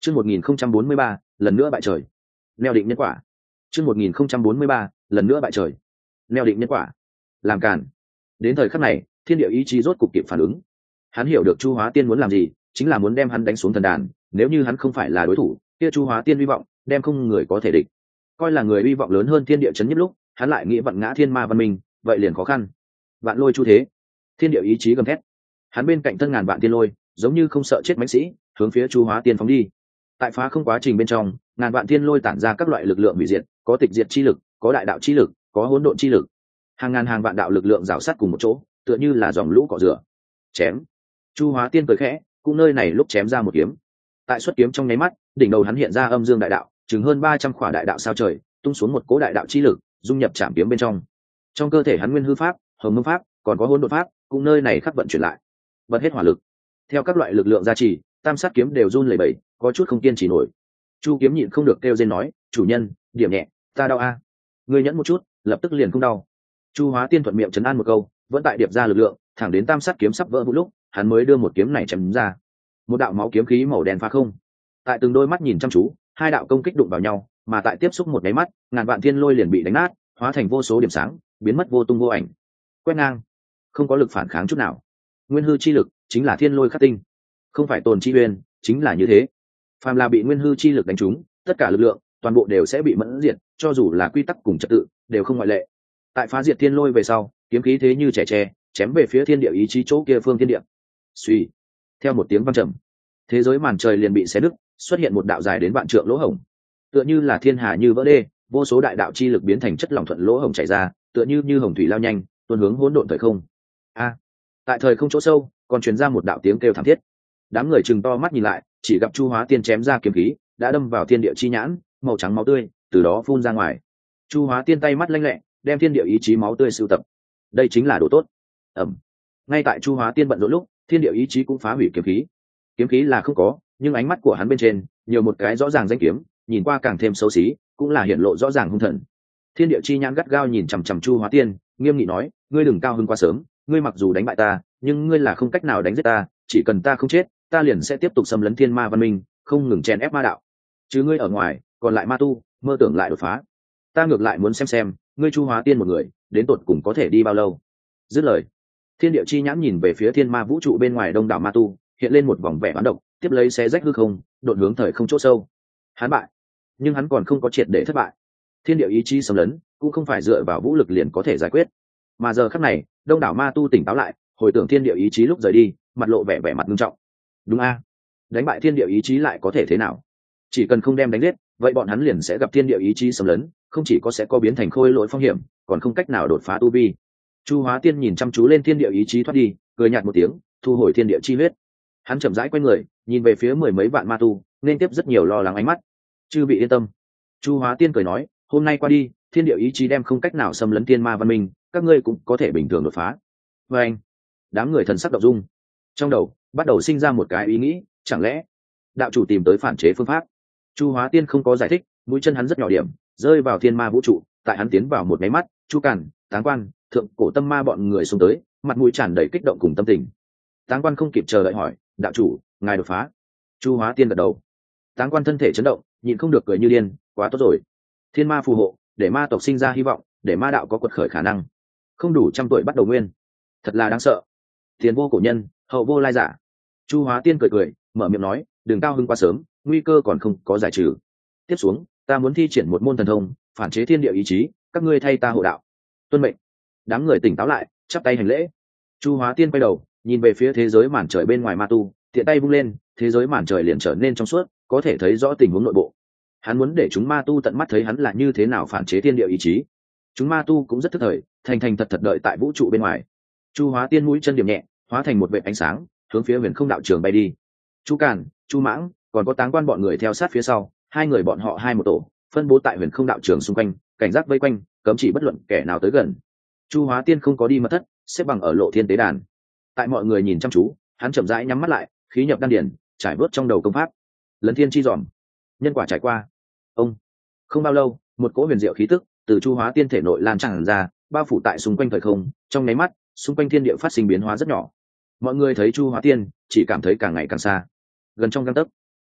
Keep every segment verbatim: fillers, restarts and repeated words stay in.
Chương một nghìn không trăm bốn mươi ba, lần nữa bại trời. Neo định nhân quả. Chương một nghìn không trăm bốn mươi ba, lần nữa bại trời. Neo định nhân quả. Làm càn. Đến thời khắc này, thiên địa ý chí rốt cục kịp phản ứng. Hắn hiểu được Chu Hóa Tiên muốn làm gì, chính là muốn đem hắn đánh xuống thần đàn, nếu như hắn không phải là đối thủ, kia Chu Hóa Tiên hy vọng, đem không người có thể địch. Coi là người hy vọng lớn hơn thiên địa chấn nhất lúc, hắn lại nghĩ vặn ngã thiên ma văn minh, vậy liền khó khăn. Vạn lôi chu thế. Thiên địa ý chí gầm thét. Hắn bên cạnh thân ngàn vạn tiên lôi, giống như không sợ chết mãnh sĩ, hướng phía Chu Hóa Tiên phóng đi. Tại phá không quá trình bên trong, ngàn vạn tiên lôi tản ra các loại lực lượng hủy diệt, có tịch diệt chi lực, có đại đạo chi lực, có hỗn độn chi lực. Hàng ngàn hàng vạn đạo lực lượng rào sát cùng một chỗ, tựa như là dòng lũ cỏ rửa. Chém. Chu Hóa Tiên cười khẽ, cũng nơi này lúc chém ra một kiếm. Tại xuất kiếm trong nháy mắt, đỉnh đầu hắn hiện ra âm dương đại đạo, chừng hơn ba trăm khỏa đại đạo sao trời, tung xuống một cỗ đại đạo chi lực, dung nhập chạm kiếm bên trong. Trong cơ thể hắn nguyên hư pháp, hồng mông pháp, còn có hỗn độn pháp, cũng nơi này khắc vận chuyển lại. Bật hết hỏa lực. Theo các loại lực lượng gia trì, tam sát kiếm đều run lẩy bẩy, có chút không kiên trì nổi. Chu kiếm nhịn không được kêu rên nói, chủ nhân, điểm nhẹ, ta đau a. À. Ngươi nhẫn một chút, lập tức liền không đau. Chu Hóa Tiên thuận miệng trấn an một câu, vẫn tại điệp ra lực lượng, thẳng đến tam sát kiếm sắp vỡ vụn lúc, hắn mới đưa một kiếm này chém ra. Một đạo máu kiếm khí màu đen phá không. Tại từng đôi mắt nhìn chăm chú, hai đạo công kích đụng vào nhau, mà tại tiếp xúc một cái mắt, ngàn vạn thiên lôi liền bị đánh nát, hóa thành vô số điểm sáng, biến mất vô tung vô ảnh. Quét ngang, không có lực phản kháng chút nào. Nguyên hư chi lực chính là thiên lôi khắc tinh, không phải tồn chi uyên, chính là như thế. Phàm là bị nguyên hư chi lực đánh trúng, tất cả lực lượng, toàn bộ đều sẽ bị mẫn diệt, cho dù là quy tắc cùng trật tự, đều không ngoại lệ. Tại phá diệt thiên lôi về sau, kiếm khí thế như trẻ tre, chém về phía thiên địa ý chí chỗ kia phương thiên địa. Suy, theo một tiếng vang trầm, thế giới màn trời liền bị xé nứt, xuất hiện một đạo dài đến vạn trượng lỗ hổng, tựa như là thiên hà như vỡ đê, vô số đại đạo chi lực biến thành chất lỏng thuận lỗ hổng chảy ra, tựa như như hồng thủy lao nhanh, tuôn hướng hỗn độn thời không. A, tại thời không chỗ sâu, còn truyền ra một đạo tiếng kêu thảm thiết. Đám người chừng to mắt nhìn lại, chỉ gặp Chu Hóa Tiên chém ra kiếm khí, đã đâm vào thiên địa chi nhãn, màu trắng máu tươi từ đó phun ra ngoài. Chu Hóa Tiên tay mắt lanh lẹ, đem thiên địa ý chí máu tươi sưu tập. Đây chính là đồ tốt. Ẩm. Ngay tại Chu Hóa Tiên bận rộn lúc, thiên địa ý chí cũng phá hủy kiếm khí. Kiếm khí là không có, nhưng ánh mắt của hắn bên trên nhiều một cái rõ ràng danh kiếm, nhìn qua càng thêm xấu xí, cũng là hiện lộ rõ ràng hung thần. Thiên địa chi nhãn gắt gao nhìn chằm chằm Chu Hóa Tiên, nghiêm nghị nói, ngươi đừng cao hứng quá sớm, ngươi mặc dù đánh bại ta, nhưng ngươi là không cách nào đánh giết ta, chỉ cần ta không chết, ta liền sẽ tiếp tục xâm lấn thiên ma văn minh, không ngừng chèn ép ma đạo. Chứ ngươi ở ngoài, còn lại ma tu, mơ tưởng lại đột phá. Ta ngược lại muốn xem xem, ngươi Chu Hóa Tiên một người, đến tột cùng có thể đi bao lâu. Dứt lời, thiên địa chi nhãn nhìn về phía thiên ma vũ trụ bên ngoài đông đảo ma tu, hiện lên một vòng vẻ bán độc, tiếp lấy xé rách hư không, đột hướng thời không chỗ sâu. Hắn bại, nhưng hắn còn không có triệt để thất bại. Thiên địa ý chí xâm lấn, cũng không phải dựa vào vũ lực liền có thể giải quyết. Mà giờ khắc này, đông đảo ma tu tỉnh táo lại, hồi tưởng thiên địa ý chí lúc rời đi, mặt lộ vẻ vẻ mặt nghiêm trọng. Đúng a, đánh bại thiên địa ý chí lại có thể thế nào? Chỉ cần không đem đánh giết, vậy bọn hắn liền sẽ gặp thiên địa ý chí xâm lấn, không chỉ có sẽ có biến thành khôi lỗi phong hiểm, còn không cách nào đột phá tu vi. Chu Hóa Tiên nhìn chăm chú lên thiên địa ý chí thoát đi, cười nhạt một tiếng, thu hồi thiên địa chi huyết. Hắn chậm rãi quay người, nhìn về phía mười mấy vạn ma tu, nên tiếp rất nhiều lo lắng ánh mắt. Chư vị yên tâm. Chu Hóa Tiên cười nói, hôm nay qua đi, thiên địa ý chí đem không cách nào xâm lấn thiên ma văn minh, các ngươi cũng có thể bình thường đột phá. Và anh, đám người thần sắc động dung, trong đầu bắt đầu sinh ra một cái ý nghĩ, chẳng lẽ đạo chủ tìm tới phản chế phương pháp? Chu Hóa Tiên không có giải thích, mũi chân hắn rất nhỏ điểm, rơi vào thiên ma vũ trụ, tại hắn tiến vào một máy mắt, Chu Càn, Táng Quan, Thượng Cổ Tâm Ma bọn người xông tới, mặt mũi tràn đầy kích động cùng tâm tình. Táng Quan không kịp chờ đợi hỏi, đạo chủ, ngài đột phá? Chu Hóa Tiên gật đầu. Táng Quan thân thể chấn động, nhịn không được cười như điên, quá tốt rồi, thiên ma phù hộ, để ma tộc sinh ra hy vọng, để ma đạo có quật khởi khả năng. Không đủ trăm tuổi bắt đầu nguyên, thật là đáng sợ. Tiền vô cổ nhân, hậu vô lai giả. Chu Hóa Tiên cười cười, mở miệng nói, đừng cao hứng quá sớm, nguy cơ còn không có giải trừ. Tiếp xuống, ta muốn thi triển một môn thần thông, phản chế thiên địa ý chí, các ngươi thay ta hộ đạo. Tuân mệnh. Đám người tỉnh táo lại, chắp tay hành lễ. Chu Hóa Tiên quay đầu, nhìn về phía thế giới màn trời bên ngoài ma tu, tiện tay vung lên, thế giới màn trời liền trở nên trong suốt, có thể thấy rõ tình huống nội bộ. Hắn muốn để chúng ma tu tận mắt thấy hắn là như thế nào phản chế thiên địa ý chí. Chúng ma tu cũng rất thức thời, thành thành thật thật đợi tại vũ trụ bên ngoài. Chu Hóa Tiên mũi chân điểm nhẹ, hóa thành một vệt ánh sáng, hướng phía huyền không đạo trường bay đi. Chu Càn, Chu Mãng, còn có Táng Quan bọn người theo sát phía sau, hai người bọn họ hai một tổ, phân bố tại huyền không đạo trường xung quanh, cảnh giác vây quanh, cấm chỉ bất luận kẻ nào tới gần. Chu Hóa Tiên không có đi mật thất, xếp bằng ở lộ thiên tế đàn. Tại mọi người nhìn chăm chú, hắn chậm rãi nhắm mắt lại, khí nhập đan điển, trải bớt trong đầu công pháp. Lấn thiên chi dòm, nhân quả trải qua. Ông. Không bao lâu, một cỗ huyền diệu khí tức từ Chu Hóa Tiên thể nội lan tràn ra, bao phủ tại xung quanh thời không, trong nháy mắt, xung quanh thiên địa phát sinh biến hóa rất nhỏ. Mọi người thấy Chu Hóa Tiên, chỉ cảm thấy càng ngày càng xa, gần trong gang tấc.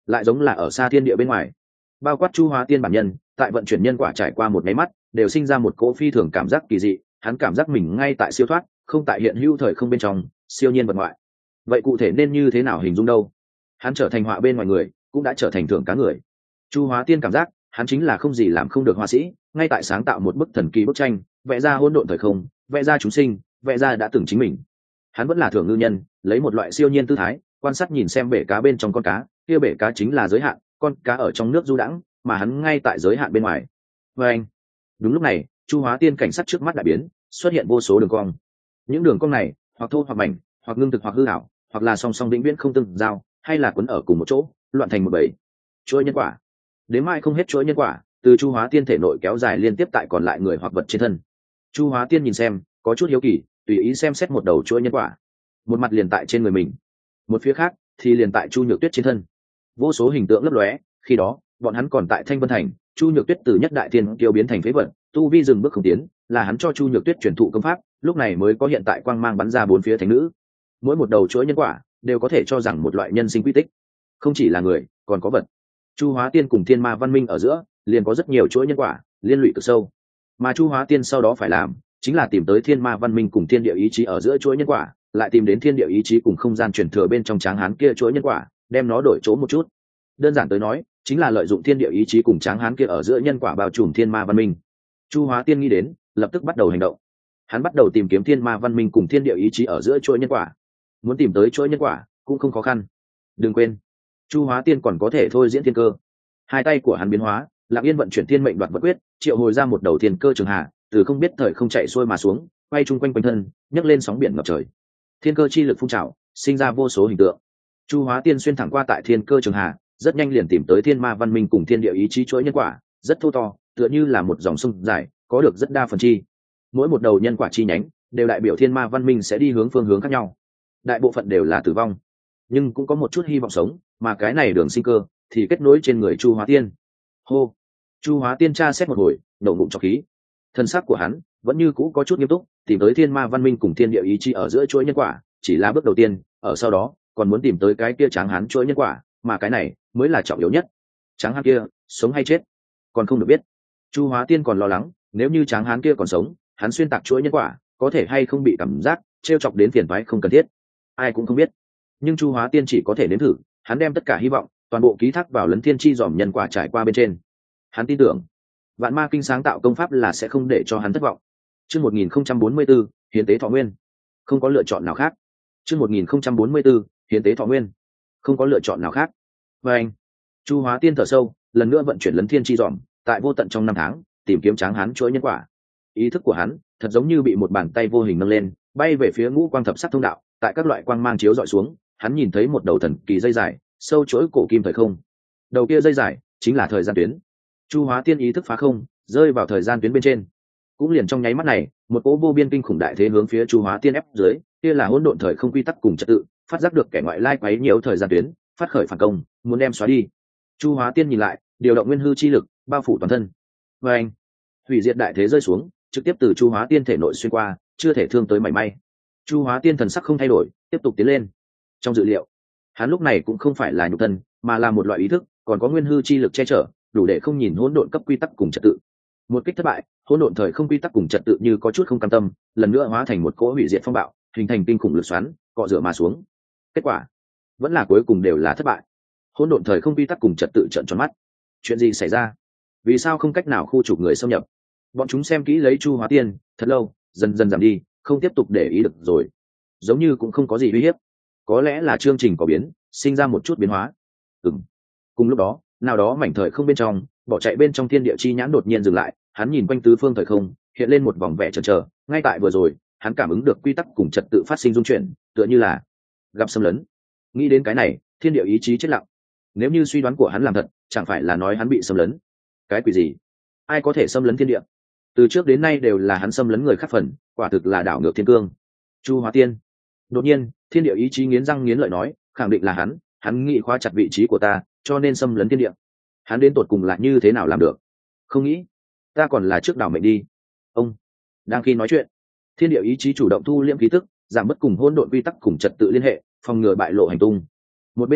lại giống là ở xa thiên địa bên ngoài. Bao quát Chu Hóa Tiên bản nhân, tại vận chuyển nhân quả trải qua một máy mắt, đều sinh ra một cỗ phi thường cảm giác kỳ dị, hắn cảm giác mình ngay tại siêu thoát, không tại hiện hữu thời không bên trong, siêu nhiên vật ngoại. Vậy cụ thể nên như thế nào hình dung đâu? Hắn trở thành họa bên ngoài người, cũng đã trở thành thượng cá người. Chu Hóa Tiên cảm giác, hắn chính là không gì làm không được họa sĩ, ngay tại sáng tạo một bức thần kỳ bức tranh, vẽ ra hỗn độn thời không, vẽ ra chúng sinh, vẽ ra đã từng chính mình. Hắn vẫn là thượng ngư nhân, lấy một loại siêu nhiên tư thái, quan sát nhìn xem bể cá bên trong con cá, kia bể cá chính là giới hạn, con cá ở trong nước du đãng, mà hắn ngay tại giới hạn bên ngoài. Và anh, đúng lúc này, Chu Hóa Tiên cảnh sát trước mắt đại biến, xuất hiện vô số đường cong. Những đường cong này, hoặc thô hoặc mảnh, hoặc ngưng thực hoặc hư ảo, hoặc là song song vĩnh viễn không tương giao, hay là quấn ở cùng một chỗ, loạn thành một bầy. Chuỗi nhân quả, đến mai không hết chuỗi nhân quả, từ Chu Hóa Tiên thể nội kéo dài liên tiếp tại còn lại người hoặc vật trên thân. Chu Hóa Tiên nhìn xem, có chút hiếu kỳ, tùy ý xem xét một đầu chuỗi nhân quả. Một mặt liền tại trên người mình, một phía khác thì liền tại Chu Nhược Tuyết trên thân. Vô số hình tượng lấp lóe, khi đó, bọn hắn còn tại Thanh Vân Thành, Chu Nhược Tuyết từ nhất đại tiên kiêu biến thành phế vật, tu vi dừng bước không tiến, là hắn cho Chu Nhược Tuyết truyền thụ công pháp, lúc này mới có hiện tại quang mang bắn ra bốn phía thánh nữ. Mỗi một đầu chuỗi nhân quả đều có thể cho rằng một loại nhân sinh quy tích, không chỉ là người, còn có vật. Chu Hóa Tiên cùng Thiên Ma Văn Minh ở giữa, liền có rất nhiều chuỗi nhân quả, liên lụy cực sâu. Mà Chu Hóa Tiên sau đó phải làm, chính là tìm tới Thiên Ma Văn Minh cùng Thiên Địa ý chí ở giữa chuỗi nhân quả, lại tìm đến Thiên Địa ý chí cùng không gian truyền thừa bên trong Tráng Hán kia chuỗi nhân quả, đem nó đổi chỗ một chút. Đơn giản tới nói, chính là lợi dụng Thiên Địa ý chí cùng Tráng Hán kia ở giữa nhân quả bao trùm Thiên Ma Văn Minh. Chu Hóa Tiên nghĩ đến, lập tức bắt đầu hành động. Hắn bắt đầu tìm kiếm Thiên Ma Văn Minh cùng Thiên Địa ý chí ở giữa chuỗi nhân quả. Muốn tìm tới chuỗi nhân quả cũng không khó khăn. Đừng quên, Chu Hóa Tiên còn có thể thôi diễn thiên cơ. Hai tay của hắn biến hóa, Lặng Yên vận chuyển thiên mệnh đoạt vật quyết, triệu hồi ra một đầu thiên cơ trường hà, từ không biết thời không chạy xuôi mà xuống, quay chung quanh quanh thân, nhấc lên sóng biển ngập trời. Thiên cơ chi lực phun trào, sinh ra vô số hình tượng. Chu Hóa Tiên xuyên thẳng qua tại thiên cơ trường hà, rất nhanh liền tìm tới Thiên Ma Văn Minh cùng Thiên Địa ý chí chuỗi nhân quả, rất thô to, tựa như là một dòng sông dài, có được rất đa phần chi. Mỗi một đầu nhân quả chi nhánh đều đại biểu Thiên Ma Văn Minh sẽ đi hướng phương hướng khác nhau. Đại bộ phận đều là tử vong, nhưng cũng có một chút hy vọng sống, mà cái này đường sinh cơ thì kết nối trên người Chu Hóa Tiên. Hô, Chu Hóa Tiên tra xét một hồi, nổ bụng trọc khí. Thân xác của hắn vẫn như cũ có chút nghiêm túc, tìm tới Thiên Ma Văn Minh cùng Thiên Địa ý chí ở giữa chuỗi nhân quả, chỉ là bước đầu tiên, ở sau đó còn muốn tìm tới cái kia Tráng Hán chuỗi nhân quả, mà cái này mới là trọng yếu nhất. Tráng Hán kia sống hay chết, còn không được biết. Chu Hóa Tiên còn lo lắng, nếu như Tráng Hán kia còn sống, hắn xuyên tạc chuỗi nhân quả, có thể hay không bị cảm giác trêu chọc đến phiền toái không cần thiết. Ai cũng không biết. Nhưng Chu Hóa Tiên chỉ có thể nếm thử, hắn đem tất cả hy vọng, toàn bộ ký thác vào Lấn Thiên chi dòm nhân quả trải qua bên trên. Hắn tin tưởng, Vạn Ma Kinh sáng tạo công pháp là sẽ không để cho hắn thất vọng. Chương một nghìn không trăm bốn mươi tư, hiến tế thọ nguyên. Không có lựa chọn nào khác. Chương một nghìn không trăm bốn mươi tư, hiến tế thọ nguyên. Không có lựa chọn nào khác. Và anh, Chu Hóa Tiên thở sâu, lần nữa vận chuyển Lấn Thiên chi dòm, tại vô tận trong năm tháng, tìm kiếm Tráng Hán chuỗi nhân quả. Ý thức của hắn, thật giống như bị một bàn tay vô hình nâng lên, bay về phía ngũ quang thập sắc thông đạo, tại các loại quang mang chiếu dọi xuống, hắn nhìn thấy một đầu thần kỳ dây dài, sâu chuỗi cổ kim thời không. Đầu kia dây dài chính là thời gian tuyến. Chu Hóa Tiên ý thức phá không, rơi vào thời gian tuyến bên trên. Cũng liền trong nháy mắt này, một cỗ vô biên kinh khủng đại thế hướng phía Chu Hóa Tiên ép dưới, kia là hỗn độn thời không quy tắc cùng trật tự, phát giác được kẻ ngoại lai quấy nhiễu thời gian tuyến, phát khởi phản công, muốn đem xóa đi. Chu Hóa Tiên nhìn lại, điều động nguyên hư chi lực, bao phủ toàn thân. Và anh, hủy diệt đại thế rơi xuống, trực tiếp từ Chu Hóa Tiên thể nội xuyên qua, chưa thể thương tới mảy may. Chu Hóa Tiên thần sắc không thay đổi, tiếp tục tiến lên. Trong dự liệu, hắn lúc này cũng không phải là nhục thân, mà là một loại ý thức, còn có nguyên hư chi lực che chở, đủ để không nhìn hỗn độn cấp quy tắc cùng trật tự. Một kích thất bại, hỗn độn thời không quy tắc cùng trật tự như có chút không cam tâm, lần nữa hóa thành một cỗ hủy diệt phong bạo, hình thành kinh khủng lực xoắn, cọ rửa mà xuống. Kết quả vẫn là cuối cùng đều là thất bại. Hỗn độn thời không quy tắc cùng trật tự trợn tròn mắt. Chuyện gì xảy ra? Vì sao không cách nào khu trục người xâm nhập? Bọn chúng xem kỹ lấy Chu Hóa Tiên, thật lâu, dần dần giảm đi, không tiếp tục để ý được rồi. Giống như cũng không có gì uy hiếp. Có lẽ là chương trình có biến, sinh ra một chút biến hóa. Ừm. Cùng lúc đó, nào đó mảnh thời không bên trong, bỏ chạy bên trong thiên địa chi nhãn đột nhiên dừng lại, hắn nhìn quanh tứ phương thời không, hiện lên một vòng vẻ chần chờ, ngay tại vừa rồi, hắn cảm ứng được quy tắc cùng trật tự phát sinh dung chuyển, tựa như là gặp xâm lấn. Nghĩ đến cái này, thiên địa ý chí chết lặng. Nếu như suy đoán của hắn làm thật, chẳng phải là nói hắn bị xâm lấn? Cái quỷ gì? Ai có thể xâm lấn thiên địa? Từ trước đến nay đều là hắn xâm lấn người khác phần, quả thực là đảo ngược thiên cương. Chu Hóa Tiên. Đột nhiên, thiên địa ý chí nghiến răng nghiến lợi nói, khẳng định là hắn, hắn nghĩ khóa chặt vị trí của ta, cho nên xâm lấn thiên địa. Hắn đến tột cùng là như thế nào làm được? Không nghĩ, ta còn là trước đảo mệnh đi. Ông đang khi nói chuyện, thiên địa ý chí chủ động thu liễm khí tức, giảm bớt cùng hỗn độn quy tắc cùng trật tự liên hệ, phòng ngừa bại lộ hành tung. Một bên khác,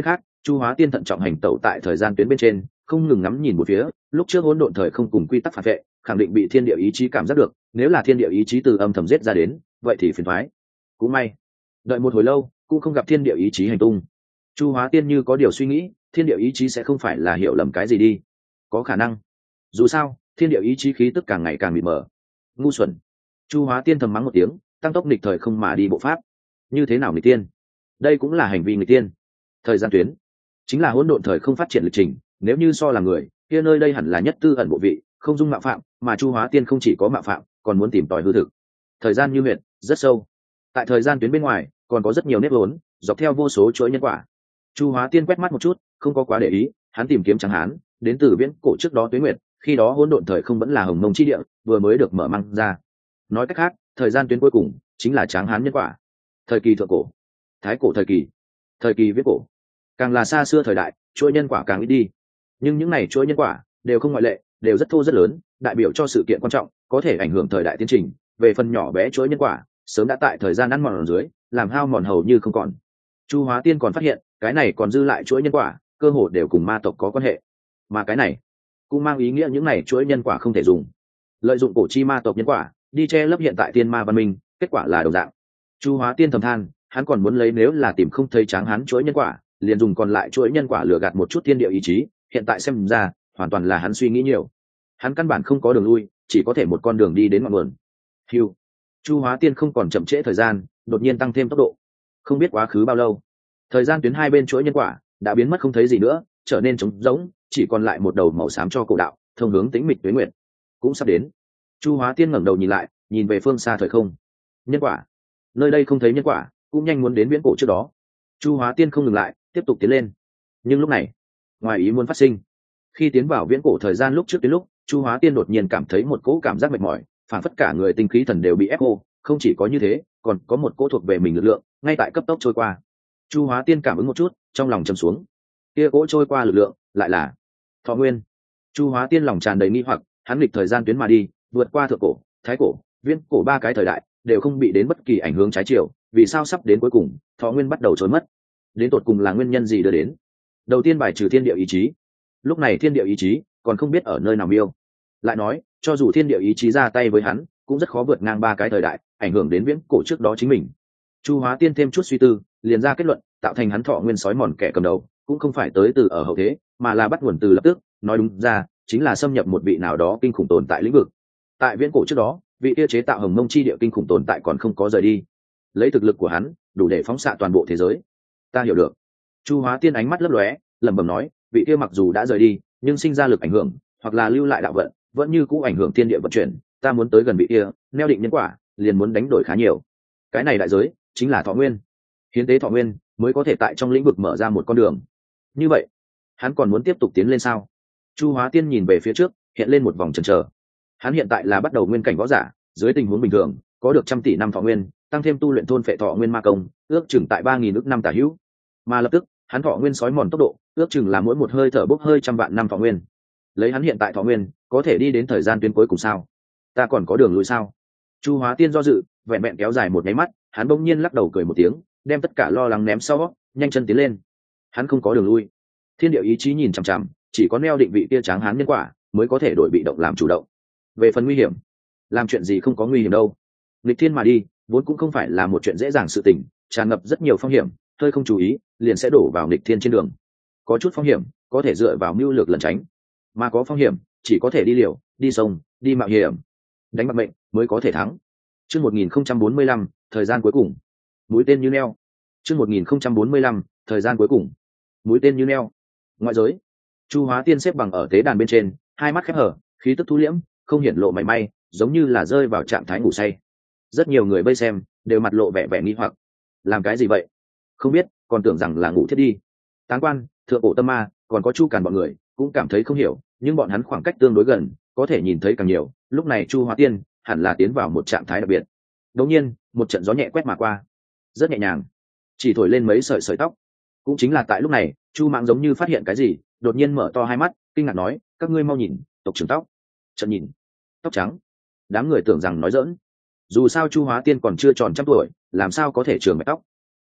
Chu Hóa Tiên thận trọng hành tẩu tại thời gian tuyến bên trên, không ngừng ngắm nhìn một phía, lúc trước hỗn độn thời không cùng quy tắc phản vệ, khẳng định bị thiên địa ý chí cảm giác được, nếu là thiên địa ý chí từ âm thầm giết ra đến, vậy thì phiền toái. Cũng may, đợi một hồi lâu, cũng không gặp thiên địa ý chí hành tung. Chu Hóa Tiên như có điều suy nghĩ, thiên địa ý chí sẽ không phải là hiểu lầm cái gì đi. Có khả năng. Dù sao, thiên địa ý chí khí tức càng ngày càng mịt mờ. Ngu xuẩn. Chu Hóa Tiên thầm mắng một tiếng, tăng tốc nghịch thời không mà đi bộ pháp. Như thế nào nghịch tiên? Đây cũng là hành vi nghịch tiên. Thời gian tuyến chính là hỗn độn thời không phát triển lịch trình, nếu như so là người, kia nơi đây hẳn là nhất tư ẩn bộ vị, không dung mạo phạm, mà Chu Hóa Tiên không chỉ có mạo phạm, còn muốn tìm tòi hư thực. Thời gian như huyệt, rất sâu. Tại thời gian tuyến bên ngoài, còn có rất nhiều nếp vốn, dọc theo vô số chuỗi nhân quả. Chu Hóa Tiên quét mắt một chút, không có quá để ý, hắn tìm kiếm Tráng Hán, đến từ viễn cổ trước đó Tuế Nguyệt, khi đó hỗn độn thời không vẫn là hồng mông chi địa, vừa mới được mở mang ra. Nói cách khác, thời gian tuyến cuối cùng chính là Tráng Hán nhân quả. Thời kỳ thượng cổ, thái cổ thời kỳ, thời kỳ viễn cổ, càng là xa xưa thời đại, chuỗi nhân quả càng ít đi. Nhưng những này chuỗi nhân quả đều không ngoại lệ, đều rất thô rất lớn, đại biểu cho sự kiện quan trọng, có thể ảnh hưởng thời đại tiến trình. Về phần nhỏ bé chuỗi nhân quả, sớm đã tại thời gian ăn mòn ở dưới, làm hao mòn hầu như không còn. Chu Hóa Tiên còn phát hiện, cái này còn dư lại chuỗi nhân quả, cơ hồ đều cùng ma tộc có quan hệ. Mà cái này cũng mang ý nghĩa những này chuỗi nhân quả không thể dùng. Lợi dụng cổ chi ma tộc nhân quả, đi che lấp hiện tại tiên ma văn minh, kết quả là đồng dạng. Chu Hóa Tiên thầm than, hắn còn muốn lấy nếu là tìm không thấy Tráng Hán chuỗi nhân quả, liền dùng còn lại chuỗi nhân quả lừa gạt một chút thiên địa ý chí, hiện tại xem ra, hoàn toàn là hắn suy nghĩ nhiều. Hắn căn bản không có đường lui, chỉ có thể một con đường đi đến ngọn nguồn. Hưu. Chu Hóa Tiên không còn chậm trễ thời gian, đột nhiên tăng thêm tốc độ. Không biết quá khứ bao lâu, thời gian tuyến hai bên chuỗi nhân quả đã biến mất không thấy gì nữa, trở nên trống rỗng, chỉ còn lại một đầu màu xám cho cổ đạo, thông hướng tĩnh mịch tuế nguyệt. Cũng sắp đến. Chu Hóa Tiên ngẩng đầu nhìn lại, nhìn về phương xa thời không. Nhân quả. Nơi đây không thấy nhân quả, cũng nhanh muốn đến viễn cổ trước đó. Chu Hóa Tiên không ngừng lại, tiếp tục tiến lên. Nhưng lúc này, ngoài ý muốn phát sinh. Khi tiến vào viễn cổ thời gian lúc trước đến lúc, Chu Hóa Tiên đột nhiên cảm thấy một cỗ cảm giác mệt mỏi, phản phất cả người tinh khí thần đều bị ép khô. Không chỉ có như thế, còn có một cỗ thuộc về mình lực lượng ngay tại cấp tốc trôi qua. Chu Hóa Tiên cảm ứng một chút, trong lòng trầm xuống. Kia cỗ trôi qua lực lượng lại là thọ nguyên. Chu Hóa Tiên lòng tràn đầy nghi hoặc, hắn nghịch thời gian tuyến mà đi, vượt qua thượng cổ, thái cổ, viễn cổ ba cái thời đại, đều không bị đến bất kỳ ảnh hưởng trái chiều, vì sao sắp đến cuối cùng, thọ nguyên bắt đầu trôi mất? Đến tột cùng là nguyên nhân gì đưa đến? Đầu tiên bài trừ thiên địa ý chí. Lúc này thiên địa ý chí còn không biết ở nơi nào miêu. Lại nói, cho dù thiên địa ý chí ra tay với hắn, cũng rất khó vượt ngang ba cái thời đại, ảnh hưởng đến viễn cổ trước đó chính mình. Chu Hóa Tiên thêm chút suy tư, liền ra kết luận, tạo thành hắn thọ nguyên sói mòn kẻ cầm đầu, cũng không phải tới từ ở hậu thế, mà là bắt nguồn từ lập tức, nói đúng ra, chính là xâm nhập một vị nào đó kinh khủng tồn tại lĩnh vực. Tại viễn cổ trước đó, vị kia chế tạo hồng mông chi địa kinh khủng tồn tại còn không có rời đi. Lấy thực lực của hắn, đủ để phóng xạ toàn bộ thế giới. Ta hiểu được. Chu Hóa Tiên ánh mắt lấp lóe, lẩm bẩm nói, vị kia mặc dù đã rời đi, nhưng sinh ra lực ảnh hưởng, hoặc là lưu lại đạo vận, vẫn như cũ ảnh hưởng thiên địa vận chuyển. Ta muốn tới gần vị kia, neo định nhân quả, liền muốn đánh đổi khá nhiều. Cái này đại giới chính là thọ nguyên. Hiến tế thọ nguyên mới có thể tại trong lĩnh vực mở ra một con đường. Như vậy, hắn còn muốn tiếp tục tiến lên sao? Chu Hóa Tiên nhìn về phía trước, hiện lên một vòng chần chờ. Hắn hiện tại là bắt đầu nguyên cảnh võ giả, dưới tình huống bình thường, có được trăm tỷ năm thọ nguyên, tăng thêm tu luyện thôn phệ thọ nguyên ma công, ước chừng tại ba nghìn ước năm tả hữu. Mà lập tức, hắn thọ nguyên sói mòn tốc độ, ước chừng là mỗi một hơi thở bốc hơi trăm vạn năm thọ nguyên. Lấy hắn hiện tại thọ nguyên, có thể đi đến thời gian tuyến cuối cùng sao? Ta còn có đường lui sao? Chu Hóa Tiên do dự, vẹn vẹn kéo dài một cái mắt, hắn bỗng nhiên lắc đầu cười một tiếng, đem tất cả lo lắng ném sau, nhanh chân tiến lên. Hắn không có đường lui. Thiên địa ý chí nhìn chằm chằm, chỉ có neo định vị kia Tráng Hán nhân quả, mới có thể đổi bị động làm chủ động. Về phần nguy hiểm, làm chuyện gì không có nguy hiểm đâu. Nghịch thiên mà đi, vốn cũng không phải là một chuyện dễ dàng sự tình, tràn ngập rất nhiều phong hiểm, hơi không chú ý, liền sẽ đổ vào nghịch thiên trên đường. Có chút phong hiểm, có thể dựa vào mưu lược lẩn tránh, mà có phong hiểm, chỉ có thể đi liều, đi sông, đi mạo hiểm, đánh bạc mệnh mới có thể thắng. Chương một nghìn không trăm bốn mươi lăm, thời gian cuối cùng. Mũi tên như neo. Chương một nghìn không trăm bốn mươi lăm, thời gian cuối cùng. Mũi tên như neo. Ngoại giới, Chu Hóa Tiên xếp bằng ở tế đàn bên trên, hai mắt khép hở, khí tức thu liễm, không hiển lộ mảy may, giống như là rơi vào trạng thái ngủ say. Rất nhiều người vây xem, đều mặt lộ vẻ vẻ nghi hoặc. Làm cái gì vậy? Không biết, còn tưởng rằng là ngủ thiết đi. Táng Quan, Thượng Cổ Tâm Ma, còn có Chu Càn bọn người, cũng cảm thấy không hiểu, nhưng bọn hắn khoảng cách tương đối gần, có thể nhìn thấy càng nhiều. Lúc này Chu Hóa Tiên hẳn là tiến vào một trạng thái đặc biệt. Đột nhiên, một trận gió nhẹ quét mà qua, rất nhẹ nhàng, chỉ thổi lên mấy sợi sợi tóc. Cũng chính là tại lúc này, Chu Mãng giống như phát hiện cái gì, đột nhiên mở to hai mắt, kinh ngạc nói, các ngươi mau nhìn, tộc trưởng tóc. Trận nhìn, tóc trắng. Đám người tưởng rằng nói giỡn, dù sao Chu Hóa Tiên còn chưa tròn trăm tuổi, làm sao có thể trường mái tóc.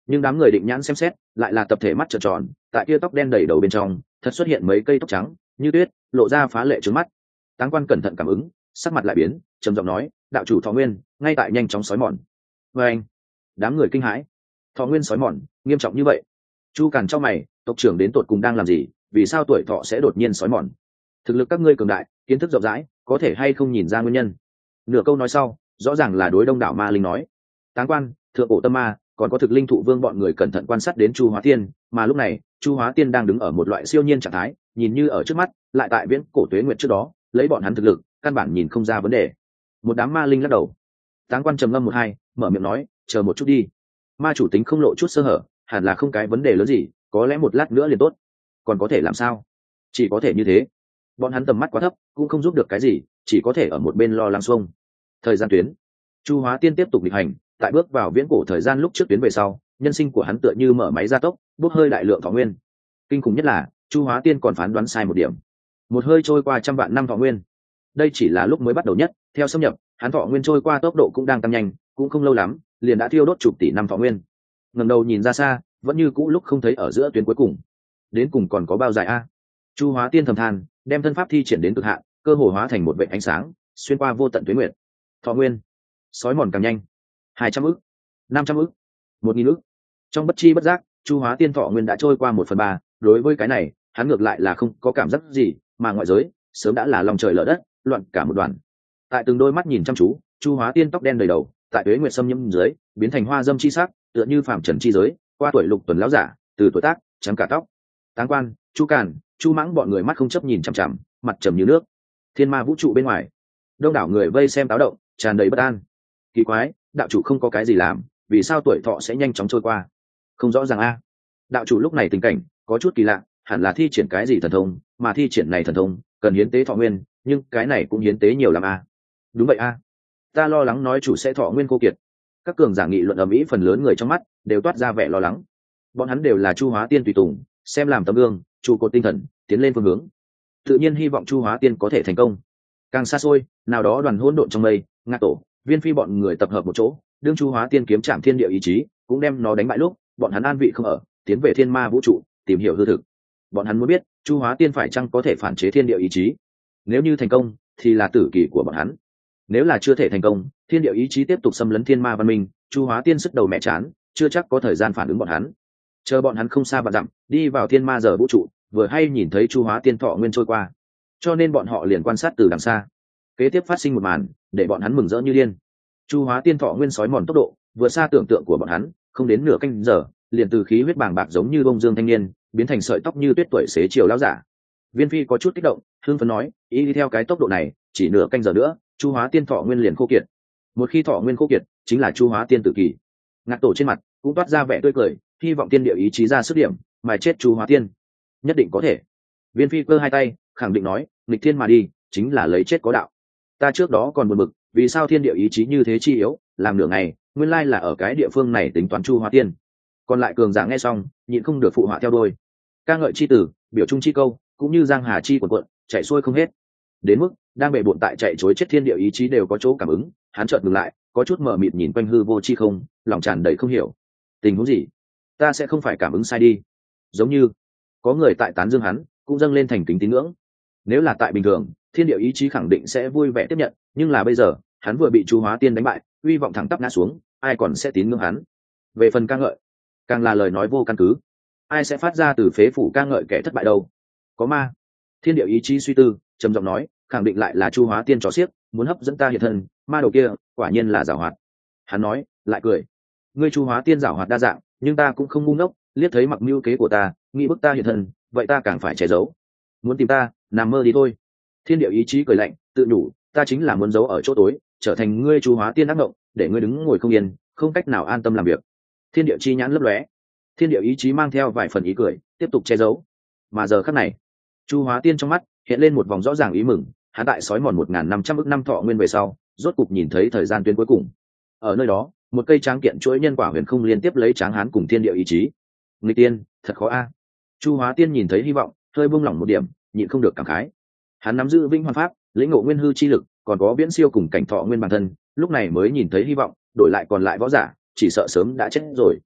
Nhưng đám người định nhãn xem xét lại là tập thể mắt trợn tròn, tại kia tóc đen đầy đầu bên trong thật xuất hiện mấy cây tóc trắng như tuyết, lộ ra phá lệ trướng mắt. Táng Quan cẩn thận cảm ứng, sắc mặt lại biến, trầm giọng nói, đạo chủ Thọ Nguyên ngay tại nhanh chóng sói mòn. Và anh, đám người kinh hãi. Thọ Nguyên sói mòn nghiêm trọng như vậy? Chu Càn trong mày, tộc trưởng đến tột cùng đang làm gì, vì sao tuổi thọ sẽ đột nhiên sói mòn? Thực lực các ngươi cường đại, kiến thức rộng rãi, có thể hay không nhìn ra nguyên nhân? Nửa câu nói sau, rõ ràng là đối đông đảo ma linh nói. Táng Quan, thượng cổ tâm ma, còn có thực linh thụ vương bọn người cẩn thận quan sát đến Chu Hóa Tiên, mà lúc này Chu Hóa Tiên đang đứng ở một loại siêu nhiên trạng thái, nhìn như ở trước mắt, lại tại viễn cổ tuế nguyệt trước đó, lấy bọn hắn thực lực, căn bản nhìn không ra vấn đề. Một đám ma linh lắc đầu. Táng Quan trầm ngâm một hai, mở miệng nói, chờ một chút đi. Ma chủ tính không lộ chút sơ hở, hẳn là không cái vấn đề lớn gì, có lẽ một lát nữa liền tốt. Còn có thể làm sao? Chỉ có thể như thế. Bọn hắn tầm mắt quá thấp, cũng không giúp được cái gì, chỉ có thể ở một bên lo lắng xuông. Thời gian tuyến, Chu Hóa Tiên tiếp tục lịch hành, tại bước vào viễn cổ thời gian lúc trước tuyến về sau, nhân sinh của hắn tựa như mở máy gia tốc, bốc hơi đại lượng thọ nguyên. Kinh khủng nhất là, Chu Hóa Tiên còn phán đoán sai một điểm. Một hơi trôi qua trăm vạn năm thọ nguyên. Đây chỉ là lúc mới bắt đầu nhất, theo xâm nhập, hắn thọ nguyên trôi qua tốc độ cũng đang tăng nhanh, cũng không lâu lắm, liền đã thiêu đốt chục tỷ năm thọ nguyên. Ngẩng đầu nhìn ra xa, vẫn như cũ lúc không thấy ở giữa tuyến cuối cùng. Đến cùng còn có bao dài a? Chu Hóa Tiên thầm than, đem thân pháp thi triển đến cực hạn, cơ hồ hóa thành một vệt ánh sáng, xuyên qua vô tận tuyến nguyệt. Thọ nguyên sói mòn càng nhanh. Hai trăm ức, năm trăm ức, một nghìn ức. Trong bất chi bất giác, Chu Hóa Tiên thọ nguyên đã trôi qua một phần ba. Đối với cái này, hắn ngược lại là không có cảm giác gì, mà ngoại giới sớm đã là lòng trời lở đất, loạn cả một đoàn. Tại từng đôi mắt nhìn chăm chú, Chu Hóa Tiên tóc đen đầy đầu, tại tuế nguyệt xâm nhiễm dưới, biến thành hoa dâm chi sắc, tựa như phàm trần chi giới, qua tuổi lục tuần lão giả, từ tuổi tác trắng cả tóc. Táng Quan, Chu Càn, Chu Mãng bọn người mắt không chấp nhìn chằm chằm, mặt trầm như nước. Thiên ma vũ trụ bên ngoài, đông đảo người vây xem táo động, tràn đầy bất an. Kỳ quái, đạo chủ không có cái gì làm, vì sao tuổi thọ sẽ nhanh chóng trôi qua? Không rõ ràng a. Đạo chủ lúc này tình cảnh có chút kỳ lạ, hẳn là thi triển cái gì thần thông, mà thi triển này thần thông cần hiến tế thọ nguyên, nhưng cái này cũng hiến tế nhiều lắm a. Đúng vậy a. Ta lo lắng nói chủ sẽ thọ nguyên khô kiệt. Các cường giả nghị luận ầm ĩ, phần lớn người trong mắt đều toát ra vẻ lo lắng. Bọn hắn đều là Chu Hóa Tiên tùy tùng, xem làm tấm gương, trụ cột tinh thần, tiến lên phương hướng. Tự nhiên hy vọng Chu Hóa Tiên có thể thành công. Càng xa xôi, nào đó đoàn hỗn độn trong mây, Ngạ Tổ, Viên Phi bọn người tập hợp một chỗ, đương Chu Hóa Tiên kiếm chạm thiên địa ý chí, cũng đem nó đánh bại lúc, bọn hắn an vị không ở, tiến về thiên ma vũ trụ, tìm hiểu hư thực. Bọn hắn muốn biết, Chu Hóa Tiên phải chăng có thể phản chế thiên địa ý chí. Nếu như thành công, thì là tử kỳ của bọn hắn. Nếu là chưa thể thành công, thiên địa ý chí tiếp tục xâm lấn thiên ma văn minh, Chu Hóa Tiên sức đầu mẹ chán, chưa chắc có thời gian phản ứng bọn hắn. Chờ bọn hắn không xa vạn dặm, đi vào thiên ma giờ vũ trụ, vừa hay nhìn thấy Chu Hóa Tiên thọ nguyên trôi qua, cho nên bọn họ liền quan sát từ đằng xa. Kế tiếp phát sinh một màn, để bọn hắn mừng rỡ như điên. Chu Hóa Tiên thọ nguyên sói mòn tốc độ vượt xa tưởng tượng của bọn hắn, không đến nửa canh giờ, liền từ khí huyết bàng bạc giống như bông dương thanh niên, biến thành sợi tóc như tuyết tuổi xế chiều lão giả. Viên Phi có chút kích động, hưng phấn nói, ý đi theo cái tốc độ này, chỉ nửa canh giờ nữa, Chu Hóa Tiên thọ nguyên liền khô kiệt. Một khi thọ nguyên khô kiệt, chính là Chu Hóa Tiên tử kỳ. Ngạ Tổ trên mặt cũng toát ra vẻ tươi cười, hy vọng tiên địa ý chí ra sức điểm, mà chết Chu Hóa Tiên. Nhất định có thể. Viên Phi cơ hai tay, khẳng định nói, nghịch thiên mà đi, chính là lấy chết có đạo. Ta trước đó còn buồn bực, vì sao thiên địa ý chí như thế chi yếu, làm nửa ngày, nguyên lai là ở cái địa phương này tính toán Chu Hóa Tiên. Còn lại cường giả nghe xong, nhịn không được phụ họa theo đôi. Ca ngợi chi tử, biểu trung chi câu, cũng như giang hà chi quần quận, chạy xuôi không hết. Đến mức đang bệ bội tại chạy chối chết thiên địa ý chí đều có chỗ cảm ứng, hắn chợt ngừng lại, có chút mờ mịt nhìn quanh hư vô chi không, lòng tràn đầy không hiểu. Tình huống gì? Ta sẽ không phải cảm ứng sai đi. Giống như có người tại tán dương hắn, cũng dâng lên thành kính tín ngưỡng. Nếu là tại bình thường, thiên địa ý chí khẳng định sẽ vui vẻ tiếp nhận, nhưng là bây giờ, hắn vừa bị Chu Hóa Tiên đánh bại, uy vọng thẳng tắp ngã xuống, ai còn sẽ tín ngưỡng hắn? Về phần ca ngợi, càng là lời nói vô căn cứ. Ai sẽ phát ra từ phế phủ ca ngợi kẻ thất bại đâu? Có ma. Thiên địa ý chí suy tư, trầm giọng nói, khẳng định lại là Chu Hóa Tiên trò xiếc, muốn hấp dẫn ta hiện thân, ma đầu kia, quả nhiên là giảo hoạt. Hắn nói, lại cười. Ngươi Chu Hóa Tiên giảo hoạt đa dạng, nhưng ta cũng không ngu ngốc, liếc thấy mặc mưu kế của ta, nghĩ bức ta hiện thân, vậy ta càng phải che giấu. Muốn tìm ta, nằm mơ đi thôi. Thiên địa ý chí cười lạnh, tự nhủ, ta chính là muốn giấu ở chỗ tối, trở thành ngươi Chu Hóa Tiên ác ngộng, để ngươi đứng ngồi không yên, không cách nào an tâm làm việc. Thiên địa chi nhãn lấp lóe, thiên địa ý chí mang theo vài phần ý cười, tiếp tục che giấu. Mà giờ khắc này, Chu Hóa Tiên trong mắt hiện lên một vòng rõ ràng ý mừng, hắn tại sói mòn một nghìn năm trăm ức năm thọ nguyên về sau, rốt cục nhìn thấy thời gian tuyến cuối cùng. Ở nơi đó, một cây tráng kiện chuỗi nhân quả huyền không liên tiếp lấy tráng hán cùng thiên địa ý chí. Nghịch tiên, thật khó a. Chu Hóa Tiên nhìn thấy hy vọng, hơi buông lỏng một điểm, nhịn không được cảm khái. Hắn nắm giữ vinh hoàn pháp, lĩnh ngộ nguyên hư chi lực, còn có viễn siêu cùng cảnh thọ nguyên bản thân, lúc này mới nhìn thấy hy vọng, đổi lại còn lại võ giả, chỉ sợ sớm đã chết rồi.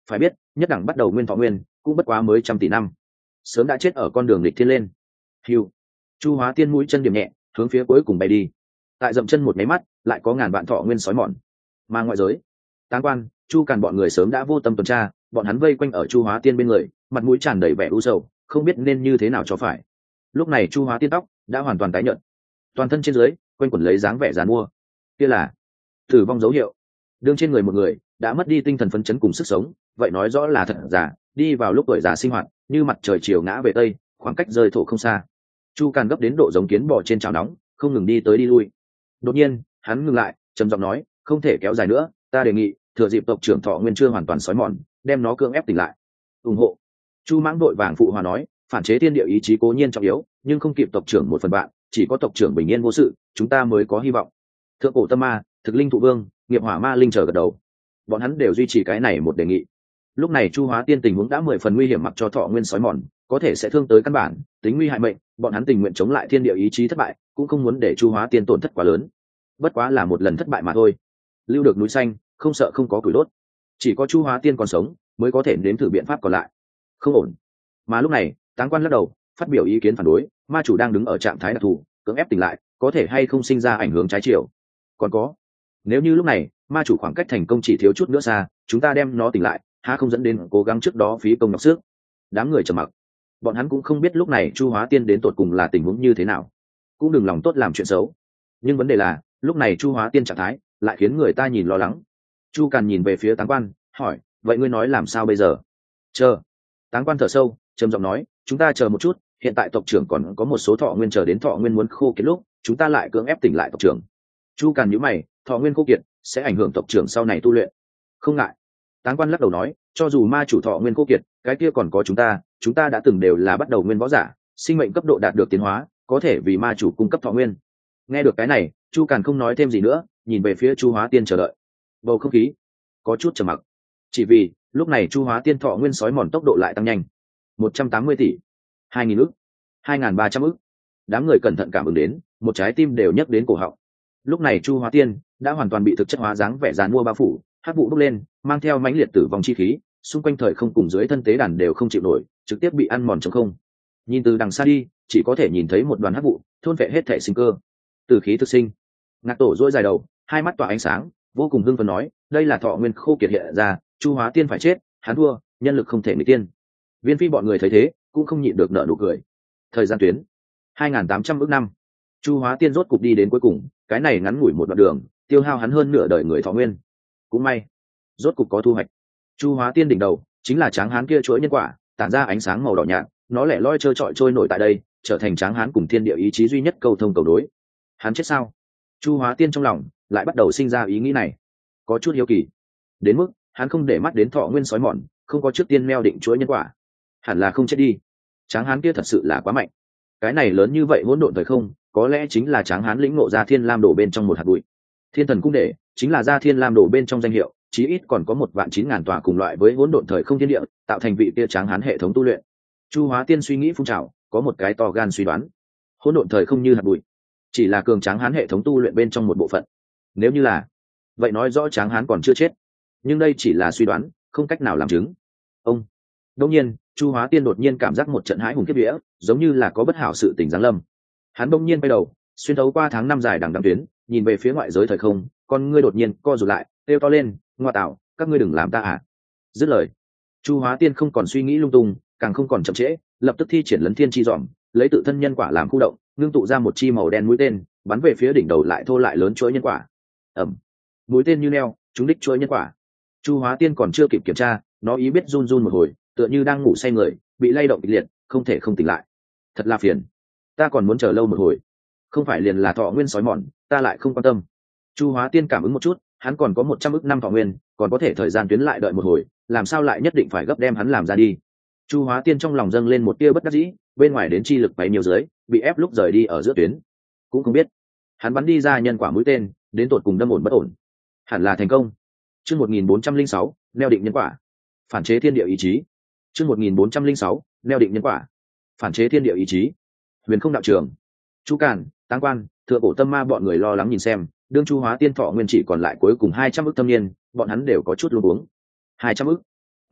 phải biết nhất đẳng bắt đầu nguyên thọ nguyên cũng bất quá mới trăm tỷ năm, sớm đã chết ở con đường lịch thiên lên. Hiu, Chu Hóa Tiên mũi chân điểm nhẹ hướng phía cuối cùng bay đi, tại dậm chân một máy mắt lại có ngàn vạn thọ nguyên sói mòn. Mà ngoại giới táng quan Chu Càn bọn người sớm đã vô tâm tuần tra, bọn hắn vây quanh ở Chu Hóa Tiên bên người, mặt mũi tràn đầy vẻ u sầu, không biết nên như thế nào cho phải. Lúc này Chu Hóa Tiên tóc đã hoàn toàn tái nhợt, toàn thân trên dưới quanh quẩn lấy dáng vẻ giàn mua, kia là tử vong dấu hiệu. Đương trên người một người đã mất đi tinh thần phấn chấn cùng sức sống, vậy nói rõ là thật giả, đi vào lúc tuổi già sinh hoạt như mặt trời chiều ngã về tây, khoảng cách rơi thổ không xa. Chu Càn gấp đến độ giống kiến bò trên chảo nóng, không ngừng đi tới đi lui. Đột nhiên hắn ngừng lại, trầm giọng nói, không thể kéo dài nữa, ta đề nghị thừa dịp tộc trưởng thọ nguyên chưa hoàn toàn sói mòn, đem nó cưỡng ép tỉnh lại. Ủng hộ. Chu Mãng đội vàng phụ hòa nói, phản chế thiên địa ý chí cố nhiên trọng yếu, nhưng không kịp tộc trưởng một phần bạn, chỉ có tộc trưởng bình yên vô sự, chúng ta mới có hy vọng. Thượng cổ tâm ma, thực linh thụ vương, nghiệp hỏa ma linh chờ gật đầu, bọn hắn đều duy trì cái này một đề nghị. Lúc này Chu Hóa Tiên tình huống đã mười phần nguy hiểm, mặc cho thọ nguyên sói mòn có thể sẽ thương tới căn bản, tính nguy hại mệnh, bọn hắn tình nguyện chống lại thiên địa ý chí thất bại, cũng không muốn để Chu Hóa Tiên tổn thất quá lớn. Bất quá là một lần thất bại mà thôi, lưu được núi xanh không sợ không có củi đốt, chỉ có Chu Hóa Tiên còn sống mới có thể nếm thử biện pháp còn lại. Không ổn. Mà lúc này Táng Quan lắc đầu phát biểu ý kiến phản đối, ma chủ đang đứng ở trạng thái đặc thù, cưỡng ép tỉnh lại có thể hay không sinh ra ảnh hưởng trái chiều. Còn có, nếu như lúc này ma chủ khoảng cách thành công chỉ thiếu chút nữa xa, chúng ta đem nó tỉnh lại há không dẫn đến cố gắng trước đó phí công nhọc sức. Đám người trầm mặc, bọn hắn cũng không biết lúc này Chu Hóa Tiên đến tột cùng là tình huống như thế nào, cũng đừng lòng tốt làm chuyện xấu, nhưng vấn đề là lúc này Chu Hóa Tiên trạng thái lại khiến người ta nhìn lo lắng. Chu Càn nhìn về phía Táng Quan hỏi, vậy ngươi nói làm sao bây giờ? Chờ. Táng Quan thở sâu trầm giọng nói, chúng ta chờ một chút, hiện tại tộc trưởng còn có một số thọ nguyên, chờ đến thọ nguyên muốn khô kiệt lúc chúng ta lại cưỡng ép tỉnh lại tộc trưởng. Chu Càn nhíu mày, thọ nguyên khô kiệt sẽ ảnh hưởng tộc trưởng sau này tu luyện. Không ngại. Táng Quan lắc đầu nói, cho dù ma chủ thọ nguyên khô kiệt, cái kia còn có chúng ta, chúng ta đã từng đều là bắt đầu nguyên võ giả, sinh mệnh cấp độ đạt được tiến hóa, có thể vì ma chủ cung cấp thọ nguyên. Nghe được cái này, Chu Càn không nói thêm gì nữa, nhìn về phía Chu Hóa Tiên chờ đợi. Bầu không khí có chút trầm mặc, chỉ vì lúc này Chu Hóa Tiên thọ nguyên sói mòn tốc độ lại tăng nhanh, một trăm tám mươi tỷ, hai nghìn ức, hai nghìn ba trăm ức. Đám người cẩn thận cảm ứng đến, một trái tim đều nhấc đến cổ họng. Lúc này Chu Hóa Tiên đã hoàn toàn bị thực chất hóa, dáng vẻ giàn mua bao phủ, hắc vụ bốc lên, mang theo mãnh liệt tử vong chi khí, xung quanh thời không cùng dưới thân tế đàn đều không chịu nổi, trực tiếp bị ăn mòn trống không. Nhìn từ đằng xa đi, chỉ có thể nhìn thấy một đoàn hắc vụ thôn phệ hết thể sinh cơ. Tử khí thực sinh. Ngạc Tổ duỗi dài đầu, hai mắt tỏa ánh sáng, vô cùng hưng phấn nói, đây là thọ nguyên khô kiệt hiện ra, Chu Hóa Tiên phải chết, hắn thua, nhân lực không thể nghịch tiên. Viên Phi bọn người thấy thế cũng không nhịn được nở nụ cười. Thời gian tuyến hai nghìn tám trăm ước năm, Chu Hóa Tiên rốt cục đi đến cuối cùng, cái này ngắn ngủi một đoạn đường tiêu hao hắn hơn nửa đời người thọ nguyên. Cũng may rốt cục có thu hoạch. Chu Hóa Tiên đỉnh đầu chính là tráng hán kia chuỗi nhân quả, tản ra ánh sáng màu đỏ nhạt, nó lẻ loi trơ trọi trôi nổi tại đây, trở thành tráng hán cùng thiên địa ý chí duy nhất cầu thông cầu đối. Hắn chết sao? Chu Hóa Tiên trong lòng lại bắt đầu sinh ra ý nghĩ này, có chút hiếu kỳ, đến mức hắn không để mắt đến thọ nguyên sói mòn, không có trước tiên meo định chuỗi nhân quả, hẳn là không chết đi. Tráng hán kia thật sự là quá mạnh, cái này lớn như vậy hỗn độn thời không, có lẽ chính là tráng hán lĩnh ngộ ra Thiên Lam Đồ bên trong một hạt bụi. Thiên Thần Cung Đệ chính là ra Thiên Lam Đồ bên trong danh hiệu, chí ít còn có một vạn chín ngàn tòa cùng loại với hỗn độn thời không thiên địa, tạo thành vị kia tráng hán hệ thống tu luyện. Chu Hóa Tiên suy nghĩ phun trào, có một cái to gan suy đoán, hỗn độn thời không như hạt bụi, chỉ là cường tráng hán hệ thống tu luyện bên trong một bộ phận. Nếu như là vậy, nói rõ tráng hán còn chưa chết, nhưng đây chỉ là suy đoán, không cách nào làm chứng. Ông đột nhiên Chu Hóa Tiên đột nhiên cảm giác một trận hãi hùng kiếp vía, giống như là có bất hảo sự tình giáng lâm. Hắn đột nhiên quay đầu, xuyên thấu qua tháng năm dài đằng đẵng tuyến, nhìn về phía ngoại giới thời không, con ngươi đột nhiên co rụt lại, kêu to lên, ngoa tạo, các ngươi đừng làm ta à. Dứt lời, Chu Hóa Tiên không còn suy nghĩ lung tung, càng không còn chậm trễ, lập tức thi triển lấn thiên chi dòm, lấy tự thân nhân quả làm khu động, ngưng tụ ra một chi màu đen mũi tên, bắn về phía đỉnh đầu lại thô lại lớn chuỗi nhân quả. Ầm, mũi tên như neo, trúng đích chuỗi nhân quả. Chu Hóa Tiên còn chưa kịp kiểm tra, nó ý biết run run một hồi, tựa như đang ngủ say người, bị lay động kịch liệt, không thể không tỉnh lại. Thật là phiền, ta còn muốn chờ lâu một hồi. Không phải liền là thọ nguyên sói mòn, ta lại không quan tâm. Chu Hóa Tiên cảm ứng một chút, hắn còn có một trăm ức năm thọ nguyên, còn có thể thời gian tuyến lại đợi một hồi, làm sao lại nhất định phải gấp đem hắn làm ra đi. Chu Hóa Tiên trong lòng dâng lên một tia bất đắc dĩ, bên ngoài đến chi lực bấy nhiều dưới, bị ép lúc rời đi ở giữa tuyến, cũng không biết hắn bắn đi ra nhân quả mũi tên đến tột cùng đâm ổn bất ổn, hẳn là thành công. Chương một nghìn bốn trăm linh sáu, neo định nhân quả, phản chế thiên địa ý chí. Chương một nghìn bốn trăm linh sáu, neo định nhân quả, phản chế thiên địa ý chí. Huyền Không đạo trường, Chu Càn, Táng Quan, Thượng Cổ Tâm Ma bọn người lo lắng nhìn xem, đương Chu Hóa Tiên thọ nguyên chỉ còn lại cuối cùng hai trăm ức thâm niên, bọn hắn đều có chút luống cuống. hai trăm ức,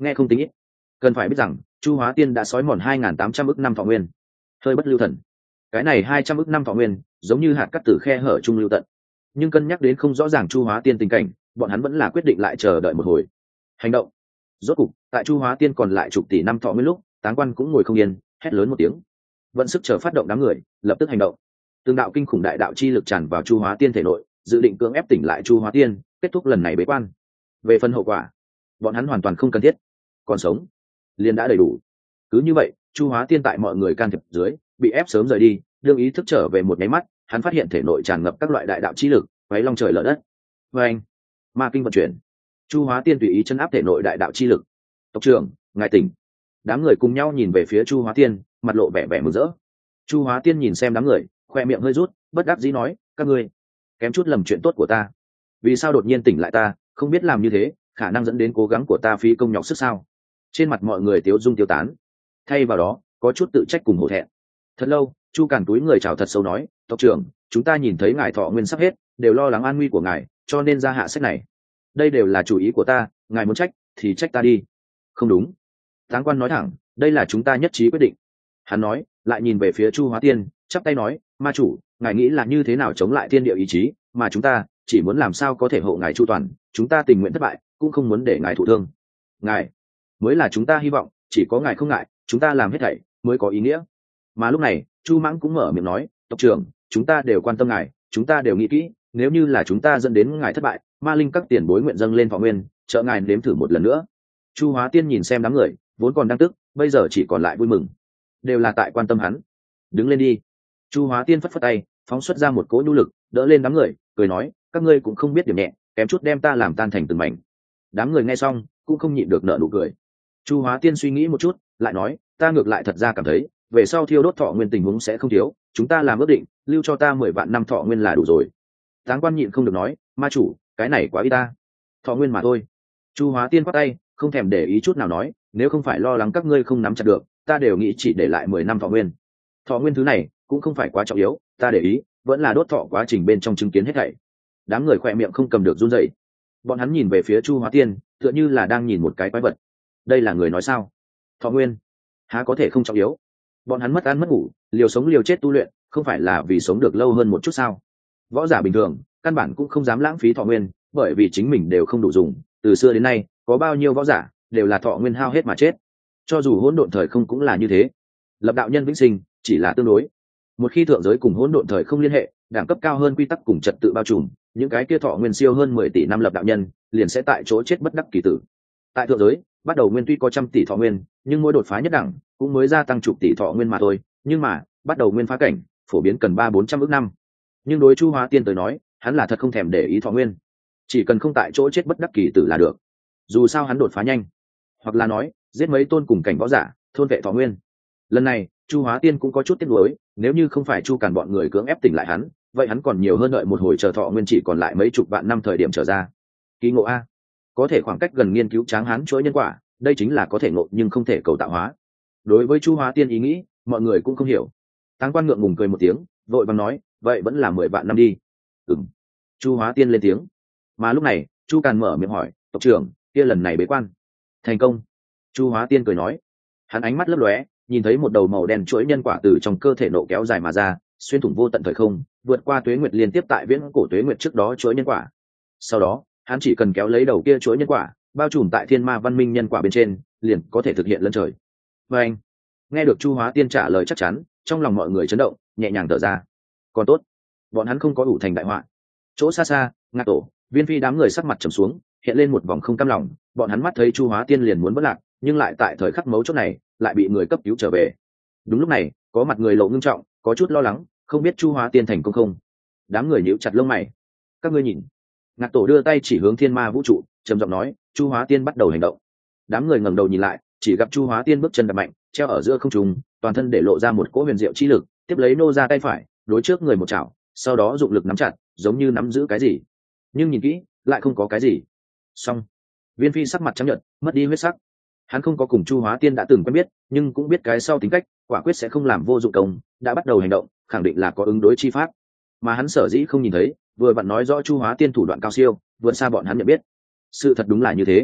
nghe không tính ít. Cần phải biết rằng Chu Hóa Tiên đã sói mòn hai nghìn tám trăm ức năm thọ nguyên, hơi bất lưu thần. Cái này hai trăm ức năm thọ nguyên giống như hạt cát từ khe hở trung lưu tận. Nhưng cân nhắc đến không rõ ràng Chu Hóa Tiên tình cảnh, bọn hắn vẫn là quyết định lại chờ đợi một hồi. Hành động. Rốt cục, tại Chu Hóa Tiên còn lại chục tỷ năm thọ nguyên lúc, Táng Quan cũng ngồi không yên, hét lớn một tiếng. Vận sức chờ phát động đám người, lập tức hành động. Từng đạo kinh khủng đại đạo chi lực tràn vào Chu Hóa Tiên thể nội, dự định cưỡng ép tỉnh lại Chu Hóa Tiên, kết thúc lần này bế quan. Về phần hậu quả, bọn hắn hoàn toàn không cần thiết. Còn sống, liền đã đầy đủ. Cứ như vậy, Chu Hóa Tiên tại mọi người can thiệp dưới, bị ép sớm rời đi, đương ý thức trở về một nháy mắt, hắn phát hiện thể nội tràn ngập các loại đại đạo chi lực, quấy long trời lở đất. Và anh, ma kinh vận chuyển, Chu Hóa Tiên tùy ý chân áp thể nội đại đạo chi lực. Tộc trưởng, ngài tỉnh. Đám người cùng nhau nhìn về phía Chu Hóa Tiên, mặt lộ vẻ vẻ mừng rỡ. Chu Hóa Tiên nhìn xem đám người, khoe miệng hơi rút, bất đắc dĩ nói, các ngươi kém chút lầm chuyện tốt của ta. Vì sao đột nhiên tỉnh lại ta, không biết làm như thế, khả năng dẫn đến cố gắng của ta phí công nhọc sức sao? Trên mặt mọi người tiếu dung tiêu tán, thay vào đó có chút tự trách cùng hổ thẹn. Thật lâu, Chu Càn túi người chào thật sâu nói, tộc trưởng, chúng ta nhìn thấy ngài thọ nguyên sắp hết, đều lo lắng an nguy của ngài, cho nên ra hạ sách này. Đây đều là chủ ý của ta, ngài muốn trách thì trách ta đi. Không đúng. Táng Quan nói thẳng, đây là chúng ta nhất trí quyết định. Hắn nói, lại nhìn về phía Chu Hóa Tiên, chắp tay nói, ma chủ, ngài nghĩ là như thế nào chống lại thiên địa ý chí, mà chúng ta chỉ muốn làm sao có thể hộ ngài chu toàn, chúng ta tình nguyện thất bại, cũng không muốn để ngài thụ thương. Ngài mới là chúng ta hy vọng, chỉ có ngài không ngại, chúng ta làm hết thảy mới có ý nghĩa. Mà lúc này, Chu Mãng cũng mở miệng nói, tộc trưởng, chúng ta đều quan tâm ngài, chúng ta đều nghĩ kỹ, nếu như là chúng ta dẫn đến ngài thất bại, ma linh các tiền bối nguyện dâng lên thọ nguyên, trợ ngài nếm thử một lần nữa. Chu Hóa Tiên nhìn xem đám người, vốn còn đang tức, bây giờ chỉ còn lại vui mừng, đều là tại quan tâm hắn. Đứng lên đi. Chu Hóa Tiên phất phất tay, phóng xuất ra một cỗ nhu lực, đỡ lên đám người, cười nói, các ngươi cũng không biết điểm nhẹ, kém chút đem ta làm tan thành từng mảnh. Đám người nghe xong, cũng không nhịn được nở nụ cười. Chu Hóa Tiên suy nghĩ một chút, lại nói, ta ngược lại thật ra cảm thấy, về sau thiêu đốt thọ nguyên tình huống sẽ không thiếu, chúng ta làm ước định, lưu cho ta mười vạn năm thọ nguyên là đủ rồi. Táng Quan nhịn không được nói, ma chủ, cái này quá ít ta. Thọ nguyên mà thôi. Chu Hóa Tiên quát tay, không thèm để ý chút nào nói, nếu không phải lo lắng các ngươi không nắm chặt được, ta đều nghĩ chỉ để lại mười năm thọ nguyên. Thọ nguyên thứ này cũng không phải quá trọng yếu, ta để ý vẫn là đốt thọ quá trình bên trong chứng kiến hết thảy. Đám người khỏe miệng không cầm được run rẩy. Bọn hắn nhìn về phía Chu Hóa Tiên, tựa như là đang nhìn một cái quái vật. Đây là người nói sao? Thọ nguyên há có thể không trọng yếu? Bọn hắn mất ăn mất ngủ, liều sống liều chết tu luyện, không phải là vì sống được lâu hơn một chút sao? Võ giả bình thường căn bản cũng không dám lãng phí thọ nguyên, bởi vì chính mình đều không đủ dùng. Từ xưa đến nay, có bao nhiêu võ giả đều là thọ nguyên hao hết mà chết. Cho dù hỗn độn thời không cũng là như thế. Lập đạo nhân vĩnh sinh chỉ là tương đối. Một khi thượng giới cùng hỗn độn thời không liên hệ, đẳng cấp cao hơn quy tắc cùng trật tự bao trùm, những cái kia thọ nguyên siêu hơn mười tỷ năm lập đạo nhân liền sẽ tại chỗ chết bất đắc kỳ tử. Tại thượng giới, bắt đầu nguyên tuy có trăm tỷ thọ nguyên, nhưng mỗi đột phá nhất đẳng cũng mới gia tăng chục tỷ thọ nguyên mà thôi, nhưng mà bắt đầu nguyên phá cảnh phổ biến cần ba bốn trăm ước năm. Nhưng đối Chu Hóa Tiên tới nói, hắn là thật không thèm để ý thọ nguyên, chỉ cần không tại chỗ chết bất đắc kỳ tử là được. Dù sao hắn đột phá nhanh, hoặc là nói giết mấy tôn cùng cảnh võ giả, thôn vệ thọ nguyên. Lần này Chu Hóa Tiên cũng có chút tiếc nuối, nếu như không phải Chu Càn bọn người cưỡng ép tỉnh lại hắn, vậy hắn còn nhiều hơn đợi một hồi chờ thọ nguyên chỉ còn lại mấy chục vạn năm thời điểm trở ra. Kỳ ngộ a, có thể khoảng cách gần nghiên cứu tráng hán chuỗi nhân quả, đây chính là có thể ngộ nhưng không thể cầu tạo hóa. Đối với Chu Hóa Tiên ý nghĩ, mọi người cũng không hiểu. Táng Quan ngượng ngùng cười một tiếng, vội vàng nói, vậy vẫn là mười vạn năm đi. Ừm. Chu Hóa Tiên lên tiếng. Mà lúc này, Chu Càn mở miệng hỏi, tộc trưởng, kia lần này bế quan thành công? Chu Hóa Tiên cười nói. Hắn ánh mắt lấp lóe, nhìn thấy một đầu màu đen chuỗi nhân quả từ trong cơ thể nộ kéo dài mà ra, xuyên thủng vô tận thời không, vượt qua tuế nguyệt liên tiếp tại viễn cổ tuế nguyệt trước đó chuỗi nhân quả. Sau đó, hắn chỉ cần kéo lấy đầu kia chuỗi nhân quả, bao trùm tại thiên ma văn minh nhân quả bên trên, liền có thể thực hiện lân trời. Và anh, nghe được Chu Hóa Tiên trả lời chắc chắn, trong lòng mọi người chấn động, nhẹ nhàng thở ra. Còn tốt, bọn hắn không có ủ thành đại họa. Chỗ xa xa, Ngạc Tổ, Viên Phi đám người sắc mặt trầm xuống, hiện lên một vòng không cam lòng. Bọn hắn mắt thấy Chu Hóa Tiên liền muốn vỡ lạc, nhưng lại tại thời khắc mấu chốt này, lại bị người cấp cứu trở về. Đúng lúc này, có mặt người lộ ngưng trọng, có chút lo lắng, không biết Chu Hóa Tiên thành công không. Đám người nhíu chặt lông mày. Các ngươi nhìn. Ngạc Tổ đưa tay chỉ hướng thiên ma vũ trụ, trầm giọng nói, Chu Hóa Tiên bắt đầu hành động. Đám người ngẩng đầu nhìn lại, chỉ gặp Chu Hóa Tiên bước chân đập mạnh, treo ở giữa không trung, toàn thân để lộ ra một cỗ huyền diệu chi lực, tiếp lấy nô ra tay phải, đối trước người một chảo, sau đó dụng lực nắm chặt, giống như nắm giữ cái gì. Nhưng nhìn kỹ, lại không có cái gì. Xong. Viên Phi sắc mặt trắng nhợt, mất đi huyết sắc. Hắn không có cùng Chu Hóa Tiên đã từng quen biết, nhưng cũng biết cái sau tính cách, quả quyết sẽ không làm vô dụng công, đã bắt đầu hành động, khẳng định là có ứng đối chi pháp. Mà hắn sở dĩ không nhìn thấy, vừa vặn nói rõ Chu Hóa Tiên thủ đoạn cao siêu, vượt xa bọn hắn nhận biết. Sự thật đúng là như thế.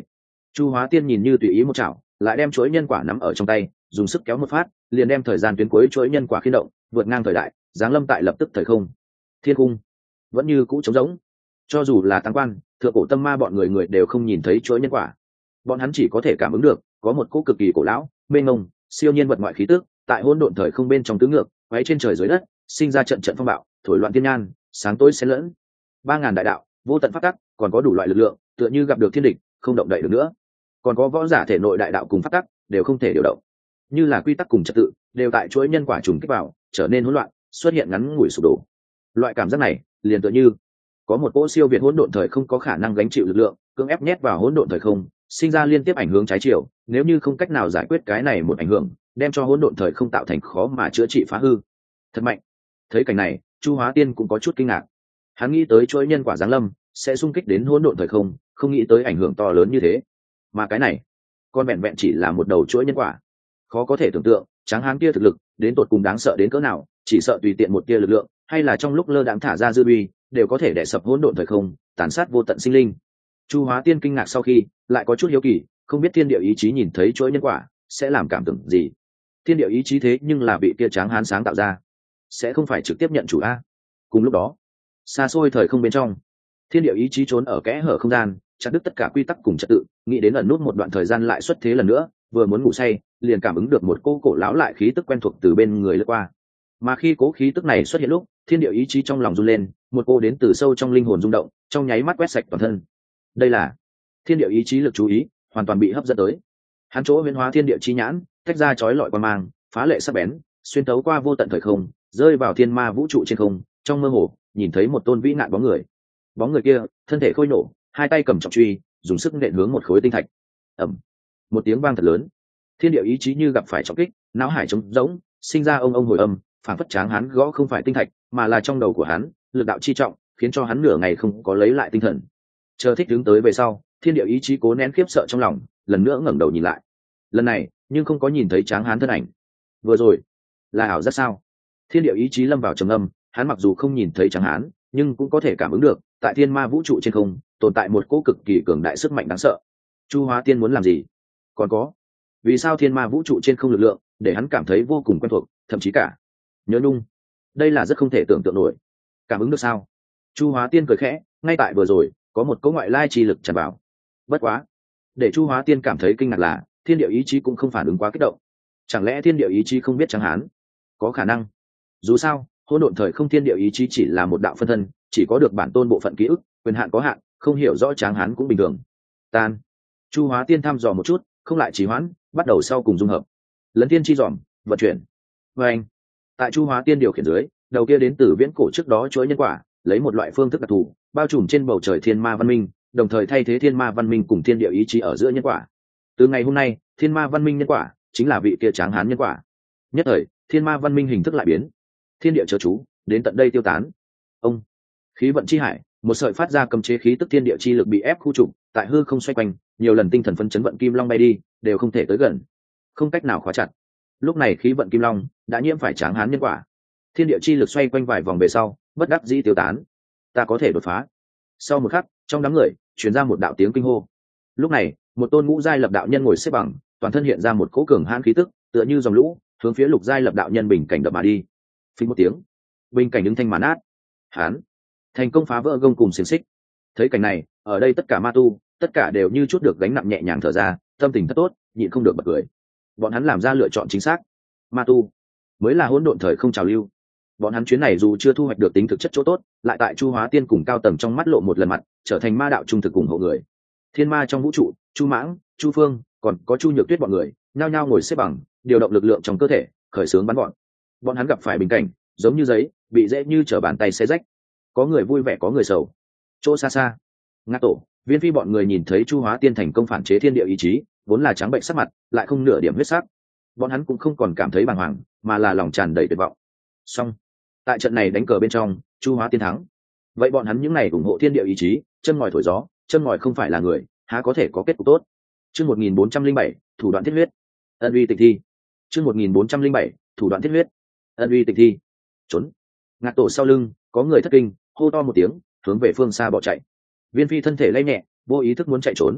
Chu Hóa Tiên nhìn như tùy ý một chảo, lại đem chuỗi nhân quả nắm ở trong tay, dùng sức kéo một phát, liền đem thời gian tuyến cuối chuỗi nhân quả khiên động, vượt ngang thời đại, giáng lâm tại lập tức thời không. Thiên cung vẫn như cũ trống rỗng. Cho dù là tăng quan, thượng cổ tâm ma bọn người người đều không nhìn thấy chuỗi nhân quả. Bọn hắn chỉ có thể cảm ứng được, có một cỗ cực kỳ cổ lão, mênh mông, siêu nhiên vật ngoại khí tức, tại hỗn độn thời không bên trong tứ ngược, quấy trên trời dưới đất, sinh ra trận trận phong bạo, thổi loạn thiên nhan, sáng tối xen lẫn. Ba ngàn đại đạo, vô tận pháp tắc, còn có đủ loại lực lượng, tựa như gặp được thiên địch, không động đậy được nữa. Còn có võ giả thể nội đại đạo cùng pháp tắc, đều không thể điều động. Như là quy tắc cùng trật tự, đều tại chuỗi nhân quả trùng kích vào, trở nên hỗn loạn, xuất hiện ngắn ngủi sụp đổ. Loại cảm giác này, liền tựa như có một cỗ siêu việt hỗn độn thời không có khả năng gánh chịu lực lượng, cưỡng ép nhét vào hỗn độn thời không, sinh ra liên tiếp ảnh hưởng trái chiều, nếu như không cách nào giải quyết cái này một ảnh hưởng, đem cho hỗn độn thời không tạo thành khó mà chữa trị phá hư. Thật mạnh. Thấy cảnh này, Chu Hóa Tiên cũng có chút kinh ngạc. Hắn nghĩ tới chuỗi nhân quả giáng lâm sẽ xung kích đến hỗn độn thời không, không nghĩ tới ảnh hưởng to lớn như thế. Mà cái này, con vẹn vẹn chỉ là một đầu chuỗi nhân quả. Khó có thể tưởng tượng, Tráng Hán kia thực lực, đến tột cùng đáng sợ đến cỡ nào, chỉ sợ tùy tiện một tia lực lượng, hay là trong lúc lơ đãng thả ra dư uy, đều có thể đè sập hỗn độn thời không, tàn sát vô tận sinh linh. Chu Hóa Tiên kinh ngạc sau khi, lại có chút hiếu kỳ, không biết thiên địa ý chí nhìn thấy chuỗi nhân quả, sẽ làm cảm tưởng gì. Thiên địa ý chí thế nhưng là bị kia Tráng Hán sáng tạo ra, sẽ không phải trực tiếp nhận chủ a. Cùng lúc đó, xa xôi thời không bên trong, thiên địa ý chí trốn ở kẽ hở không gian, chặt đứt tất cả quy tắc cùng trật tự, nghĩ đến ẩn nút một đoạn thời gian lại xuất thế lần nữa, vừa muốn ngủ say, liền cảm ứng được một cô cổ lão lại khí tức quen thuộc từ bên người lướt qua. Mà khi cố khí tức này xuất hiện lúc, thiên địa ý chí trong lòng run lên, một cô đến từ sâu trong linh hồn rung động, trong nháy mắt quét sạch toàn thân. Đây là thiên địa ý chí lực chú ý, hoàn toàn bị hấp dẫn tới. Hắn chỗ huyễn hóa thiên địa chi nhãn, tách ra chói lọi qua mang, phá lệ sắc bén, xuyên tấu qua vô tận thời không, rơi vào thiên ma vũ trụ trên không, trong mơ hồ, nhìn thấy một tôn vĩ nạn bóng người. Bóng người kia, thân thể khôi nổ, hai tay cầm trọng truy, dùng sức nện hướng một khối tinh thạch. Ầm. Một tiếng vang thật lớn. Thiên địa ý chí như gặp phải trọng kích, não hải trống rỗng, sinh ra ông ông hồi âm, phản phất Tráng Hán gõ không phải tinh thạch, mà là trong đầu của hắn, lực đạo chi trọng, khiến cho hắn nửa ngày không có lấy lại tinh thần. Chờ thích đứng tới về sau, thiên địa ý chí cố nén khiếp sợ trong lòng, lần nữa ngẩng đầu nhìn lại. Lần này, nhưng không có nhìn thấy Tráng Hán thân ảnh. Vừa rồi, là ảo giác sao? Thiên địa ý chí lâm vào trầm âm, hắn mặc dù không nhìn thấy Tráng Hán, nhưng cũng có thể cảm ứng được, tại thiên ma vũ trụ trên không, tồn tại một cỗ cực kỳ cường đại sức mạnh đáng sợ. Chu Hóa Tiên muốn làm gì? Còn có, vì sao thiên ma vũ trụ trên không lực lượng, để hắn cảm thấy vô cùng quen thuộc, thậm chí cả nhớ nung. Đây là rất không thể tưởng tượng nổi. Cảm ứng được sao? Chu Hóa Tiên cười khẽ, ngay tại vừa rồi, có một cỗ ngoại lai chi lực tràn vào. Bất quá, để Chu Hóa Tiên cảm thấy kinh ngạc là, thiên địa ý chí cũng không phản ứng quá kích động. Chẳng lẽ thiên địa ý chí không biết Tráng Hán? Có khả năng. Dù sao, hỗn độn thời không thiên địa ý chí chỉ là một đạo phân thân, chỉ có được bản tôn bộ phận ký ức, quyền hạn có hạn, không hiểu rõ Tráng Hán cũng bình thường. Tan. Chu Hóa Tiên thăm dò một chút, không lại trì hoãn, bắt đầu sau cùng dung hợp. Lấn tiên chi dòm, vận chuyển. Và anh, tại Chu Hóa Tiên điều khiển dưới, đầu kia đến từ viễn cổ trước đó chuỗi nhân quả, lấy một loại phương thức đặc thù, bao trùm trên bầu trời thiên ma văn minh, đồng thời thay thế thiên ma văn minh cùng thiên địa ý chí ở giữa nhân quả. Từ ngày hôm nay, thiên ma văn minh nhân quả chính là vị kia Tráng Hán nhân quả. Nhất thời, thiên ma văn minh hình thức lại biến, thiên địa chớ chú, đến tận đây tiêu tán. Ông, khí vận chi hải, một sợi phát ra cấm chế khí tức thiên địa chi lực bị ép khu trục, tại hư không xoay quanh, nhiều lần tinh thần phân chấn vận kim long bay đi, đều không thể tới gần, không cách nào khóa chặt. Lúc này khí vận kim long đã nhiễm phải Tráng Hán nhân quả, thiên địa chi lực xoay quanh vài vòng về sau, bất đắc dĩ tiêu tán. Ta có thể đột phá. Sau một khắc, trong đám người truyền ra một đạo tiếng kinh hô. Lúc này, một tôn ngũ giai lập đạo nhân ngồi xếp bằng, toàn thân hiện ra một cỗ cường hãn khí tức, tựa như dòng lũ, hướng phía lục giai lập đạo nhân bình cảnh đập mà đi. Phình một tiếng, bình cảnh đứng thanh màn át. Hán thành công phá vỡ gông cùng xiềng xích. Thấy cảnh này, ở đây tất cả ma tu, tất cả đều như chút được gánh nặng nhẹ nhàng thở ra, tâm tình thật tốt, nhịn không được bật cười. Bọn hắn làm ra lựa chọn chính xác. Ma tu mới là hỗn độn thời không trào lưu. Bọn hắn chuyến này dù chưa thu hoạch được tính thực chất chỗ tốt, lại tại Chu Hóa Tiên cùng cao tầng trong mắt lộ một lần mặt, trở thành ma đạo trung thực ủng hộ người. Thiên ma trong vũ trụ, Chu Mãng, Chu Phương, còn có Chu Nhược Tuyết bọn người, nhao nhao ngồi xếp bằng, điều động lực lượng trong cơ thể, khởi xướng bắn bọn. Bọn hắn gặp phải bình cảnh, giống như giấy, bị dễ như trở bàn tay xé rách. Có người vui vẻ có người sầu. Chỗ xa xa, Ngã Tổ, Viên Phi bọn người nhìn thấy Chu Hóa Tiên thành công phản chế thiên địa ý chí, vốn là trắng bệnh sắc mặt, lại không nửa điểm huyết sắc. Bọn hắn cũng không còn cảm thấy bàng hoàng, mà là lòng tràn đầy tuyệt vọng. Xong, tại trận này đánh cờ bên trong, Chu Hóa Tiên thắng. Vậy bọn hắn những này ủng hộ thiên địa ý chí, chân ngòi thổi gió, chân ngòi không phải là người, há có thể có kết cục tốt. Chương một nghìn bốn trăm linh bảy, thủ đoạn thiết huyết. Ân uy tịch thi. Chương một nghìn bốn trăm linh bảy, thủ đoạn thiết huyết. Ân uy tịch thi. Trốn. Ngạc Tổ sau lưng, có người thất kinh, hô to một tiếng, hướng về phương xa bỏ chạy. Viên Phi thân thể lay nhẹ, vô ý thức muốn chạy trốn.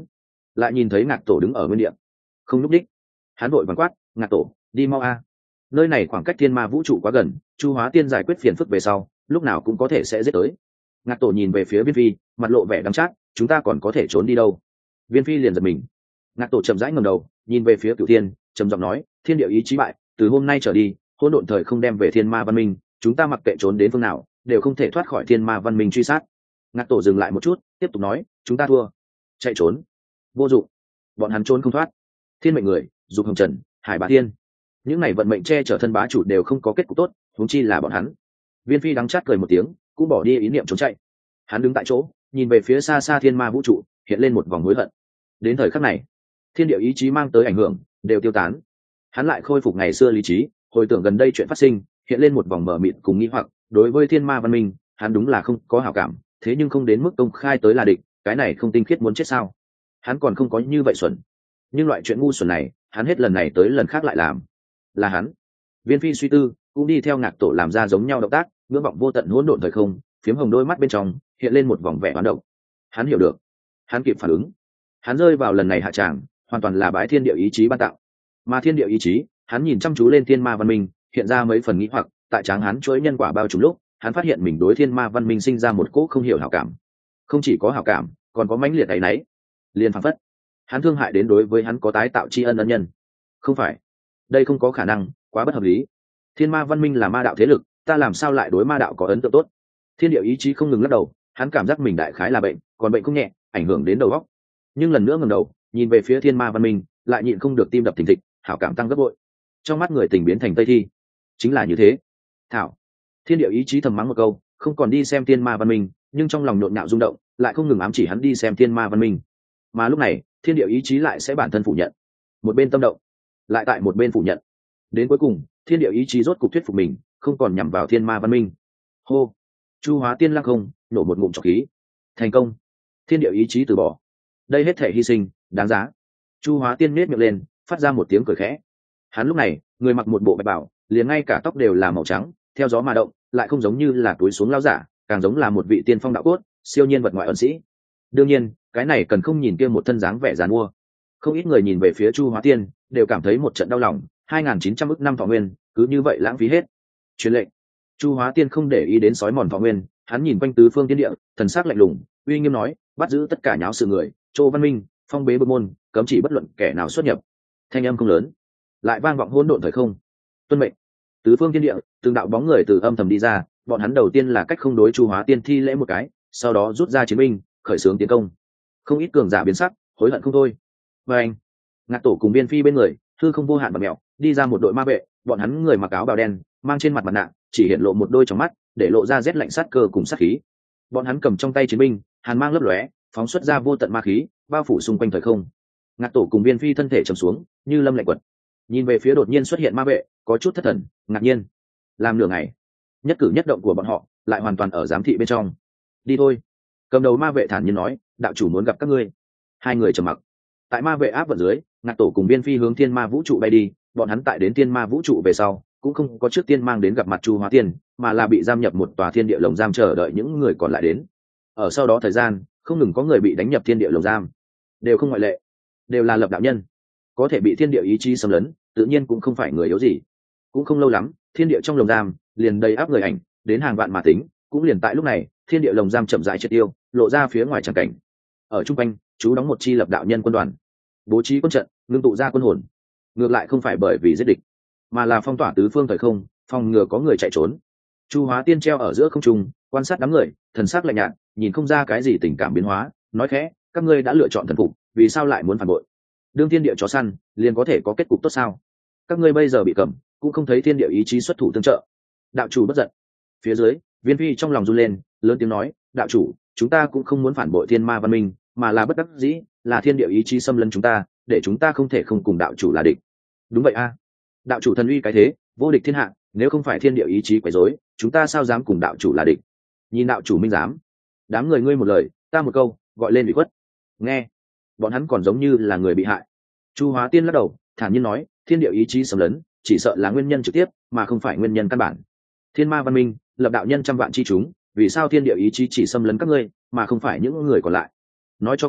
lại nhìn thấy ngạc tổ đứng ở nguyên địa không núp đích. Hắn vội vàng quát, ngạc tổ đi mau a, nơi này khoảng cách thiên ma vũ trụ quá gần, Chu Hóa Tiên giải quyết phiền phức về sau lúc nào cũng có thể sẽ giết tới. Ngạc tổ nhìn về phía Viên Phi, mặt lộ vẻ đắng chát, chúng ta còn có thể trốn đi đâu? Viên Phi liền giật mình. Ngạc tổ chậm rãi ngẩng đầu nhìn về phía Cửu Thiên, trầm giọng nói, thiên địa ý chí bại, từ hôm nay trở đi hỗn độn thời không đem về thiên ma văn minh, chúng ta mặc kệ trốn đến phương nào đều không thể thoát khỏi thiên ma văn minh truy sát. Ngạc tổ dừng lại một chút tiếp tục nói, chúng ta thua, chạy trốn vô dụng, bọn hắn trốn không thoát. Thiên mệnh người, Dục Hồng Trần, Hải Bá Thiên, những này vận mệnh che chở thân bá chủ đều không có kết cục tốt, huống chi là bọn hắn. Viên Phi đắng chát cười một tiếng, cũng bỏ đi ý niệm trốn chạy. Hắn đứng tại chỗ nhìn về phía xa xa thiên ma vũ trụ, hiện lên một vòng hối hận. Đến thời khắc này thiên địa ý chí mang tới ảnh hưởng đều tiêu tán, hắn lại khôi phục ngày xưa lý trí, hồi tưởng gần đây chuyện phát sinh, hiện lên một vòng mờ mịt cùng nghi hoặc. Đối với thiên ma văn minh hắn đúng là không có hảo cảm, thế nhưng không đến mức công khai tới là địch, cái này không tinh khiết muốn chết sao? Hắn còn không có như vậy xuẩn, nhưng loại chuyện ngu xuẩn này hắn hết lần này tới lần khác lại làm. Là hắn. Viên Phi suy tư cũng đi theo ngạc tổ làm ra giống nhau động tác, ngưỡng vọng vô tận hỗn độn thời không, phiếm hồng đôi mắt bên trong hiện lên một vòng vẻ hoán động. Hắn hiểu được, hắn kịp phản ứng, hắn rơi vào lần này hạ tràng hoàn toàn là bái thiên địa ý chí ban tạo. Mà thiên địa ý chí hắn nhìn chăm chú lên thiên ma văn minh, hiện ra mấy phần nghĩ hoặc. Tại tráng hắn chuỗi nhân quả bao trùm lúc, hắn phát hiện mình đối thiên ma văn minh sinh ra một cỗ không hiểu hảo cảm, không chỉ có hảo cảm còn có mãnh liệt áy náy. Liền phảng phất hắn thương hại đến đối với hắn có tái tạo tri ân ân nhân. Không phải, đây không có khả năng, quá bất hợp lý. Thiên ma văn minh là ma đạo thế lực, ta làm sao lại đối ma đạo có ấn tượng tốt? Thiên địa ý chí không ngừng lắc đầu, hắn cảm giác mình đại khái là bệnh, còn bệnh không nhẹ, ảnh hưởng đến đầu óc. Nhưng lần nữa ngẩng đầu nhìn về phía thiên ma văn minh, lại nhịn không được tim đập thình thịch, hảo cảm tăng gấp bội. Trong mắt người tình biến thành tây thi. Chính là như thế. Thảo. Thiên địa ý chí thầm mắng một câu, không còn đi xem thiên ma văn minh, nhưng trong lòng nhộn nhạo rung động, lại không ngừng ám chỉ hắn đi xem thiên ma văn minh. Mà lúc này thiên địa ý chí lại sẽ bản thân phủ nhận, một bên tâm động lại tại một bên phủ nhận, đến cuối cùng thiên địa ý chí rốt cục thuyết phục mình, không còn nhằm vào thiên ma văn minh. Hô. Chu Hóa Tiên lăng không nổ một ngụm trọc khí, thành công. Thiên địa ý chí từ bỏ, đây hết thể hy sinh đáng giá. Chu Hóa Tiên nết miệng lên, phát ra một tiếng cười khẽ. Hắn lúc này người mặc một bộ bạch bảo, liền ngay cả tóc đều là màu trắng, theo gió mà động, lại không giống như là túi xuống lao giả, càng giống là một vị tiên phong đạo cốt, siêu nhiên vật ngoại ẩn sĩ. Đương nhiên cái này cần không nhìn kia một thân dáng vẻ giàn mua. Không ít người nhìn về phía Chu Hóa Tiên đều cảm thấy một trận đau lòng, hai nghìn chín trăm ức năm thọ nguyên cứ như vậy lãng phí hết. Truyền lệnh. Chu Hóa Tiên không để ý đến sói mòn thọ nguyên, hắn nhìn quanh tứ phương thiên địa, thần sắc lạnh lùng uy nghiêm nói, bắt giữ tất cả nháo sự người, Châu Văn Minh phong bế bực môn, cấm chỉ bất luận kẻ nào xuất nhập. Thanh âm không lớn, lại vang vọng hỗn độn thời không. Tuân mệnh. Tứ phương thiên địa từng đạo bóng người từ âm thầm đi ra, bọn hắn đầu tiên là cách không đối Chu Hóa Tiên thi lễ một cái, sau đó rút ra chiến binh khởi xướng tiến công. Không ít cường giả biến sắc, hối hận không thôi. Và anh ngạc tổ cùng Viên Phi bên người thư không vô hạn và mèo đi ra một đội ma vệ, bọn hắn người mặc áo bào đen, mang trên mặt mặt nạ, chỉ hiện lộ một đôi trong mắt để lộ ra rét lạnh sát cơ cùng sát khí. Bọn hắn cầm trong tay chiến binh hàn mang lấp lóe, phóng xuất ra vô tận ma khí bao phủ xung quanh thời không. Ngạc tổ cùng Viên Phi thân thể trầm xuống như lâm lạnh quật, nhìn về phía đột nhiên xuất hiện ma vệ có chút thất thần ngạc nhiên. Làm nửa ngày nhất cử nhất động của bọn họ lại hoàn toàn ở giám thị bên trong. Đi thôi. Cầm đầu ma vệ thản nhiên nói, đạo chủ muốn gặp các ngươi. Hai người trầm mặc. Tại ma vệ áp vận dưới, ngạc tổ cùng Viên Phi hướng thiên ma vũ trụ bay đi. Bọn hắn tại đến thiên ma vũ trụ về sau cũng không có trước tiên mang đến gặp mặt Chu Hóa Tiên, mà là bị giam nhập một tòa thiên địa lồng giam chờ đợi những người còn lại đến. Ở sau đó thời gian không ngừng có người bị đánh nhập thiên địa lồng giam, đều không ngoại lệ, đều là lập đạo nhân. Có thể bị thiên địa ý chí xâm lấn tự nhiên cũng không phải người yếu gì. Cũng không lâu lắm thiên địa trong lồng giam liền đầy áp người ảnh, đến hàng vạn mà tính. Cũng liền tại lúc này thiên địa lồng giam chậm rãi triệt tiêu, lộ ra phía ngoài tràng cảnh. Ở trung quanh chú đóng một chi lập đạo nhân quân đoàn, bố trí quân trận, ngưng tụ ra quân hồn. Ngược lại không phải bởi vì giết địch, mà là phong tỏa tứ phương thời không, phòng ngừa có người chạy trốn. Chu Hóa Tiên treo ở giữa không trung, quan sát đám người, thần sắc lạnh nhạt, nhìn không ra cái gì tình cảm biến hóa, nói khẽ, các ngươi đã lựa chọn thần phục, vì sao lại muốn phản bội? Đương thiên địa chó săn liền có thể có kết cục tốt sao? Các ngươi bây giờ bị cầm, cũng không thấy thiên địa ý chí xuất thủ tương trợ. Đạo chủ bất giận. Phía dưới Viên Phi trong lòng run lên, lớn tiếng nói, đạo chủ, chúng ta cũng không muốn phản bội thiên ma văn minh, mà là bất đắc dĩ, là thiên địa ý chí xâm lấn chúng ta, để chúng ta không thể không cùng đạo chủ là địch. Đúng vậy a, đạo chủ thần uy cái thế, vô địch thiên hạ, nếu không phải thiên địa ý chí quấy rối, chúng ta sao dám cùng đạo chủ là địch? Nhìn đạo chủ minh dám. Đám người ngươi một lời ta một câu, gọi lên bị khuất. Nghe bọn hắn còn giống như là người bị hại. Chu Hóa Tiên lắc đầu thản nhiên nói, thiên địa ý chí xâm lấn chỉ sợ là nguyên nhân trực tiếp mà không phải nguyên nhân căn bản. Thiên ma văn minh lập đạo nhân trăm vạn chi chúng, vì sao thiên địa ý chí chỉ xâm lấn các ngươi mà không phải những người còn lại? Nói cho cùng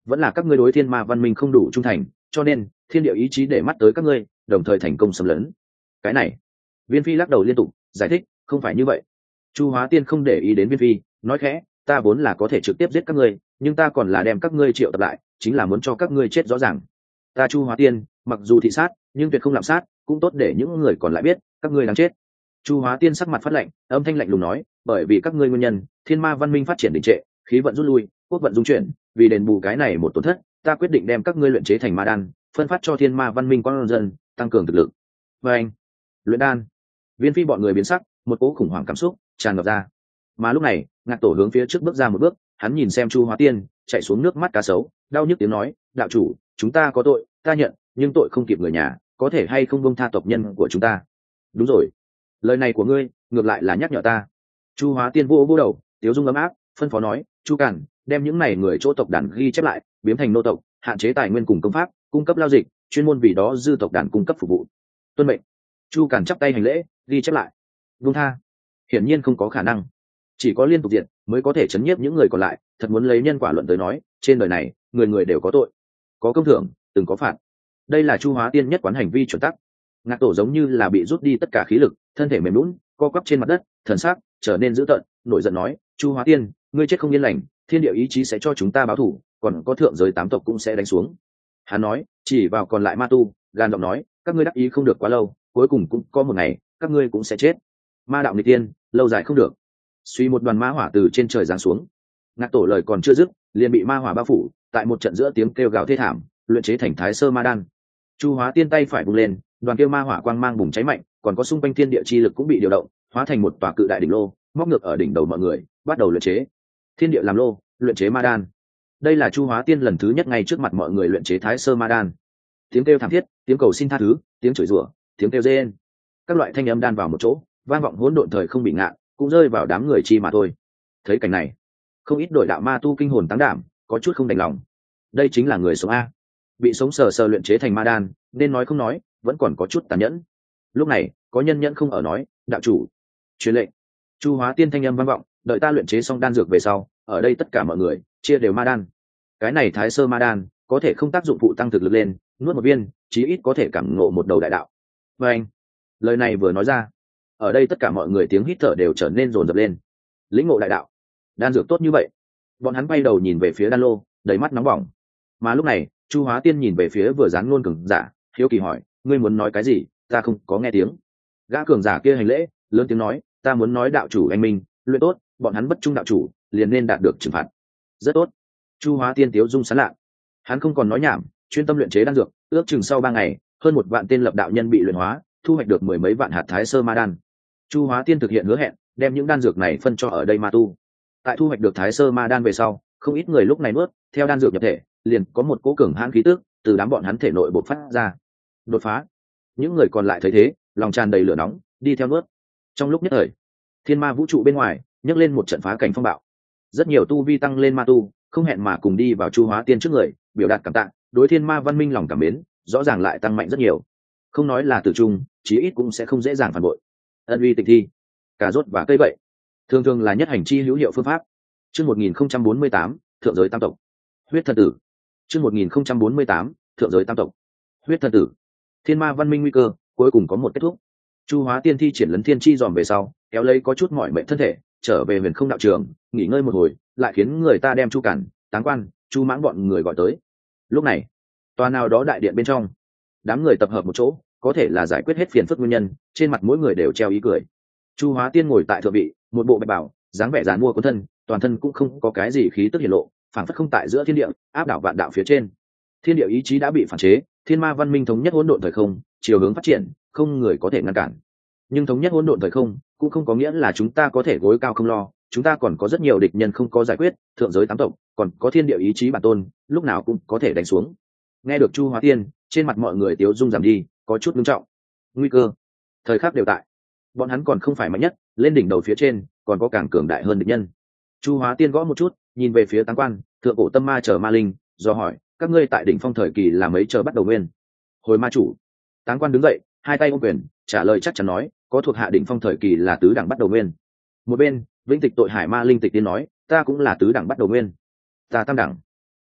vẫn là các ngươi đối thiên ma văn minh không đủ trung thành, cho nên thiên địa ý chí để mắt tới các ngươi, đồng thời thành công xâm lấn. Cái này, Viên Phi lắc đầu liên tục giải thích, không phải như vậy. Chu Hóa Tiên không để ý đến Viên Phi, nói khẽ, ta vốn là có thể trực tiếp giết các ngươi, nhưng ta còn là đem các ngươi triệu tập lại, chính là muốn cho các ngươi chết rõ ràng. Ta Chu Hóa Tiên mặc dù thị sát, nhưng tuyệt không lạm sát, cũng tốt để những người còn lại biết các ngươi đáng chết. Chu Hóa Tiên sắc mặt phát lạnh, âm thanh lạnh lùng nói, bởi vì các ngươi nguyên nhân, thiên ma văn minh phát triển đình trệ, khí vận rút lui, quốc vận dung chuyển, vì đền bù cái này một tổn thất, ta quyết định đem các ngươi luyện chế thành ma đan, phân phát cho thiên ma văn minh con dân, tăng cường thực lực. Và anh, luyện đan. Viên Phi bọn người biến sắc, một cỗ khủng hoảng cảm xúc tràn ngập ra. Mà lúc này, Ngạc Tổ hướng phía trước bước ra một bước, hắn nhìn xem Chu Hóa Tiên, chạy xuống nước mắt cá sấu, đau nhức tiếng nói, đạo chủ, chúng ta có tội, ta nhận, nhưng tội không kịp người nhà, có thể hay không buông tha tộc nhân của chúng ta? Đúng rồi, lời này của ngươi ngược lại là nhắc nhở ta. Chu Hóa Tiên vô vô đầu, tiếu dung ấm áp, phân phó nói, Chu Cản, đem những này người chỗ tộc đàn ghi chép lại, biến thành nô tộc, hạn chế tài nguyên cùng công pháp, cung cấp lao dịch, chuyên môn vì đó dư tộc đàn cung cấp phục vụ. Tuân mệnh. Chu Cản chắp tay hành lễ, ghi chép lại. Buông tha, hiển nhiên không có khả năng, chỉ có liên tục diện mới có thể chấn nhiếp những người còn lại. Thật muốn lấy nhân quả luận tới nói, trên đời này người người đều có tội, có công thưởng, từng có phạt. Đây là Chu Hóa Tiên nhất quán hành vi chuẩn tắc. Ngạc Tổ giống như là bị rút đi tất cả khí lực, thân thể mềm lún, co quắp trên mặt đất, thần sắc trở nên dữ tợn, nổi giận nói, Chu Hóa Tiên, ngươi chết không yên lành, thiên địa ý chí sẽ cho chúng ta báo thù, còn có thượng giới tám tộc cũng sẽ đánh xuống. Hắn nói, chỉ vào còn lại ma tu, gan giọng nói, các ngươi đắc ý không được quá lâu, cuối cùng cũng có một ngày các ngươi cũng sẽ chết. Ma đạo nghịch tiên, lâu dài không được. Suy một đoàn ma hỏa từ trên trời giáng xuống. Ngạc Tổ lời còn chưa dứt, liền bị ma hỏa bao phủ, tại một trận giữa tiếng kêu gào thê thảm, luyện chế thành Thái Sơ Ma Đan. Chu Hóa Tiên tay phải vung lên, đoàn kêu ma hỏa quang mang bùng cháy mạnh, còn có xung quanh thiên địa chi lực cũng bị điều động, hóa thành một tòa cự đại đỉnh lô, móc ngược ở đỉnh đầu mọi người, bắt đầu luyện chế. Thiên địa làm lô, luyện chế ma đan. Đây là Chu Hóa Tiên lần thứ nhất ngay trước mặt mọi người luyện chế Thái Sơ Ma Đan. Tiếng kêu thảm thiết, tiếng cầu xin tha thứ, tiếng chửi rủa, tiếng kêu rên, các loại thanh âm đan vào một chỗ, vang vọng hỗn độn thời không bị ngạn, cũng rơi vào đám người chi mà thôi. Thấy cảnh này, không ít đội đạo ma tu kinh hồn táng đảm, có chút không đành lòng. Đây chính là người sống a, bị sống sờ sờ luyện chế thành ma đan, nên nói không nói, vẫn còn có chút tàn nhẫn. Lúc này, có nhân nhẫn không ở nói, đạo chủ, truyền lệnh. Chu Hóa Tiên thanh âm vang vọng, đợi ta luyện chế xong đan dược về sau, ở đây tất cả mọi người chia đều ma đan. Cái này Thái Sơ Ma Đan có thể không tác dụng phụ tăng thực lực lên, nuốt một viên, chí ít có thể cảm ngộ một đầu đại đạo. Và anh, lời này vừa nói ra, ở đây tất cả mọi người tiếng hít thở đều trở nên rồn rập lên. Lĩnh ngộ đại đạo, đan dược tốt như vậy. Bọn hắn bay đầu nhìn về phía đan lô, đầy mắt nóng bỏng. Mà lúc này, Chu Hóa Tiên nhìn về phía vừa dán ngôn cường giả, hiếu kỳ hỏi, ngươi muốn nói cái gì? Ta không có nghe tiếng. Gã cường giả kia hành lễ, lớn tiếng nói, ta muốn nói đạo chủ anh minh, luyện tốt, bọn hắn bất trung đạo chủ, liền nên đạt được trừng phạt. Rất tốt. Chu Hóa Tiên tiếu dung sán lạ. Hắn không còn nói nhảm, chuyên tâm luyện chế đan dược, ước chừng sau ba ngày, hơn một vạn tên lập đạo nhân bị luyện hóa, thu hoạch được mười mấy vạn hạt Thái Sơ Ma Đan. Chu Hóa Tiên thực hiện hứa hẹn, đem những đan dược này phân cho ở đây ma tu. Tại thu hoạch được Thái Sơ Ma Đan về sau, không ít người lúc này nuốt, theo đan dược nhập thể, liền có một cỗ cường hãn khí tức từ đám bọn hắn thể nội bộc phát ra. Đột phá. Những người còn lại thấy thế, lòng tràn đầy lửa nóng, đi theo nuốt. Trong lúc nhất thời, thiên ma vũ trụ bên ngoài nhấc lên một trận phá cảnh phong bạo. Rất nhiều tu vi tăng lên ma tu, không hẹn mà cùng đi vào Chu Hóa Tiên trước người, biểu đạt cảm tạ, đối thiên ma văn minh lòng cảm mến, rõ ràng lại tăng mạnh rất nhiều. Không nói là tử trung, chí ít cũng sẽ không dễ dàng phản bội. Ân uy tịch thi, cà rốt và cây vậy, thường thường là nhất hành chi hữu hiệu phương pháp. Chương một nghìn không trăm bốn mươi tám, thượng giới tam tộc. Huyết thần tử. Chương một nghìn không trăm bốn mươi tám, thượng giới tam tộc. Huyết thần tử. Thiên ma văn minh nguy cơ cuối cùng có một kết thúc. Chu Hóa Tiên thi triển lấn thiên chi dòm về sau, kéo lấy có chút mỏi mệt thân thể, trở về huyền không đạo trường, nghỉ ngơi một hồi, lại khiến người ta đem Chu Cản, Táng Quan, Chu Mãng bọn người gọi tới. Lúc này, tòa nào đó đại điện bên trong, đám người tập hợp một chỗ, có thể là giải quyết hết phiền phức nguyên nhân, trên mặt mỗi người đều treo ý cười. Chu Hóa Tiên ngồi tại thượng vị, một bộ bạch bào, dáng vẻ giàn mua cuốn thân, toàn thân cũng không có cái gì khí tức hiển lộ, phảng phất không tại giữa thiên địa, áp đảo vạn đạo phía trên. Thiên địa ý chí đã bị phản chế, thiên ma văn minh thống nhất hỗn độn thời không, chiều hướng phát triển, không người có thể ngăn cản. Nhưng thống nhất hỗn độn thời không cũng không có nghĩa là chúng ta có thể gối cao không lo, chúng ta còn có rất nhiều địch nhân không có giải quyết, thượng giới tám tộc, còn có thiên địa ý chí bản tôn, lúc nào cũng có thể đánh xuống. Nghe được Chu Hóa Tiên, trên mặt mọi người tiếu dung giảm đi, có chút nghiêm trọng. Nguy cơ, thời khắc đều tại. Bọn hắn còn không phải mạnh nhất, lên đỉnh đầu phía trên, còn có càng cường đại hơn địch nhân. Chu Hóa Tiên gõ một chút, nhìn về phía Táng Quan, thượng cổ tâm ma chờ ma linh, do hỏi, các ngươi tại đỉnh phong thời kỳ là mấy chờ bắt đầu nguyên? Hồi ma chủ. Táng Quan đứng dậy, hai tay ôm quyền, trả lời chắc chắn nói, có thuộc hạ đỉnh phong thời kỳ là tứ đẳng bắt đầu nguyên. Một bên, Vĩnh Tịch Tội Hải Ma Linh Tịch Tiên nói, ta cũng là tứ đẳng bắt đầu nguyên. Ta tam đẳng.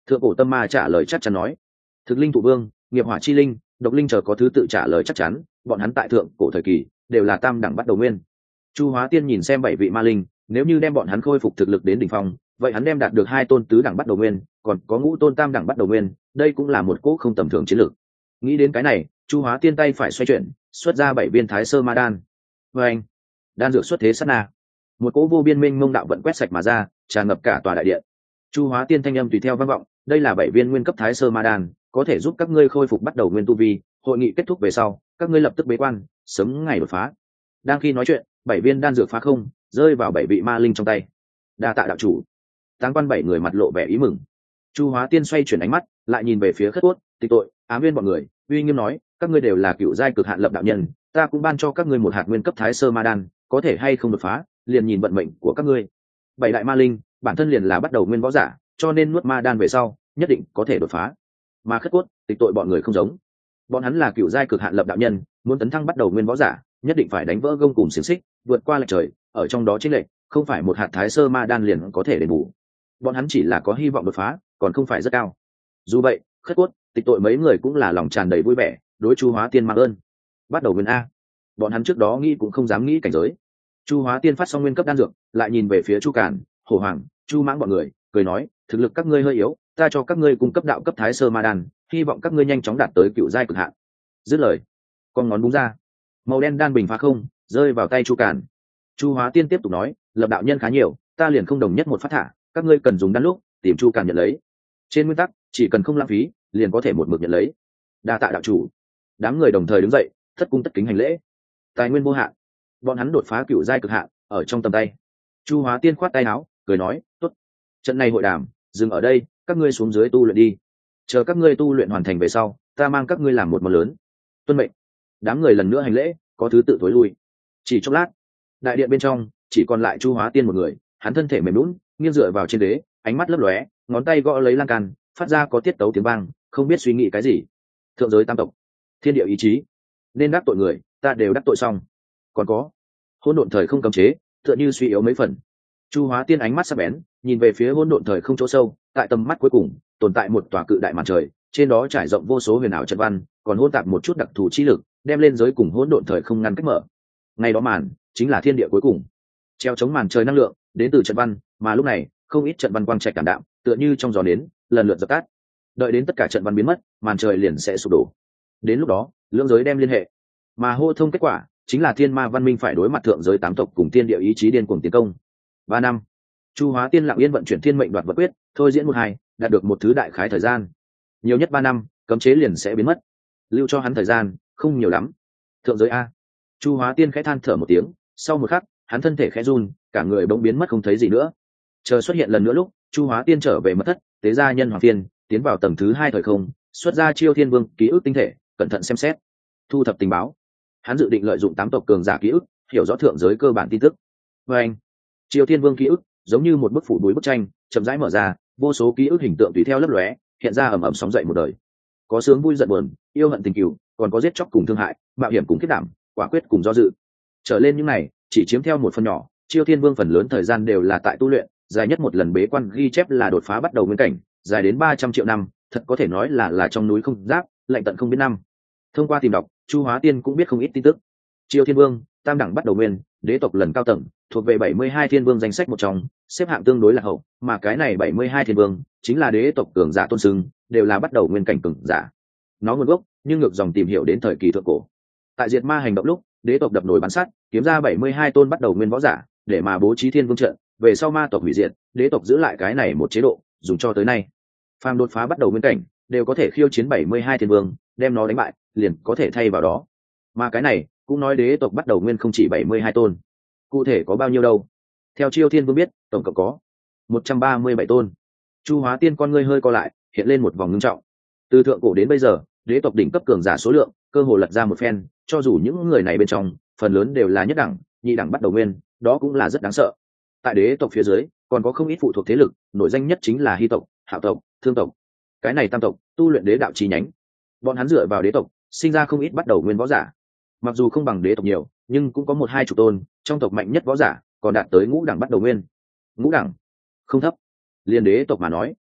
Thượng cổ tâm ma trả lời chắc chắn nói. Thực linh thụ vương, nghiệp hỏa chi linh, độc linh chờ có thứ tự trả lời chắc chắn, bọn hắn tại thượng cổ thời kỳ đều là tam đẳng bắt đầu nguyên. Chu Hóa Tiên nhìn xem bảy vị ma linh, nếu như đem bọn hắn khôi phục thực lực đến đỉnh phong, vậy hắn đem đạt được hai tôn tứ đẳng bắt đầu nguyên, còn có ngũ tôn tam đẳng bắt đầu nguyên, đây cũng là một cỗ không tầm thường chiến lược. Nghĩ đến cái này, Chu Hóa Tiên tay phải xoay chuyển, xuất ra bảy viên thái sơ ma đan. Và anh, đan dược xuất thế sát na, một cỗ vô biên minh mông đạo vận quét sạch mà ra, tràn ngập cả tòa đại điện. Chu Hóa Tiên thanh âm tùy theo vang vọng, đây là bảy viên nguyên cấp thái sơ ma đan, có thể giúp các ngươi khôi phục bắt đầu nguyên tu vi. Hội nghị kết thúc về sau, các ngươi lập tức bế quan, sớm ngày đột phá. Đang khi nói chuyện, bảy viên đan dược phá không, rơi vào bảy vị ma linh trong tay. Đa tạ đạo chủ. Táng quan bảy người mặt lộ vẻ ý mừng. Chu Hóa Tiên xoay chuyển ánh mắt, lại nhìn về phía Khất Cốt, Tịch Tội, Ám Viên bọn người, uy nghiêm nói, các ngươi đều là cựu giai cực hạn lập đạo nhân, ta cũng ban cho các ngươi một hạt nguyên cấp thái sơ ma đan, có thể hay không đột phá, liền nhìn vận mệnh của các ngươi. Bảy đại ma linh, bản thân liền là bắt đầu nguyên võ giả, cho nên nuốt ma đan về sau, nhất định có thể đột phá. Mà Khất Cốt, Tịch Tội bọn người không giống, bọn hắn là cựu giai cực hạn lập đạo nhân, muốn tấn thăng bắt đầu nguyên võ giả, nhất định phải đánh vỡ gông cùm xiềng xích, vượt qua lệch trời, ở trong đó chính lệch, không phải một hạt thái sơ ma đan liền có thể đền bù. Bọn hắn chỉ là có hy vọng đột phá, còn không phải rất cao. Dù vậy, Khất Cốt, Tịch Tội mấy người cũng là lòng tràn đầy vui vẻ, đối Chu Hóa Tiên mang ơn. Bắt đầu nguyên a, bọn hắn trước đó nghĩ cũng không dám nghĩ cảnh giới. Chu Hóa Tiên phát xong nguyên cấp đan dược, lại nhìn về phía Chu Cản, Hổ Hoàng, Chu Mãng bọn người, cười nói, thực lực các ngươi hơi yếu, ta cho các ngươi cung cấp đạo cấp thái sơ ma đan, hy vọng các ngươi nhanh chóng đạt tới cựu giai cực hạn. Dứt lời, con ngón búng ra, màu đen đan bình phá không, rơi vào tay Chu Cản. Chu Hóa Tiên tiếp tục nói, lập đạo nhân khá nhiều, ta liền không đồng nhất một phát thả, các ngươi cần dùng đan lúc, tìm Chu Cản nhận lấy. Trên nguyên tắc, chỉ cần không lãng phí, liền có thể một mực nhận lấy. Đa tạ đạo chủ. Đám người đồng thời đứng dậy, thất cung tất kính hành lễ. Tài nguyên vô hạn, bọn hắn đột phá cựu giai cực hạn, ở trong tầm tay. Chu Hóa Tiên khoát tay áo, cười nói, tốt. Trận này hội đàm, dừng ở đây, các ngươi xuống dưới tu luyện đi. Chờ các ngươi tu luyện hoàn thành về sau, ta mang các ngươi làm một món lớn. Tuân mệnh. Đám người lần nữa hành lễ, có thứ tự tối lui. Chỉ chốc lát, đại điện bên trong chỉ còn lại Chu Hóa Tiên một người, hắn thân thể mềm lún, nghiêng dựa vào trên đế, ánh mắt lấp lóe, ngón tay gõ lấy lan can, phát ra có tiết tấu tiếng vang, không biết suy nghĩ cái gì. Thượng giới tam tộc, thiên địa ý chí, nên đắc tội người, ta đều đắc tội xong. Còn có hỗn độn thời không cấm chế, tựa như suy yếu mấy phần. Chu Hóa Tiên ánh mắt sắc bén, nhìn về phía hỗn độn thời không chỗ sâu, tại tầm mắt cuối cùng tồn tại một tòa cự đại màn trời, trên đó trải rộng vô số huyền ảo trận văn, còn hỗn tạp một chút đặc thù chi lực, đem lên giới cùng hỗn độn thời không ngăn cách mở. Ngay đó màn chính là thiên địa cuối cùng, treo chống màn trời năng lượng đến từ trận văn, mà lúc này không ít trận văn quang trạch cảm đạm, tựa như trong gió đến lần lượt dập tắt. Đợi đến tất cả trận văn biến mất, màn trời liền sẽ sụp đổ. Đến lúc đó, lưỡng giới đem liên hệ, mà hô thông kết quả chính là thiên ma văn minh phải đối mặt thượng giới tám tộc cùng thiên địa ý chí điên cuồng tiến công. Ba năm, Chu Hóa Tiên lặng yên vận chuyển thiên mệnh đoạt vật quyết, thôi diễn một hai, đạt được một thứ đại khái thời gian. Nhiều nhất ba năm, cấm chế liền sẽ biến mất. Lưu cho hắn thời gian không nhiều lắm. Thượng giới a. Chu Hóa Tiên khẽ than thở một tiếng, sau một khắc, hắn thân thể khẽ run, cả người bỗng biến mất không thấy gì nữa. Chờ xuất hiện lần nữa lúc, Chu Hóa Tiên trở về mật thất, tế gia nhân hoàng tiên, tiến vào tầng thứ hai thời không, xuất ra Chiêu Thiên Vương ký ức tinh thể, cẩn thận xem xét, thu thập tình báo. Hắn dự định lợi dụng tám tộc cường giả ký ức, hiểu rõ thượng giới cơ bản tin tức. Và anh, Chiêu Thiên Vương ký ức giống như một bức phủ bối bức tranh, chậm rãi mở ra, vô số ký ức hình tượng tùy theo lấp lóe, hiện ra ầm ầm sóng dậy một đời. Có sướng vui giận buồn, yêu hận tình cừu, còn có giết chóc cùng thương hại, mạo hiểm cùng kết đảm, quả quyết cùng do dự. Trở lên những này, chỉ chiếm theo một phần nhỏ, Chiêu Thiên Vương phần lớn thời gian đều là tại tu luyện, dài nhất một lần bế quan ghi chép là đột phá bắt đầu nguyên cảnh, dài đến ba trăm triệu năm, thật có thể nói là là trong núi không giáp, lạnh tận không biết năm. Thông qua tìm đọc, Chu Hóa Tiên cũng biết không ít tin tức. Chiêu Thiên Vương, tam đẳng bắt đầu nguyên, đế tộc lần cao tầng, thuộc về bảy mươi hai thiên vương danh sách một trong, xếp hạng tương đối là hậu, mà cái này bảy mươi hai thiên vương chính là đế tộc cường giả tôn xưng, đều là bắt đầu nguyên cảnh cường giả. Nó nguồn gốc, nhưng ngược dòng tìm hiểu đến thời kỳ thượng cổ. Tại diệt ma hành động lúc, đế tộc đập nồi bắn sắt, kiếm ra bảy mươi hai tôn bắt đầu nguyên võ giả, để mà bố trí thiên vương trận, về sau ma tộc hủy diệt, đế tộc giữ lại cái này một chế độ, dùng cho tới nay. Phàm đột phá bắt đầu nguyên cảnh, đều có thể khiêu chiến bảy mươi hai thiên vương, đem nó đánh bại, liền có thể thay vào đó. Mà cái này, cũng nói đế tộc bắt đầu nguyên không chỉ bảy mươi hai tôn. Cụ thể có bao nhiêu đâu? Theo Chiêu Thiên Vương biết, tổng cộng có một trăm ba mươi bảy tôn. Chu Hóa Tiên con ngươi hơi co lại, hiện lên một vòng ngưng trọng. Từ thượng cổ đến bây giờ, đế tộc đỉnh cấp cường giả số lượng, cơ hồ lật ra một phen, cho dù những người này bên trong, phần lớn đều là nhất đẳng, nhị đẳng bắt đầu nguyên, đó cũng là rất đáng sợ. Tại đế tộc phía dưới, còn có không ít phụ thuộc thế lực, nổi danh nhất chính là Hy tộc, Hạo tộc, Thương tộc. Cái này tam tộc, tu luyện đế đạo chi nhánh. Bọn hắn dựa vào đế tộc, sinh ra không ít bắt đầu nguyên võ giả. Mặc dù không bằng đế tộc nhiều, nhưng cũng có một hai chục tôn, trong tộc mạnh nhất võ giả còn đạt tới ngũ đẳng bắt đầu nguyên. Ngũ đẳng không thấp, liên đế tộc mà nói,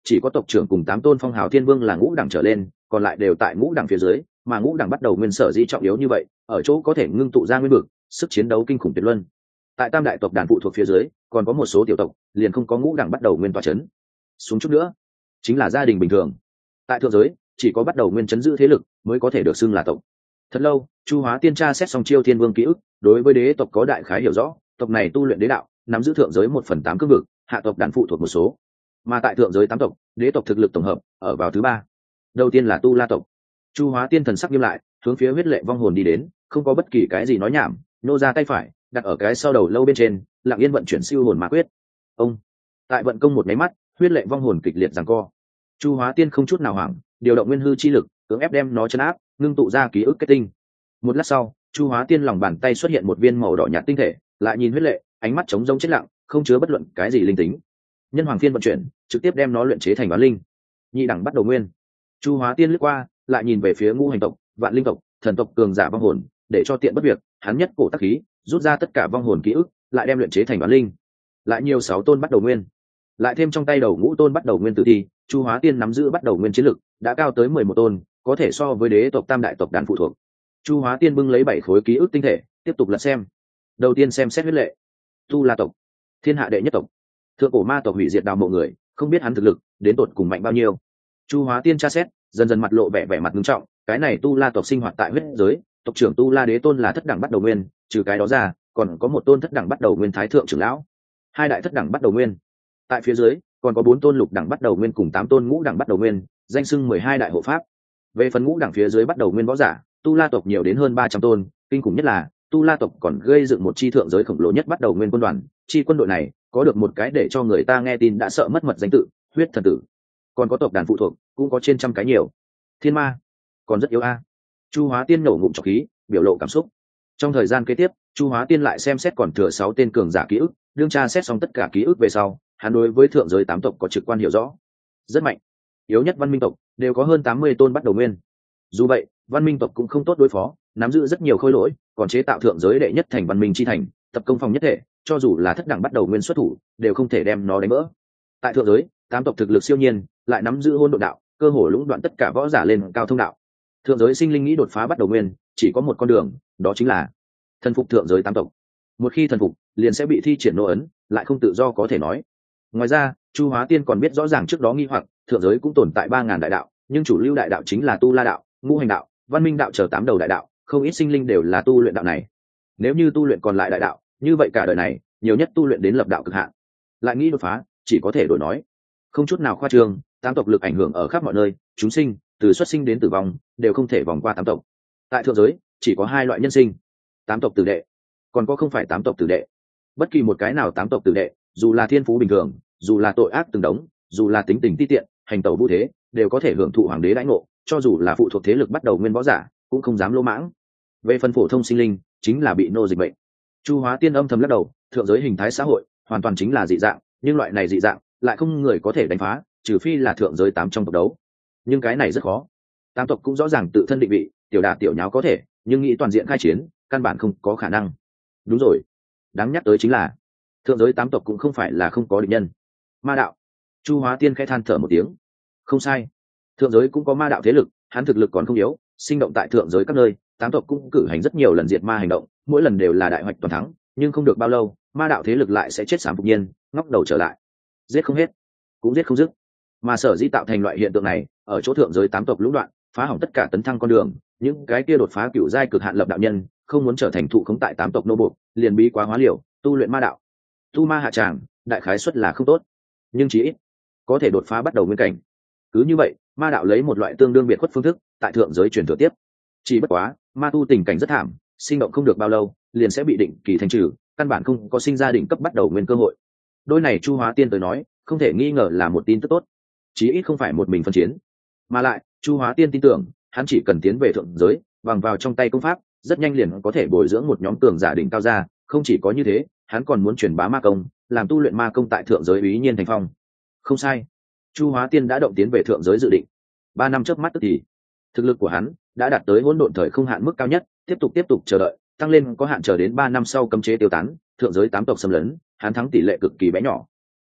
chỉ có tộc trưởng cùng tám tôn phong hào thiên vương là ngũ đẳng trở lên, còn lại đều tại ngũ đẳng phía dưới, mà ngũ đẳng bắt đầu nguyên sở dĩ trọng yếu như vậy, ở chỗ có thể ngưng tụ ra nguyên vực, sức chiến đấu kinh khủng tuyệt luân. Tại tam đại tộc đàn phụ thuộc phía dưới, còn có một số tiểu tộc liền không có ngũ đẳng bắt đầu nguyên tọa chấn. Xuống chút nữa, chính là gia đình bình thường. Tại thượng giới, chỉ có bắt đầu nguyên chấn giữ thế lực mới có thể được xưng là tộc. Thật lâu, Chu Hóa Tiên tra xét xong Chiêu Thiên Vương ký ức, đối với đế tộc có đại khái hiểu rõ, tộc này tu luyện đế đạo, nắm giữ thượng giới một phần tám cương vực, hạ tộc đàn phụ thuộc một số. Mà tại thượng giới tám tộc, đế tộc thực lực tổng hợp ở vào thứ ba. Đầu tiên là Tu La tộc. Chu Hóa Tiên thần sắc nghiêm lại, hướng phía huyết lệ vong hồn đi đến, không có bất kỳ cái gì nói nhảm, nô ra tay phải, đặt ở cái sau đầu lâu bên trên, lặng yên vận chuyển siêu hồn ma quyết. Ông tại vận công một máy mắt, huyết lệ vong hồn kịch liệt giằng co. Chu Hóa Tiên không chút nào hoảng, điều động nguyên hư chi lực, cưỡng ép đem nó chấn áp, ngưng tụ ra ký ức kết tinh. Một lát sau, Chu Hóa Tiên lòng bàn tay xuất hiện một viên màu đỏ nhạt tinh thể, lại nhìn huyết lệ, ánh mắt trống rỗng chết lặng, không chứa bất luận cái gì linh tính. Nhân Hoàng Phiên vận chuyển, trực tiếp đem nó luyện chế thành bán linh. Nhị đẳng bắt đầu nguyên. Chu Hóa Tiên lướt qua, lại nhìn về phía ngũ hành tộc, vạn linh tộc, thần tộc cường giả vong hồn, để cho tiện bất việc, hắn nhất cổ tác khí, rút ra tất cả vong hồn ký ức, lại đem luyện chế thành bán linh. Lại nhiều sáu tôn bắt đầu nguyên, lại thêm trong tay đầu ngũ tôn bắt đầu nguyên tử thi, Chu Hóa Tiên nắm giữ bắt đầu nguyên chiến lực đã cao tới mười một tôn, có thể so với đế tộc tam đại tộc đàn phụ thuộc. Chu Hóa Tiên bưng lấy bảy khối ký ức tinh thể, tiếp tục lật xem. Đầu tiên xem xét huyết lệ. Tu La tộc, thiên hạ đệ nhất tộc, thượng cổ ma tộc hủy diệt đào mộ người, không biết hắn thực lực đến tột cùng mạnh bao nhiêu. Chu Hóa Tiên tra xét, dần dần mặt lộ vẻ vẻ mặt nghiêm trọng, cái này Tu La tộc sinh hoạt tại huyết giới, tộc trưởng Tu La đế tôn là thất đẳng bắt đầu nguyên, trừ cái đó ra, còn có một tôn thất đẳng bắt đầu nguyên thái thượng trưởng lão, hai đại thất đẳng bắt đầu nguyên. Tại phía dưới, còn có bốn tôn lục đẳng bắt đầu nguyên cùng tám tôn ngũ đẳng bắt đầu nguyên, danh xưng mười hai đại hộ pháp. Về phần ngũ đẳng phía dưới bắt đầu nguyên võ giả, Tu La tộc nhiều đến hơn ba trăm tôn, kinh khủng nhất là Tu La tộc còn gây dựng một chi thượng giới khổng lồ nhất bắt đầu nguyên quân đoàn, chi quân đội này có được một cái để cho người ta nghe tin đã sợ mất mật danh tự, huyết thần tử. Còn có tộc đàn phụ thuộc, cũng có trên trăm cái nhiều. Thiên ma còn rất yếu a. Chu Hóa Tiên nổ ngụm trọc khí, biểu lộ cảm xúc. Trong thời gian kế tiếp, Chu Hóa Tiên lại xem xét còn thừa sáu tên cường giả ký ức, đương tra xét xong tất cả ký ức về sau, hắn đối với thượng giới tám tộc có trực quan hiểu rõ. Rất mạnh. Yếu nhất Văn Minh tộc đều có hơn tám mươi tôn bắt đầu nguyên. Dù vậy, Văn Minh tộc cũng không tốt đối phó, nắm giữ rất nhiều khối lỗi, còn chế tạo thượng giới đệ nhất thành Văn Minh chi thành, tập công phòng nhất thể, cho dù là thất đẳng bắt đầu nguyên xuất thủ, đều không thể đem nó đánh vỡ. Tại thượng giới, tám tộc thực lực siêu nhiên, lại nắm giữ hôn độ đạo, cơ hồ lũng đoạn tất cả võ giả lên cao thông đạo. Thượng giới sinh linh nghĩ đột phá bắt đầu nguyên, chỉ có một con đường, đó chính là thần phục thượng giới tám tộc. Một khi thần phục, liền sẽ bị thi triển nô ấn, lại không tự do có thể nói. Ngoài ra, Chu Hóa Tiên còn biết rõ ràng trước đó nghi hoặc, thượng giới cũng tồn tại ba ngàn đại đạo, nhưng chủ lưu đại đạo chính là Tu La đạo, ngũ hành đạo, văn minh đạo chờ tám đầu đại đạo, không ít sinh linh đều là tu luyện đạo này. Nếu như tu luyện còn lại đại đạo, như vậy cả đời này, nhiều nhất tu luyện đến lập đạo cực hạn. Lại nghĩ đột phá, chỉ có thể đổi nói. Không chút nào khoa trương, tám tộc lực ảnh hưởng ở khắp mọi nơi, chúng sinh, từ xuất sinh đến tử vong, đều không thể vòng qua tám tộc. Tại thượng giới, chỉ có hai loại nhân sinh, tám tộc tử đệ, còn có không phải tám tộc tử đệ. Bất kỳ một cái nào tám tộc tử đệ, dù là thiên phú bình thường, dù là tội ác từng đống, dù là tính tình ti tiện, hành tẩu vũ thế, đều có thể hưởng thụ hoàng đế đãi ngộ, cho dù là phụ thuộc thế lực bắt đầu nguyên võ giả, cũng không dám lỗ mãng. Về phần phổ thông sinh linh, chính là bị nô dịch bệnh. Chu Hóa Tiên âm thầm lắc đầu, thượng giới hình thái xã hội hoàn toàn chính là dị dạng, nhưng loại này dị dạng lại không người có thể đánh phá, trừ phi là thượng giới tám trong tộc đấu. Nhưng cái này rất khó. Tám tộc cũng rõ ràng tự thân định vị, tiểu đà tiểu nháo có thể, nhưng nghĩ toàn diện khai chiến, căn bản không có khả năng. Đúng rồi, đáng nhắc tới chính là thượng giới tám tộc cũng không phải là không có địch nhân. Ma đạo. Chu Hóa Tiên khẽ than thở một tiếng. Không sai, thượng giới cũng có ma đạo thế lực, hắn thực lực còn không yếu, sinh động tại thượng giới các nơi, tám tộc cũng cử hành rất nhiều lần diệt ma hành động, mỗi lần đều là đại hoạch toàn thắng, nhưng không được bao lâu, ma đạo thế lực lại sẽ chết sám phục nhiên, ngóc đầu trở lại. Giết không hết, cũng giết không dứt. Mà sở dĩ tạo thành loại hiện tượng này, ở chỗ thượng giới tám tộc lũng đoạn, phá hỏng tất cả tấn thăng con đường, những cái kia đột phá cửu giai cực hạn lập đạo nhân, không muốn trở thành thụ khống tại tám tộc nô buộc, liền bí quá hóa liều, tu luyện ma đạo. Tu ma hạ tràng, đại khái suất là không tốt, nhưng chí ít có thể đột phá bắt đầu nguyên cảnh. Cứ như vậy, ma đạo lấy một loại tương đương biệt khuất phương thức, tại thượng giới truyền thừa tiếp. Chỉ bất quá, ma tu tình cảnh rất thảm, sinh động không được bao lâu, liền sẽ bị định kỳ thanh trừ, căn bản không có sinh ra đỉnh cấp bắt đầu nguyên cơ hội. Đôi này Chu Hóa Tiên tới nói, không thể nghi ngờ là một tin tức tốt. Chí ít không phải một mình phân chiến, mà lại Chu Hóa Tiên tin tưởng, hắn chỉ cần tiến về thượng giới, bằng vào trong tay công pháp, rất nhanh liền có thể bồi dưỡng một nhóm cường giả đỉnh cao ra. Không chỉ có như thế, hắn còn muốn truyền bá ma công, làm tu luyện ma công tại thượng giới úy nhiên thành phong. Không sai, Chu Hóa Tiên đã động tiến về thượng giới dự định. Ba năm trước mắt tức thì, thực lực của hắn đã đạt tới hỗn độn thời không hạn mức cao nhất, tiếp tục tiếp tục chờ đợi, tăng lên có hạn chờ đến ba năm sau cấm chế tiêu tán, thượng giới tám tộc xâm lấn, hắn thắng tỷ lệ cực kỳ bé nhỏ.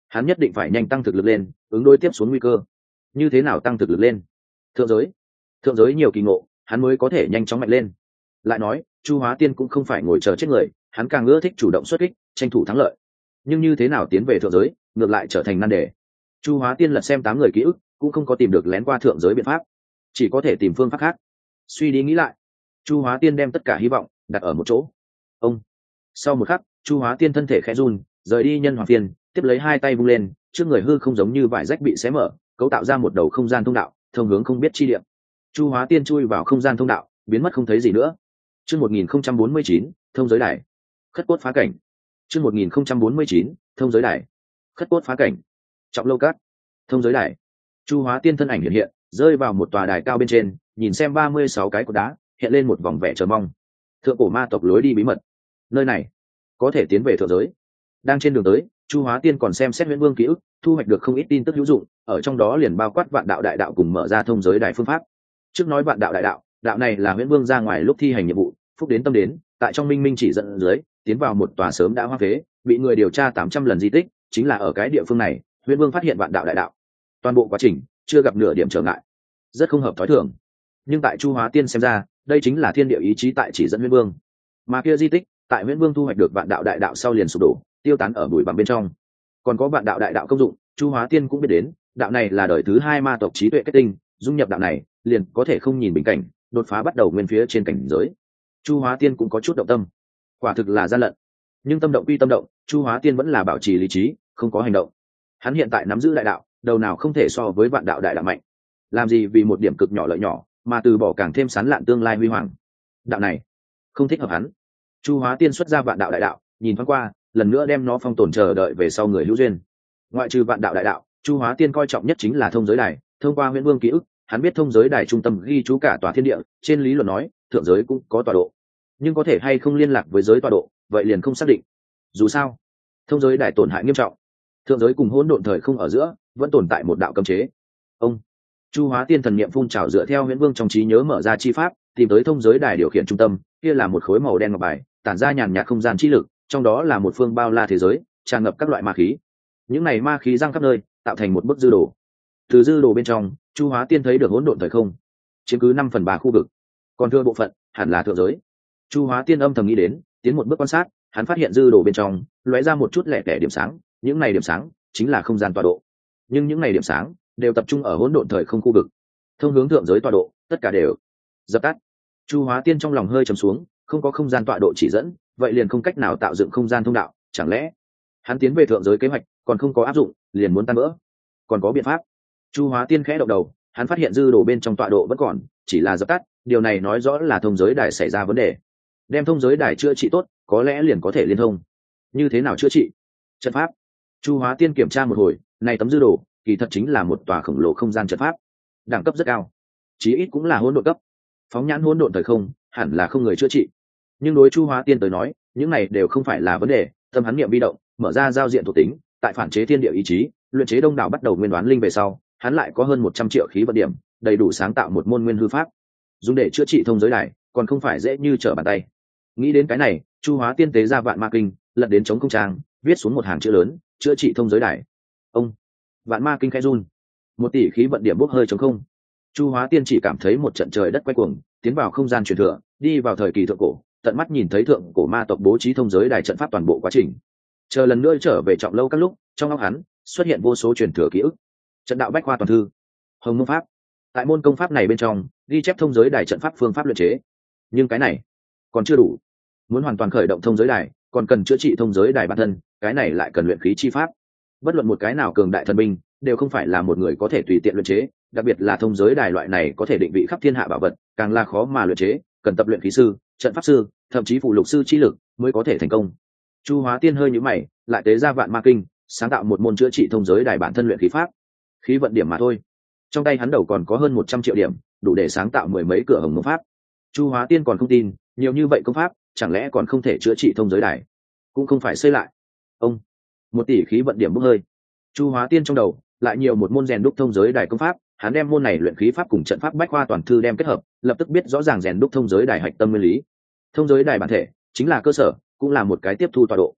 hắn nhất định phải nhanh tăng thực lực lên, ứng đối tiếp xuống nguy cơ. Như thế nào tăng thực lực lên? Thượng giới, thượng giới nhiều kỳ ngộ, hắn mới có thể nhanh chóng mạnh lên. Lại nói, Chu Hóa Tiên cũng không phải ngồi chờ chết người, hắn càng ưa thích chủ động xuất kích, tranh thủ thắng lợi. Nhưng như thế nào tiến về thượng giới, ngược lại trở thành nan đề. Chu Hóa Tiên lật xem tám người ký ức, cũng không có tìm được lén qua thượng giới biện pháp, chỉ có thể tìm phương pháp khác. Suy đi nghĩ lại, Chu Hóa Tiên đem tất cả hy vọng đặt ở một chỗ. Ông. Sau một khắc, Chu Hóa Tiên thân thể khẽ run, rời đi nhân hoàng phiên, tiếp lấy hai tay vung lên, trước người hư không giống như vải rách bị xé mở, cấu tạo ra một đầu không gian thông đạo, thông hướng không biết chi địa. Chu Hóa Tiên chui vào không gian thông đạo, biến mất không thấy gì nữa. Chương một nghìn không trăm bốn mươi chín, thông giới đài. Khất cốt phá cảnh. Chương một nghìn không trăm bốn mươi chín, thông giới đài. Khất cốt phá cảnh. Trọng lâu cát. Thông giới đài. Chu Hóa Tiên thân ảnh hiện hiện, rơi vào một tòa đài cao bên trên, nhìn xem ba mươi sáu cái cột đá, hiện lên một vòng vẻ chờ mong. Thượng cổ ma tộc lối đi bí mật. Nơi này có thể tiến về thượng giới. Đang trên đường tới, Chu Hóa Tiên còn xem xét Huyễn Vương ký ức, thu hoạch được không ít tin tức hữu dụng, ở trong đó liền bao quát vạn đạo đại đạo cùng mở ra thông giới đài phương pháp. Trước nói vạn đạo đại đạo, đạo này là Huyễn Vương ra ngoài lúc thi hành nhiệm vụ, phúc đến tâm đến, tại trong minh minh chỉ dẫn dưới, tiến vào một tòa sớm đã hoang phế, bị người điều tra tám trăm lần di tích, chính là ở cái địa phương này, Huyễn Vương phát hiện vạn đạo đại đạo. Toàn bộ quá trình chưa gặp nửa điểm trở ngại, rất không hợp thói thường. Nhưng tại Chu Hóa Tiên xem ra, đây chính là thiên địa ý chí tại chỉ dẫn Huyễn Vương. Mà kia di tích, tại Huyễn Vương thu hoạch được vạn đạo đại đạo sau liền sụp đổ, tiêu tán ở bụi bặm bên trong. Còn có vạn đạo đại đạo công dụng, Chu Hóa Tiên cũng biết đến, đạo này là đời thứ hai ma tộc trí tuệ kết tinh, dung nhập đạo này, liền có thể không nhìn bình cảnh, đột phá bắt đầu nguyên phía trên cảnh giới. Chu Hóa Tiên cũng có chút động tâm, quả thực là gian lận. Nhưng tâm động quy tâm động, Chu Hóa Tiên vẫn là bảo trì lý trí, không có hành động. Hắn hiện tại nắm giữ đại đạo, đầu nào không thể so với vạn đạo đại đạo mạnh. Làm gì vì một điểm cực nhỏ lợi nhỏ, mà từ bỏ càng thêm sán lạn tương lai huy hoàng. Đạo này không thích hợp hắn. Chu Hóa Tiên xuất ra vạn đạo đại đạo, nhìn thoáng qua, lần nữa đem nó phong tồn chờ đợi về sau người hữu duyên. Ngoại trừ vạn đạo đại đạo, Chu Hóa Tiên coi trọng nhất chính là thông giới đài. Thông qua Huyễn Vương ký ức, hắn biết thông giới đài trung tâm ghi chú cả tòa thiên địa, trên lý luận nói, thượng giới cũng có tọa độ, nhưng có thể hay không liên lạc với giới tọa độ, vậy liền không xác định. Dù sao, thông giới đài tổn hại nghiêm trọng, thượng giới cùng hỗn độn thời không ở giữa vẫn tồn tại một đạo cấm chế. Ông Chu Hóa Tiên thần niệm phun trào dựa theo Huyễn Vương trong trí nhớ mở ra chi pháp, tìm tới thông giới đài điều khiển trung tâm, kia là một khối màu đen ngọc bài, tản ra nhàn nhạt không gian chi lực, trong đó là một phương bao la thế giới, tràn ngập các loại ma khí. Những này ma khí giăng khắp nơi, tạo thành một bức dư đồ. Từ dư đồ bên trong, Chu Hóa Tiên thấy được hỗn độn thời không, chiếm cứ năm phần ba khu vực, còn thừa bộ phận hẳn là thượng giới. Chu Hóa Tiên âm thầm nghĩ đến, tiến một bước quan sát, hắn phát hiện dư đồ bên trong lóe ra một chút lẻ tẻ điểm sáng, những này điểm sáng chính là không gian tọa độ. Nhưng những này điểm sáng đều tập trung ở hỗn độn thời không khu vực, thông hướng thượng giới tọa độ, tất cả đều dập tắt. Chu Hóa Tiên trong lòng hơi trầm xuống, không có không gian tọa độ chỉ dẫn, vậy liền không cách nào tạo dựng không gian thông đạo, chẳng lẽ hắn tiến về thượng giới kế hoạch còn không có áp dụng, liền muốn tan vỡ? Còn có biện pháp? Chu Hóa Tiên khẽ động đầu, hắn phát hiện dư đồ bên trong tọa độ vẫn còn, chỉ là dập tắt, điều này nói rõ là thông giới đài xảy ra vấn đề. Đem thông giới đài chữa trị tốt, có lẽ liền có thể liên thông. Như thế nào chữa trị? Trận pháp. Chu Hóa Tiên kiểm tra một hồi, này tấm dư đồ kỳ thật chính là một tòa khổng lồ không gian trận pháp, đẳng cấp rất cao, chí ít cũng là hỗn độn cấp. Phóng nhãn hỗn độn thời không, hẳn là không người chữa trị. Nhưng đối Chu Hóa Tiên tới nói, những này đều không phải là vấn đề. Tâm hắn niệm vi động, mở ra giao diện thuộc tính, tại phản chế thiên địa ý chí, luyện chế đông đảo bắt đầu nguyên đoán linh về sau, hắn lại có hơn một trăm triệu khí vận điểm, đầy đủ sáng tạo một môn nguyên hư pháp, dùng để chữa trị thông giới đài, còn không phải dễ như trở bàn tay. Nghĩ đến cái này, Chu Hóa Tiên tế ra vạn ma kinh, lật đến chống công trang, viết xuống một hàng chữ lớn, chữa trị thông giới đài. Ông vạn ma kinh khẽ run, một tỷ khí vận điểm bốc hơi chống không. Chu Hóa Tiên chỉ cảm thấy một trận trời đất quay cuồng, tiến vào không gian truyền thừa, đi vào thời kỳ thượng cổ, tận mắt nhìn thấy thượng cổ ma tộc bố trí thông giới đài trận pháp toàn bộ quá trình. Chờ lần nữa trở về trọng lâu các lúc, trong óc hắn xuất hiện vô số truyền thừa ký ức. Trận đạo bách khoa toàn thư, hồng mông pháp, tại môn công pháp này bên trong ghi chép thông giới đài trận pháp phương pháp luyện chế. Nhưng cái này còn chưa đủ, muốn hoàn toàn khởi động thông giới đài, còn cần chữa trị thông giới đài bản thân, cái này lại cần luyện khí chi pháp. Bất luận một cái nào cường đại thần binh đều không phải là một người có thể tùy tiện luyện chế, đặc biệt là thông giới đài loại này có thể định vị khắp thiên hạ bảo vật, càng là khó mà luyện chế, cần tập luyện khí sư, trận pháp sư, thậm chí phụ lục sư chi lực mới có thể thành công. Chu Hóa Tiên hơi nhíu mày, lại tế ra vạn ma kinh, sáng tạo một môn chữa trị thông giới đài bản thân luyện khí pháp. Khí vận điểm mà thôi, trong tay hắn đầu còn có hơn một trăm triệu điểm, đủ để sáng tạo mười mấy cửa hồng mông pháp. Chu Hóa Tiên còn không tin, nhiều như vậy công pháp, chẳng lẽ còn không thể chữa trị thông giới đài, cũng không phải xây lại. Ông một tỷ khí vận điểm bốc hơi. Chu Hóa Tiên trong đầu lại nhiều một môn rèn đúc thông giới đài công pháp, hắn đem môn này luyện khí pháp cùng trận pháp bách khoa toàn thư đem kết hợp, lập tức biết rõ ràng rèn đúc thông giới đài hạch tâm nguyên lý. Thông giới đài bản thể chính là cơ sở, cũng là một cái tiếp thu tọa độ.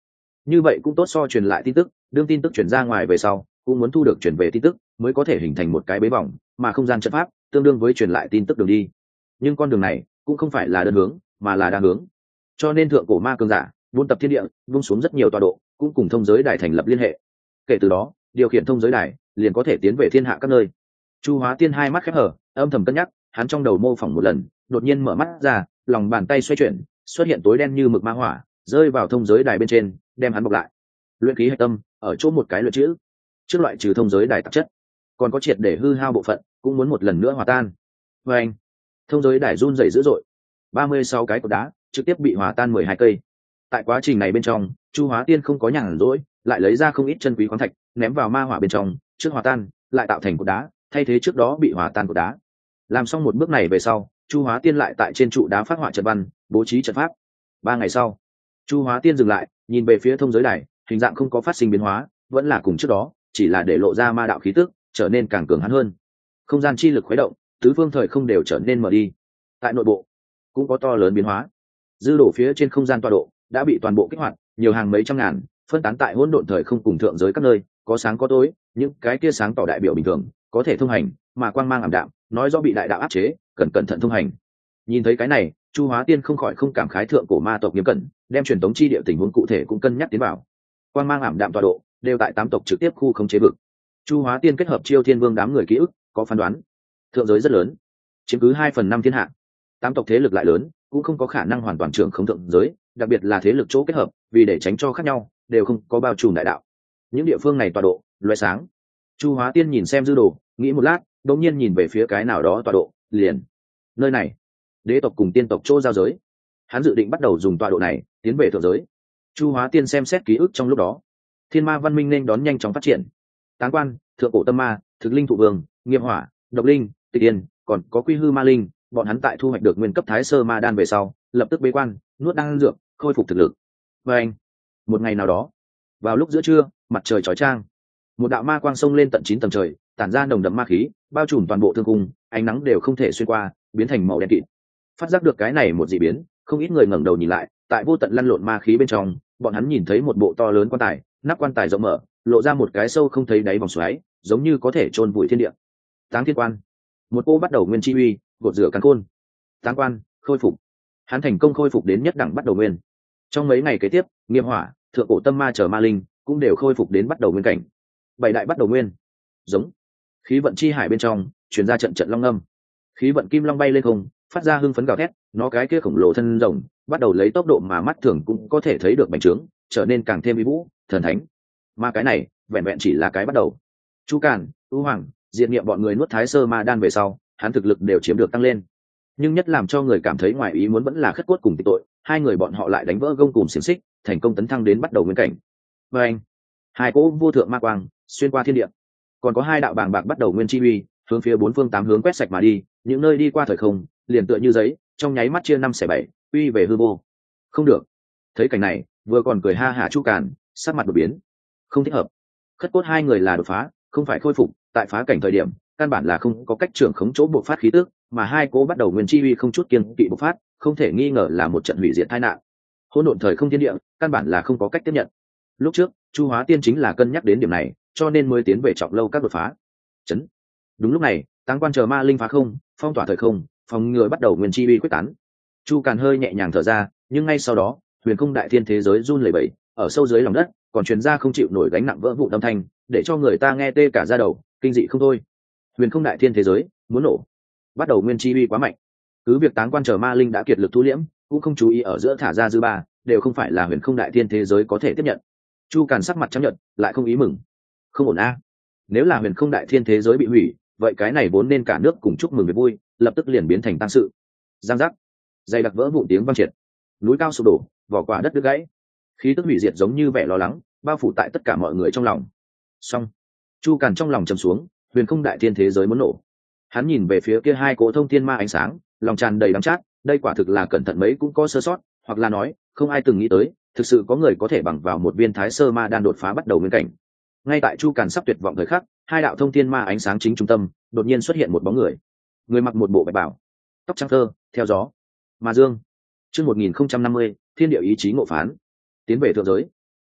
như vậy cũng tốt so truyền lại tin tức, đương tin tức truyền ra ngoài về sau cũng muốn thu được truyền về tin tức mới có thể hình thành một cái bế vòng, mà không gian trận pháp tương đương với truyền lại tin tức đường đi. Nhưng con đường này cũng không phải là đơn hướng mà là đa hướng, cho nên thượng cổ ma cường giả buôn tập thiên địa, vung xuống rất nhiều tọa độ, cũng cùng thông giới đài thành lập liên hệ. Kể từ đó điều khiển thông giới đài liền có thể tiến về thiên hạ các nơi. Chu Hóa Tiên hai mắt khép hở, âm thầm cân nhắc, hắn trong đầu mô phỏng một lần, đột nhiên mở mắt ra, lòng bàn tay xoay chuyển, xuất hiện tối đen như mực ma hỏa, rơi vào thông giới đài bên trên, đem hắn bọc lại. Luyện khí hạch tâm ở chỗ một cái luyện chữ, trước loại trừ thông giới đài tạp chất, còn có triệt để hư hao bộ phận, cũng muốn một lần nữa hòa tan. Và anh, thông giới đài run rẩy dữ dội, ba mươi sáu cái cột đá trực tiếp bị hòa tan mười hai cây. Tại quá trình này bên trong, Chu Hóa Tiên không có nhàn rỗi, lại lấy ra không ít chân quý khoáng thạch, ném vào ma hỏa bên trong, trước hòa tan, lại tạo thành cột đá, thay thế trước đó bị hòa tan cột đá. Làm xong một bước này về sau, Chu Hóa Tiên lại tại trên trụ đá phát họa trận văn, bố trí trận pháp. Ba ngày sau, Chu Hóa Tiên dừng lại, nhìn về phía thông giới đài, hình dạng không có phát sinh biến hóa, vẫn là cùng trước đó, chỉ là để lộ ra ma đạo khí tức, trở nên càng cường hãn hơn. Không gian chi lực khuấy động, tứ phương thời không đều trở nên mở đi. Tại nội bộ cũng có to lớn biến hóa. Dư đổ phía trên không gian tọa độ đã bị toàn bộ kích hoạt, nhiều hàng mấy trăm ngàn, phân tán tại hỗn độn thời không cùng thượng giới các nơi, có sáng có tối, những cái kia sáng tỏ đại biểu bình thường, có thể thông hành, mà quang mang ảm đạm, nói rõ bị đại đạo áp chế, cần cẩn thận thông hành. Nhìn thấy cái này, Chu Hóa Tiên không khỏi không cảm khái thượng cổ ma tộc nghiêm cẩn, đem truyền tống chi địa tình huống cụ thể cũng cân nhắc tiến vào. Quang mang ảm đạm tọa độ đều tại tám tộc trực tiếp khu khống chế vực. Chu Hóa Tiên kết hợp Chiêu Thiên Vương đám người ký ức, có phán đoán, thượng giới rất lớn, chiếm cứ hai phần năm thiên hạ. Tám tộc thế lực lại lớn, cũng không có khả năng hoàn toàn trưởng khống thượng giới, đặc biệt là thế lực chỗ kết hợp, vì để tránh cho khác nhau, đều không có bao trùm đại đạo. Những địa phương này tọa độ loé sáng. Chu Hóa Tiên nhìn xem dư đồ, nghĩ một lát, đột nhiên nhìn về phía cái nào đó tọa độ, liền. Nơi này, đế tộc cùng tiên tộc chỗ giao giới. Hắn dự định bắt đầu dùng tọa độ này tiến về thượng giới. Chu Hóa Tiên xem xét ký ức trong lúc đó, thiên ma văn minh nên đón nhanh chóng phát triển. Táng Quan, thượng cổ tâm ma, thực linh thụ vương, nghiệp hỏa, độc linh, tịch tiên, còn có quy hư ma linh, bọn hắn tại thu hoạch được nguyên cấp thái sơ ma đan về sau, lập tức bế quan, nuốt đan dược, khôi phục thực lực. Và anh, một ngày nào đó, vào lúc giữa trưa, mặt trời chói chang, một đạo ma quang sông lên tận chín tầng trời, tản ra nồng đậm ma khí, bao trùm toàn bộ thương cung, ánh nắng đều không thể xuyên qua, biến thành màu đen kịt. Phát giác được cái này một dị biến, không ít người ngẩng đầu nhìn lại, tại vô tận lăn lộn ma khí bên trong, bọn hắn nhìn thấy một bộ to lớn quan tài, nắp quan tài rộng mở, lộ ra một cái sâu không thấy đáy vòng xoáy, giống như có thể chôn vùi thiên địa. Táng Thiên Quan, một cô bắt đầu nguyên chi uy, gột rửa càn khôn. Táng Quan khôi phục, hắn thành công khôi phục đến nhất đẳng bắt đầu nguyên. Trong mấy ngày kế tiếp, Nghiệp Hỏa, thượng cổ tâm ma chờ ma linh cũng đều khôi phục đến bắt đầu nguyên cảnh. Bảy đại bắt đầu nguyên, giống khí vận chi hải bên trong truyền ra trận trận long âm, khí vận kim long bay lên không, phát ra hưng phấn gào thét, nó cái kia khổng lồ thân rồng bắt đầu lấy tốc độ mà mắt thường cũng có thể thấy được bành trướng, trở nên càng thêm uy vũ, thần thánh. Mà cái này vẹn vẹn chỉ là cái bắt đầu. Chu Càn, U Hoàng, Diệt Niệm bọn người nuốt thái sơ ma đan về sau, hắn thực lực đều chiếm được tăng lên. Nhưng nhất làm cho người cảm thấy ngoài ý muốn vẫn là Khất Cốt cùng Tịch Tội, hai người bọn họ lại đánh vỡ gông cùm xiềng xích, thành công tấn thăng đến bắt đầu nguyên cảnh. Và anh, hai cỗ vô thượng ma quang xuyên qua thiên địa, còn có hai đạo bàng bạc bắt đầu nguyên chi uy, hướng phía bốn phương tám hướng quét sạch mà đi, những nơi đi qua thời không liền tựa như giấy, trong nháy mắt chia năm xẻ bảy, uy về hư vô. Không được. Thấy cảnh này, vừa còn cười ha hả Chu Càn, sắc mặt đột biến. Không thích hợp. Khất Cốt hai người là đột phá, không phải khôi phục, tại phá cảnh thời điểm, căn bản là không có cách trưởng khống chỗ bộc phát khí tức, mà hai cố bắt đầu nguyên chi uy không chút kiêng kỵ bộc phát, không thể nghi ngờ là một trận hủy diệt tai nạn. Hỗn độn thời không thiên địa, căn bản là không có cách tiếp nhận. Lúc trước, Chu Hóa Tiên chính là cân nhắc đến điểm này, cho nên mới tiến về trọng lâu các đột phá. Chấn. Đúng lúc này, Táng Quan chờ ma linh phá không, phong tỏa thời không, phòng ngừa bắt đầu nguyên chi uy quyết tán. Chu Càn hơi nhẹ nhàng thở ra, nhưng ngay sau đó, huyền không đại thiên thế giới run lẩy bẩy, ở sâu dưới lòng đất, còn truyền ra không chịu nổi gánh nặng vỡ vụn âm thanh, để cho người ta nghe tê cả da đầu, kinh dị không thôi. Huyền không đại thiên thế giới muốn nổ, bắt đầu nguyên chi uy quá mạnh. Cứ việc Táng Quan chờ ma linh đã kiệt lực thu liễm, cũng không chú ý ở giữa thả ra dư ba, đều không phải là huyền không đại thiên thế giới có thể tiếp nhận. Chu Càn sắc mặt chấp nhận, lại không ý mừng. Không ổn a. Nếu là huyền không đại thiên thế giới bị hủy, vậy cái này vốn nên cả nước cùng chúc mừng việc vui, lập tức liền biến thành tang sự. Giang giác, dày đặc vỡ vụn tiếng vang triệt, núi cao sụp đổ, vỏ quả đất đứt gãy, khí tức hủy diệt giống như vẻ lo lắng bao phủ tại tất cả mọi người trong lòng. Xong, Chu Càn trong lòng trầm xuống, huyền không đại thiên thế giới muốn nổ. Hắn nhìn về phía kia hai cỗ thông thiên ma ánh sáng, lòng tràn đầy đắng chát, đây quả thực là cẩn thận mấy cũng có sơ sót, hoặc là nói, không ai từng nghĩ tới, thực sự có người có thể bằng vào một viên thái sơ ma đan đột phá bắt đầu nguyên cảnh. Ngay tại Chu Càn sắp tuyệt vọng thời khắc, hai đạo thông thiên ma ánh sáng chính trung tâm, đột nhiên xuất hiện một bóng người. Người mặc một bộ bạch bào, tóc trắng thơ, theo gió. Ma Dương. Chương một nghìn không trăm năm mươi, Thiên địa ý chí ngộ phán. Tiến về thượng giới.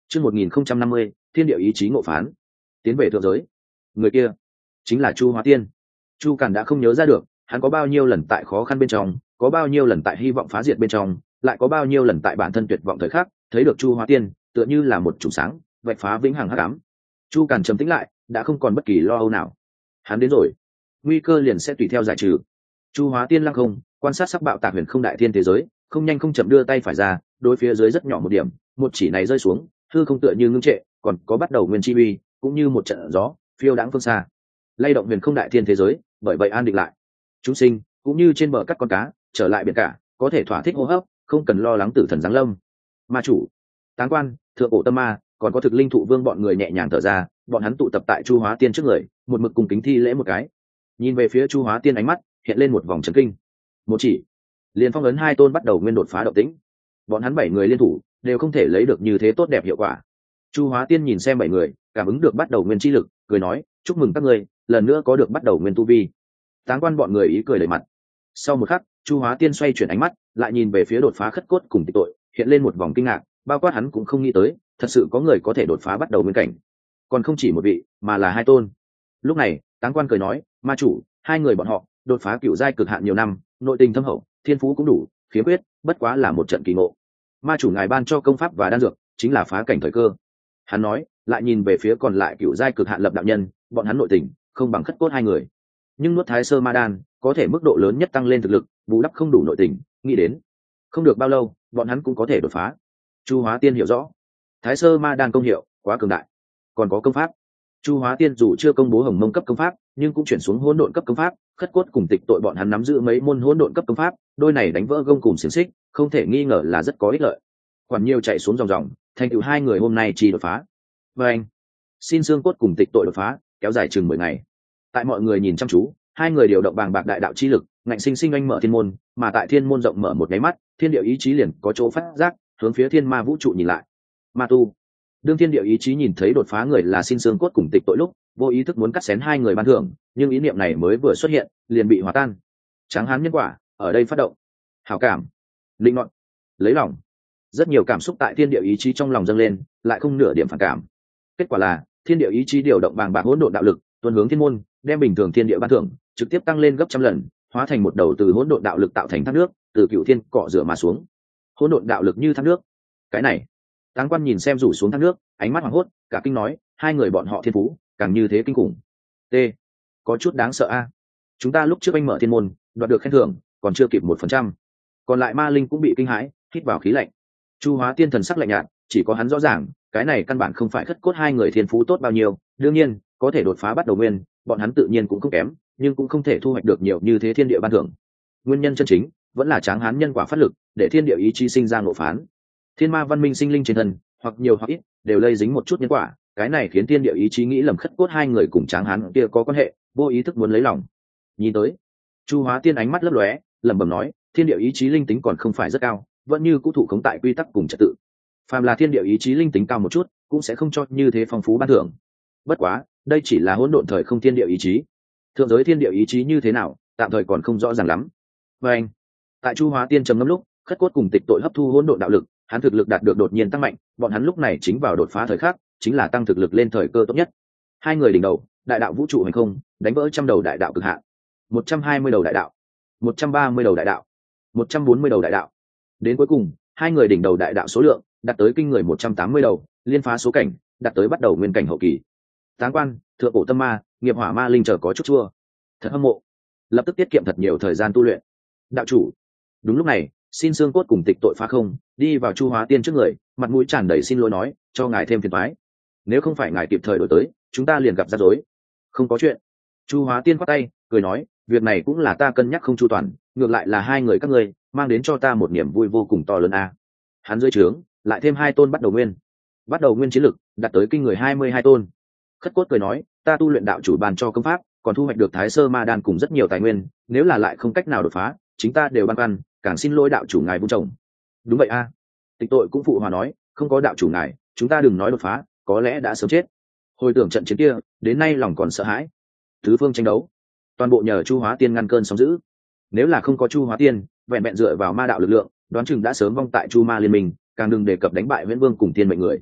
chương một nghìn không trăm năm mươi thiên địa ý chí ngộ phán, tiến về thượng giới. Người kia chính là Chu Hóa Tiên. Chu Càn đã không nhớ ra được hắn có bao nhiêu lần tại khó khăn bên trong, có bao nhiêu lần tại hy vọng phá diệt bên trong, lại có bao nhiêu lần tại bản thân tuyệt vọng thời khắc thấy được Chu Hóa Tiên tựa như là một chùm sáng vạch phá vĩnh hằng hắc ám. Chu Càn trầm tĩnh lại, đã không còn bất kỳ lo âu nào. Hắn đến rồi, nguy cơ liền sẽ tùy theo giải trừ. Chu Hóa Tiên lăng không quan sát sắc bạo tạc huyền không đại thiên thế giới, không nhanh không chậm đưa tay phải ra, đối phía dưới rất nhỏ một điểm, một chỉ này rơi xuống, hư không tựa như ngưng trệ, còn có bắt đầu nguyên chi uy, cũng như một trận gió phiêu đãng phương xa, lay động huyền không đại thiên thế giới, bởi vậy an định lại. Chúng sinh cũng như trên bờ cắt con cá, trở lại biển cả, có thể thỏa thích hô hấp, không cần lo lắng tử thần giáng lâm. Ma chủ, Táng Quan, Thượng Cổ Tâm Ma, còn có Thực Linh Thụ Vương bọn người nhẹ nhàng thở ra, bọn hắn tụ tập tại Chu Hóa Tiên trước người, một mực cùng kính thi lễ một cái. Nhìn về phía Chu Hóa Tiên, ánh mắt hiện lên một vòng chấn kinh. Một chỉ liền phong ấn hai tôn bắt đầu nguyên đột phá động tĩnh. Bọn hắn bảy người liên thủ đều không thể lấy được như thế tốt đẹp hiệu quả. Chu Hóa Tiên nhìn xem bảy người, cảm ứng được bắt đầu nguyên chi lực, cười nói, chúc mừng các ngươi lần nữa có được bắt đầu nguyên tu vi. Táng Quan bọn người ý cười đầy mặt. Sau một khắc, Chu Hóa Tiên xoay chuyển ánh mắt, lại nhìn về phía đột phá khất cốt cùng tịch tội, hiện lên một vòng kinh ngạc, bao quát hắn cũng không nghĩ tới, thật sự có người có thể đột phá bắt đầu nguyên cảnh, còn không chỉ một vị, mà là hai tôn. Lúc này, Táng Quan cười nói, ma chủ, hai người bọn họ đột phá cựu giai cực hạn nhiều năm, nội tình thâm hậu, thiên phú cũng đủ, khiếm khuyết bất quá là một trận kỳ ngộ. Ma chủ ngài ban cho công pháp và đan dược, chính là phá cảnh thời cơ. Hắn nói, lại nhìn về phía còn lại cựu giai cực hạn lập đạo nhân, bọn hắn nội tình không bằng khất cốt hai người, nhưng nuốt thái sơ ma đan có thể mức độ lớn nhất tăng lên thực lực, bù đắp không đủ nội tình, nghĩ đến không được bao lâu bọn hắn cũng có thể đột phá. Chu Hóa Tiên hiểu rõ, thái sơ ma đan công hiệu quá cường đại, còn có công pháp. Chu Hóa Tiên dù chưa công bố hồng mông cấp công pháp, nhưng cũng chuyển xuống hỗn độn cấp công pháp, khất cốt cùng tịch tội bọn hắn nắm giữ mấy môn hỗn độn cấp công pháp, đôi này đánh vỡ gông cùng xiềng xích, không thể nghi ngờ là rất có ích lợi. Quản nhiều chạy xuống dòng dòng, thành tựu hai người hôm nay chỉ đột phá. Và anh xin xương cốt cùng tịch tội đột phá, kéo dài chừng mười ngày. Tại mọi người nhìn chăm chú, hai người điều động bàng bạc đại đạo chi lực, ngạnh sinh sinh anh mở thiên môn, mà tại thiên môn rộng mở một cái mắt, thiên địa ý chí liền có chỗ phát giác, hướng phía thiên ma vũ trụ nhìn lại. Ma tu, đương thiên địa ý chí nhìn thấy đột phá người là xin xương cốt cùng tịch tội lúc, vô ý thức muốn cắt xén hai người ban thưởng, nhưng ý niệm này mới vừa xuất hiện, liền bị hòa tan. Tráng hán nhân quả ở đây phát động. Hảo cảm, linh ngọn, lấy lòng, rất nhiều cảm xúc tại thiên địa ý chí trong lòng dâng lên, lại không nửa điểm phản cảm. Kết quả là thiên địa ý chí điều động bàng bạc hỗn độn đạo lực, tuôn hướng thiên môn, đem bình thường thiên địa ban thưởng trực tiếp tăng lên gấp trăm lần, hóa thành một đầu từ hỗn độn đạo lực tạo thành thác nước, từ cựu thiên cọ rửa mà xuống. Hỗn độn đạo lực như thác nước. Cái này, Táng Quan nhìn xem rủ xuống thác nước, ánh mắt hoảng hốt, cả kinh nói, hai người bọn họ thiên phú càng như thế kinh khủng. T, có chút đáng sợ a. Chúng ta lúc trước anh mở thiên môn, đoạt được khen thưởng, còn chưa kịp một phần trăm. Còn lại ma linh cũng bị kinh hãi, hít vào khí lạnh. Chu Hóa Tiên thần sắc lạnh nhạt, chỉ có hắn rõ ràng, cái này căn bản không phải khất cốt hai người thiên phú tốt bao nhiêu, đương nhiên, có thể đột phá bắt đầu nguyên, bọn hắn tự nhiên cũng không kém, nhưng cũng không thể thu hoạch được nhiều như thế thiên địa ban thưởng. Nguyên nhân chân chính vẫn là tráng hán nhân quả phát lực, để thiên địa ý chí sinh ra ngộ phán. Thiên ma văn minh sinh linh trên thân, hoặc nhiều hoặc ít, đều lây dính một chút nhân quả, cái này khiến thiên địa ý chí nghĩ lầm khất cốt hai người cùng tráng hán kia có quan hệ, vô ý thức muốn lấy lòng. Nhìn tới, Chu Hóa Tiên ánh mắt lấp lóe, lẩm bẩm nói, thiên địa ý chí linh tính còn không phải rất cao, vẫn như cũ thủ khống tại quy tắc cùng trật tự. Phàm là thiên địa ý chí linh tính cao một chút, cũng sẽ không cho như thế phong phú ban thưởng. Bất quá, đây chỉ là hỗn độn thời không thiên địa ý chí. Thượng giới thiên địa ý chí như thế nào, tạm thời còn không rõ ràng lắm. Và anh, tại Chu Hóa Tiên trầm ngâm lúc, khất cốt cùng tịch tội hấp thu hỗn độn đạo lực, hắn thực lực đạt được đột nhiên tăng mạnh, bọn hắn lúc này chính vào đột phá thời khắc, chính là tăng thực lực lên thời cơ tốt nhất. Hai người đỉnh đầu, đại đạo vũ trụ hành không, đánh vỡ trăm đầu đại đạo cực hạn, một trăm hai mươi đầu đại đạo, một trăm ba mươi đầu đại đạo, một trăm bốn mươi đầu đại đạo. Đến cuối cùng, hai người đỉnh đầu đại đạo số lượng đạt tới kinh người một trăm tám mươi đầu, liên phá số cảnh, đạt tới bắt đầu nguyên cảnh hậu kỳ. Táng Quan, Thượng Cổ Tâm Ma, nghiệp hỏa ma linh chờ có chút chua, thật hâm mộ, lập tức tiết kiệm thật nhiều thời gian tu luyện. Đạo chủ, đúng lúc này, xin xương cốt cùng tịch tội phá không đi vào Chu Hóa Tiên trước người, mặt mũi tràn đầy xin lỗi nói, cho ngài thêm phiền toái, nếu không phải ngài kịp thời đổi tới, chúng ta liền gặp rắc rối. Không có chuyện. Chu Hóa Tiên khoát tay cười nói, việc này cũng là ta cân nhắc không chu toàn, ngược lại là hai người các ngươi mang đến cho ta một niềm vui vô cùng to lớn a. Hắn dưới trướng lại thêm hai tôn bắt đầu nguyên, bắt đầu nguyên chiến lực đạt tới kinh người hai mươi hai tôn. Khất cốt cười nói, ta tu luyện đạo chủ bàn cho công pháp, còn thu hoạch được thái sơ ma đan cùng rất nhiều tài nguyên, nếu là lại không cách nào đột phá, chính ta đều băn khoăn, càng xin lỗi đạo chủ ngài vung trồng. Đúng vậy a. Tịch tội cũng phụ hòa nói, không có đạo chủ ngài, chúng ta đừng nói đột phá, có lẽ đã sớm chết. Hồi tưởng trận chiến kia, đến nay lòng còn sợ hãi. Tứ phương tranh đấu, toàn bộ nhờ Chu Hóa Tiên ngăn cơn sóng dữ. Nếu là không có Chu Hóa Tiên, vẹn vẹn dựa vào ma đạo lực lượng, đoán chừng đã sớm vong tại Chu Ma liên minh, càng đừng đề cập đánh bại Viễn Vương cùng Tiên mệnh người.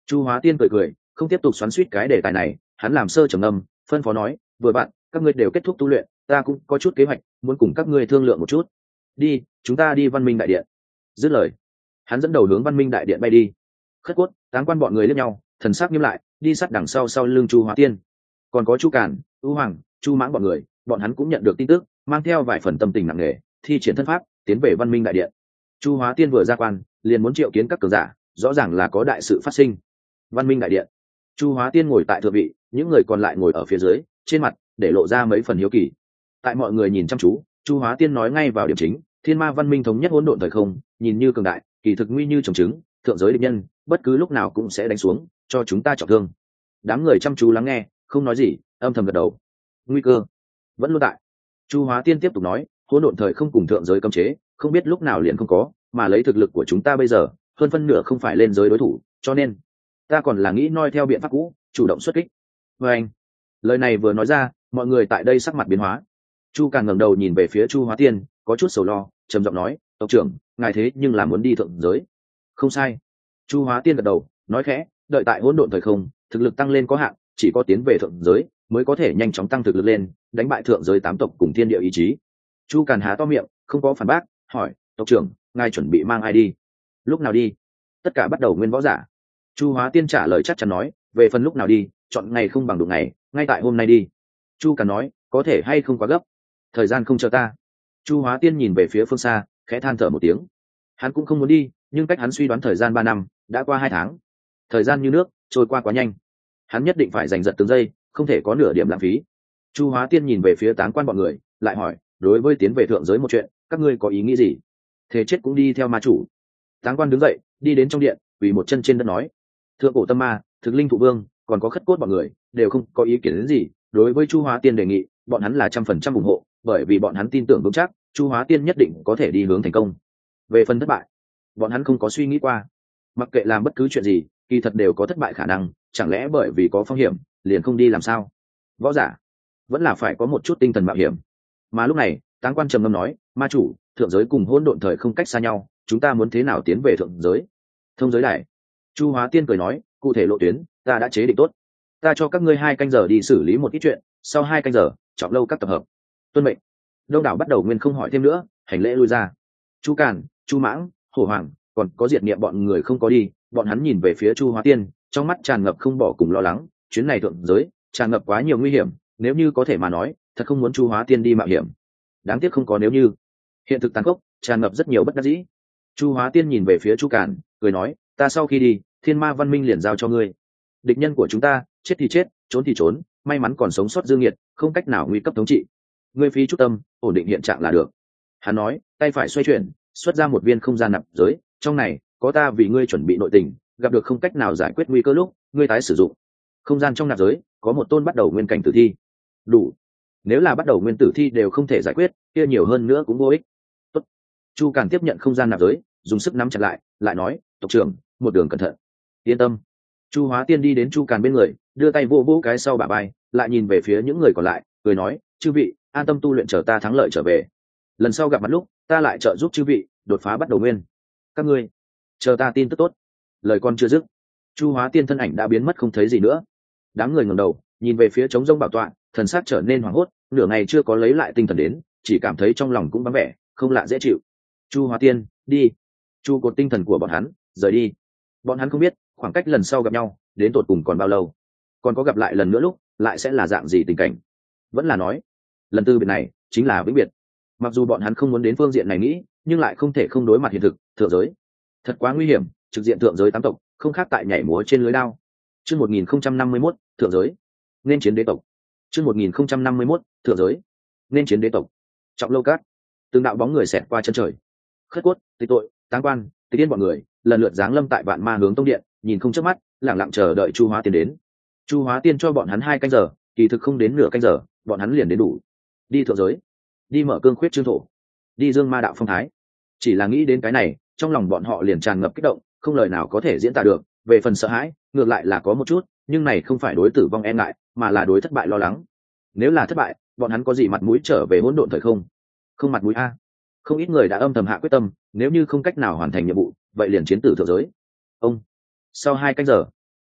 Chu Hóa Tiên cười cười, không tiếp tục xoắn xuýt cái đề tài này, hắn làm sơ trầm ngâm, phân phó nói, vừa bạn, các ngươi đều kết thúc tu luyện, ta cũng có chút kế hoạch, muốn cùng các ngươi thương lượng một chút. Đi, chúng ta đi Văn Minh Đại Điện. Dứt lời, hắn dẫn đầu hướng Văn Minh Đại Điện bay đi. Khất Cốt, Táng Quan bọn người liếc nhau, thần sắc nghiêm lại, đi sát đằng sau sau lưng Chu Hóa Tiên. Còn có Chu Càn, U Hoàng, Chu Mãng bọn người, bọn hắn cũng nhận được tin tức, mang theo vài phần tâm tình nặng nề, thi triển thân pháp, tiến về Văn Minh Đại Điện. Chu Hóa Tiên vừa ra quan, liền muốn triệu kiến các cường giả, rõ ràng là có đại sự phát sinh. Văn Minh Đại Điện, Chu Hóa Tiên ngồi tại thượng vị, những người còn lại ngồi ở phía dưới, trên mặt để lộ ra mấy phần hiếu kỳ. Tại mọi người nhìn chăm chú, Chu Hóa Tiên nói ngay vào điểm chính, Thiên Ma Văn Minh thống nhất hỗn độn thời không, nhìn như cường đại, kỳ thực nguy như trồng trứng, thượng giới địch nhân, bất cứ lúc nào cũng sẽ đánh xuống, cho chúng ta trọng thương. Đám người chăm chú lắng nghe, không nói gì, âm thầm gật đầu. Nguy cơ vẫn luôn tại. Chu Hóa Tiên tiếp tục nói, hỗn độn thời không cùng thượng giới cấm chế, không biết lúc nào liền không có, mà lấy thực lực của chúng ta bây giờ, hơn phân nửa không phải lên giới đối thủ, cho nên ta còn là nghĩ noi theo biện pháp cũ, chủ động xuất kích. Và anh, lời này vừa nói ra, mọi người tại đây sắc mặt biến hóa. Chu Càn ngẩng đầu nhìn về phía Chu Hóa Tiên, có chút sầu lo, trầm giọng nói, tộc trưởng, ngài thế nhưng là muốn đi thượng giới. Không sai. Chu Hóa Tiên gật đầu, nói khẽ, đợi tại hỗn độn thời không, thực lực tăng lên có hạn, chỉ có tiến về thượng giới mới có thể nhanh chóng tăng thực lực lên, đánh bại thượng giới tám tộc cùng thiên địa ý chí. Chu Càn há to miệng, không có phản bác, hỏi, tộc trưởng, ngài chuẩn bị mang ai đi? Lúc nào đi? Tất cả bắt đầu nguyên võ giả. Chu Hóa Tiên trả lời chắc chắn nói, về phần lúc nào đi, chọn ngày không bằng đụng ngày, ngay tại hôm nay đi. Chu Càn nói, có thể hay không quá gấp, thời gian không chờ ta. Chu Hóa Tiên nhìn về phía phương xa, khẽ than thở một tiếng. Hắn cũng không muốn đi, nhưng cách hắn suy đoán thời gian ba năm, đã qua hai tháng. Thời gian như nước, trôi qua quá nhanh. Hắn nhất định phải giành giật từng giây, không thể có nửa điểm lãng phí. Chu Hóa Tiên nhìn về phía Táng Quan bọn người, lại hỏi, đối với tiến về thượng giới một chuyện, các ngươi có ý nghĩ gì? Thế chết cũng đi theo ma chủ. Táng Quan đứng dậy, đi đến trong điện, quỳ một chân trên đất nói, thượng cổ tâm ma, thực linh thụ vương, còn có Khất Cốt bọn người, đều không có ý kiến đến gì. Đối với Chu Hóa Tiên đề nghị, bọn hắn là trăm phần trăm ủng hộ, bởi vì bọn hắn tin tưởng vững chắc, Chu Hóa Tiên nhất định có thể đi hướng thành công. Về phần thất bại, bọn hắn không có suy nghĩ qua. Mặc kệ làm bất cứ chuyện gì, kỳ thật đều có thất bại khả năng, chẳng lẽ bởi vì có phong hiểm, liền không đi làm sao? Võ giả vẫn là phải có một chút tinh thần mạo hiểm. Mà lúc này, Táng Quan trầm ngâm nói, ma chủ, thượng giới cùng hỗn độn thời không cách xa nhau, chúng ta muốn thế nào tiến về thượng giới? Thông giới đài. Chu Hóa Tiên cười nói, cụ thể lộ tuyến ta đã chế định tốt, ta cho các ngươi hai canh giờ đi xử lý một ít chuyện, sau hai canh giờ chọn lâu các tập hợp. Tuân mệnh. Đông đảo bắt đầu nguyên không hỏi thêm nữa, hành lễ lui ra. Chu Càn, Chu Mãng, Hổ Hoàng, còn có Diệt Niệm bọn người không có đi, bọn hắn nhìn về phía Chu Hóa Tiên, trong mắt tràn ngập không bỏ cùng lo lắng. Chuyến này thượng giới tràn ngập quá nhiều nguy hiểm, nếu như có thể mà nói, thật không muốn Chu Hóa Tiên đi mạo hiểm. Đáng tiếc không có nếu như. Hiện thực tàn khốc, tràn ngập rất nhiều bất đắc dĩ. Chu Hóa Tiên nhìn về phía Chu Càn, cười nói, ta sau khi đi, Thiên Ma Văn Minh liền giao cho ngươi. Địch nhân của chúng ta, chết thì chết, trốn thì trốn, may mắn còn sống sót dương nghiệt, không cách nào nguy cấp thống trị. Ngươi phí chút tâm, ổn định hiện trạng là được. Hắn nói, tay phải xoay chuyển, xuất ra một viên không gian nạp giới, trong này có ta vì ngươi chuẩn bị nội tình, gặp được không cách nào giải quyết nguy cơ lúc, ngươi tái sử dụng. Không gian trong nạp giới có một tôn bắt đầu nguyên cảnh tử thi. Đủ. Nếu là bắt đầu nguyên tử thi đều không thể giải quyết, kia nhiều hơn nữa cũng vô ích. Tốt. Chu Càn tiếp nhận không gian nạp giới, dùng sức nắm chặt lại, lại nói, tộc trưởng, một đường cẩn thận. Yên tâm. Chu Hóa Tiên đi đến Chu Càn bên người, đưa tay vỗ vỗ cái sau bả vai, lại nhìn về phía những người còn lại, cười nói, chư vị, an tâm tu luyện, chờ ta thắng lợi trở về. Lần sau gặp mặt lúc, ta lại trợ giúp chư vị đột phá bắt đầu nguyên. Các ngươi chờ ta tin tức tốt. Lời con chưa dứt, Chu Hóa Tiên thân ảnh đã biến mất không thấy gì nữa. Đám người ngẩng đầu nhìn về phía trống rông bảo tọa, thần sắc trở nên hoảng hốt, nửa ngày chưa có lấy lại tinh thần đến, chỉ cảm thấy trong lòng cũng vắng vẻ, không lạ dễ chịu. Chu Hóa Tiên, đi. Chu cột tinh thần của bọn hắn rời đi. Bọn hắn không biết khoảng cách lần sau gặp nhau đến tột cùng còn bao lâu, còn có gặp lại lần nữa lúc lại sẽ là dạng gì tình cảnh. Vẫn là nói, lần tư biệt này chính là vĩnh biệt. Mặc dù bọn hắn không muốn đến phương diện này nghĩ, nhưng lại không thể không đối mặt hiện thực. Thượng giới thật quá nguy hiểm, trực diện thượng giới tám tộc không khác tại nhảy múa trên lưới đao. Chương một nghìn không trăm năm mươi mốt, thượng giới nên chiến đế tộc. Chương một nghìn không trăm năm mươi mốt, thượng giới nên chiến đế tộc. Trọng lâu cát, từng đạo bóng người xẹt qua chân trời. Khất Cốt, Tịch Tội, Táng Quan, Tịch Tiên bọn người lần lượt giáng lâm tại Vạn Ma hướng tông điện, nhìn không chớp mắt, lặng lặng chờ đợi Chu Hóa Tiên đến. Chu Hóa Tiên cho bọn hắn hai canh giờ, kỳ thực không đến nửa canh giờ, bọn hắn liền đến đủ. Đi thượng giới, đi mở cương khuyết trương thổ, đi dương ma đạo phong thái. Chỉ là nghĩ đến cái này, trong lòng bọn họ liền tràn ngập kích động, không lời nào có thể diễn tả được. Về phần sợ hãi, ngược lại là có một chút, nhưng này không phải đối tử vong e ngại, mà là đối thất bại lo lắng. Nếu là thất bại, bọn hắn có gì mặt mũi trở về hỗn độn thời không? Không mặt mũi a. Không ít người đã âm thầm hạ quyết tâm, nếu như không cách nào hoàn thành nhiệm vụ, vậy liền chiến tử thượng giới. Ông. Sau hai canh giờ,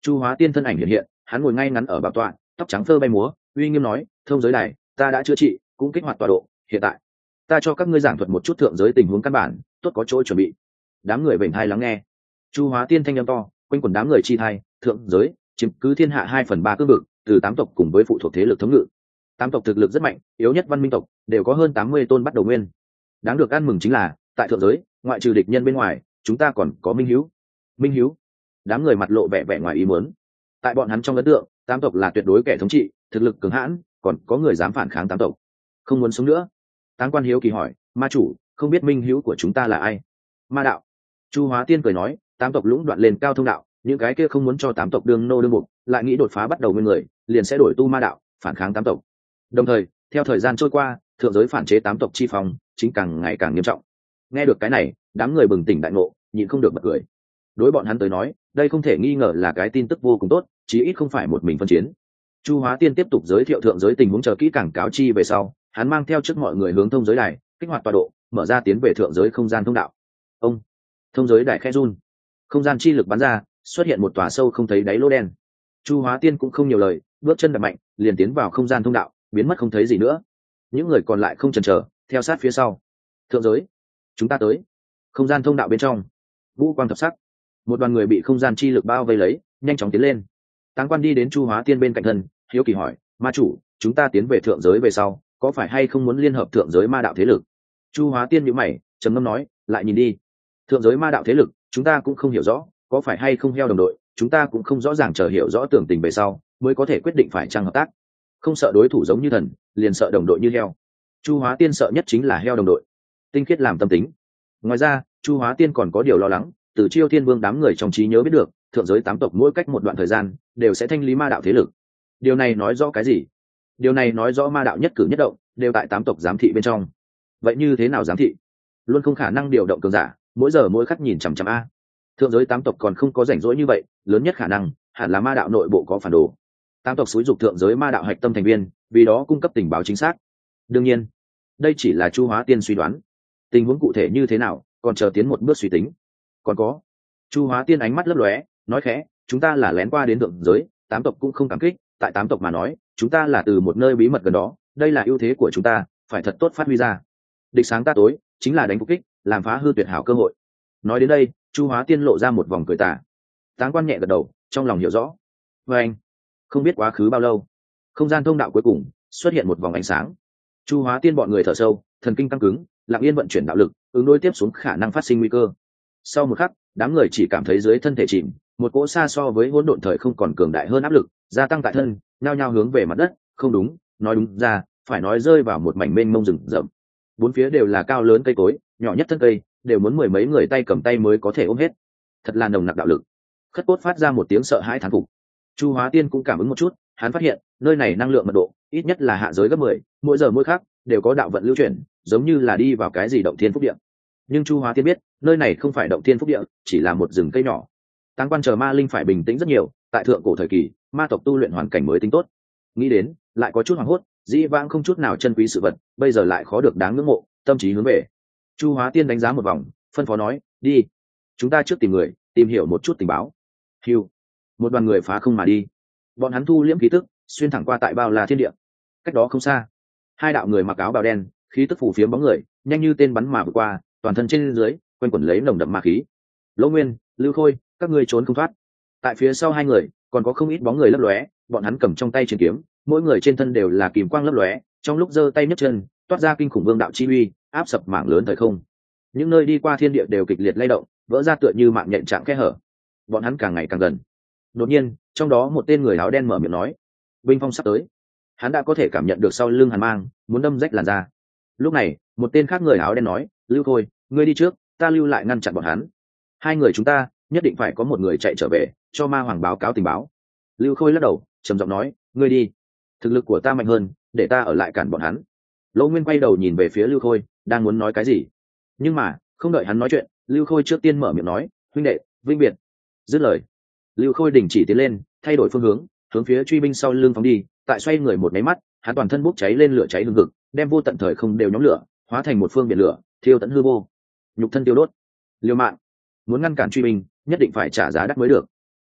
Chu Hóa Tiên thân ảnh hiện hiện, hắn ngồi ngay ngắn ở bảo tọa, tóc trắng phơ bay múa, uy nghiêm nói: thông giới đài, ta đã chữa trị cũng kích hoạt tọa độ, hiện tại ta cho các ngươi giảng thuật một chút thượng giới tình huống căn bản, tốt có chỗ chuẩn bị. Đám người vểnh tai lắng nghe. Chu Hóa Tiên thanh âm to quanh quần đám người chi thai: thượng giới chiếm cứ thiên hạ hai phần ba cương vực, từ tám tộc cùng với phụ thuộc thế lực thống ngự. Tám tộc thực lực rất mạnh, yếu nhất văn minh tộc đều có hơn tám mươi tôn bắt đầu nguyên. Đáng được ăn mừng chính là tại thượng giới, ngoại trừ địch nhân bên ngoài, chúng ta còn có minh hữu. Minh hữu? Đám người mặt lộ vẻ vẻ ngoài ý muốn. Tại bọn hắn trong ấn tượng, tám tộc là tuyệt đối kẻ thống trị, thực lực cường hãn, còn có người dám phản kháng tám tộc. Không muốn sống nữa. Táng Quan hiếu kỳ hỏi: ma chủ, không biết minh hữu của chúng ta là ai? Ma đạo. Chu Hóa Tiên cười nói: tám tộc lũng đoạn lên cao thông đạo, những cái kia không muốn cho tám tộc đương nô đương mục, lại nghĩ đột phá bắt đầu nguyên người, liền sẽ đổi tu ma đạo, phản kháng tám tộc. Đồng thời, theo thời gian trôi qua, thượng giới phản chế tám tộc chi phong chính càng ngày càng nghiêm trọng. Nghe được cái này, đám người bừng tỉnh đại ngộ, nhịn không được bật cười. Đối bọn hắn tới nói, đây không thể nghi ngờ là cái tin tức vô cùng tốt, chí ít không phải một mình phân chiến. Chu Hóa Tiên tiếp tục giới thiệu thượng giới tình huống chờ kỹ càng cáo chi về sau, hắn mang theo trước mọi người hướng thông giới đài, kích hoạt tọa độ, mở ra tiến về thượng giới không gian thông đạo. Ông, thông giới đài khẽ run, không gian chi lực bắn ra, xuất hiện một tòa sâu không thấy đáy lỗ đen. Chu Hóa Tiên cũng không nhiều lời, bước chân đập mạnh, liền tiến vào không gian thông đạo, biến mất không thấy gì nữa. Những người còn lại không chần chờ, theo sát phía sau. Thượng giới, chúng ta tới. Không gian thông đạo bên trong, vũ quang thập sắc, một đoàn người bị không gian chi lực bao vây lấy, nhanh chóng tiến lên. Táng Quan đi đến Chu Hóa Tiên bên cạnh thân, hiếu kỳ hỏi: ma chủ, chúng ta tiến về thượng giới về sau, có phải hay không muốn liên hợp thượng giới ma đạo thế lực? Chu Hóa Tiên nhíu mày, trầm ngâm nói: lại nhìn đi. Thượng giới ma đạo thế lực, chúng ta cũng không hiểu rõ, có phải hay không heo đồng đội, chúng ta cũng không rõ ràng, chờ hiểu rõ tưởng tình về sau, mới có thể quyết định phải chăng hợp tác. Không sợ đối thủ giống như thần, liền sợ đồng đội như heo. Chu Hóa Tiên sợ nhất chính là heo đồng đội. Tinh khiết làm tâm tính. Ngoài ra, Chu Hóa Tiên còn có điều lo lắng, từ Chiêu Thiên Vương đám người trong trí nhớ biết được, thượng giới tám tộc mỗi cách một đoạn thời gian đều sẽ thanh lý ma đạo thế lực. Điều này nói rõ cái gì? Điều này nói rõ ma đạo nhất cử nhất động đều tại tám tộc giám thị bên trong. Vậy như thế nào giám thị? Luôn không khả năng điều động cường giả, mỗi giờ mỗi khắc nhìn chằm chằm a. Thượng giới tám tộc còn không có rảnh rỗi như vậy, lớn nhất khả năng hẳn là ma đạo nội bộ có phản đồ. Tám tộc xúi dục thượng giới ma đạo hạch tâm thành viên, vì đó cung cấp tình báo chính xác. Đương nhiên, đây chỉ là Chu Hóa Tiên suy đoán. Tình huống cụ thể như thế nào, còn chờ tiến một bước suy tính. Còn có, Chu Hóa Tiên ánh mắt lấp lóe, nói khẽ: chúng ta là lén qua đến thượng giới, tám tộc cũng không cảm kích, tại tám tộc mà nói, chúng ta là từ một nơi bí mật gần đó, đây là ưu thế của chúng ta, phải thật tốt phát huy ra. Địch sáng ta tối, chính là đánh phục kích, làm phá hư tuyệt hảo cơ hội. Nói đến đây, Chu Hóa Tiên lộ ra một vòng cười tà. Táng Quan nhẹ gật đầu, trong lòng hiểu rõ. Và anh, không biết quá khứ bao lâu, không gian thông đạo cuối cùng xuất hiện một vòng ánh sáng. Chu Hóa Tiên bọn người thở sâu, thần kinh căng cứng, lặng yên vận chuyển đạo lực, ứng đối tiếp xuống khả năng phát sinh nguy cơ. Sau một khắc, đám người chỉ cảm thấy dưới thân thể chìm, một cỗ xa so với hỗn độn thời không còn cường đại hơn áp lực, gia tăng tại thân, nhao nhao hướng về mặt đất. Không đúng, nói đúng ra, phải nói rơi vào một mảnh mênh mông rừng rậm. Bốn phía đều là cao lớn cây cối, nhỏ nhất thân cây đều muốn mười mấy người tay cầm tay mới có thể ôm hết. Thật là nồng nặc đạo lực. Khất Cốt phát ra một tiếng sợ hãi thán phục. Chu Hóa Tiên cũng cảm ứng một chút, hắn phát hiện nơi này năng lượng mật độ ít nhất là hạ giới gấp mười, mỗi giờ mỗi khắc đều có đạo vận lưu chuyển, giống như là đi vào cái gì động thiên phúc địa. Nhưng Chu Hóa Tiên biết, nơi này không phải động thiên phúc địa, chỉ là một rừng cây nhỏ. Táng Quan chờ ma linh phải bình tĩnh rất nhiều, tại thượng cổ thời kỳ, ma tộc tu luyện hoàn cảnh mới tính tốt. Nghĩ đến, lại có chút hoảng hốt, dĩ vãng không chút nào chân quý sự vật, bây giờ lại khó được đáng ngưỡng mộ, tâm trí hướng về. Chu Hóa Tiên đánh giá một vòng, phân phó nói: đi, chúng ta trước tìm người, tìm hiểu một chút tình báo. Hiu, một đoàn người phá không mà đi. Bọn hắn thu liễm khí tức, xuyên thẳng qua tại bao la thiên địa. Cách đó không xa, hai đạo người mặc áo bào đen, khí tức phủ phiếm bóng người, nhanh như tên bắn mà vượt qua, toàn thân trên dưới quanh quẩn lấy nồng đậm ma khí. Lỗ Nguyên, Lưu Khôi, các ngươi trốn không thoát. Tại phía sau hai người còn có không ít bóng người lấp lóe, bọn hắn cầm trong tay trường kiếm, mỗi người trên thân đều là kìm quang lấp lóe, trong lúc giơ tay nhấc chân, toát ra kinh khủng vương đạo chi uy, áp sập mảng lớn thời không. Những nơi đi qua thiên địa đều kịch liệt lay động, vỡ ra tựa như mạng nhện trạng khe hở. Bọn hắn càng ngày càng gần. Đột nhiên, trong đó một tên người áo đen mở miệng nói: binh phong sắp tới. Hắn đã có thể cảm nhận được sau lưng hàn mang muốn đâm rách làn da. Lúc này, một tên khác người áo đen nói: Lưu Khôi, ngươi đi trước, ta lưu lại ngăn chặn bọn hắn. Hai người chúng ta nhất định phải có một người chạy trở về, cho ma hoàng báo cáo tình báo. Lưu Khôi lắc đầu, trầm giọng nói: ngươi đi, thực lực của ta mạnh hơn, để ta ở lại cản bọn hắn. Lỗ Nguyên quay đầu nhìn về phía Lưu Khôi, đang muốn nói cái gì, nhưng mà không đợi hắn nói chuyện, Lưu Khôi trước tiên mở miệng nói: huynh đệ, vinh biệt. Dứt lời, Lưu Khôi đình chỉ tiến lên, thay đổi phương hướng, hướng phía truy binh sau lưng phóng đi. Tại xoay người một máy mắt, hắn toàn thân bốc cháy lên lửa cháy hừng hực, đem vô tận thời không đều nhóm lửa, hóa thành một phương biển lửa, thiêu tận hư vô, nhục thân tiêu đốt. Liều mạng, muốn ngăn cản truy binh, nhất định phải trả giá đắt mới được.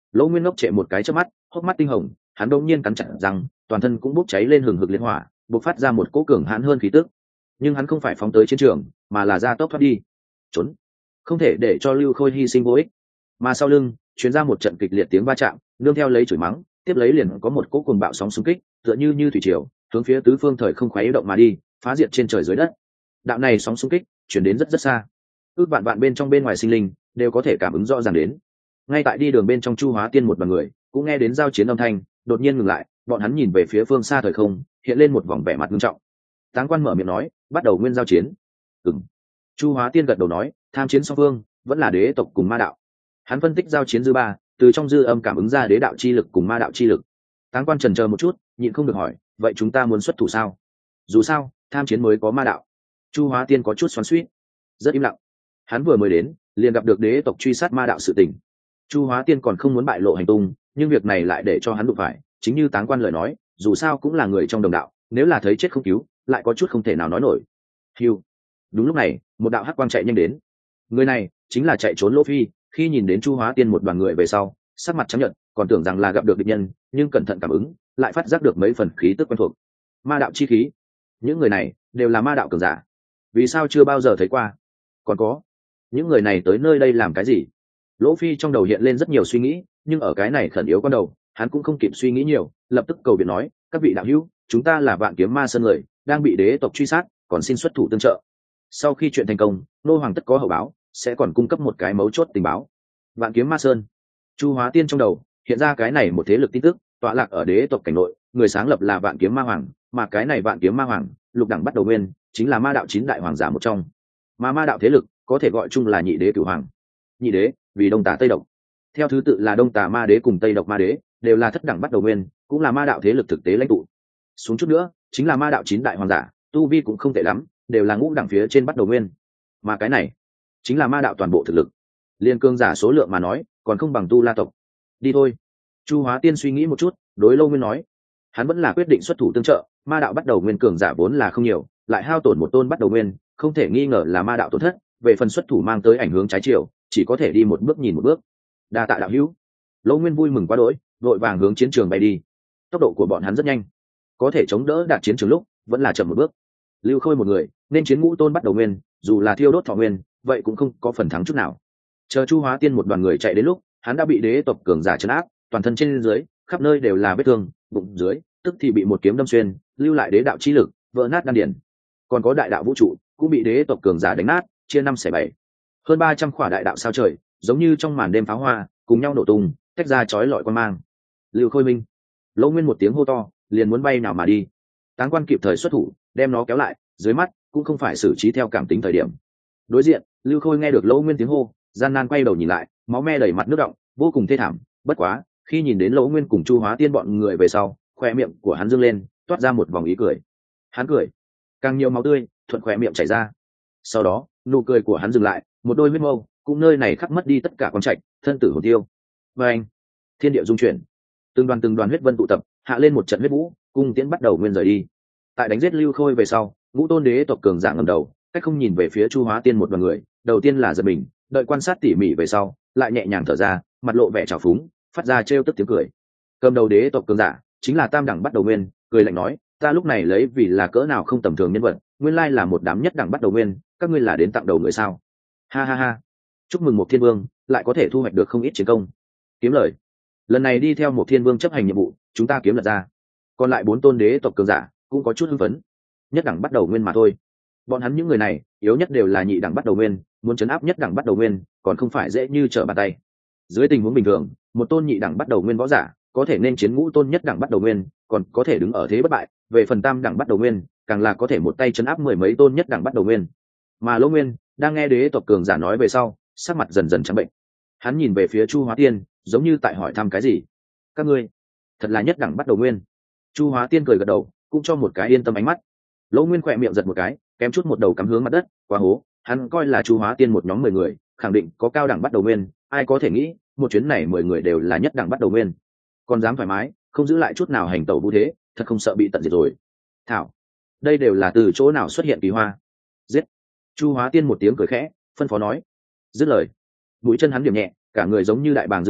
Lỗ Nguyên ngốc trệ một cái trước mắt, hốc mắt tinh hồng, hắn đột nhiên cắn chặt răng, toàn thân cũng bốc cháy lên hừng hực liên hỏa, bộc phát ra một cỗ cường hãn hơn khí tức. Nhưng hắn không phải phóng tới chiến trường, mà là ra tốc thoát đi. Trốn, không thể để cho Lưu Khôi hy sinh vô ích. Mà sau lưng truyền ra một trận kịch liệt tiếng va chạm, nương theo lấy chửi mắng, tiếp lấy liền có một cỗ cuồng bạo sóng xung kích, tựa như như thủy triều, hướng phía tứ phương thời không khoáy động mà đi, phá diệt trên trời dưới đất. Đạo này sóng xung kích truyền đến rất rất xa, ước vạn vạn bên trong bên ngoài sinh linh đều có thể cảm ứng rõ ràng đến. Ngay tại đi đường bên trong Chu Hóa Tiên một đoàn người cũng nghe đến giao chiến âm thanh, đột nhiên ngừng lại, bọn hắn nhìn về phía phương xa thời không, hiện lên một vòng vẻ mặt nghiêm trọng. Táng Quan mở miệng nói, bắt đầu nguyên giao chiến. Ừm. Chu Hóa Tiên gật đầu nói, tham chiến song phương vẫn là đế tộc cùng ma đạo. Hắn phân tích giao chiến dư ba, từ trong dư âm cảm ứng ra đế đạo chi lực cùng ma đạo chi lực. Táng Quan chần chờ một chút, nhịn không được hỏi, vậy chúng ta muốn xuất thủ sao? Dù sao tham chiến mới có ma đạo. Chu Hóa Tiên có chút xoắn xuýt, rất im lặng. Hắn vừa mới đến liền gặp được đế tộc truy sát ma đạo sự tình. Chu Hóa Tiên còn không muốn bại lộ hành tung, nhưng việc này lại để cho hắn đụng phải, chính như Táng Quan lời nói, dù sao cũng là người trong đồng đạo, nếu là thấy chết không cứu, lại có chút không thể nào nói nổi. Hiu. Đúng lúc này, một đạo hắc quang chạy nhanh đến. Người này chính là chạy trốn Lỗ Phi, khi nhìn đến Chu Hóa Tiên một đoàn người về sau, sắc mặt trắng nhợt, còn tưởng rằng là gặp được địch nhân, nhưng cẩn thận cảm ứng, lại phát giác được mấy phần khí tức quen thuộc. Ma đạo chi khí. Những người này đều là ma đạo cường giả. Vì sao chưa bao giờ thấy qua? Còn có, những người này tới nơi đây làm cái gì? Lỗ Phi trong đầu hiện lên rất nhiều suy nghĩ, nhưng ở cái này khẩn yếu con đầu, hắn cũng không kịp suy nghĩ nhiều, lập tức cầu viện nói, các vị đạo hữu, chúng ta là Vạn Kiếm Ma Sơn người, đang bị đế tộc truy sát, còn xin xuất thủ tương trợ. Sau khi chuyện thành công, nô hoàng tất có hậu báo, sẽ còn cung cấp một cái mấu chốt tình báo. Vạn Kiếm Ma Sơn. Chu Hóa Tiên trong đầu hiện ra cái này một thế lực tin tức, tọa lạc ở đế tộc cảnh nội, người sáng lập là Vạn Kiếm Ma Hoàng, mà cái này Vạn Kiếm Ma Hoàng, lục đẳng bắt đầu nguyên, chính là ma đạo chín đại hoàng giả một trong. Mà ma đạo thế lực có thể gọi chung là nhị đế cửu hoàng. Nhị đế vì đông tà tây độc, theo thứ tự là đông tà ma đế cùng tây độc ma đế, đều là thất đẳng bắt đầu nguyên, cũng là ma đạo thế lực thực tế lãnh tụ. Xuống chút nữa chính là ma đạo chín đại hoàng giả, tu vi cũng không tệ lắm, đều là ngũ đẳng phía trên bắt đầu nguyên. Mà cái này chính là ma đạo toàn bộ thực lực, liên cương giả số lượng mà nói còn không bằng tu la tộc. Đi thôi. Chu Hóa Tiên suy nghĩ một chút, đối Lâu Nguyên nói, hắn vẫn là quyết định xuất thủ tương trợ. Ma đạo bắt đầu nguyên cường giả vốn là không nhiều, lại hao tổn một tôn bắt đầu nguyên, không thể nghi ngờ là ma đạo tổn thất. Về phần xuất thủ mang tới ảnh hướng trái chiều, chỉ có thể đi một bước nhìn một bước. Đa tạ đạo hữu. Lâu Nguyên vui mừng quá đỗi, vội vàng hướng chiến trường bay đi. Tốc độ của bọn hắn rất nhanh, có thể chống đỡ đạt chiến trường lúc vẫn là chậm một bước. Lưu Khôi một người nên chiến ngũ tôn bắt đầu nguyên, dù là thiêu đốt thọ nguyên, vậy cũng không có phần thắng chút nào. Chờ Chu Hóa Tiên một đoàn người chạy đến lúc, hắn đã bị đế tộc cường giả trấn áp, toàn thân trên dưới khắp nơi đều là vết thương, bụng dưới tức thì bị một kiếm đâm xuyên, lưu lại đế đạo chi lực vỡ nát đan điển. Còn có đại đạo vũ trụ cũng bị đế tộc cường giả đánh nát, chia năm xẻ bảy. Hơn ba trăm khỏa đại đạo sao trời giống như trong màn đêm pháo hoa cùng nhau nổ tung, tách ra chói lọi quan mang. Lưu Khôi minh. Lỗ Nguyên một tiếng hô to, liền muốn bay nào mà đi. Táng Quan kịp thời xuất thủ, đem nó kéo lại, dưới mắt cũng không phải xử trí theo cảm tính thời điểm. Đối diện, Lưu Khôi nghe được Lỗ Nguyên tiếng hô, gian nan quay đầu nhìn lại, máu me đầy mặt nước động, vô cùng thê thảm. Bất quá, khi nhìn đến Lỗ Nguyên cùng Chu Hóa Tiên bọn người về sau, khoe miệng của hắn dương lên, toát ra một vòng ý cười. Hắn cười, càng nhiều máu tươi thuận khoe miệng chảy ra. Sau đó, nụ cười của hắn dừng lại, một đôi huyết mâu cũng nơi này khắc mất đi tất cả quang trạch, thân tử hồn tiêu. Và anh, thiên địa dung chuyển, từng đoàn từng đoàn huyết vân tụ tập, hạ lên một trận huyết vũ, cung tiễn bắt đầu nguyên rời đi. Tại đánh giết Lưu Khôi về sau, ngũ tôn đế tộc cường giả ngẩng đầu, cách không nhìn về phía Chu Hóa Tiên một đoàn người, đầu tiên là giật mình, đợi quan sát tỉ mỉ về sau, lại nhẹ nhàng thở ra, mặt lộ vẻ trào phúng, phát ra trêu tức tiếng cười. Cầm đầu đế tộc cường giả chính là tam đẳng bắt đầu nguyên, cười lạnh nói, ta lúc này lấy vì là cỡ nào không tầm thường nhân vật, nguyên lai là một đám nhất đẳng bắt đầu nguyên, các ngươi là đến tặng đầu người sao? Ha ha ha, chúc mừng một thiên vương lại có thể thu hoạch được không ít chiến công, kiếm lời. Lần này đi theo một thiên vương chấp hành nhiệm vụ, chúng ta kiếm lật ra. Còn lại bốn tôn đế tộc cường giả cũng có chút hưng phấn, nhất đẳng bắt đầu nguyên mà thôi. Bọn hắn những người này yếu nhất đều là nhị đẳng bắt đầu nguyên, muốn chấn áp nhất đẳng bắt đầu nguyên còn không phải dễ như trở bàn tay. Dưới tình huống bình thường, một tôn nhị đẳng bắt đầu nguyên võ giả có thể nên chiến ngũ tôn nhất đẳng bắt đầu nguyên, còn có thể đứng ở thế bất bại. Về phần tam đẳng bắt đầu nguyên, càng là có thể một tay chấn áp mười mấy tôn nhất đẳng bắt đầu nguyên. Mà Lỗ Nguyên đang nghe đế tộc cường giả nói về sau, sắc mặt dần dần trắng bệnh. Hắn nhìn về phía Chu Hóa Tiên, giống như tại hỏi thăm cái gì. Các ngươi thật là nhất đẳng bắt đầu nguyên? Chu Hóa Tiên cười gật đầu, cũng cho một cái yên tâm ánh mắt. Lỗ Nguyên khỏe miệng giật một cái, kém chút một đầu cắm hướng mặt đất, quá hố. Hắn coi là Chu Hóa Tiên một nhóm mười người, khẳng định có cao đẳng bắt đầu nguyên, ai có thể nghĩ, một chuyến này mười người đều là nhất đẳng bắt đầu nguyên. Còn dám thoải mái, không giữ lại chút nào hành tẩu vũ thế, thật không sợ bị tận diệt rồi. Thảo, đây đều là từ chỗ nào xuất hiện kỳ hoa? Giết! Chu Hóa Tiên một tiếng cười khẽ, phân phó nói. Dứt lời, mũi chân hắn điểm nhẹ, cả người giống như đại bàng dương cánh,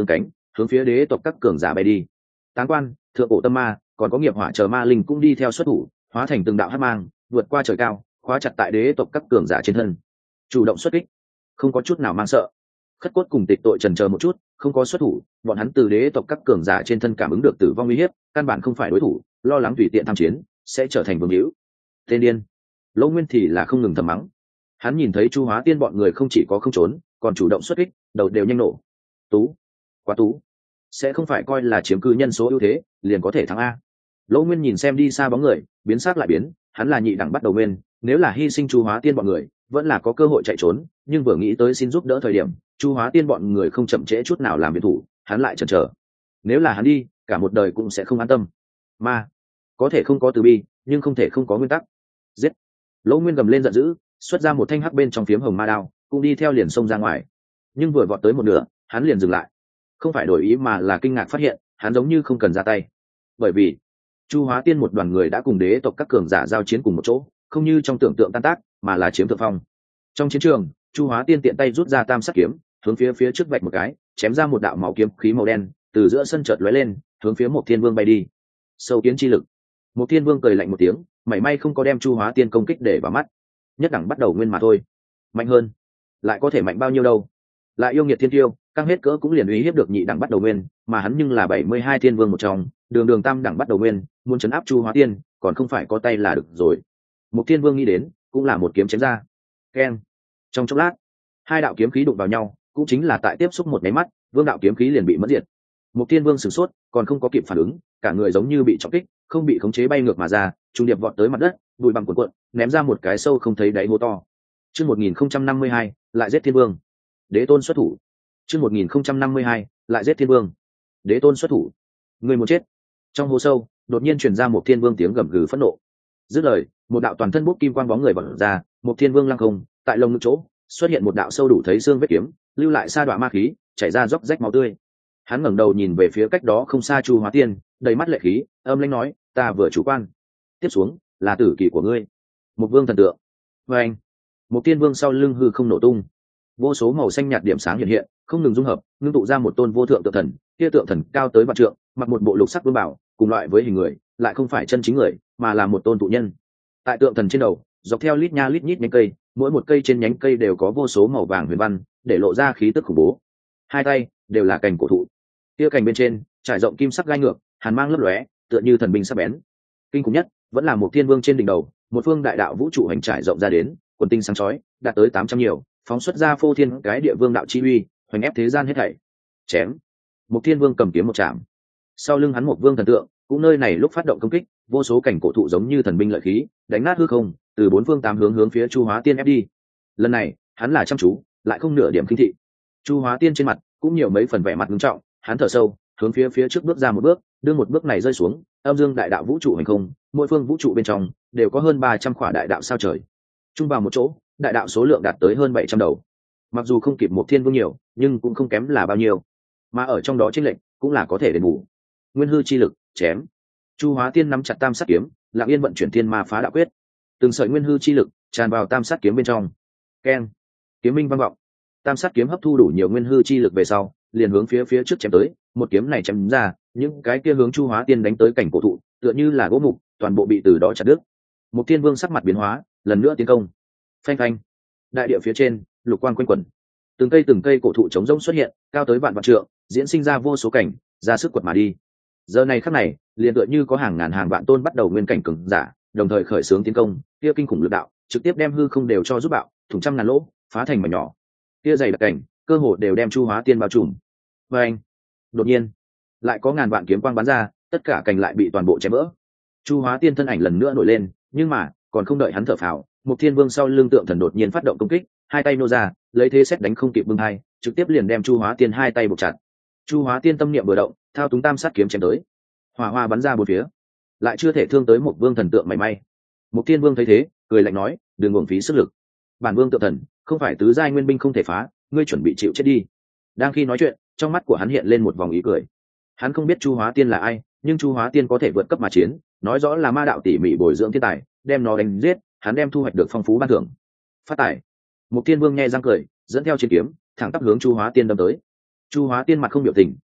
hướng phía đế tộc các cường giả bay đi. Táng quan, thượng cổ tâm ma, còn có nghiệp hỏa chờ ma linh cũng đi theo xuất thủ, hóa thành từng đạo hắc mang, vượt qua trời cao, khóa chặt tại đế tộc các cường giả trên thân. Chủ động xuất kích, không có chút nào mang sợ. Khất cốt cùng tịch tội trần chờ một chút, không có xuất thủ, bọn hắn từ đế tộc các cường giả trên thân cảm ứng được tử vong uy hiếp, căn bản không phải đối thủ, lo lắng tùy tiện tham chiến sẽ trở thành vương hữu. Tên điên. Lỗ Nguyên thì là không ngừng thầm mắng. Hắn nhìn thấy Chu Hóa Tiên bọn người không chỉ có không trốn, còn chủ động xuất kích, đầu đều nhanh nổ. Tú, quá tú, sẽ không phải coi là chiếm cư nhân số ưu thế, liền có thể thắng a. Lỗ Nguyên nhìn xem đi xa bóng người, biến sắc lại biến, hắn là nhị đẳng bắt đầu nguyên, nếu là hy sinh Chu Hóa Tiên bọn người, vẫn là có cơ hội chạy trốn, nhưng vừa nghĩ tới xin giúp đỡ thời điểm, Chu Hóa Tiên bọn người không chậm trễ chút nào làm viện thủ, hắn lại chần chờ. Nếu là hắn đi, cả một đời cũng sẽ không an tâm. Mà có thể không có từ bi, nhưng không thể không có nguyên tắc. Giết! Lỗ Nguyên gầm lên giận dữ, xuất ra một thanh hắc bên trong phiếm hồng ma đao, cũng đi theo liền xông ra ngoài. Nhưng vừa vọt tới một nửa, hắn liền dừng lại. Không phải đổi ý mà là kinh ngạc phát hiện, hắn giống như không cần ra tay. Bởi vì Chu Hóa Tiên một đoàn người đã cùng đế tộc các cường giả giao chiến cùng một chỗ, không như trong tưởng tượng tan tác, mà là chiếm thượng phong. Trong chiến trường, Chu Hóa Tiên tiện tay rút ra tam sắc kiếm, hướng phía phía trước vạch một cái, chém ra một đạo máu kiếm khí màu đen, từ giữa sân chợt lóe lên, hướng phía Mộc Thiên Vương bay đi. Sâu kiến chi lực. Mộc Thiên Vương cười lạnh một tiếng, mảy may không có đem Chu Hóa Tiên công kích để vào mắt. Nhất đẳng bắt đầu nguyên mà thôi, mạnh hơn, lại có thể mạnh bao nhiêu đâu? Lại yêu nghiệt thiên tiêu, căng hết cỡ cũng liền uy hiếp được nhị đẳng bắt đầu nguyên, mà hắn nhưng là bảy mươi hai thiên vương một trong, đường đường tam đẳng bắt đầu nguyên, muốn chấn áp Chu Hóa Tiên, còn không phải có tay là được rồi. Mộc Thiên Vương nghĩ đến, cũng là một kiếm chém ra. Keng. Trong chốc lát, hai đạo kiếm khí đụng vào nhau, cũng chính là tại tiếp xúc một máy mắt, vương đạo kiếm khí liền bị mất diệt. Mộc Thiên Vương sửng sốt, còn không có kịp phản ứng, cả người giống như bị trọng kích, không bị khống chế bay ngược mà ra, trung điệp vọt tới mặt đất, bụi bặm cuộn cuộn, ném ra một cái sâu không thấy đáy hố to. Chương một nghìn không trăm năm mươi hai, lại giết Thiên Vương. Đế tôn xuất thủ. Chương một nghìn không trăm năm mươi hai, lại giết Thiên Vương. Đế tôn xuất thủ. Người muốn chết. Trong hố sâu, đột nhiên truyền ra một Thiên Vương tiếng gầm gừ phẫn nộ. Dứt lời, một đạo toàn thân bốc kim quang bóng người bật ra, một Thiên Vương lăng không, tại lồng ngực chỗ xuất hiện một đạo sâu đủ thấy xương vết kiếm, lưu lại sa đoạn ma khí, chảy ra róc rách máu tươi. Hắn ngẩng đầu nhìn về phía cách đó không xa Chu Hóa Tiên, đầy mắt lệ khí, âm lãnh nói, ta vừa chủ quan, tiếp xuống là tử kỳ của ngươi. Một vương thần tượng. Và anh, một Thiên Vương sau lưng hư không nổ tung, vô số màu xanh nhạt điểm sáng hiện hiện, không ngừng dung hợp, ngưng tụ ra một tôn vô thượng tượng thần. Kia tượng thần cao tới vạn trượng, mặc một bộ lục sắc vương bảo, cùng loại với hình người, lại không phải chân chính người, mà là một tôn tụ nhân. Tại tượng thần trên đầu, dọc theo lít nha lít nhít nhánh cây, mỗi một cây trên nhánh cây đều có vô số màu vàng huyền văn, để lộ ra khí tức khủng bố. Hai tay đều là cành cổ thụ, kia cành bên trên trải rộng kim sắc gai ngược, hàn mang lấp lóe, tựa như thần binh sắc bén. Kinh khủng nhất vẫn là một Thiên Vương trên đỉnh đầu, một phương đại đạo vũ trụ hành trải rộng ra đến, quần tinh sáng chói, đạt tới tám trăm nhiều, phóng xuất ra phô thiên cái địa vương đạo chi uy, hoành ép thế gian hết thảy. Chém. Một Thiên Vương cầm kiếm một chạm. Sau lưng hắn một vương thần tượng, cũng nơi này lúc phát động công kích, vô số cảnh cổ thụ giống như thần binh lợi khí, đánh nát hư không, từ bốn phương tám hướng hướng phía Chu Hóa Tiên ép đi. Lần này, hắn là chăm chú, lại không nửa điểm kinh thị. Chu Hóa Tiên trên mặt cũng nhiều mấy phần vẻ mặt nghiêm trọng, hắn thở sâu, hướng phía phía trước bước ra một bước, đưa một bước này rơi xuống, âm dương đại đạo vũ trụ hành không, mỗi phương vũ trụ bên trong đều có hơn ba trăm khỏa đại đạo sao trời. Chung vào một chỗ, đại đạo số lượng đạt tới hơn bảy trăm đầu. Mặc dù không kịp một Thiên Vương nhiều, nhưng cũng không kém là bao nhiêu. Mà ở trong đó chênh lệch cũng là có thể đền bù. Nguyên hư chi lực, chém. Chu Hóa Tiên nắm chặt tam sát kiếm, lặng yên vận chuyển thiên ma phá đạo quyết. Từng sợi nguyên hư chi lực tràn vào tam sát kiếm bên trong. Keng. Kiếm minh vang vọng. Tam sát kiếm hấp thu đủ nhiều nguyên hư chi lực về sau, liền hướng phía phía trước chém tới, một kiếm này chém ra, những cái kia hướng Chu Hóa Tiên đánh tới cảnh cổ thụ, tựa như là gỗ mục, toàn bộ bị từ đó chặt đứt. Một Thiên Vương sắc mặt biến hóa, lần nữa tiến công. Phanh phanh. Đại địa phía trên, lục quang quanh quẩn. Từng cây từng cây cổ thụ trống rỗng xuất hiện, cao tới vạn vạn trượng, diễn sinh ra vô số cảnh, ra sức quật mà đi. Giờ này khắc này, liền tựa như có hàng ngàn hàng vạn tôn bắt đầu nguyên cảnh cường giả, đồng thời khởi xướng tiến công, kia kinh khủng lực đạo, trực tiếp đem hư không đều cho giúp bạo, thủng trăm ngàn lỗ, phá thành mảnh nhỏ. Kia dày đặc cảnh, cơ hồ đều đem Chu Hóa Tiên bao trùm. Và anh, đột nhiên, lại có ngàn vạn kiếm quang bắn ra, tất cả cảnh lại bị toàn bộ chém vỡ. Chu Hóa Tiên thân ảnh lần nữa nổi lên, nhưng mà, còn không đợi hắn thở phào, một Thiên Vương sau lưng tượng thần đột nhiên phát động công kích, hai tay nô ra, lấy thế xét đánh không kịp bưng hai, trực tiếp liền đem Chu Hóa Tiên hai tay buộc chặt. Chu Hóa Tiên tâm niệm vừa động, thao túng tam sát kiếm chém tới. Hỏa hoa bắn ra bốn phía, lại chưa thể thương tới một vương thần tượng mảy may. Một Thiên Vương thấy thế, cười lạnh nói, đừng uổng phí sức lực. Bản vương tượng thần, không phải tứ giai nguyên binh không thể phá, ngươi chuẩn bị chịu chết đi. Đang khi nói chuyện, trong mắt của hắn hiện lên một vòng ý cười. Hắn không biết Chu Hóa Tiên là ai, nhưng Chu Hóa Tiên có thể vượt cấp mà chiến, nói rõ là ma đạo tỉ mỉ bồi dưỡng thiên tài, đem nó đánh giết, hắn đem thu hoạch được phong phú ban thưởng. Phát tài. Một Thiên Vương nghe răng cười, dẫn theo chiến kiếm, thẳng tắp hướng Chu Hóa Tiên đâm tới. Chu Hóa Tiên mặt không biểu tình,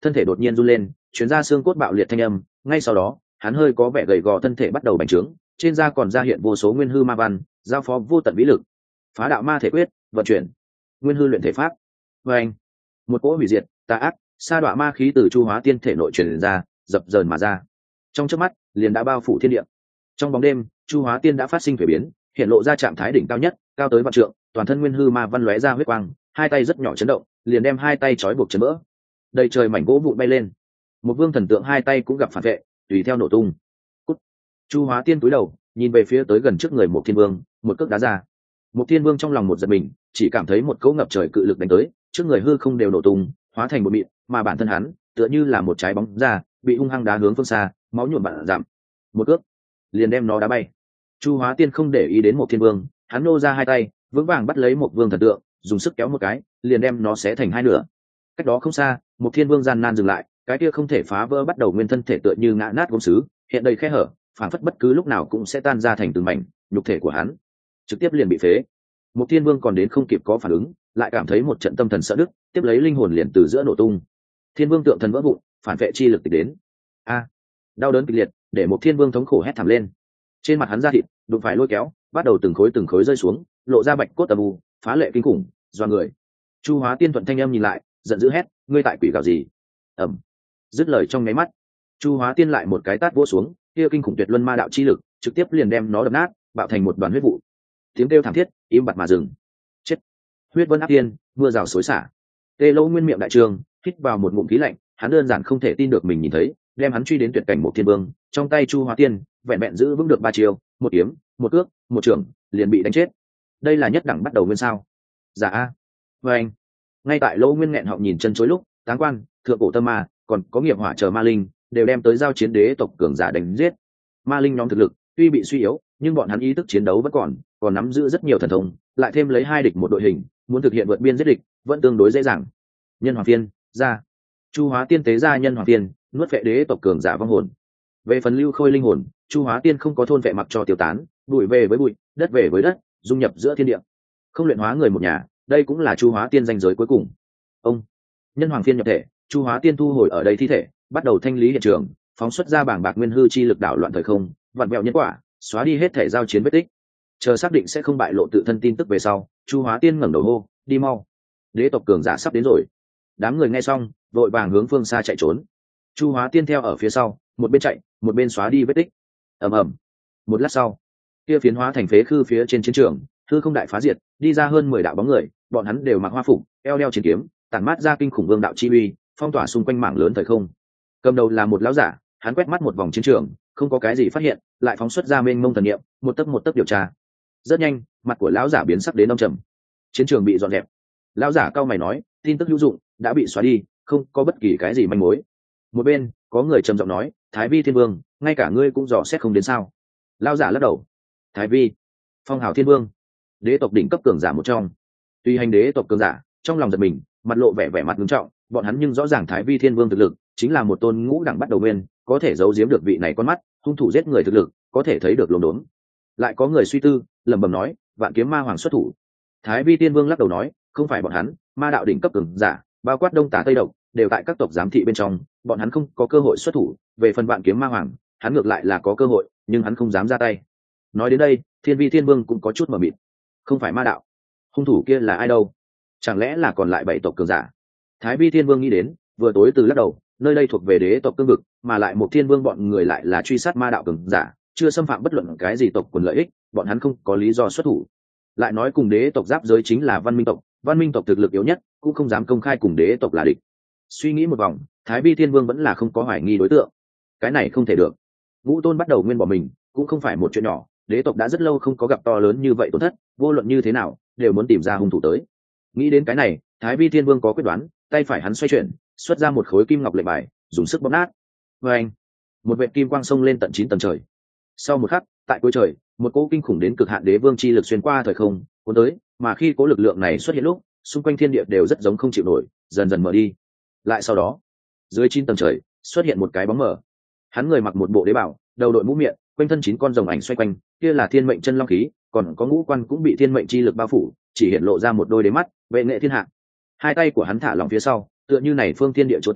thân thể đột nhiên run lên, chuyến ra xương cốt bạo liệt thanh âm. Ngay sau đó, hắn hơi có vẻ gầy gò, thân thể bắt đầu bành trướng, trên da còn ra hiện vô số nguyên hư ma văn, giao phó vô tận vĩ lực. Phá đạo ma thể quyết vận chuyển, nguyên hư luyện thể pháp. Và anh, một cỗ hủy diệt, tà ác, sa đọa ma khí từ Chu Hóa Tiên thể nội truyền ra, dập dờn mà ra. Trong chớp mắt, liền đã bao phủ thiên địa. Trong bóng đêm, Chu Hóa Tiên đã phát sinh thay biến, hiện lộ ra trạng thái đỉnh cao nhất, cao tới vạn trượng, toàn thân nguyên hư ma văn lóe ra huyết quang, hai tay rất nhỏ chấn động, liền đem hai tay trói buộc chấn vỡ. Đầy trời mảnh gỗ vụn bay lên. Một vương thần tượng hai tay cũng gặp phản vệ, tùy theo nổ tung. Cút. Chu Hóa Tiên cúi đầu, nhìn về phía tới gần trước người một thiên vương, một cước đá ra. Một thiên vương trong lòng một giật mình, chỉ cảm thấy một cỗ ngập trời cự lực đánh tới, trước người hư không đều nổ tung, hóa thành một mịn, mà bản thân hắn tựa như là một trái bóng ra, bị hung hăng đá hướng phương xa, máu nhuộm vạn dặm. Một cước liền đem nó đá bay. Chu Hóa Tiên không để ý đến một thiên vương, hắn nô ra hai tay, vững vàng bắt lấy một vương thần tượng, dùng sức kéo một cái, liền đem nó xé thành hai nửa. Cách đó không xa, một thiên vương gian nan dừng lại, cái kia không thể phá vỡ bắt đầu nguyên thân thể tựa như ngã nát gốm sứ, hiện đầy khe hở, phản phất bất cứ lúc nào cũng sẽ tan ra thành từng mảnh, nhục thể của hắn trực tiếp liền bị phế. Một thiên vương còn đến không kịp có phản ứng, lại cảm thấy một trận tâm thần sợ đứt, tiếp lấy linh hồn liền từ giữa nổ tung. Thiên vương tượng thần vỡ vụn, phản vệ chi lực tịch đến. A, đau đớn kịch liệt, để một thiên vương thống khổ hét thảm lên. Trên mặt hắn da thịt đụng phải lôi kéo, bắt đầu từng khối từng khối rơi xuống, lộ ra bạch cốt tầm u, phá lệ kinh khủng, doa người. Chu Hóa Tiên thuận thanh âm nhìn lại, giận dữ hét, ngươi tại quỷ gào gì? Ầm. Dứt lời trong nháy mắt, Chu Hóa Tiên lại một cái tát vỗ xuống, kia kinh khủng tuyệt luân ma đạo chi lực trực tiếp liền đem nó đập nát, bạo thành một đoàn huyết vụ. Tiếng kêu thảm thiết im bặt mà dừng. Chết. Huyết vân áp tiên, mưa rào xối xả. Tê Lỗ Nguyên miệng đại trường, hít vào một ngụm khí lạnh, hắn đơn giản không thể tin được mình nhìn thấy, đem hắn truy đến tuyệt cảnh một thiên vương, trong tay Chu Hóa Tiên vẹn vẹn giữ vững được ba chiều, một kiếm, một cước, một trường, liền bị đánh chết. Đây là nhất đẳng bắt đầu nguyên sao? Dạ a. Và anh, ngay tại Lỗ Nguyên nghẹn họng nhìn chân chối lúc, Táng Quan, Thượng Cổ Tâm Ma, còn có Nghiệp Hỏa chờ ma linh đều đem tới giao chiến đế tộc cường giả đánh giết. Ma linh nhóm thực lực tuy bị suy yếu, nhưng bọn hắn ý thức chiến đấu vẫn còn, còn nắm giữ rất nhiều thần thông, lại thêm lấy hai địch một đội hình, muốn thực hiện vượt biên giết địch vẫn tương đối dễ dàng. Nhân Hoàng Phiên ra, Chu Hóa Tiên tế ra Nhân Hoàng Phiên, nuốt vệ đế tộc cường giả vong hồn. Về phần Lưu Khôi linh hồn, Chu Hóa Tiên không có thôn vệ mặc cho tiêu tán, bụi về với bụi, đất về với đất, dung nhập giữa thiên địa. Không luyện hóa người một nhà, đây cũng là Chu Hóa Tiên danh giới cuối cùng. Ông Nhân Hoàng Phiên nhập thể, Chu Hóa Tiên thu hồi ở đây thi thể, bắt đầu thanh lý hiện trường, phóng xuất ra bảng bạc nguyên hư chi lực đảo loạn thời không, vặn vẹo nhân quả, xóa đi hết thể giao chiến vết tích. Chờ xác định sẽ không bại lộ tự thân tin tức về sau, Chu Hóa Tiên ngẩng đầu hô, đi mau, đế tộc cường giả sắp đến rồi. Đám người nghe xong vội vàng hướng phương xa chạy trốn. Chu Hóa Tiên theo ở phía sau, một bên chạy một bên xóa đi vết tích. Ầm ầm. Một lát sau, kia phiến hóa thành phế khư phía trên chiến trường, hư không đại phá diệt, đi ra hơn mười đạo bóng người, bọn hắn đều mặc hoa phục, eo đeo chiến kiếm, tản mát ra kinh khủng vương đạo chi uy, phong tỏa xung quanh mảng lớn thời không. Cầm đầu là một lão giả, hắn quét mắt một vòng chiến trường, không có cái gì phát hiện, lại phóng xuất ra mênh mông thần niệm, một tấc một tấc điều tra. Rất nhanh, mặt của lão giả biến sắc đến đông trầm. Chiến trường bị dọn dẹp. Lão giả cao mày nói, tin tức hữu dụng đã bị xóa đi, không có bất kỳ cái gì manh mối. Một bên có người trầm giọng nói, Thái Vi Thiên Vương, ngay cả ngươi cũng dò xét không đến sao? Lão giả lắc đầu. Thái Vi, Phong Hào Thiên Vương, đế tộc đỉnh cấp cường giả một trong. Tuy hành đế tộc cường giả, trong lòng giật mình, mặt lộ vẻ vẻ mặt nghiêm trọng, bọn hắn nhưng rõ ràng Thái Vi Thiên Vương thực lực chính là một tôn ngũ đẳng bắt đầu nguyên, có thể giấu giếm được vị này con mắt, hung thủ giết người thực lực có thể thấy được lồn đốn. Lại có người suy tư, lẩm bẩm nói, Vạn Kiếm Ma Hoàng xuất thủ. Thái Vi Thiên Vương lắc đầu nói, không phải bọn hắn, ma đạo đỉnh cấp cường giả, bao quát Đông Tả Tây Độc, đều tại các tộc giám thị bên trong, bọn hắn không có cơ hội xuất thủ. Về phần Vạn Kiếm Ma Hoàng, hắn ngược lại là có cơ hội, nhưng hắn không dám ra tay. Nói đến đây, Thiên Vi Thiên Vương cũng có chút mờ mịt. Không phải ma đạo, hung thủ kia là ai đâu? Chẳng lẽ là còn lại bảy tộc cường giả? Thái Vi Thiên Vương nghĩ đến, vừa tối từ lắc đầu, nơi đây thuộc về đế tộc cương vực, mà lại một thiên vương bọn người lại là truy sát ma đạo cường giả, chưa xâm phạm bất luận cái gì tộc quần lợi ích, bọn hắn không có lý do xuất thủ. Lại nói cùng đế tộc giáp giới chính là Văn Minh tộc, Văn Minh tộc thực lực yếu nhất, cũng không dám công khai cùng đế tộc là địch. Suy nghĩ một vòng, Thái Vi Thiên Vương vẫn là không có hoài nghi đối tượng. Cái này không thể được. Ngũ Tôn bắt đầu nguyên bỏ mình, cũng không phải một chuyện nhỏ, đế tộc đã rất lâu không có gặp to lớn như vậy tổn thất, vô luận như thế nào, đều muốn tìm ra hung thủ tới. Nghĩ đến cái này, Thái Vi Thiên Vương có quyết đoán, tay phải hắn xoay chuyển, xuất ra một khối kim ngọc lệnh bài, dùng sức bóp nát. Và anh, một vệt kim quang xông lên tận chín tầng trời. Sau một khắc, tại cuối trời, một cỗ kinh khủng đến cực hạn đế vương chi lực xuyên qua thời không, cuốn tới, mà khi cỗ lực lượng này xuất hiện lúc, xung quanh thiên địa đều rất giống không chịu nổi, dần dần mở đi. Lại sau đó, dưới chín tầng trời, xuất hiện một cái bóng mờ. Hắn người mặc một bộ đế bào, đầu đội mũ miệng, quanh thân chín con rồng ảnh xoay quanh, kia là thiên mệnh chân long khí, còn có ngũ quan cũng bị thiên mệnh chi lực bao phủ, chỉ hiện lộ ra một đôi đế mắt, vệ nghệ thiên hạ. Hai tay của hắn thả lỏng phía sau, tựa như này phương thiên địa chúa tể,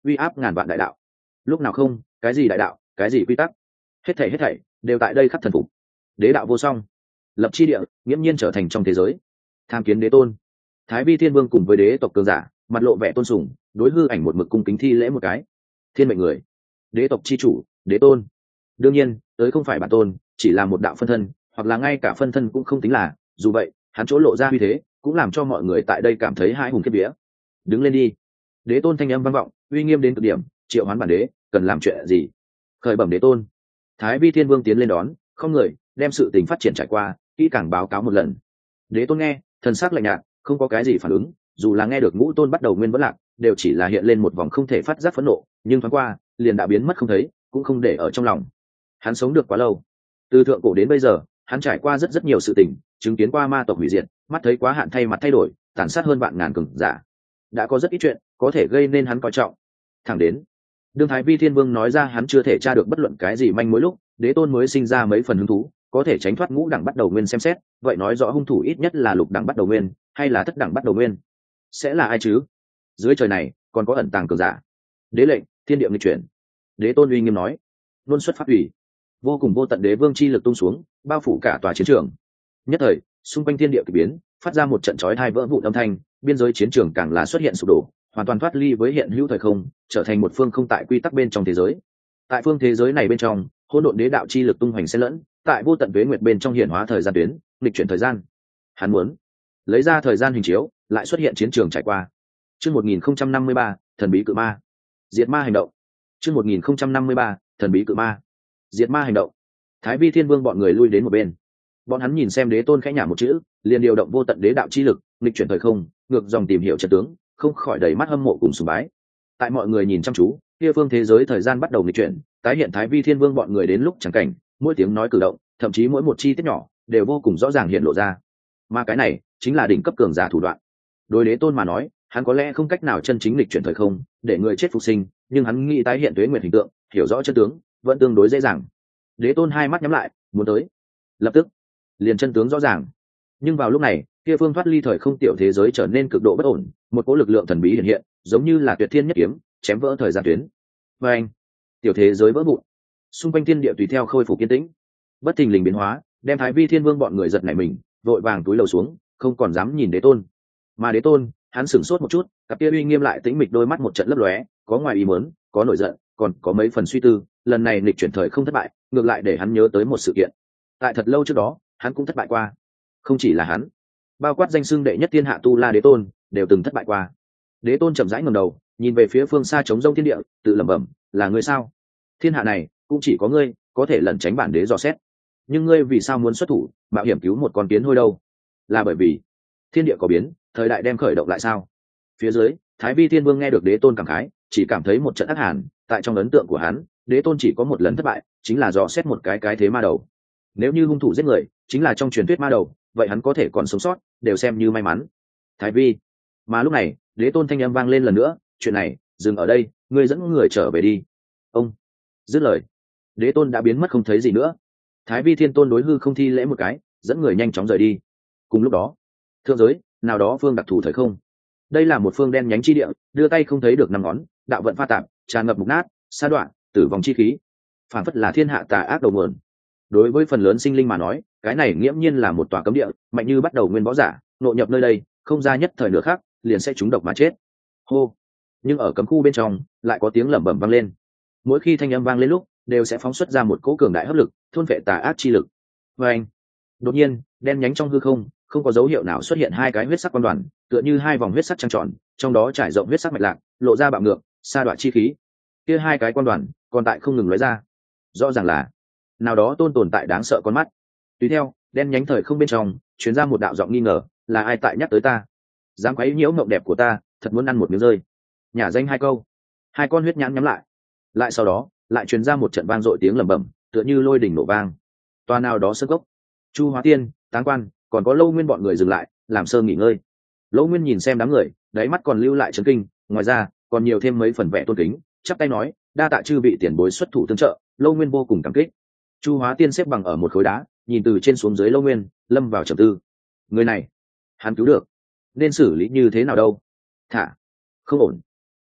uy áp ngàn vạn đại đạo. Lúc nào không, cái gì đại đạo, cái gì quy tắc, hết thảy hết thảy đều tại đây khắc thần phục. Đế đạo vô song, lập chi địa, nghiễm nhiên trở thành trong thế giới. Tham kiến đế tôn. Thái Vi Thiên Vương cùng với đế tộc cường giả, mặt lộ vẻ tôn sùng, đối hư ảnh một mực cung kính thi lễ một cái. Thiên mệnh người, đế tộc chi chủ, đế tôn. Đương nhiên, tới không phải bản tôn, chỉ là một đạo phân thân, hoặc là ngay cả phân thân cũng không tính là, dù vậy, hắn chỗ lộ ra uy thế, cũng làm cho mọi người tại đây cảm thấy hai hùng khiếp vía. Đứng lên đi. Đế tôn thanh âm vang vọng, uy nghiêm đến cực điểm, triệu hoán bản đế, cần làm chuyện gì? Khởi bẩm đế tôn. Thái Vi Thiên Vương tiến lên đón, không người, đem sự tình phát triển trải qua, kỹ càng báo cáo một lần. Đế tôn nghe, thần sắc lạnh nhạt, không có cái gì phản ứng, dù là nghe được ngũ tôn bắt đầu nguyên vẫn lạc, đều chỉ là hiện lên một vòng không thể phát giác phẫn nộ, nhưng thoáng qua, liền đã biến mất không thấy, cũng không để ở trong lòng. Hắn sống được quá lâu, từ thượng cổ đến bây giờ, hắn trải qua rất rất nhiều sự tình, chứng kiến qua ma tộc hủy diệt, mắt thấy quá hạn thay mặt thay đổi, tàn sát hơn vạn ngàn cường giả, đã có rất ít chuyện có thể gây nên hắn coi trọng. Thẳng đến đương Thái Vi Thiên Vương nói ra hắn chưa thể tra được bất luận cái gì manh mối lúc, đế tôn mới sinh ra mấy phần hứng thú, có thể tránh thoát ngũ đẳng bắt đầu nguyên xem xét, vậy nói rõ hung thủ ít nhất là lục đẳng bắt đầu nguyên, hay là thất đẳng bắt đầu nguyên, sẽ là ai chứ? Dưới trời này còn có ẩn tàng cường giả. Đế lệnh, thiên địa nghịch chuyển. Đế tôn uy nghiêm nói, luôn xuất phát ủy, vô cùng vô tận đế vương chi lực tung xuống, bao phủ cả tòa chiến trường. Nhất thời, xung quanh thiên địa kỳ biến, phát ra một trận chói tai vỡ vụn âm thanh, biên giới chiến trường càng là xuất hiện sụp đổ, hoàn toàn thoát ly với hiện hữu thời không, trở thành một phương không tại quy tắc bên trong thế giới. Tại phương thế giới này bên trong, hỗn độn đế đạo chi lực tung hoành xen lẫn, tại vô tận tuế nguyệt bên trong hiện hóa thời gian tuyến, nghịch chuyển thời gian. Hắn muốn lấy ra thời gian hình chiếu, lại xuất hiện chiến trường trải qua. Chương một nghìn không trăm năm mươi ba, thần bí cự ma. Diệt ma hành động. Chương một nghìn không trăm năm mươi ba, thần bí cự ma. Diệt ma hành động. Thái Vi Thiên Vương bọn người lui đến một bên. Bọn hắn nhìn xem đế tôn khẽ nhả một chữ, liền điều động vô tận đế đạo chi lực, nghịch chuyển thời không, ngược dòng tìm hiểu trận tướng, không khỏi đầy mắt hâm mộ cùng sùng bái. Tại mọi người nhìn chăm chú, kia phương thế giới thời gian bắt đầu nghịch chuyển, tái hiện Thái Vi Thiên Vương bọn người đến lúc chẳng cảnh, mỗi tiếng nói cử động, thậm chí mỗi một chi tiết nhỏ, đều vô cùng rõ ràng hiện lộ ra. Mà cái này chính là đỉnh cấp cường giả thủ đoạn. Đối đế tôn mà nói, hắn có lẽ không cách nào chân chính lịch chuyển thời không, để người chết phục sinh, nhưng hắn nghĩ tái hiện tuế nguyệt hình tượng, hiểu rõ chân tướng, vẫn tương đối dễ dàng. Đế tôn hai mắt nhắm lại, muốn tới, lập tức liền chân tướng rõ ràng. Nhưng vào lúc này, kia phương thoát ly thời không tiểu thế giới trở nên cực độ bất ổn, một cỗ lực lượng thần bí hiện hiện, giống như là tuyệt thiên nhất kiếm, chém vỡ thời gian tuyến. Và anh, tiểu thế giới vỡ vụn, xung quanh thiên địa tùy theo khôi phục kiên tĩnh. Bất thình lình biến hóa, đem Thái Vi Thiên Vương bọn người giật nảy mình, vội vàng túi lầu xuống, không còn dám nhìn đế tôn. Mà đế tôn, hắn sửng sốt một chút, cặp kia uy nghiêm lại tĩnh mịch đôi mắt một trận lấp lóe, có ngoài ý muốn, có nổi giận, còn có mấy phần suy tư. Lần này nghịch chuyển thời không thất bại, ngược lại để hắn nhớ tới một sự kiện. Tại thật lâu trước đó, hắn cũng thất bại qua. Không chỉ là hắn, bao quát danh xưng đệ nhất thiên hạ tu la đế tôn, đều từng thất bại qua. Đế tôn chậm rãi ngẩng đầu, nhìn về phía phương xa trống rông thiên địa, tự lẩm bẩm, là ngươi sao? Thiên hạ này cũng chỉ có ngươi có thể lẩn tránh bản đế dò xét. Nhưng ngươi vì sao muốn xuất thủ, mạo hiểm cứu một con kiến hôi đâu? Là bởi vì thiên địa có biến, thời đại đem khởi động lại sao? Phía dưới, Thái Vi Thiên Vương nghe được đế tôn cảm khái, chỉ cảm thấy một trận ác hàn. Tại trong ấn tượng của hắn, đế tôn chỉ có một lần thất bại, chính là dò xét một cái cái thế ma đầu. Nếu như hung thủ giết người chính là trong truyền thuyết ma đầu, vậy hắn có thể còn sống sót, đều xem như may mắn. Thái Vi. Mà lúc này, đế tôn thanh âm vang lên lần nữa, chuyện này dừng ở đây, ngươi dẫn người trở về đi. Ông. Dứt lời, đế tôn đã biến mất không thấy gì nữa. Thái Vi Thiên Tôn đối hư không thi lễ một cái, dẫn người nhanh chóng rời đi. Cùng lúc đó, thượng giới nào đó phương đặc thù thời không. Đây là một phương đen nhánh chi địa, đưa tay không thấy được năm ngón, đạo vận pha tạp, tràn ngập mục nát, sa đoạn, tử vong chi khí, phản phất là thiên hạ tà ác đầu nguồn. Đối với phần lớn sinh linh mà nói, cái này nghiễm nhiên là một tòa cấm địa, mạnh như bắt đầu nguyên võ giả, nội nhập nơi đây, không ra nhất thời nửa khác, liền sẽ trúng độc mà chết. Hô. Nhưng ở cấm khu bên trong, lại có tiếng lẩm bẩm vang lên. Mỗi khi thanh âm vang lên lúc, đều sẽ phóng xuất ra một cỗ cường đại hấp lực, thôn vệ tà ác chi lực. Và anh, đột nhiên, đen nhánh trong hư không, không có dấu hiệu nào xuất hiện hai cái huyết sắc quan đoàn, tựa như hai vòng huyết sắc trăng tròn, trong đó trải rộng huyết sắc mạch lạc, lộ ra bạo ngược, sa đoạn chi khí. Kia hai cái quan đoàn, còn tại không ngừng lóe ra. Rõ ràng là nào đó tôn tồn tại đáng sợ con mắt. Tùy theo, đen nhánh thời không bên trong, truyền ra một đạo giọng nghi ngờ, là ai tại nhắc tới ta? Dám quấy nhiễu mộng đẹp của ta, thật muốn ăn một miếng rơi. Nhả danh hai câu, hai con huyết nhãn nhắm lại. Lại sau đó, lại truyền ra một trận vang dội tiếng lẩm bẩm, tựa như lôi đỉnh nổ vang. Toa nào đó sơ gốc, Chu Hóa Tiên, Táng Quan, còn có Lâu Nguyên bọn người dừng lại, làm sơ nghỉ ngơi. Lâu Nguyên nhìn xem đám người, đáy mắt còn lưu lại chấn kinh, ngoài ra, còn nhiều thêm mấy phần vẻ tôn kính, chắp tay nói, đa tạ chư vị tiền bối xuất thủ tương trợ, Lâu Nguyên vô cùng cảm kích. Chu Hóa Tiên xếp bằng ở một khối đá, nhìn từ trên xuống dưới Lâu Nguyên, lâm vào trầm tư. Người này, hắn cứu được, nên xử lý như thế nào đâu? Thả, không ổn.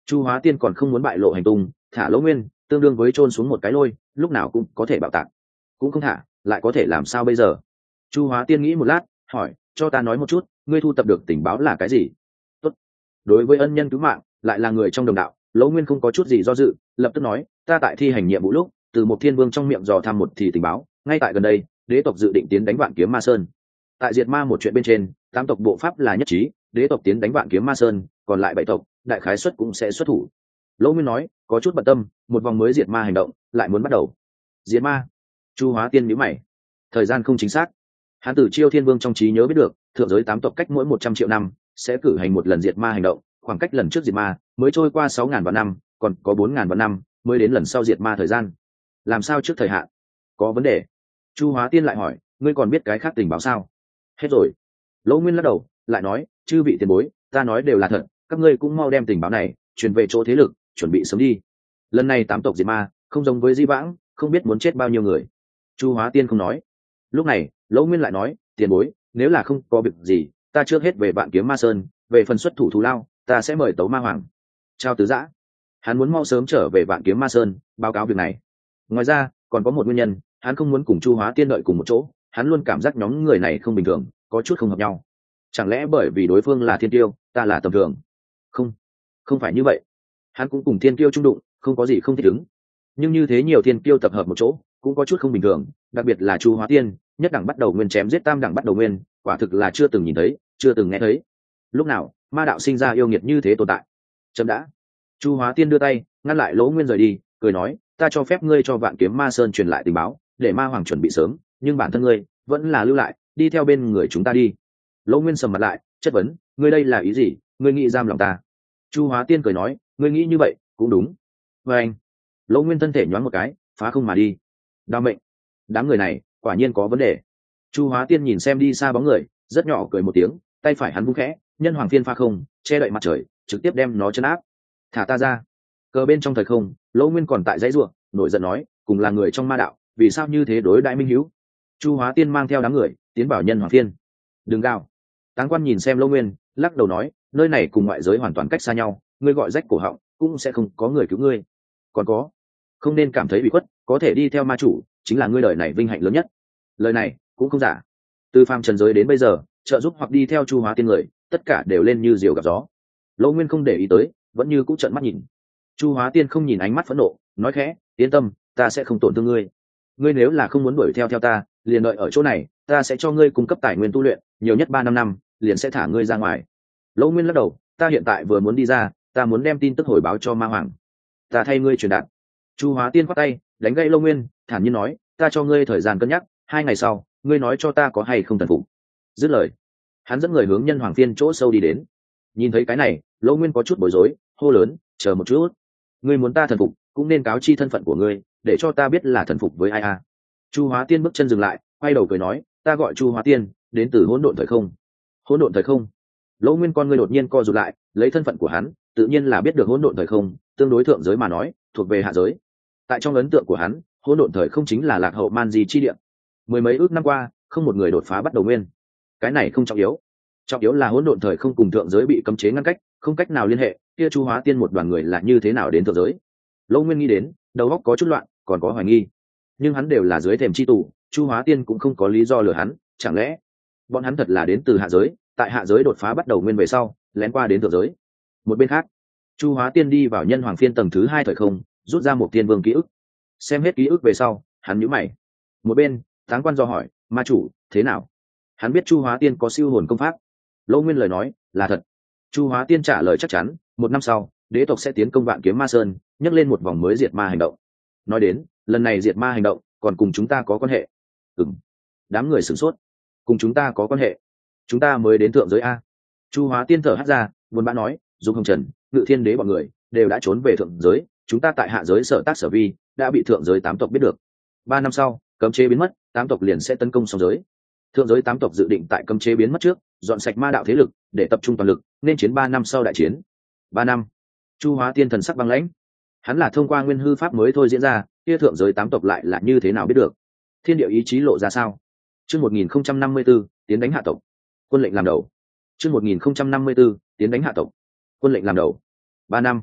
Chu Hóa Tiên còn không muốn bại lộ hành tung, thả Lỗ Nguyên tương đương với chôn xuống một cái lôi, lúc nào cũng có thể bạo tạc. Cũng không thả, lại có thể làm sao bây giờ? Chu Hóa Tiên nghĩ một lát, hỏi, cho ta nói một chút, ngươi thu tập được tình báo là cái gì? Tốt. Đối với ân nhân cứu mạng, lại là người trong đồng đạo, Lỗ Nguyên không có chút gì do dự, lập tức nói, ta tại thi hành nhiệm vụ lúc, từ một thiên vương trong miệng dò thăm một thì tình báo, ngay tại gần đây, đế tộc dự định tiến đánh Vạn Kiếm Ma Sơn. Tại diệt ma một chuyện bên trên, tám tộc bộ pháp là nhất trí, đế tộc tiến đánh Vạn Kiếm Ma Sơn, còn lại bảy tộc, đại khái xuất cũng sẽ xuất thủ. Lỗ Nguyên nói, có chút bận tâm, một vòng mới diệt ma hành động, lại muốn bắt đầu. Diệt ma? Chu Hóa Tiên nhíu mày. Thời gian không chính xác. Hán tử Chiêu Thiên Vương trong trí nhớ biết được, thượng giới tám tộc cách mỗi một trăm triệu năm sẽ cử hành một lần diệt ma hành động, khoảng cách lần trước diệt ma mới trôi qua sáu ngàn vạn năm, còn có bốn ngàn vạn năm mới đến lần sau diệt ma thời gian. Làm sao trước thời hạn? Có vấn đề. Chu Hóa Tiên lại hỏi, ngươi còn biết cái khác tình báo sao? Hết rồi. Lỗ Nguyên lắc đầu, lại nói, chư vị tiền bối, ta nói đều là thật, các ngươi cũng mau đem tình báo này truyền về chỗ thế lực, chuẩn bị sớm đi. Lần này tám tộc diệt ma không giống với di vãng, không biết muốn chết bao nhiêu người. Chu Hóa Tiên không nói. Lúc này Lỗ Nguyên lại nói, tiền bối, nếu là không có việc gì, ta trước hết về Vạn Kiếm Ma Sơn, về phần xuất thủ thù lao, ta sẽ mời Tấu Ma Hoàng. Chào tứ giã. Hắn muốn mau sớm trở về Vạn Kiếm Ma Sơn báo cáo việc này. Ngoài ra còn có một nguyên nhân, hắn không muốn cùng Chu Hóa Tiên đợi cùng một chỗ, hắn luôn cảm giác nhóm người này không bình thường, có chút không hợp nhau. Chẳng lẽ bởi vì đối phương là thiên tiêu, ta là tầm thường? Không, không phải như vậy. Hắn cũng cùng thiên tiêu trung đụng, không có gì không thích ứng. Nhưng như thế nhiều thiên tiêu tập hợp một chỗ, cũng có chút không bình thường, đặc biệt là Chu Hóa Tiên, nhất đẳng bắt đầu nguyên chém giết tam đẳng bắt đầu nguyên, quả thực là chưa từng nhìn thấy, chưa từng nghe thấy. Lúc nào ma đạo sinh ra yêu nghiệt như thế tồn tại? Chấm đã. Chu Hóa Tiên đưa tay ngăn lại Lỗ Nguyên rời đi, cười nói, ta cho phép ngươi cho Vạn Kiếm Ma Sơn truyền lại tình báo, để ma hoàng chuẩn bị sớm, nhưng bản thân ngươi vẫn là lưu lại, đi theo bên người chúng ta đi. Lỗ Nguyên sầm mặt lại, chất vấn, ngươi đây là ý gì? Ngươi nghĩ giam lòng ta? Chu Hóa Tiên cười nói, ngươi nghĩ như vậy cũng đúng. Và anh, Lỗ Nguyên thân thể nhoáng một cái, phá không mà đi. Đao mệnh, đám người này quả nhiên có vấn đề. Chu Hóa Tiên nhìn xem đi xa bóng người, rất nhỏ cười một tiếng, tay phải hắn vung khẽ, nhân hoàng phiên pha không, che đậy mặt trời, trực tiếp đem nó chấn áp. Thả ta ra. Cờ bên trong thời không, Lỗ Nguyên còn tại dãy ruộng, nổi giận nói, cùng là người trong ma đạo, vì sao như thế đối đại minh hữu? Chu Hóa Tiên mang theo đám người tiến vào nhân hoàng phiên. Đừng gào. Táng Quan nhìn xem Lỗ Nguyên, lắc đầu nói, nơi này cùng ngoại giới hoàn toàn cách xa nhau, ngươi gọi rách cổ họng cũng sẽ không có người cứu ngươi. Còn có, không nên cảm thấy bị khuất, có thể đi theo ma chủ chính là ngươi đời này vinh hạnh lớn nhất. Lời này cũng không giả. Từ phàm trần giới đến bây giờ, trợ giúp hoặc đi theo Chu Hóa Tiên người, tất cả đều lên như diều gặp gió. Lỗ Nguyên không để ý tới, vẫn như cũ trợn mắt nhìn. Chu Hóa Tiên không nhìn ánh mắt phẫn nộ, nói khẽ, yên tâm, ta sẽ không tổn thương ngươi. Ngươi nếu là không muốn đuổi theo theo ta, liền đợi ở chỗ này, ta sẽ cho ngươi cung cấp tài nguyên tu luyện, nhiều nhất ba năm năm, liền sẽ thả ngươi ra ngoài. Lỗ Nguyên lắc đầu, ta hiện tại vừa muốn đi ra, ta muốn đem tin tức hồi báo cho ma hoàng. Ta thay ngươi truyền đạt. Chu Hóa Tiên khoát tay, đánh gãy Lỗ Nguyên, thản nhiên nói, ta cho ngươi thời gian cân nhắc, hai ngày sau, ngươi nói cho ta có hay không thần phục. Dứt lời, hắn dẫn người hướng nhân hoàng phiên chỗ sâu đi đến. Nhìn thấy cái này, Lỗ Nguyên có chút bối rối, hô lớn, chờ một chút, ngươi muốn ta thần phục, cũng nên cáo chi thân phận của ngươi, để cho ta biết là thần phục với ai a. Chu Hóa Tiên bước chân dừng lại, quay đầu cười nói, ta gọi Chu Hóa Tiên, đến từ hỗn độn thời không. Hỗn độn thời không? Lỗ Nguyên con ngươi đột nhiên co rụt lại, lấy thân phận của hắn, tự nhiên là biết được hỗn độn thời không, tương đối thượng giới mà nói, thuộc về hạ giới. Tại trong ấn tượng của hắn, hỗn độn thời không chính là lạc hậu man di chi địa. Mười mấy ước năm qua, không một người đột phá bắt đầu nguyên. Cái này không trọng yếu. Trọng yếu là hỗn độn thời không cùng thượng giới bị cấm chế ngăn cách, không cách nào liên hệ, kia Chu Hóa Tiên một đoàn người là như thế nào đến thượng giới? Lỗ Nguyên nghĩ đến, đầu óc có chút loạn, còn có hoài nghi. Nhưng hắn đều là dưới thềm chi tù, Chu Hóa Tiên cũng không có lý do lừa hắn, chẳng lẽ bọn hắn thật là đến từ hạ giới, tại hạ giới đột phá bắt đầu nguyên về sau, lén qua đến thượng giới. Một bên khác, Chu Hóa Tiên đi vào nhân hoàng phiên tầng thứ hai thời không, rút ra một tiên vương ký ức. Xem hết ký ức về sau, hắn nhíu mày. Một bên, Táng Quan do hỏi, ma chủ, thế nào? Hắn biết Chu Hóa Tiên có siêu hồn công pháp. Lỗ Nguyên lời nói là thật. Chu Hóa Tiên trả lời chắc chắn, một năm sau, đế tộc sẽ tiến công Vạn Kiếm Ma Sơn, nhấc lên một vòng mới diệt ma hành động. Nói đến, lần này diệt ma hành động còn cùng chúng ta có quan hệ. Ừm. Đám người sửng sốt. Cùng chúng ta có quan hệ? Chúng ta mới đến thượng giới a. Chu Hóa Tiên thở hắt ra, buồn bã nói, Dung Hồng Trần, Ngự Thiên Đế bọn người đều đã trốn về thượng giới, chúng ta tại hạ giới sở tác sở vi đã bị thượng giới tám tộc biết được. Ba năm sau, cấm chế biến mất, tám tộc liền sẽ tấn công song giới. Thượng giới tám tộc dự định tại cấm chế biến mất trước, dọn sạch ma đạo thế lực, để tập trung toàn lực, nên chiến ba năm sau đại chiến. Ba năm. Chu Hóa Tiên thần sắc băng lãnh. Hắn là thông qua nguyên hư pháp mới thôi diễn ra, kia thượng giới tám tộc lại là như thế nào biết được? Thiên địa ý chí lộ ra sao? Chương một nghìn không trăm năm mươi tư, tiến đánh hạ tộc. Quân lệnh làm đầu. Chương một nghìn không trăm năm mươi tư, tiến đánh hạ tộc. Quân lệnh làm đầu. Ba năm.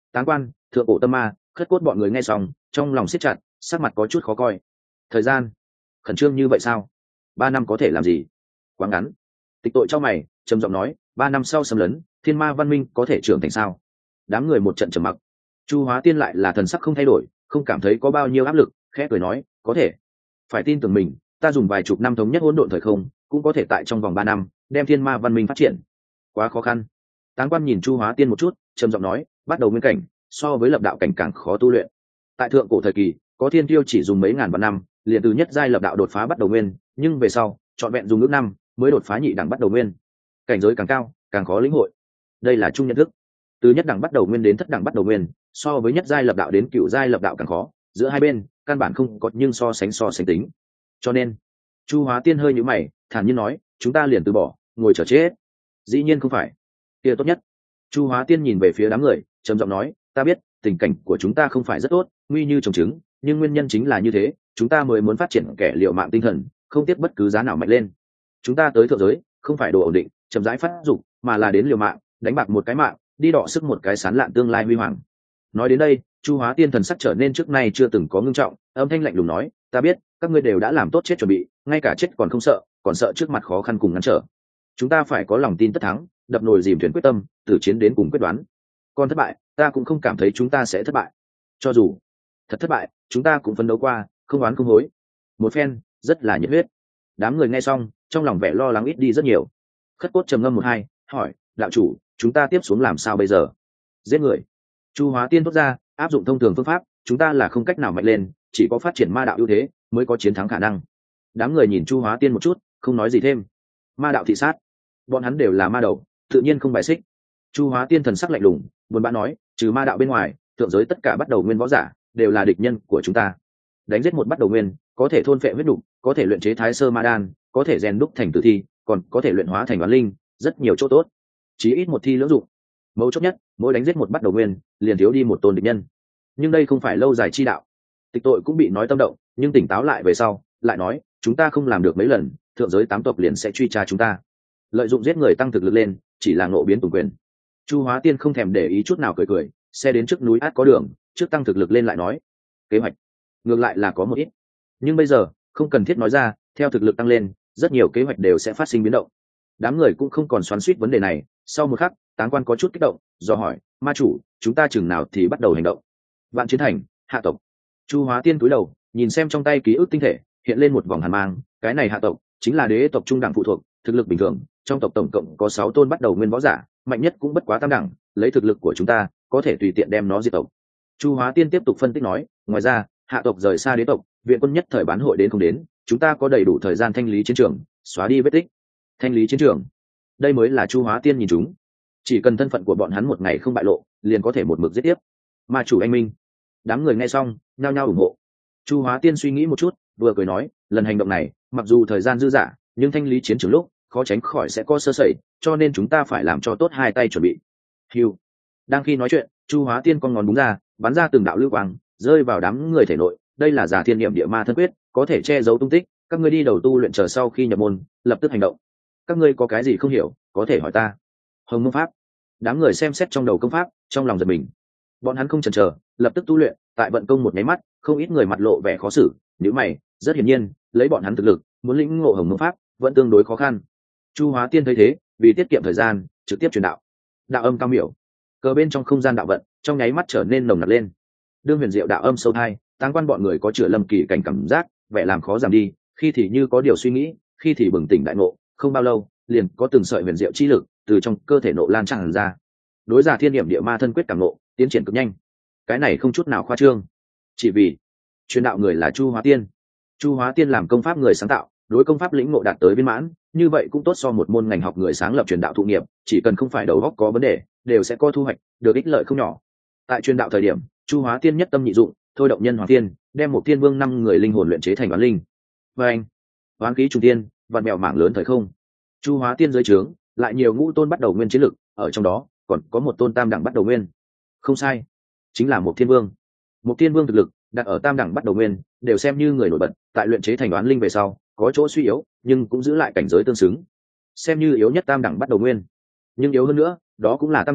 Táng quan, thượng cổ tâm ma, khất cốt bọn người nghe xong trong lòng siết chặt, sắc mặt có chút khó coi. Thời gian khẩn trương như vậy sao? Ba năm có thể làm gì? Quá ngắn. Tịch tội cho mày trầm giọng nói, ba năm sau xâm lấn thiên ma văn minh có thể trưởng thành sao? Đám người một trận trầm mặc. Chu Hóa Tiên lại là thần sắc không thay đổi, không cảm thấy có bao nhiêu áp lực, khẽ cười nói, có thể. Phải tin tưởng mình, ta dùng vài chục năm thống nhất hỗn độn thời không, cũng có thể tại trong vòng ba năm đem thiên ma văn minh phát triển. Quá khó khăn. Táng quan nhìn Chu Hóa Tiên một chút, trầm giọng nói, bắt đầu nguyên cảnh so với lập đạo cảnh càng khó tu luyện. Tại thượng cổ thời kỳ, có thiên tiêu chỉ dùng mấy ngàn vạn năm liền từ nhất giai lập đạo đột phá bắt đầu nguyên, nhưng về sau trọn vẹn dùng ước năm mới đột phá nhị đẳng bắt đầu nguyên. Cảnh giới càng cao càng khó lĩnh hội, đây là chung nhận thức. Từ nhất đẳng bắt đầu nguyên đến thất đẳng bắt đầu nguyên, so với nhất giai lập đạo đến cựu giai lập đạo càng khó, giữa hai bên căn bản không có nhưng so sánh so sánh tính. Cho nên Chu Hóa Tiên hơi nhíu mày, thản nhiên nói, chúng ta liền từ bỏ, ngồi chờ chết? Dĩ nhiên không phải, kia tốt nhất. Chu Hóa Tiên nhìn về phía đám người trầm giọng nói, ta biết tình cảnh của chúng ta không phải rất tốt, nguy như trồng trứng, nhưng nguyên nhân chính là như thế, chúng ta mới muốn phát triển kẻ liệu mạng tinh thần, không tiếc bất cứ giá nào mạnh lên. Chúng ta tới thượng giới không phải đồ ổn định chậm rãi phát dục, mà là đến liều mạng, đánh bạc một cái mạng, đi đọ sức một cái sán lạn tương lai huy hoàng. Nói đến đây, Chu Hóa Tiên thần sắc trở nên trước nay chưa từng có ngưng trọng, âm thanh lạnh lùng nói, ta biết các ngươi đều đã làm tốt chết chuẩn bị, ngay cả chết còn không sợ, còn sợ trước mặt khó khăn cùng ngăn trở. Chúng ta phải có lòng tin tất thắng, đập nồi dìm thuyền quyết tâm, từ chiến đến cùng quyết đoán. Còn thất bại, ta cũng không cảm thấy chúng ta sẽ thất bại. Cho dù thật thất bại, chúng ta cũng phấn đấu qua, không oán không hối. Một phen rất là nhiệt huyết. Đám người nghe xong trong lòng vẻ lo lắng ít đi rất nhiều. Khất cốt trầm ngâm một hai, hỏi, đạo chủ, chúng ta tiếp xuống làm sao bây giờ? Giết người. Chu Hóa Tiên thốt ra, áp dụng thông thường phương pháp, chúng ta là không cách nào mạnh lên, chỉ có phát triển ma đạo ưu thế mới có chiến thắng khả năng. Đám người nhìn Chu Hóa Tiên một chút, không nói gì thêm. Ma đạo thị sát, bọn hắn đều là ma đầu, tự nhiên không bài xích. Chu Hóa Tiên thần sắc lạnh lùng, buồn bã nói, trừ ma đạo bên ngoài, thượng giới tất cả bắt đầu nguyên võ giả đều là địch nhân của chúng ta. Đánh giết một bắt đầu nguyên, có thể thôn phệ huyết đục, có thể luyện chế thái sơ ma đan, có thể rèn đúc thành tử thi, còn có thể luyện hóa thành oán linh, rất nhiều chỗ tốt. Chí ít một thi lưỡng dụng. Mấu chốt nhất, mỗi đánh giết một bắt đầu nguyên, liền thiếu đi một tôn địch nhân. Nhưng đây không phải lâu dài chi đạo. Tịch tội cũng bị nói tâm động, nhưng tỉnh táo lại về sau, lại nói, chúng ta không làm được mấy lần, thượng giới tám tộc liền sẽ truy tra chúng ta. Lợi dụng giết người tăng thực lực lên, chỉ là ngộ biến tùng quyền. Chu Hóa Tiên không thèm để ý chút nào, cười cười, xe đến trước núi át có đường, trước tăng thực lực lên lại nói. Kế hoạch ngược lại là có một ít, nhưng bây giờ không cần thiết nói ra, theo thực lực tăng lên, rất nhiều kế hoạch đều sẽ phát sinh biến động. Đám người cũng không còn xoắn xuýt vấn đề này. Sau một khắc, Táng quan có chút kích động, do hỏi, ma chủ, chúng ta chừng nào thì bắt đầu hành động? Vạn Chiến Thành, hạ tộc. Chu Hóa Tiên cúi đầu nhìn xem trong tay ký ức tinh thể, hiện lên một vòng hàn mang. Cái này hạ tộc chính là đế tộc trung đẳng phụ thuộc, thực lực bình thường, trong tộc tổng cộng có sáu tôn bắt đầu nguyên võ giả, mạnh nhất cũng bất quá tam đẳng, lấy thực lực của chúng ta có thể tùy tiện đem nó diệt tộc. Chu Hóa Tiên tiếp tục phân tích nói, ngoài ra hạ tộc rời xa đế tộc, viện quân nhất thời bán hội đến không đến, chúng ta có đầy đủ thời gian thanh lý chiến trường, xóa đi vết tích. Thanh lý chiến trường, đây mới là Chu Hóa Tiên nhìn chúng. Chỉ cần thân phận của bọn hắn một ngày không bại lộ, liền có thể một mực giết tiếp. Ma chủ anh minh. Đám người nghe xong nhao nhao ủng hộ. Chu Hóa Tiên suy nghĩ một chút, vừa cười nói, lần hành động này mặc dù thời gian dư dả, nhưng thanh lý chiến trường lúc khó tránh khỏi sẽ có sơ sẩy, cho nên chúng ta phải làm cho tốt hai tay chuẩn bị. Hiu. Đang khi nói chuyện, Chu Hóa Tiên con ngón búng ra, bắn ra từng đạo lưu quang, rơi vào đám người thể nội. Đây là Giả Thiên Niệm Địa Ma Thân Quyết, có thể che giấu tung tích. Các ngươi đi đầu tu luyện, chờ sau khi nhập môn, lập tức hành động. Các ngươi có cái gì không hiểu, có thể hỏi ta. Hồng Mông Pháp. Đám người xem xét trong đầu công pháp, trong lòng giật mình. Bọn hắn không chần chờ, lập tức tu luyện. Tại vận công một nháy mắt, không ít người mặt lộ vẻ khó xử. Nếu mày, rất hiển nhiên, lấy bọn hắn thực lực, muốn lĩnh ngộ Hồng Mông Pháp vẫn tương đối khó khăn. Chu Hóa Tiên thấy thế, vì tiết kiệm thời gian, trực tiếp truyền đạo. Đạo âm cao miểu, cờ bên trong không gian đạo vận, trong nháy mắt trở nên nồng nặc lên. Đương huyền diệu đạo âm sâu thai, Táng quan bọn người có chữa lâm kỳ cảnh cảm giác, vẻ làm khó giảm đi, khi thì như có điều suy nghĩ, khi thì bừng tỉnh đại ngộ, không bao lâu, liền có từng sợi huyền diệu chi lực từ trong cơ thể nộ lan tràn ra. Đối Giả Thiên Niệm Địa Ma Thân Quyết cảm ngộ, tiến triển cực nhanh. Cái này không chút nào khoa trương, chỉ vì truyền đạo người là Chu Hóa Tiên. Chu Hóa Tiên làm công pháp người sáng tạo, đối công pháp lĩnh ngộ đạt tới viên mãn, như vậy cũng tốt so một môn ngành học người sáng lập truyền đạo thụ nghiệp, chỉ cần không phải đầu óc có vấn đề, đều sẽ có thu hoạch, được ích lợi không nhỏ. Tại truyền đạo thời điểm, Chu Hóa Tiên nhất tâm nhị dụng, thôi động nhân hoàng tiên, đem một tiên vương năm người linh hồn luyện chế thành oán linh. Và anh, oán khí trùng tiên, vạn mèo mảng lớn thời không. Chu Hóa Tiên dưới trướng, lại nhiều ngũ tôn bắt đầu nguyên chiến lực, ở trong đó còn có một tôn tam đẳng bắt đầu nguyên. Không sai, chính là một thiên vương. Một thiên vương thực lực đặt ở tam đẳng bắt đầu nguyên, đều xem như người nổi bật, tại luyện chế thành oán linh về sau, có chỗ suy yếu, nhưng cũng giữ lại cảnh giới tương xứng, xem như yếu nhất tam đẳng bắt đầu nguyên. Nhưng yếu hơn nữa, đó cũng là tam đẳng,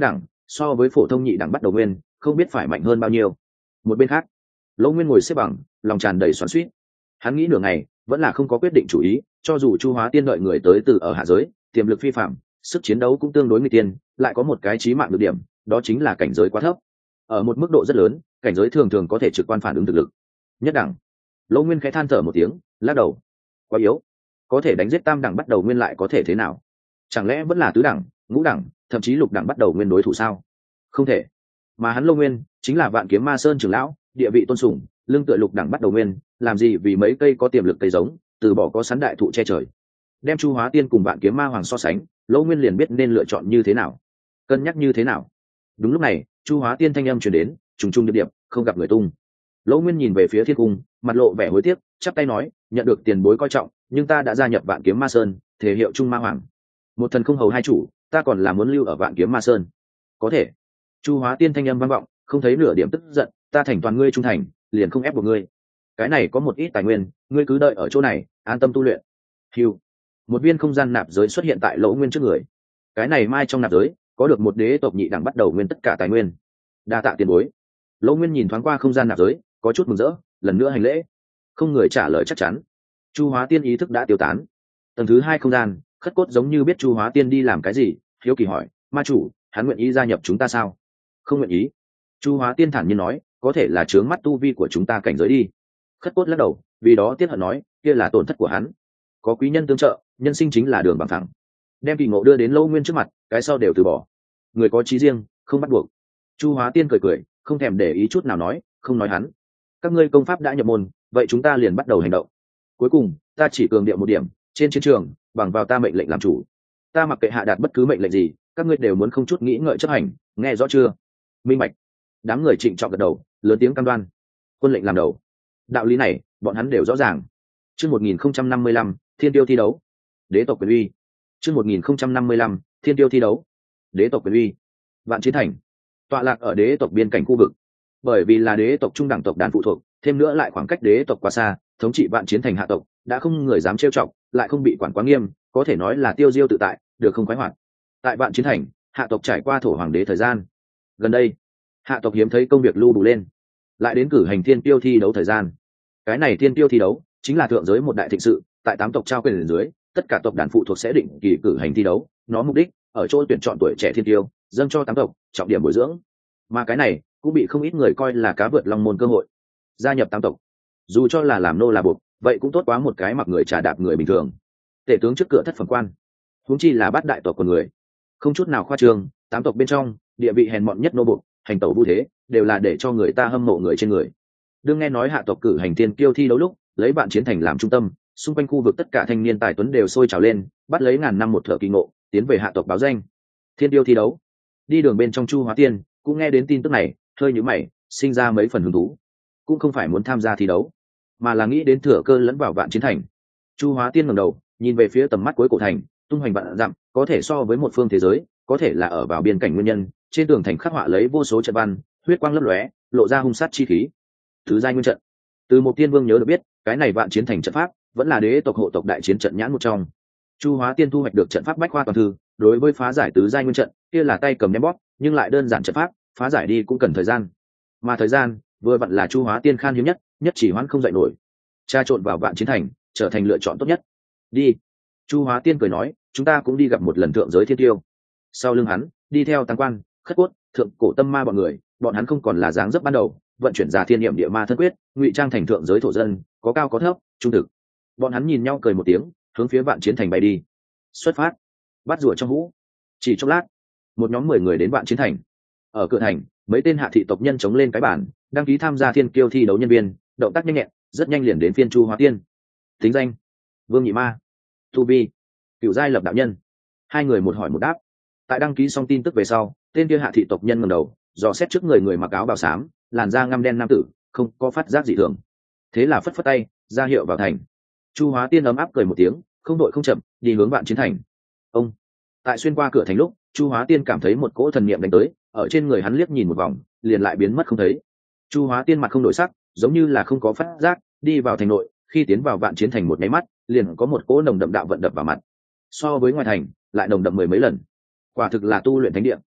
so với phổ thông nhị đẳng bắt đầu nguyên không biết phải mạnh hơn bao nhiêu. Một bên khác, Lỗ Nguyên ngồi xếp bằng, lòng tràn đầy xoắn xuýt. Hắn nghĩ nửa ngày vẫn là không có quyết định chủ ý, cho dù Chu Hóa Tiên đợi người tới từ ở hạ giới, tiềm lực phi phạm, sức chiến đấu cũng tương đối nguy tiên, lại có một cái chí mạng được điểm, đó chính là cảnh giới quá thấp. Ở một mức độ rất lớn, cảnh giới thường thường có thể trực quan phản ứng thực lực. Nhất đẳng. Lỗ Nguyên khẽ than thở một tiếng, lắc đầu. Quá yếu. Có thể đánh giết tam đẳng bắt đầu nguyên lại có thể thế nào? Chẳng lẽ vẫn là tứ đẳng, ngũ đẳng, thậm chí lục đẳng bắt đầu nguyên đối thủ sao? Không thể. Mà hắn Lô Nguyên chính là Vạn Kiếm Ma Sơn trưởng lão, địa vị tôn sùng, lưng tựa lục đẳng bắt đầu nguyên, làm gì vì mấy cây có tiềm lực cây giống, từ bỏ có sắn đại thụ che trời. Đem Chu Hóa Tiên cùng Vạn Kiếm Ma Hoàng so sánh, Lô Nguyên liền biết nên lựa chọn như thế nào, cân nhắc như thế nào. Đúng lúc này, Chu Hóa Tiên thanh âm truyền đến, trùng trùng điệp điệp, không gặp người tung. Lỗ Nguyên nhìn về phía thiên cung, mặt lộ vẻ hối tiếc, chắp tay nói, nhận được tiền bối coi trọng, nhưng ta đã gia nhập Vạn Kiếm Ma Sơn, thể hiệu Trung Ma Hoàng. Một thần không hầu hai chủ, ta còn là muốn lưu ở Vạn Kiếm Ma Sơn. Có thể. Chu Hóa Tiên thanh âm vang vọng, không thấy nửa điểm tức giận, ta thành toàn ngươi trung thành, liền không ép buộc ngươi. Cái này có một ít tài nguyên, ngươi cứ đợi ở chỗ này, an tâm tu luyện. Hưu. Một viên không gian nạp giới xuất hiện tại Lỗ Nguyên trước người. Cái này mai trong nạp giới có được một đế tộc nhị đẳng bắt đầu nguyên tất cả tài nguyên. Đa tạ tiền bối. Lỗ Nguyên nhìn thoáng qua không gian nạp giới, có chút mừng rỡ, lần nữa hành lễ. Không người trả lời chắc chắn. Chu Hóa Tiên ý thức đã tiêu tán. Tầng thứ hai không gian, Khất Cốt giống như biết Chu Hóa Tiên đi làm cái gì, hiếu kỳ hỏi, ma chủ, hắn nguyện ý gia nhập chúng ta sao? Không nguyện ý. Chu Hóa Tiên thản nhiên nói, có thể là chướng mắt tu vi của chúng ta cảnh giới đi. Khất Cốt lắc đầu, vì đó tiếc hận nói, kia là tổn thất của hắn. Có quý nhân tương trợ, nhân sinh chính là đường bằng thẳng. Đem kỳ ngộ đưa đến Lỗ Nguyên trước mặt, cái sau đều từ bỏ. Người có chí riêng, không bắt buộc. Chu Hóa Tiên cười cười, không thèm để ý chút nào nói, không nói hắn. Các ngươi công pháp đã nhập môn, vậy chúng ta liền bắt đầu hành động. Cuối cùng, ta chỉ cường điệu một điểm, trên chiến trường, bằng vào ta mệnh lệnh làm chủ. Ta mặc kệ hạ đạt bất cứ mệnh lệnh gì, các ngươi đều muốn không chút nghĩ ngợi chấp hành, nghe rõ chưa? Minh bạch. Đám người trịnh trọng gật đầu, lớn tiếng cam đoan. Quân lệnh làm đầu. Đạo lý này, bọn hắn đều rõ ràng. Chương một nghìn không trăm năm mươi lăm, Thiên Tiêu thi đấu. Đế tộc quyền uy. Chương một nghìn không trăm năm mươi lăm, Thiên Tiêu thi đấu. Đế tộc quyền uy. Vạn Chiến Thành, tọa lạc ở đế tộc biên cảnh khu vực. Bởi vì là đế tộc trung đẳng tộc đàn phụ thuộc, thêm nữa lại khoảng cách đế tộc quá xa, thống trị Vạn Chiến Thành hạ tộc đã không người dám trêu chọc, lại không bị quản quá nghiêm, có thể nói là tiêu diêu tự tại, được không khoái hoạt. Tại Vạn Chiến Thành, hạ tộc trải qua thổ hoàng đế thời gian. Gần đây, hạ tộc hiếm thấy công việc lưu đủ lên, lại đến cử hành thiên tiêu thi đấu thời gian. Cái này thiên tiêu thi đấu chính là thượng giới một đại thịnh sự, tại tám tộc trao quyền dưới, tất cả tộc đàn phụ thuộc sẽ định kỳ cử hành thi đấu, nó mục đích ở chỗ tuyển chọn tuổi trẻ thiên tiêu, dâng cho tám tộc, trọng điểm bồi dưỡng. Mà cái này cũng bị không ít người coi là cá vượt long môn cơ hội, gia nhập tám tộc. Dù cho là làm nô là buộc, vậy cũng tốt quá một cái mặc người trà đạp người bình thường. Tể tướng trước cửa thất phẩm quan, huống chi là bát đại tộc của người, không chút nào khoa trương, tám tộc bên trong địa vị hèn mọn nhất nô buộc, hành tẩu vu thế, đều là để cho người ta hâm mộ người trên người. Đương nghe nói hạ tộc cử hành thiên kiêu thi đấu lúc, lấy Vạn Chiến Thành làm trung tâm, xung quanh khu vực tất cả thanh niên tài tuấn đều sôi trào lên, bắt lấy ngàn năm một thợ kỳ ngộ, tiến về hạ tộc báo danh. Thiên tiêu thi đấu. Đi đường bên trong Chu Hóa Tiên cũng nghe đến tin tức này, hơi nhíu mày, sinh ra mấy phần hứng thú. Cũng không phải muốn tham gia thi đấu, mà là nghĩ đến thừa cơ lẫn vào Vạn Chiến Thành. Chu Hóa Tiên ngẩng đầu, nhìn về phía tầm mắt cuối cổ thành, tung hoành vạn dặm, có thể so với một phương thế giới, có thể là ở vào biên cảnh nguyên nhân, trên tường thành khắc họa lấy vô số trận văn, huyết quang lấp lóe, lộ ra hung sát chi khí. Thứ giai nguyên trận. Từ một tiên vương nhớ được biết, cái này Vạn Chiến Thành trận pháp vẫn là đế tộc hộ tộc đại chiến trận nhãn một trong. Chu Hóa Tiên thu hoạch được trận pháp bách khoa toàn thư, đối với phá giải tứ giai nguyên trận, kia là tay cầm ném bóp, nhưng lại đơn giản trận pháp, phá giải đi cũng cần thời gian. Mà thời gian, vừa vặn là Chu Hóa Tiên khan hiếm nhất, nhất chỉ hoãn không dậy nổi. Tra trộn vào Vạn Chiến Thành, trở thành lựa chọn tốt nhất. Đi. Chu Hóa Tiên cười nói, chúng ta cũng đi gặp một lần thượng giới thiên tiêu. Sau lưng hắn, đi theo Tăng Quan, Khất Cốt, Thượng Cổ Tâm Ma bọn người, bọn hắn không còn là dáng dấp ban đầu, vận chuyển ra thiên niệm địa ma thân quyết, ngụy trang thành thượng giới thổ dân, có cao có thấp, trung thực. Bọn hắn nhìn nhau cười một tiếng, hướng phía Vạn Chiến Thành bay đi. Xuất phát. Bắt rùa trong hũ. Chỉ chốc lát, một nhóm mười người đến Vạn Chiến Thành. Ở cửa thành, mấy tên hạ thị tộc nhân chống lên cái bản, đăng ký tham gia thiên kiêu thi đấu nhân viên, động tác nhanh nhẹn, rất nhanh liền đến phiên Chu Hóa Tiên. Tính danh: Vương Nhị Ma. Tu vi: Cửu giai lập đạo nhân. Hai người một hỏi một đáp. Tại đăng ký xong tin tức về sau, tên kia hạ thị tộc nhân ngẩng đầu, dò xét trước người người mặc áo bào xám, làn da ngăm đen nam tử, không có phát giác dị thường. Thế là phất phất tay, ra hiệu vào thành. Chu Hóa Tiên ấm áp cười một tiếng, không đội không chậm, đi hướng Vạn Chiến Thành. Ông. Tại xuyên qua cửa thành lúc, Chu Hóa Tiên cảm thấy một cỗ thần niệm đánh tới, ở trên người hắn liếc nhìn một vòng, liền lại biến mất không thấy. Chu Hóa Tiên mặt không đổi sắc, giống như là không có phát giác, đi vào thành nội, khi tiến vào Vạn Chiến Thành một cái mắt, liền có một cỗ nồng đậm đạo vận đập vào mặt. So với ngoài thành, lại nồng đậm mười mấy lần. Quả thực là tu luyện thánh địa.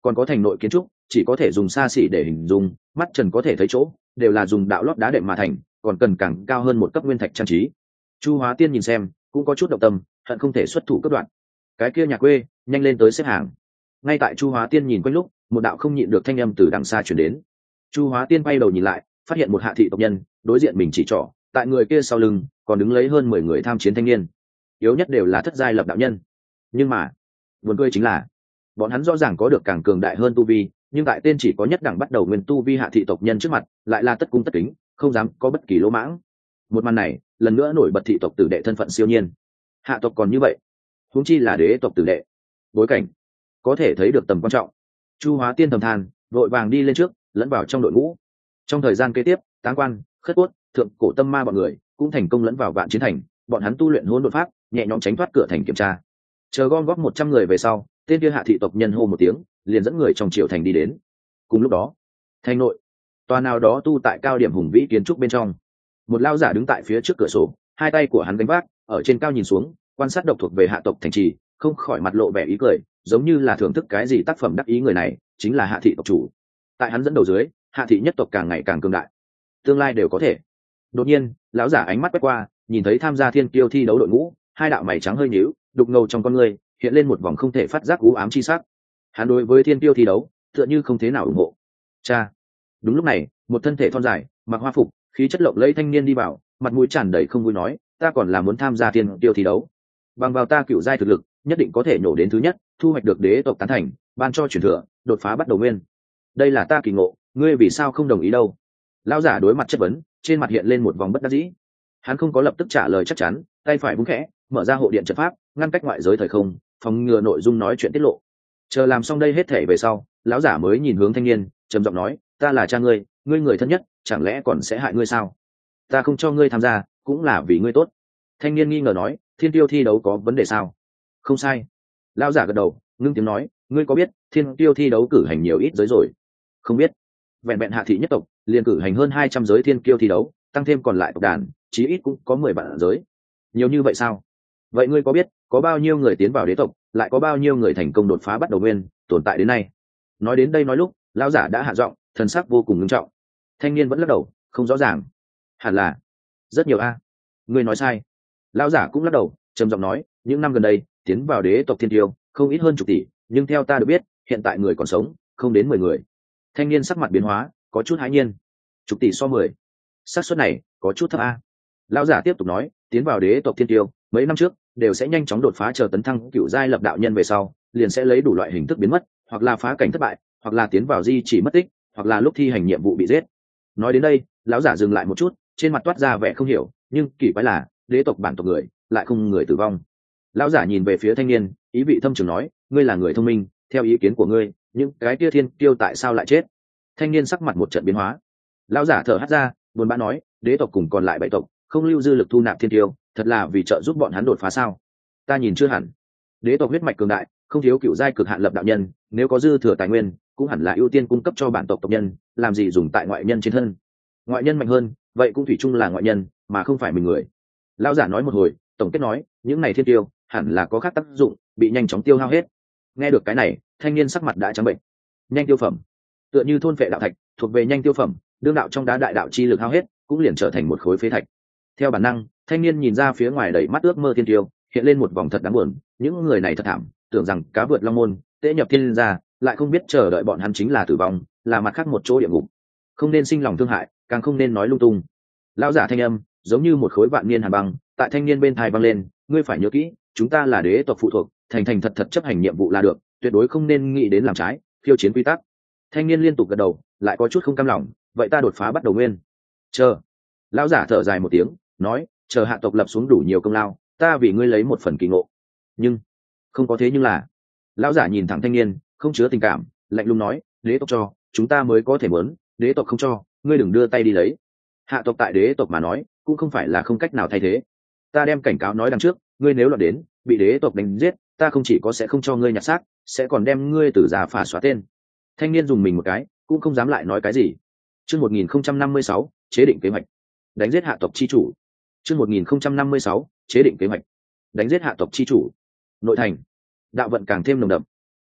còn có thành nội kiến trúc chỉ có thể dùng xa xỉ để hình dung, mắt trần có thể thấy chỗ đều là dùng đạo lót đá đệm mà thành, còn cần càng cao hơn một cấp nguyên thạch trang trí. Chu Hóa Tiên nhìn xem cũng có chút động tâm, hận không thể xuất thủ cấp đoạn. Cái kia nhà quê nhanh lên tới xếp hàng. Ngay tại Chu Hóa Tiên nhìn quanh lúc, một đạo không nhịn được thanh âm từ đằng xa chuyển đến. Chu Hóa Tiên bay đầu nhìn lại, phát hiện một hạ thị tộc nhân đối diện mình chỉ trỏ, tại người kia sau lưng còn đứng lấy hơn mười người tham chiến thanh niên, yếu nhất đều là thất giai lập đạo nhân. Nhưng mà buồn cười chính là bọn hắn rõ ràng có được càng cường đại hơn tu vi, nhưng tại tên chỉ có nhất đẳng bắt đầu nguyên tu vi hạ thị tộc nhân trước mặt lại là tất cung tất kính, không dám có bất kỳ lỗ mãng. Một màn này lần nữa nổi bật thị tộc tử đệ thân phận siêu nhiên. Hạ tộc còn như vậy, huống chi là đế tộc tử đệ. Bối cảnh có thể thấy được tầm quan trọng. Chu Hóa Tiên thầm than, vội vàng đi lên trước lẫn vào trong đội ngũ. Trong thời gian kế tiếp, Táng Quan, Khất Cốt, Thượng Cổ Tâm Ma bọn người cũng thành công lẫn vào Vạn Chiến Thành. Bọn hắn tu luyện hỗn độn pháp, nhẹ nhõm tránh thoát cửa thành kiểm tra. Chờ gom góp một trăm người về sau, tên kia hạ thị tộc nhân hô một tiếng, liền dẫn người trong triều thành đi đến. Cùng lúc đó, thành nội, tòa nào đó tu tại cao điểm hùng vĩ kiến trúc bên trong, một lao giả đứng tại phía trước cửa sổ, hai tay của hắn gánh vác, ở trên cao nhìn xuống, quan sát độc thuộc về hạ tộc thành trì, không khỏi mặt lộ vẻ ý cười, giống như là thưởng thức cái gì tác phẩm đắc ý. Người này chính là hạ thị tộc chủ. Tại hắn dẫn đầu dưới, hạ thị nhất tộc càng ngày càng cường đại, tương lai đều có thể. Đột nhiên, lão giả ánh mắt quét qua, nhìn thấy tham gia thiên kiêu thi đấu đội ngũ, hai đạo mày trắng hơi nhíu, đục ngầu trong con người hiện lên một vòng không thể phát giác u ám chi sắc. Hắn đối với thiên kiêu thi đấu tựa như không thế nào ủng hộ. Cha. Đúng lúc này, một thân thể thon dài, mặc hoa phục, khí chất lộng lẫy thanh niên đi vào, mặt mũi tràn đầy không vui nói, ta còn là muốn tham gia thiên kiêu thi đấu. Bằng vào ta cựu giai thực lực, nhất định có thể nhổ đến thứ nhất, thu hoạch được đế tộc tán thành, ban cho truyền thừa, đột phá bắt đầu nguyên. Đây là ta kỳ ngộ, ngươi vì sao không đồng ý đâu? Lão giả đối mặt chất vấn, trên mặt hiện lên một vòng bất đắc dĩ. Hắn không có lập tức trả lời chắc chắn, tay phải búng khẽ, mở ra hộ điện trận pháp, ngăn cách ngoại giới thời không, phòng ngừa nội dung nói chuyện tiết lộ. Chờ làm xong đây hết thể về sau, lão giả mới nhìn hướng thanh niên, trầm giọng nói, ta là cha ngươi, ngươi người thân nhất, chẳng lẽ còn sẽ hại ngươi sao? Ta không cho ngươi tham gia, cũng là vì ngươi tốt. Thanh niên nghi ngờ nói, thiên tiêu thi đấu có vấn đề sao? Không sai. Lão giả gật đầu, ngưng tiếng nói, ngươi có biết thiên tiêu thi đấu cử hành nhiều ít giới rồi? Không biết. Vẹn vẹn hạ thị nhất tộc liền cử hành hơn hai trăm giới thiên kiêu thi đấu, tăng thêm còn lại tộc đàn, chí ít cũng có mười vạn giới. Nhiều như vậy sao? Vậy ngươi có biết có bao nhiêu người tiến vào đế tộc, lại có bao nhiêu người thành công đột phá bắt đầu nguyên, tồn tại đến nay? Nói đến đây nói lúc, lão giả đã hạ giọng, thần sắc vô cùng nghiêm trọng. Thanh niên vẫn lắc đầu, không rõ ràng. Hẳn là rất nhiều a. Ngươi nói sai. Lão giả cũng lắc đầu, trầm giọng nói, những năm gần đây tiến vào đế tộc thiên tiêu không ít hơn chục tỷ, nhưng theo ta được biết, hiện tại người còn sống không đến mười người. Thanh niên sắc mặt biến hóa, có chút hãi nhiên. Chục tỷ so mười, xác suất này có chút thấp a. Lão giả tiếp tục nói, tiến vào đế tộc thiên tiêu mấy năm trước đều sẽ nhanh chóng đột phá, chờ tấn thăng cựu giai lập đạo nhân về sau, liền sẽ lấy đủ loại hình thức biến mất, hoặc là phá cảnh thất bại, hoặc là tiến vào di chỉ mất tích, hoặc là lúc thi hành nhiệm vụ bị giết. Nói đến đây, lão giả dừng lại một chút, trên mặt toát ra vẻ không hiểu, nhưng kỳ quái là đế tộc bản tộc người lại không người tử vong. Lão giả nhìn về phía thanh niên, ý vị thâm trường nói, ngươi là người thông minh, theo ý kiến của ngươi, những cái kia thiên tiêu tại sao lại chết? Thanh niên sắc mặt một trận biến hóa. Lão giả thở hắt ra, buồn bã nói, đế tộc cùng còn lại bảy tộc không lưu dư lực thu nạp thiên tiêu, thật là vì trợ giúp bọn hắn đột phá sao? Ta nhìn chưa hẳn. Đế tộc huyết mạch cường đại, không thiếu cựu giai cực hạn lập đạo nhân, nếu có dư thừa tài nguyên, cũng hẳn là ưu tiên cung cấp cho bản tộc tộc nhân, làm gì dùng tại ngoại nhân trên thân. Ngoại nhân mạnh hơn, vậy cũng thủy chung là ngoại nhân, mà không phải mình người. Lão giả nói một hồi, tổng kết nói, những này thiên tiêu hẳn là có khác tác dụng, bị nhanh chóng tiêu hao hết. Nghe được cái này, thanh niên sắc mặt đã trắng bệnh. Nhanh tiêu phẩm, tựa như thôn phệ đạo thạch, thuộc về nhanh tiêu phẩm, đương đạo trong đá đại đạo chi lực hao hết, cũng liền trở thành một khối phế thạch. Theo bản năng, thanh niên nhìn ra phía ngoài đầy mắt ước mơ thiên tiêu, hiện lên một vòng thật đáng buồn. Những người này thật thảm, tưởng rằng cá vượt long môn, tễ nhập thiên gia, lại không biết chờ đợi bọn hắn chính là tử vong, là mặt khác một chỗ địa ngục. Không nên sinh lòng thương hại, càng không nên nói lung tung. Lão giả thanh âm giống như một khối vạn niên hàn băng, tại thanh niên bên tai vang lên, ngươi phải nhớ kỹ, chúng ta là đế tộc phụ thuộc, thành thành thật thật chấp hành nhiệm vụ là được, tuyệt đối không nên nghĩ đến làm trái, khiêu chiến quy tắc. Thanh niên liên tục gật đầu, lại có chút không cam lòng, vậy ta đột phá bắt đầu nguyên. Chờ. Lão giả thở dài một tiếng, nói, chờ hạ tộc lập xuống đủ nhiều công lao, ta vì ngươi lấy một phần kỳ ngộ. Nhưng không có thế nhưng là. Lão giả nhìn thẳng thanh niên, không chứa tình cảm, lạnh lùng nói, đế tộc cho, chúng ta mới có thể muốn, đế tộc không cho, ngươi đừng đưa tay đi lấy. Hạ tộc tại đế tộc mà nói, cũng không phải là không cách nào thay thế. Ta đem cảnh cáo nói đằng trước, ngươi nếu lọt đến, bị đế tộc đánh giết, ta không chỉ có sẽ không cho ngươi nhặt xác, sẽ còn đem ngươi từ già phả xóa tên. Thanh niên dùng mình một cái, cũng không dám lại nói cái gì. Chương một nghìn không trăm năm mươi sáu, chế định kế hoạch. Đánh giết hạ tộc chi chủ. Chương một nghìn không trăm năm mươi sáu, chế định kế hoạch. Đánh giết hạ tộc chi chủ. Nội thành, đạo vận càng thêm nồng đậm.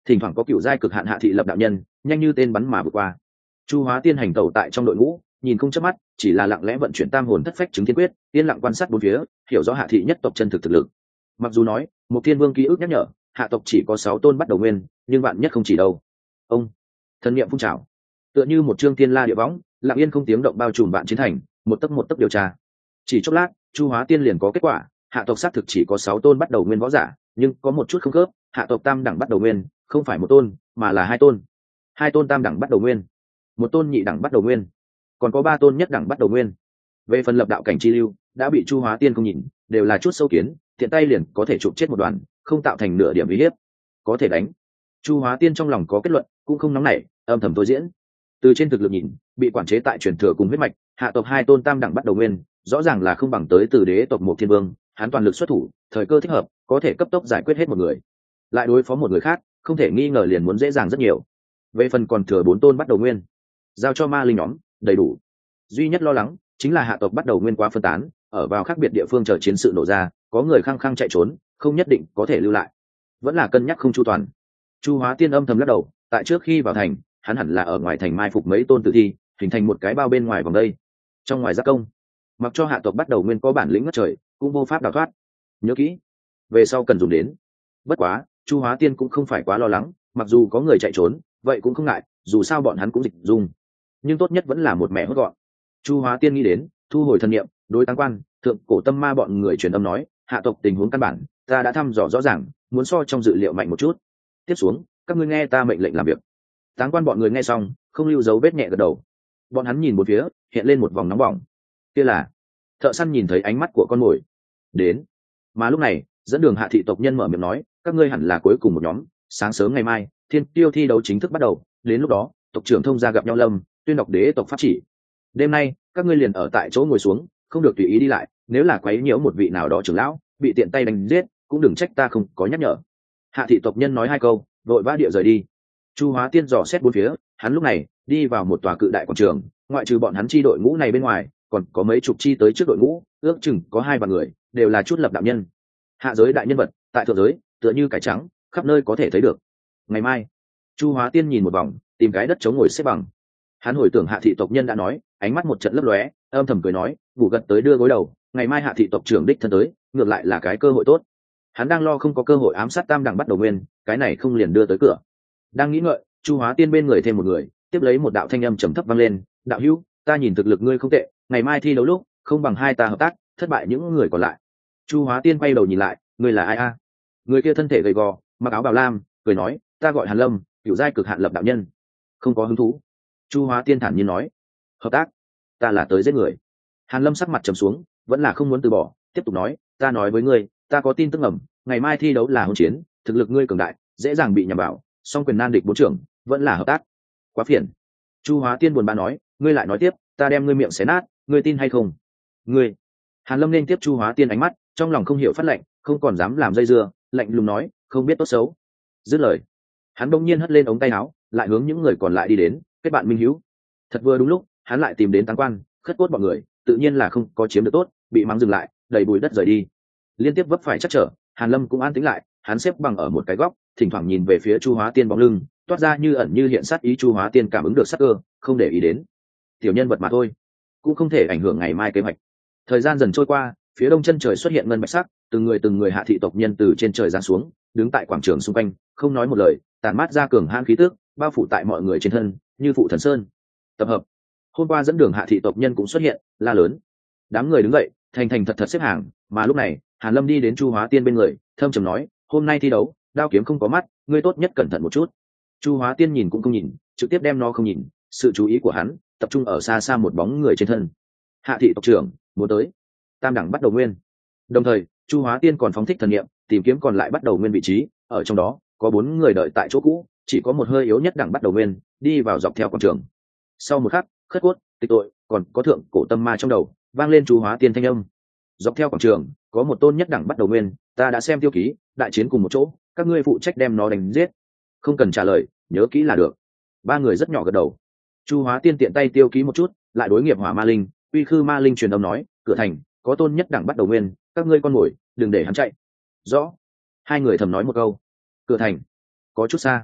thỉnh thoảng có cựu giai cực hạn hạ thị lập đạo nhân nhanh như tên bắn mà vượt qua. Chu Hóa Tiên hành tẩu tại trong đội ngũ, nhìn không chớp mắt, chỉ là lặng lẽ vận chuyển tam hồn thất phách chứng thiên quyết, yên lặng quan sát bốn phía, hiểu rõ hạ thị nhất tộc chân thực thực lực. Mặc dù nói một thiên vương ký ức nhắc nhở hạ tộc chỉ có sáu tôn bắt đầu nguyên, nhưng bạn nhất không chỉ đâu. Ông thần niệm phun trào, tựa như một chương tiên la địa võng, lặng yên không tiếng động bao trùm vạn chiến thành, một tấc một tấc điều tra. Chỉ chốc lát, Chu Hóa Tiên liền có kết quả, hạ tộc xác thực chỉ có sáu tôn bắt đầu nguyên võ giả, nhưng có một chút không khớp, hạ tộc tam đẳng bắt đầu nguyên không phải một tôn mà là hai tôn. Hai tôn tam đẳng bắt đầu nguyên, một tôn nhị đẳng bắt đầu nguyên, còn có ba tôn nhất đẳng bắt đầu nguyên. Về phần lập đạo cảnh chi lưu đã bị Chu Hóa Tiên không nhìn, đều là chút sâu kiến, tiện tay liền có thể chụp chết một đoàn, không tạo thành nửa điểm uy hiếp. Có thể đánh. Chu Hóa Tiên trong lòng có kết luận, cũng không nóng nảy, âm thầm tôi diễn. Từ trên thực lực nhìn, bị quản chế tại truyền thừa cùng huyết mạch, hạ tộc hai tôn tam đẳng bắt đầu nguyên, rõ ràng là không bằng tới từ đế tộc một thiên vương, hắn toàn lực xuất thủ, thời cơ thích hợp, có thể cấp tốc giải quyết hết một người. Lại đối phó một người khác, không thể nghi ngờ liền muốn dễ dàng rất nhiều. Về phần còn thừa bốn tôn bắt đầu nguyên, giao cho ma linh nhóm, đầy đủ. Duy nhất lo lắng chính là hạ tộc bắt đầu nguyên quá phân tán, ở vào khác biệt địa phương chờ chiến sự nổ ra, có người khăng khăng chạy trốn, không nhất định có thể lưu lại. Vẫn là cân nhắc không chu toàn. Chu Hóa Tiên âm thầm lắc đầu, tại trước khi vào thành, hắn hẳn là ở ngoài thành mai phục mấy tôn tử thi, hình thành một cái bao bên ngoài vòng đây. Trong ngoài giác công, mặc cho hạ tộc bắt đầu nguyên có bản lĩnh ngất trời, cũng vô pháp đào thoát. Nhớ kỹ, về sau cần dùng đến. Bất quá, Chu Hóa Tiên cũng không phải quá lo lắng, mặc dù có người chạy trốn, vậy cũng không ngại, dù sao bọn hắn cũng dịch dung. Nhưng tốt nhất vẫn là một mẹ hốt gọn. Chu Hóa Tiên nghĩ đến, thu hồi thân niệm, đối tăng quan, thượng cổ tâm ma bọn người truyền âm nói, hạ tộc tình huống căn bản, ta đã thăm dò rõ ràng, muốn so trong dự liệu mạnh một chút. Tiếp xuống, các ngươi nghe ta mệnh lệnh làm việc. Táng quan bọn người nghe xong, không lưu dấu vết nhẹ gật đầu. Bọn hắn nhìn một phía, hiện lên một vòng nóng bỏng. Kia là thợ săn nhìn thấy ánh mắt của con mồi. Đến. Mà lúc này, dẫn đường hạ thị tộc nhân mở miệng nói, các ngươi hẳn là cuối cùng một nhóm, sáng sớm ngày mai, thiên tiêu thi đấu chính thức bắt đầu, đến lúc đó, tộc trưởng thông gia gặp nhau lâm, tuyên đọc đế tộc pháp chỉ. Đêm nay, các ngươi liền ở tại chỗ ngồi xuống, không được tùy ý đi lại, nếu là quấy nhiễu một vị nào đó trưởng lão, bị tiện tay đánh giết, cũng đừng trách ta không có nhắc nhở. Hạ thị tộc nhân nói hai câu, vội vã địa rời đi. Chu Hóa Tiên dò xét bốn phía, hắn lúc này đi vào một tòa cự đại quảng trường, ngoại trừ bọn hắn chi đội ngũ này bên ngoài, còn có mấy chục chi tới trước đội ngũ, ước chừng có hai vạn người, đều là chút lập đạo nhân. Hạ giới đại nhân vật, tại thượng giới, tựa như cải trắng, khắp nơi có thể thấy được. Ngày mai, Chu Hóa Tiên nhìn một vòng, tìm cái đất chống ngồi xếp bằng. Hắn hồi tưởng hạ thị tộc nhân đã nói, ánh mắt một trận lấp lóe, âm thầm cười nói, ngủ gật tới đưa gối đầu, ngày mai hạ thị tộc trưởng đích thân tới, ngược lại là cái cơ hội tốt. Hắn đang lo không có cơ hội ám sát tam đẳng bắt đầu nguyên, cái này không liền đưa tới cửa. Đang nghĩ ngợi, Chu Hóa Tiên bên người thêm một người, tiếp lấy một đạo thanh âm trầm thấp vang lên, đạo hữu, ta nhìn thực lực ngươi không tệ, ngày mai thi đấu lúc, không bằng hai ta hợp tác, thất bại những người còn lại. Chu Hóa Tiên quay đầu nhìn lại, ngươi là ai a? Người kia thân thể gầy gò, mặc áo bào lam, cười nói, ta gọi Hàn Lâm, cửu giai cực hạn lập đạo nhân. Không có hứng thú. Chu Hóa Tiên thản nhiên nói, hợp tác, ta là tới giết người. Hàn Lâm sắc mặt trầm xuống, vẫn là không muốn từ bỏ, tiếp tục nói, ta nói với ngươi, ta có tin tức ngầm, ngày mai thi đấu là hôn chiến, thực lực ngươi cường đại, dễ dàng bị nhầm vào, song quyền nan địch bốn trưởng, vẫn là hợp tác. Quá phiền. Chu Hóa Tiên buồn bã nói, ngươi lại nói tiếp, ta đem ngươi miệng xé nát, ngươi tin hay không? Ngươi. Hàn Lâm nên tiếp Chu Hóa Tiên ánh mắt, trong lòng không hiểu phát lệnh, không còn dám làm dây dưa, lạnh lùng nói, không biết tốt xấu. Dứt lời, hắn bỗng nhiên hất lên ống tay áo, lại hướng những người còn lại đi đến, kết bạn minh hữu. Thật vừa đúng lúc, hắn lại tìm đến Táng Quan, khất cốt bọn người, tự nhiên là không có chiếm được tốt, bị mắng dừng lại, đầy bụi đất rời đi. Liên tiếp vấp phải chắc trở, Hàn Lâm cũng an tĩnh lại, hắn xếp bằng ở một cái góc, thỉnh thoảng nhìn về phía Chu Hóa Tiên bóng lưng, toát ra như ẩn như hiện sát ý. Chu Hóa Tiên cảm ứng được sát cơ, không để ý đến. Tiểu nhân vật mà thôi, cũng không thể ảnh hưởng ngày mai kế hoạch. Thời gian dần trôi qua, phía đông chân trời xuất hiện ngân bạch sắc, từng người từng người hạ thị tộc nhân từ trên trời giáng xuống, đứng tại quảng trường xung quanh, không nói một lời, tàn mát ra cường hãn khí tức, bao phủ tại mọi người trên thân, như phụ thần sơn. Tập hợp. Hôm qua dẫn đường hạ thị tộc nhân cũng xuất hiện, la lớn. Đám người đứng dậy, thành thành thật thật xếp hàng, mà lúc này, Hàn Lâm đi đến Chu Hóa Tiên bên người, thâm trầm nói, hôm nay thi đấu, đao kiếm không có mắt, ngươi tốt nhất cẩn thận một chút. Chu Hóa Tiên nhìn cũng không nhìn, trực tiếp đem nó không nhìn, sự chú ý của hắn tập trung ở xa xa một bóng người trên thân. Hạ thị tộc trưởng muốn tới. Tam đẳng bắt đầu nguyên. Đồng thời, Chu Hóa Tiên còn phóng thích thần niệm, tìm kiếm còn lại bắt đầu nguyên vị trí, ở trong đó có bốn người đợi tại chỗ cũ, chỉ có một hơi yếu nhất đẳng bắt đầu nguyên, đi vào dọc theo quảng trường. Sau một khắc, khất cốt, tịch tội, còn có thượng cổ tâm ma trong đầu, vang lên Chu Hóa Tiên thanh âm. Dọc theo quảng trường, có một tôn nhất đẳng bắt đầu nguyên, ta đã xem tiêu ký, đại chiến cùng một chỗ, các ngươi phụ trách đem nó đánh giết. Không cần trả lời, nhớ kỹ là được. Ba người rất nhỏ gật đầu. Chu Hóa Tiên tiện tay tiêu ký một chút, lại đối nghiệp hỏa ma linh, uy khư ma linh truyền âm nói, cửa thành có tôn nhất đẳng bắt đầu nguyên, các ngươi con mồi, đừng để hắn chạy. Rõ. Hai người thầm nói một câu. Cửa thành có chút xa.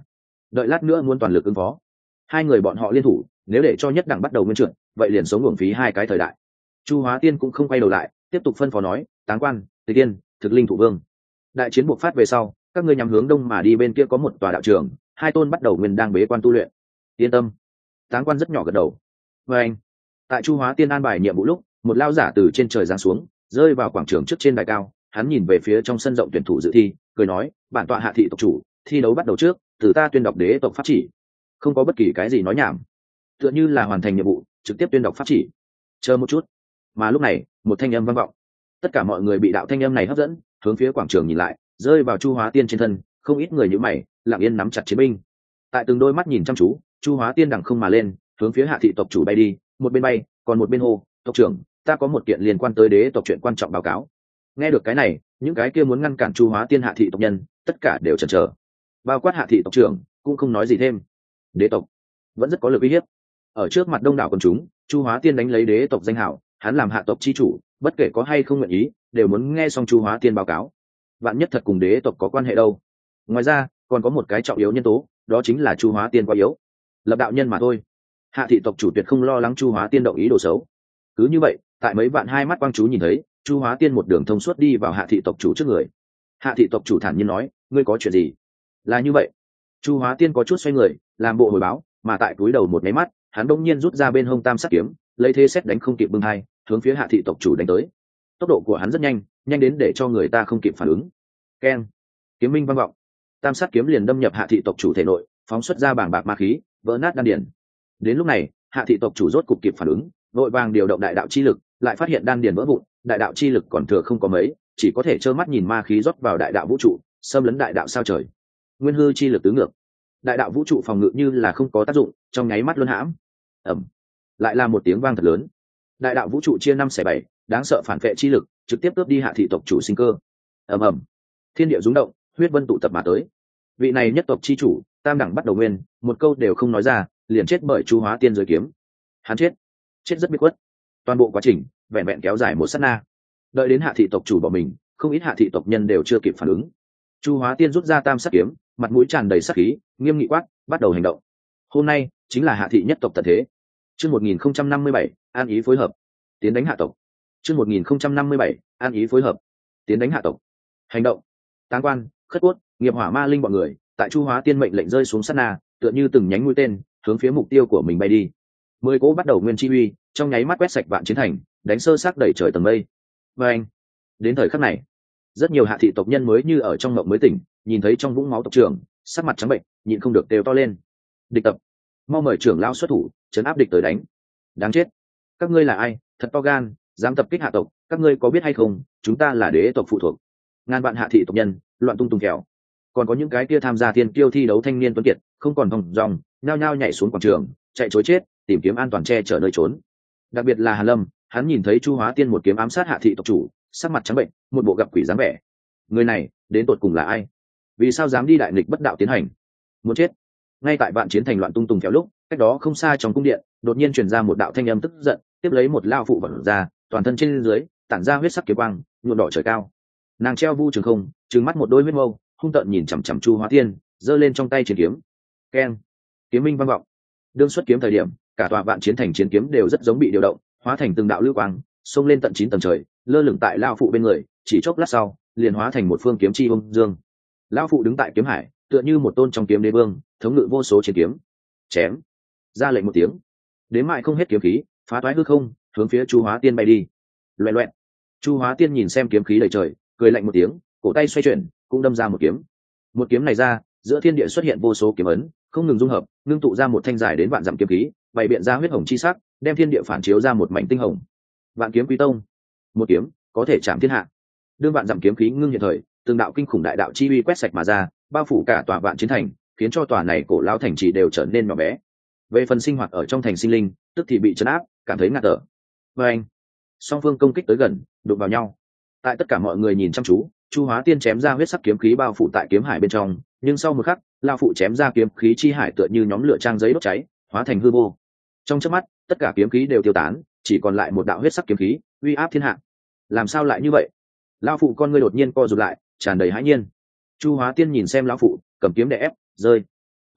đợi lát nữa muốn toàn lực ứng phó. Hai người bọn họ liên thủ, nếu để cho nhất đẳng bắt đầu nguyên trượt, vậy liền sống uổng phí hai cái thời đại. Chu Hóa Tiên cũng không quay đầu lại, tiếp tục phân phó nói, Táng Quan, Tịch Tiên, Thực Linh Thủ Vương. Đại chiến buộc phát về sau, các ngươi nhắm hướng đông mà đi, bên kia có một tòa đạo trường, hai tôn bắt đầu nguyên đang bế quan tu luyện. Yên tâm. Táng Quan rất nhỏ gật đầu. Và anh, tại Chu Hóa Tiên an bài nhiệm vụ lúc, một lao giả từ trên trời giáng xuống, rơi vào quảng trường trước trên đài cao, hắn nhìn về phía trong sân rộng tuyển thủ dự thi, cười nói, bản tọa Hạ thị tộc chủ, thi đấu bắt đầu trước, từ ta tuyên đọc đế tộc pháp chỉ. Không có bất kỳ cái gì nói nhảm, tựa như là hoàn thành nhiệm vụ, trực tiếp tuyên đọc pháp chỉ. Chờ một chút. Mà lúc này, một thanh âm vang vọng. Tất cả mọi người bị đạo thanh âm này hấp dẫn, hướng phía quảng trường nhìn lại, rơi vào Chu Hóa Tiên trên thân, không ít người nhíu mày, lặng yên nắm chặt chiến binh. Tại từng đôi mắt nhìn chăm chú, Chu Hóa Tiên đằng không mà lên, hướng phía Hạ thị tộc chủ bay đi, một bên bay, còn một bên hô, tộc trưởng, ta có một kiện liên quan tới đế tộc chuyện quan trọng báo cáo. Nghe được cái này, những cái kia muốn ngăn cản Chu Hóa Tiên Hạ thị tộc nhân, tất cả đều chần chờ. Bao quát Hạ thị tộc trưởng, cũng không nói gì thêm. Đế tộc vẫn rất có lực uy hiếp. Ở trước mặt đông đảo quần chúng, Chu Hóa Tiên đánh lấy đế tộc danh hào, hắn làm hạ tộc chi chủ, bất kể có hay không nguyện ý, đều muốn nghe xong Chu Hóa Tiên báo cáo. Vạn nhất thật cùng đế tộc có quan hệ đâu. Ngoài ra, còn có một cái trọng yếu nhân tố, đó chính là Chu Hóa Tiên quá yếu, lập đạo nhân mà thôi. Hạ thị tộc chủ tuyệt không lo lắng Chu Hóa Tiên động ý đồ xấu. Cứ như vậy, tại mấy vạn hai mắt quang chú nhìn thấy, Chu Hóa Tiên một đường thông suốt đi vào Hạ thị tộc chủ trước người. Hạ thị tộc chủ thản nhiên nói, ngươi có chuyện gì? Là như vậy. Chu Hóa Tiên có chút xoay người, làm bộ hồi báo, mà tại túi đầu một máy mắt, hắn đông nhiên rút ra bên hông tam sát kiếm, lấy thế xét đánh không kịp bưng hai, hướng phía Hạ thị tộc chủ đánh tới. Tốc độ của hắn rất nhanh, nhanh đến để cho người ta không kịp phản ứng. Keng, kiếm minh vang vọng, tam sát kiếm liền đâm nhập Hạ thị tộc chủ thể nội, phóng xuất ra bảng bạc ma khí, vỡ nát đan điền. Đến lúc này, Hạ thị tộc chủ rốt cục kịp phản ứng, vội vàng điều động đại đạo chi lực, lại phát hiện đan điền vỡ vụn, đại đạo chi lực còn thừa không có mấy, chỉ có thể trơ mắt nhìn ma khí rót vào đại đạo vũ trụ, xâm lấn đại đạo sao trời. Nguyên hư chi lực tứ ngược, đại đạo vũ trụ phòng ngự như là không có tác dụng, trong nháy mắt luân hãm. Ầm, lại là một tiếng vang thật lớn. Đại đạo vũ trụ chia năm xẻ bảy, đáng sợ phản vệ chi lực trực tiếp cướp đi Hạ thị tộc chủ sinh cơ. Ầm ầm, thiên địa rung động, huyết vân tụ tập mà tới. Vị này nhất tộc chi chủ, tam đẳng bắt đầu nguyên, một câu đều không nói ra, liền chết bởi Chu Hóa Tiên dưới kiếm. Hắn chết, chết rất biết quất. Toàn bộ quá trình vẹn vẹn kéo dài một sát na. Đợi đến Hạ thị tộc chủ bỏ mình, không ít Hạ thị tộc nhân đều chưa kịp phản ứng. Chu Hóa Tiên rút ra tam sát kiếm, mặt mũi tràn đầy sát khí, nghiêm nghị quát, bắt đầu hành động. Hôm nay chính là Hạ thị nhất tộc tận thế. Chương một nghìn không trăm năm mươi bảy, an ý phối hợp, tiến đánh hạ tộc. Chương một nghìn không trăm năm mươi bảy, an ý phối hợp, tiến đánh hạ tộc. Hành động. Táng Quan, Khất Cốt, Nghiệp Hỏa Ma Linh bọn người, tại Chu Hóa Tiên mệnh lệnh rơi xuống sát na, tựa như từng nhánh mũi tên, hướng phía mục tiêu của mình bay đi. Mười cỗ bắt đầu nguyên chi uy, trong nháy mắt quét sạch vạn chiến thành, đánh sơ xác đẩy trời tầng mây. Và anh, đến thời khắc này, rất nhiều hạ thị tộc nhân mới như ở trong ngộng mới tỉnh, nhìn thấy trong vũng máu tộc trưởng, sắc mặt trắng bệnh, nhịn không được đều to lên. Địch tập, mau mời trưởng lão xuất thủ, trấn áp địch tới đánh. Đáng chết, các ngươi là ai, thật to gan, dám tập kích hạ tộc, các ngươi có biết hay không, chúng ta là đế tộc phụ thuộc. Ngàn vạn hạ thị tộc nhân loạn tung tung kẹo, còn có những cái kia tham gia thiên kiêu thi đấu thanh niên tuấn kiệt, không còn vòng dòng, nhao nhao nhảy xuống quảng trường, chạy trối chết, tìm kiếm an toàn che chở nơi trốn. Đặc biệt là Hàn Lâm, hắn nhìn thấy Chu Hóa Tiên một kiếm ám sát hạ thị tộc chủ, sắc mặt trắng bệnh, một bộ gặp quỷ dáng vẻ. Người này đến tột cùng là ai? Vì sao dám đi đại nghịch bất đạo tiến hành? Muốn chết! Ngay tại vạn chiến thành loạn tung tung kéo lúc, cách đó không xa trong cung điện, đột nhiên truyền ra một đạo thanh âm tức giận, tiếp lấy một lao phụ vật ra, toàn thân trên dưới tản ra huyết sắc kiếm quang, nhuộm đỏ trời cao. Nàng treo vu trường không, trừng mắt một đôi huyết mâu, hung tợn nhìn chằm chằm Chu Hóa Tiên, giơ lên trong tay chiến kiếm. Keng, kiếm minh vang vọng. Đương xuất kiếm thời điểm, cả tòa vạn chiến thành chiến kiếm đều rất giống bị điều động, hóa thành từng đạo lưu quang, xông lên tận chín tầng trời, lơ lửng tại lao phụ bên người, chỉ chốc lát sau, liền hóa thành một phương kiếm chi ung dương. Lao phụ đứng tại kiếm hải, tựa như một tôn trong kiếm đế vương, thống ngự vô số chiến kiếm. Chém, ra lệnh một tiếng, đến mại không hết kiếm khí, phá toái hư không, hướng phía Chu Hóa Tiên bay đi. Loẹt loẹt, Chu Hóa Tiên nhìn xem kiếm khí đầy trời, cười lạnh một tiếng, cổ tay xoay chuyển, cũng đâm ra một kiếm. Một kiếm này ra, giữa thiên địa xuất hiện vô số kiếm ấn, không ngừng dung hợp, ngưng tụ ra một thanh dài đến vạn dặm kiếm khí, bày biện ra huyết hồng chi sắc, đem thiên địa phản chiếu ra một mảnh tinh hồng. Vạn kiếm quý tông, một kiếm có thể chạm thiên hạ. Đương vạn dặm kiếm khí ngưng hiện thời, từng đạo kinh khủng đại đạo chi uy quét sạch mà ra, bao phủ cả tòa vạn chiến thành, khiến cho tòa này cổ lao thành trì đều trở nên nhỏ bé. Về phần sinh hoạt ở trong thành sinh linh, tức thì bị trấn áp, cảm thấy ngạt thở. Và anh, song phương công kích tới gần, đụng vào nhau. Tại tất cả mọi người nhìn chăm chú, Chu Hóa Tiên chém ra huyết sắc kiếm khí bao phủ tại kiếm hải bên trong, nhưng sau một khắc, lao phụ chém ra kiếm khí chi hải tựa như nhóm lửa trang giấy đốt cháy, hóa thành hư vô. Trong chớp mắt, tất cả kiếm khí đều tiêu tán, chỉ còn lại một đạo huyết sắc kiếm khí, uy áp thiên hạ. Làm sao lại như vậy? Lao phụ con ngươi đột nhiên co rụt lại, tràn đầy hãi nhiên. Chu Hóa Tiên nhìn xem lão phụ, cầm kiếm để ép, rơi.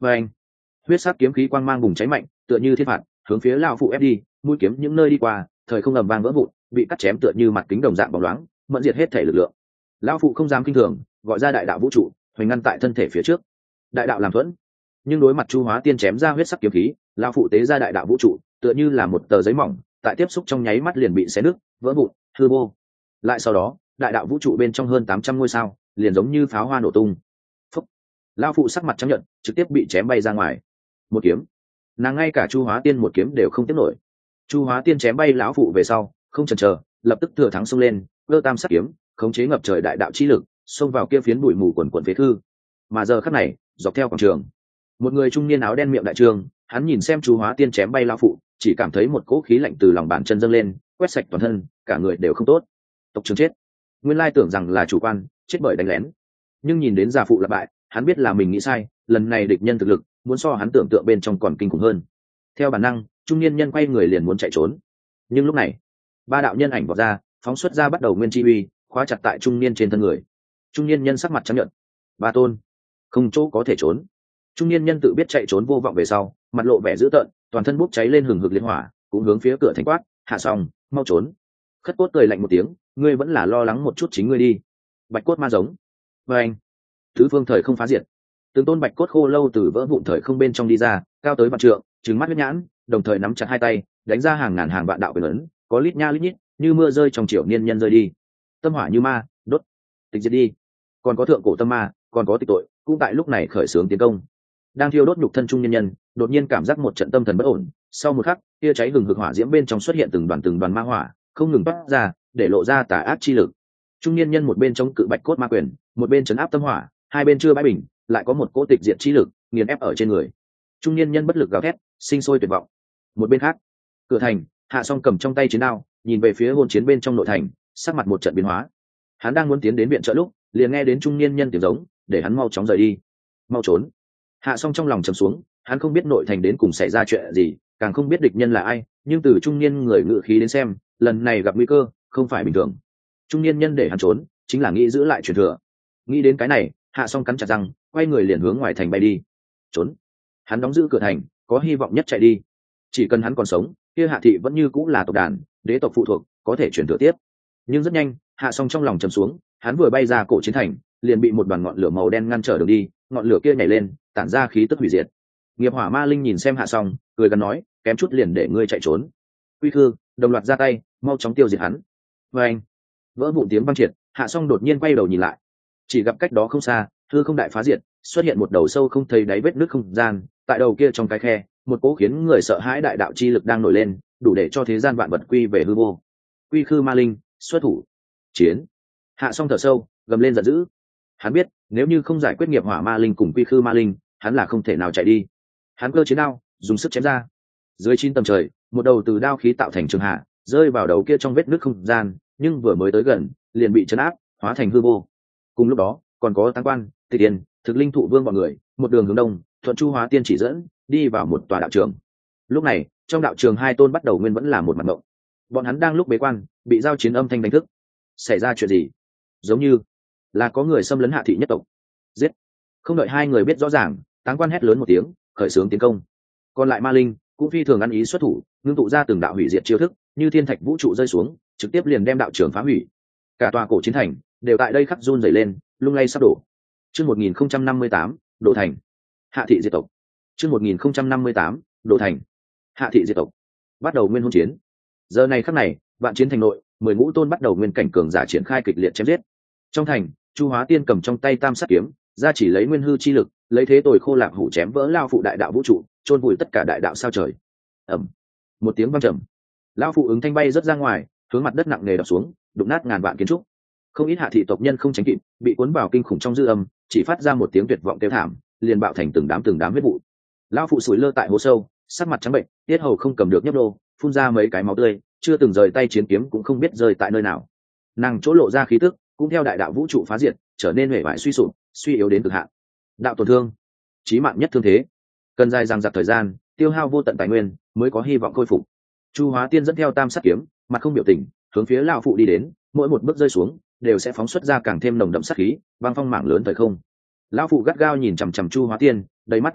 và anh huyết sắc kiếm khí quang mang bùng cháy mạnh tựa như thiên phạt hướng phía lao phụ ép đi, mũi kiếm những nơi đi qua thời không ầm vang vỡ vụn, bị cắt chém tựa như mặt kính đồng dạng bóng loáng, mẫn diệt hết thể lực lượng. Lao phụ không dám kinh thường, gọi ra đại đạo vũ trụ hoành ngăn tại thân thể phía trước. Đại đạo làm thuẫn, nhưng đối mặt Chu Hóa Tiên chém ra huyết sắc kiếm khí, lao phụ tế ra đại đạo vũ trụ tựa như là một tờ giấy mỏng, tại tiếp xúc trong nháy mắt liền bị xé nứt vỡ vụn hư vô. Lại sau đó đại đạo vũ trụ bên trong hơn tám trăm ngôi sao liền giống như pháo hoa nổ tung. Phúc. Lao phụ sắc mặt chấp nhận trực tiếp bị chém bay ra ngoài. Một kiếm, nàng ngay cả Chu Hóa Tiên một kiếm đều không tiếp nổi. Chu Hóa Tiên chém bay lão phụ về sau không chần chờ, lập tức thừa thắng xông lên, cơ tam sắc kiếm khống chế ngập trời đại đạo chi lực xông vào kia phiến bụi mù quần quần phế thư. Mà giờ khắc này dọc theo quảng trường, một người trung niên áo đen miệng đại trường, hắn nhìn xem Chu Hóa Tiên chém bay lão phụ, chỉ cảm thấy một cỗ khí lạnh từ lòng bàn chân dâng lên, quét sạch toàn thân, cả người đều không tốt. Tộc trưởng chết. Nguyên lai tưởng rằng là chủ quan, chết bởi đánh lén. Nhưng nhìn đến già phụ lặp bại, hắn biết là mình nghĩ sai, lần này địch nhân thực lực muốn so hắn tưởng tượng bên trong còn kinh khủng hơn. Theo bản năng, trung niên nhân quay người liền muốn chạy trốn. Nhưng lúc này, ba đạo nhân ảnh vọt ra, phóng xuất ra bắt đầu nguyên chi uy, khóa chặt tại trung niên trên thân người. Trung niên nhân sắc mặt chấp nhận. Ba tôn, không chỗ có thể trốn. Trung niên nhân tự biết chạy trốn vô vọng về sau, mặt lộ vẻ dữ tợn, toàn thân bốc cháy lên hừng hực liên hỏa, cũng hướng phía cửa thành quát, hạ xong, mau trốn. Khất cốt cười lạnh một tiếng, ngươi vẫn là lo lắng một chút chính ngươi đi. Bạch cốt ma giống. Và anh, thứ phương thời không phá diệt. Từng tôn bạch cốt khô lâu từ vỡ vụn thời không bên trong đi ra, cao tới vạn trượng, trừng mắt huyết nhãn, đồng thời nắm chặt hai tay, đánh ra hàng ngàn hàng vạn đạo quyền ấn, có lít nha lít nhít, như mưa rơi trong triều niên nhân rơi đi. Tâm hỏa như ma, đốt, tịch diệt đi. Còn có thượng cổ tâm ma, còn có tịch tội, cũng tại lúc này khởi xướng tiến công. Đang thiêu đốt nhục thân trung nhân nhân, đột nhiên cảm giác một trận tâm thần bất ổn, sau một khắc, kia cháy hừng hực hỏa diễm bên trong xuất hiện từng đoàn từng đoàn ma hỏa, không ngừng toát ra, để lộ ra tà ác chi lực. Trung nhân nhân một bên chống cự bạch cốt ma quyền, một bên trấn áp tâm hỏa, hai bên chưa bãi bình, lại có một cỗ tịch diệt chi lực nghiền ép ở trên người. Trung nhân nhân bất lực gào thét, sinh sôi tuyệt vọng. Một bên khác, cửa thành, Hạ Song cầm trong tay chiến đao, nhìn về phía hôn chiến bên trong nội thành, sắc mặt một trận biến hóa. Hắn đang muốn tiến đến viện trợ lúc, liền nghe đến trung niên nhân tiếng giống, để hắn mau chóng rời đi, mau trốn. Hạ Song trong lòng trầm xuống, hắn không biết nội thành đến cùng xảy ra chuyện gì, càng không biết địch nhân là ai, nhưng từ trung niên người ngự khí đến xem, lần này gặp nguy cơ, không phải bình thường. Trung niên nhân để hắn trốn, chính là nghĩ giữ lại truyền thừa. Nghĩ đến cái này, Hạ Song cắn chặt răng, quay người liền hướng ngoài thành bay đi. Trốn. Hắn đóng giữ cửa thành, có hy vọng nhất chạy đi. Chỉ cần hắn còn sống, kia Hạ thị vẫn như cũng là tộc đàn, đế tộc phụ thuộc, có thể truyền thừa tiếp. Nhưng rất nhanh, Hạ Song trong lòng trầm xuống, hắn vừa bay ra cổ chiến thành, liền bị một đoàn ngọn lửa màu đen ngăn trở đường đi, ngọn lửa kia nhảy lên, tản ra khí tức hủy diệt. Nghiệp Hỏa Ma Linh nhìn xem Hạ Song, cười gần nói, kém chút liền để ngươi chạy trốn. Quy Khư, đồng loạt ra tay, mau chóng tiêu diệt hắn. Và anh, vỡ vụn tiếng vang triệt, Hạ Song đột nhiên quay đầu nhìn lại, chỉ gặp cách đó không xa, hư không đại phá diệt, xuất hiện một đầu sâu không thấy đáy vết nứt không gian, tại đầu kia trong cái khe, một cỗ khiến người sợ hãi đại đạo chi lực đang nổi lên, đủ để cho thế gian vạn vật quy về hư vô. Quy Khư Ma Linh, xuất thủ. Chiến. Hạ Song thở sâu, gầm lên giận dữ. Hắn biết, nếu như không giải quyết Nghiệp Hỏa Ma Linh cùng Quy Khư Ma Linh, hắn là không thể nào chạy đi. Hắn cơ chiến đao, dùng sức chém ra. Dưới chín tầng trời, một đầu từ đao khí tạo thành trường hạ, rơi vào đầu kia trong vết nứt không gian, nhưng vừa mới tới gần, liền bị chấn áp, hóa thành hư vô. Cùng lúc đó, còn có Tăng Quan, Tịch Tiên, Thực Linh Thụ Vương bọn người, một đường hướng đông, thuận Chu Hóa Tiên chỉ dẫn, đi vào một tòa đạo trường. Lúc này, trong đạo trường hai tôn bắt đầu nguyên vẫn là một mặt mộng. Bọn hắn đang lúc bế quan, bị giao chiến âm thanh đánh thức. Xảy ra chuyện gì? Giống như là có người xâm lấn Hạ thị nhất tộc. Giết! Không đợi hai người biết rõ ràng, Táng Quan hét lớn một tiếng, khởi xướng tiến công. Còn lại Ma Linh cũng phi thường ăn ý xuất thủ, ngưng tụ ra từng đạo hủy diệt chiêu thức, như thiên thạch vũ trụ rơi xuống, trực tiếp liền đem đạo trường phá hủy. Cả tòa cổ chiến thành đều tại đây khắc run rẩy lên, lung lay sắp đổ. Chương một nghìn không trăm năm mươi tám, Đỗ Thành. Hạ thị diệt tộc. Chương một nghìn không trăm năm mươi tám, Đỗ Thành. Hạ thị diệt tộc. Bắt đầu nguyên hôn chiến. Giờ này khắc này, vạn chiến thành nội, mười ngũ tôn bắt đầu nguyên cảnh cường giả triển khai kịch liệt chém giết. Trong thành, Chu Hóa Tiên cầm trong tay tam sát kiếm, ra chỉ lấy nguyên hư chi lực, lấy thế tồi khô lạc hủ chém vỡ lao phụ đại đạo vũ trụ, chôn vùi tất cả đại đạo sao trời. Ầm. Một tiếng vang trầm. Lao phụ ứng thanh bay rất ra ngoài, hướng mặt đất nặng nề đập xuống, đụng nát ngàn vạn kiến trúc. Không ít hạ thị tộc nhân không tránh kịp, bị cuốn vào kinh khủng trong dư âm, chỉ phát ra một tiếng tuyệt vọng kêu thảm, liền bạo thành từng đám từng đám huyết vụ. Lao phụ sủi lơ tại hố sâu, sắc mặt trắng bệnh, tiết hầu không cầm được nhấp đô, phun ra mấy cái máu tươi, chưa từng rời tay chiến kiếm cũng không biết rơi tại nơi nào. Nàng chỗ lộ ra khí tức, cũng theo đại đạo vũ trụ phá diệt, trở nên hề bại suy sụp, suy yếu đến cực hạn. Đạo tổn thương, chí mạng nhất thương thế, cần dài dằng dặc thời gian, tiêu hao vô tận tài nguyên, mới có hy vọng khôi phục. Chu Hóa Tiên dẫn theo tam sát kiếm, mặt không biểu tình, hướng phía lão phụ đi đến, mỗi một bước rơi xuống, đều sẽ phóng xuất ra càng thêm nồng đậm sát khí, băng phong mảng lớn thời không. Lão phụ gắt gao nhìn chằm chằm Chu Hóa Tiên, đầy mắt nghi hoặc,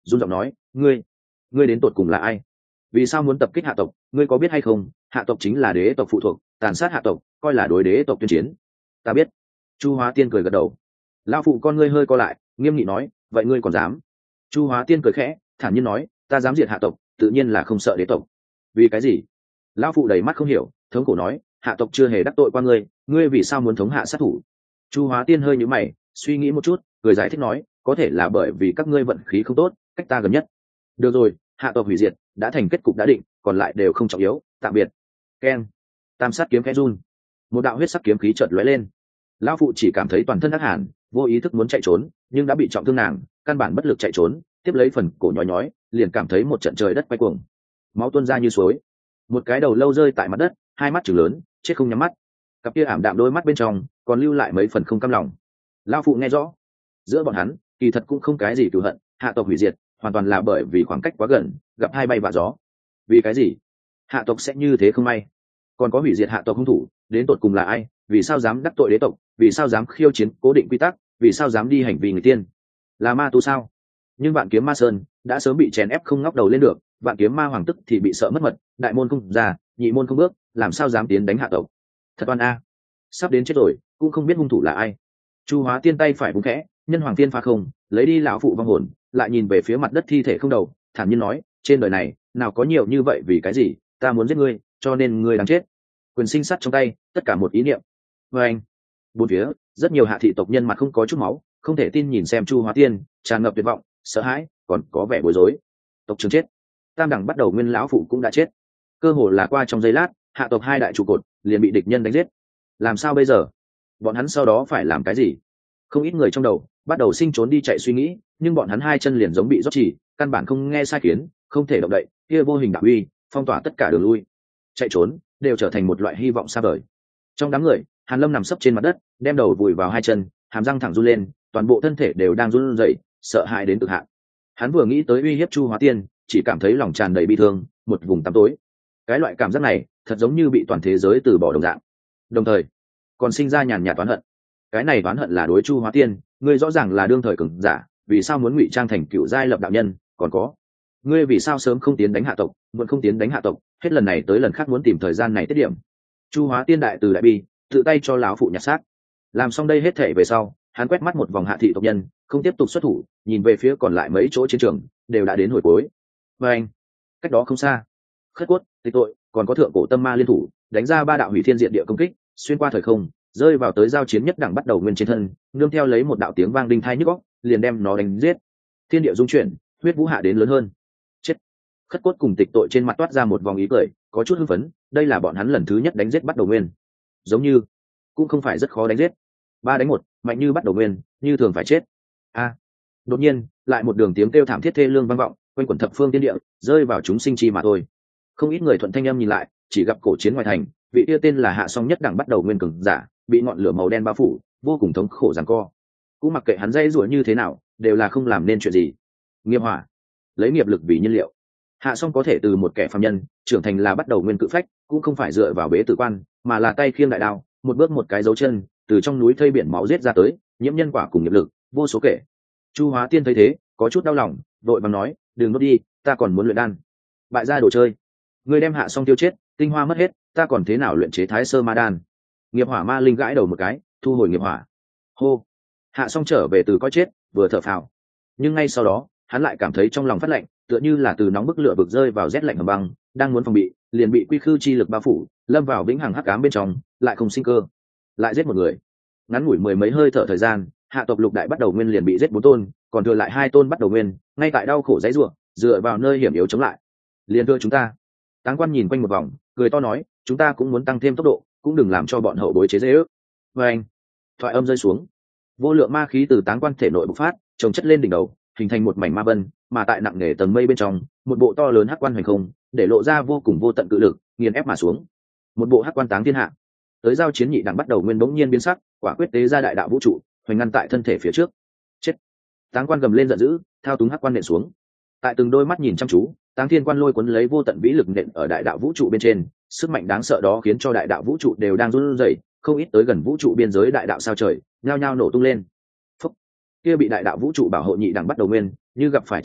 run giọng nói, ngươi ngươi đến tột cùng là ai, vì sao muốn tập kích hạ tộc, ngươi có biết hay không, hạ tộc chính là đế tộc phụ thuộc, tàn sát hạ tộc coi là đối đế tộc tuyên chiến. Ta biết. Chu Hóa Tiên cười gật đầu. Lão phụ con ngươi hơi co lại, nghiêm nghị nói, vậy ngươi còn dám? Chu Hóa Tiên cười khẽ, thản nhiên nói, ta dám diệt hạ tộc, tự nhiên là không sợ đế tộc. Vì cái gì? Lão phụ đầy mắt không hiểu, thống cổ nói, hạ tộc chưa hề đắc tội qua ngươi, ngươi vì sao muốn thống hạ sát thủ? Chu Hóa Tiên hơi nhíu mày, suy nghĩ một chút, cười giải thích nói, có thể là bởi vì các ngươi vận khí không tốt, cách ta gần nhất. Được rồi, hạ tộc hủy diệt đã thành kết cục đã định, còn lại đều không trọng yếu, tạm biệt. Keng. Tam sát kiếm khẽ run, một đạo huyết sắc kiếm khí chợt lóe lên. Lão phụ chỉ cảm thấy toàn thân ác hàn, vô ý thức muốn chạy trốn, nhưng đã bị trọng thương nàng, căn bản bất lực chạy trốn, tiếp lấy phần cổ nhói nhói, liền cảm thấy một trận trời đất quay cuồng, máu tuôn ra như suối. Một cái đầu lâu rơi tại mặt đất, hai mắt trừng lớn, chết không nhắm mắt, cặp kia ảm đạm đôi mắt bên trong còn lưu lại mấy phần không cam lòng. Lão phụ nghe rõ, giữa bọn hắn kỳ thật cũng không cái gì cừu hận, hạ tộc hủy diệt hoàn toàn là bởi vì khoảng cách quá gần, gặp hai bay vạ gió. Vì cái gì hạ tộc sẽ như thế không may? Còn có hủy diệt hạ tộc hung thủ đến tột cùng là ai? Vì sao dám đắc tội đế tộc? Vì sao dám khiêu chiến cố định quy tắc? Vì sao dám đi hành vi người tiên? Là ma tu sao? Nhưng Vạn Kiếm Ma Sơn đã sớm bị chèn ép không ngóc đầu lên được, Vạn Kiếm Ma Hoàng tức thì bị sợ mất mật, đại môn không ra, nhị môn không bước, làm sao dám tiến đánh hạ tộc? Thật oan a, sắp đến chết rồi, cũng không biết hung thủ là ai. Chu Hóa Tiên tay phải búng khẽ, nhân hoàng tiên phá không, lấy đi lão phụ vong hồn, lại nhìn về phía mặt đất thi thể không đầu, thản nhiên nói, trên đời này nào có nhiều như vậy, vì cái gì? Ta muốn giết ngươi, cho nên ngươi đáng chết. Quyền sinh sắt trong tay, tất cả một ý niệm. Và anh, bốn phía rất nhiều hạ thị tộc nhân mặt không có chút máu, không thể tin nhìn xem Chu Hóa Tiên, tràn ngập tuyệt vọng, sợ hãi, còn có vẻ bối rối. Tộc trưởng chết, tam đẳng bắt đầu nguyên lão phụ cũng đã chết, cơ hồ là qua trong giây lát, hạ tộc hai đại trụ cột liền bị địch nhân đánh giết. Làm sao bây giờ? Bọn hắn sau đó phải làm cái gì? Không ít người trong đầu bắt đầu sinh trốn đi chạy suy nghĩ, nhưng bọn hắn hai chân liền giống bị rót chỉ, căn bản không nghe sai khiến, không thể động đậy, kia vô hình đạo uy phong tỏa tất cả đường lui, chạy trốn đều trở thành một loại hy vọng xa vời. Trong đám người, Hàn Lâm nằm sấp trên mặt đất, đem đầu vùi vào hai chân, hàm răng thẳng run lên, toàn bộ thân thể đều đang run rẩy, sợ hãi đến cực hạn. Hắn vừa nghĩ tới uy hiếp Chu Hóa Tiên, chỉ cảm thấy lòng tràn đầy bi thương, một vùng tăm tối. Cái loại cảm giác này, thật giống như bị toàn thế giới từ bỏ đồng dạng. Đồng thời, còn sinh ra nhàn nhạt oán hận. Cái này oán hận là đối Chu Hóa Tiên, ngươi rõ ràng là đương thời cường giả, vì sao muốn ngụy trang thành cựu giai lập đạo nhân? Còn có, ngươi vì sao sớm không tiến đánh hạ tộc, muộn không tiến đánh hạ tộc, hết lần này tới lần khác muốn tìm thời gian này tiết điểm. Chu Hóa Tiên đại từ đại bi, tự tay cho lão phụ nhặt xác. Làm xong đây hết thể về sau, hắn quét mắt một vòng hạ thị tộc nhân, không tiếp tục xuất thủ, nhìn về phía còn lại mấy chỗ chiến trường, đều đã đến hồi cuối. Và anh, cách đó không xa, Khất Cốt, Tịch Tội, còn có thượng cổ tâm ma liên thủ, đánh ra ba đạo hủy thiên diệt địa công kích, xuyên qua thời không, rơi vào tới giao chiến nhất đẳng bắt đầu nguyên trên thân, nương theo lấy một đạo tiếng vang đinh thai nhức óc, liền đem nó đánh giết. Thiên địa dung chuyển, huyết vũ hạ đến lớn hơn. Chết. Khất Cốt cùng Tịch Tội trên mặt toát ra một vòng ý cười, có chút hưng phấn, đây là bọn hắn lần thứ nhất đánh giết bắt đầu nguyên. Giống như cũng không phải rất khó đánh giết. Ba đánh một, mạnh như bắt đầu nguyên, như thường phải chết. A. Đột nhiên, lại một đường tiếng kêu thảm thiết thê lương vang vọng, quanh quẩn thập phương tiên địa, rơi vào chúng sinh chi mà thôi. Không ít người thuận thanh âm nhìn lại, chỉ gặp cổ chiến ngoài thành, vị kia tên là Hạ Song nhất đẳng bắt đầu nguyên cường giả, bị ngọn lửa màu đen bao phủ, vô cùng thống khổ giằng co. Cũng mặc kệ hắn dây rủa như thế nào, đều là không làm nên chuyện gì. Nghiệp hỏa, lấy nghiệp lực vì nhiên liệu. Hạ Song có thể từ một kẻ phàm nhân trưởng thành là bắt đầu nguyên cự phách, cũng không phải dựa vào bế tử quan, mà là tay khiêng đại đao, một bước một cái dấu chân, từ trong núi thây biển máu giết ra tới, nhiễm nhân quả cùng nghiệp lực, vô số kể. Chu Hóa Tiên thấy thế, có chút đau lòng, vội vàng nói, đừng nuốt đi, ta còn muốn luyện đan. Bại gia đồ chơi, ngươi đem Hạ Song tiêu chết, tinh hoa mất hết, ta còn thế nào luyện chế Thái Sơ Ma Đan? Nghiệp hỏa ma linh gãi đầu một cái, thu hồi nghiệp hỏa. Hô. Hạ Song trở về từ coi chết, vừa thở phào, nhưng ngay sau đó, hắn lại cảm thấy trong lòng phát lạnh, tựa như là từ nóng bức lửa vực rơi vào rét lạnh hầm băng, đang muốn phòng bị, liền bị quy khư chi lực bao phủ, lâm vào vĩnh hằng hắc ám bên trong, lại không sinh cơ, lại giết một người. Ngắn ngủi mười mấy hơi thở thời gian, hạ tộc lục đại bắt đầu nguyên liền bị giết bốn tôn, còn thừa lại hai tôn bắt đầu nguyên, ngay tại đau khổ dãy rủa, dựa vào nơi hiểm yếu chống lại. Liền thưa chúng ta. Táng Quan nhìn quanh một vòng, cười to nói, chúng ta cũng muốn tăng thêm tốc độ, cũng đừng làm cho bọn hậu bối chế dễ ước. Và anh, thoại âm rơi xuống, vô lượng ma khí từ Táng Quan thể nội bộc phát, chồng chất lên đỉnh đầu, hình thành một mảnh ma vân, mà tại nặng nề tầng mây bên trong, một bộ to lớn hắc quan hành không, để lộ ra vô cùng vô tận cự lực, nghiền ép mà xuống. Một bộ hắc quan táng thiên hạ. Tới giao chiến nhị đẳng bắt đầu nguyên bỗng nhiên biến sắc, quả quyết tế ra đại đạo vũ trụ, hoành ngăn tại thân thể phía trước. Chết. Táng Quan gầm lên giận dữ, thao túng hắc quan nện xuống. Tại từng đôi mắt nhìn chăm chú, Táng Thiên Quan lôi cuốn lấy vô tận vĩ lực nện ở đại đạo vũ trụ bên trên, sức mạnh đáng sợ đó khiến cho đại đạo vũ trụ đều đang run rẩy, không ít tới gần vũ trụ biên giới đại đạo sao trời, nhao nhao nổ tung lên. Phúc. Kia bị đại đạo vũ trụ bảo hộ nhị đẳng bắt đầu nguyên, như gặp phải trọng kích,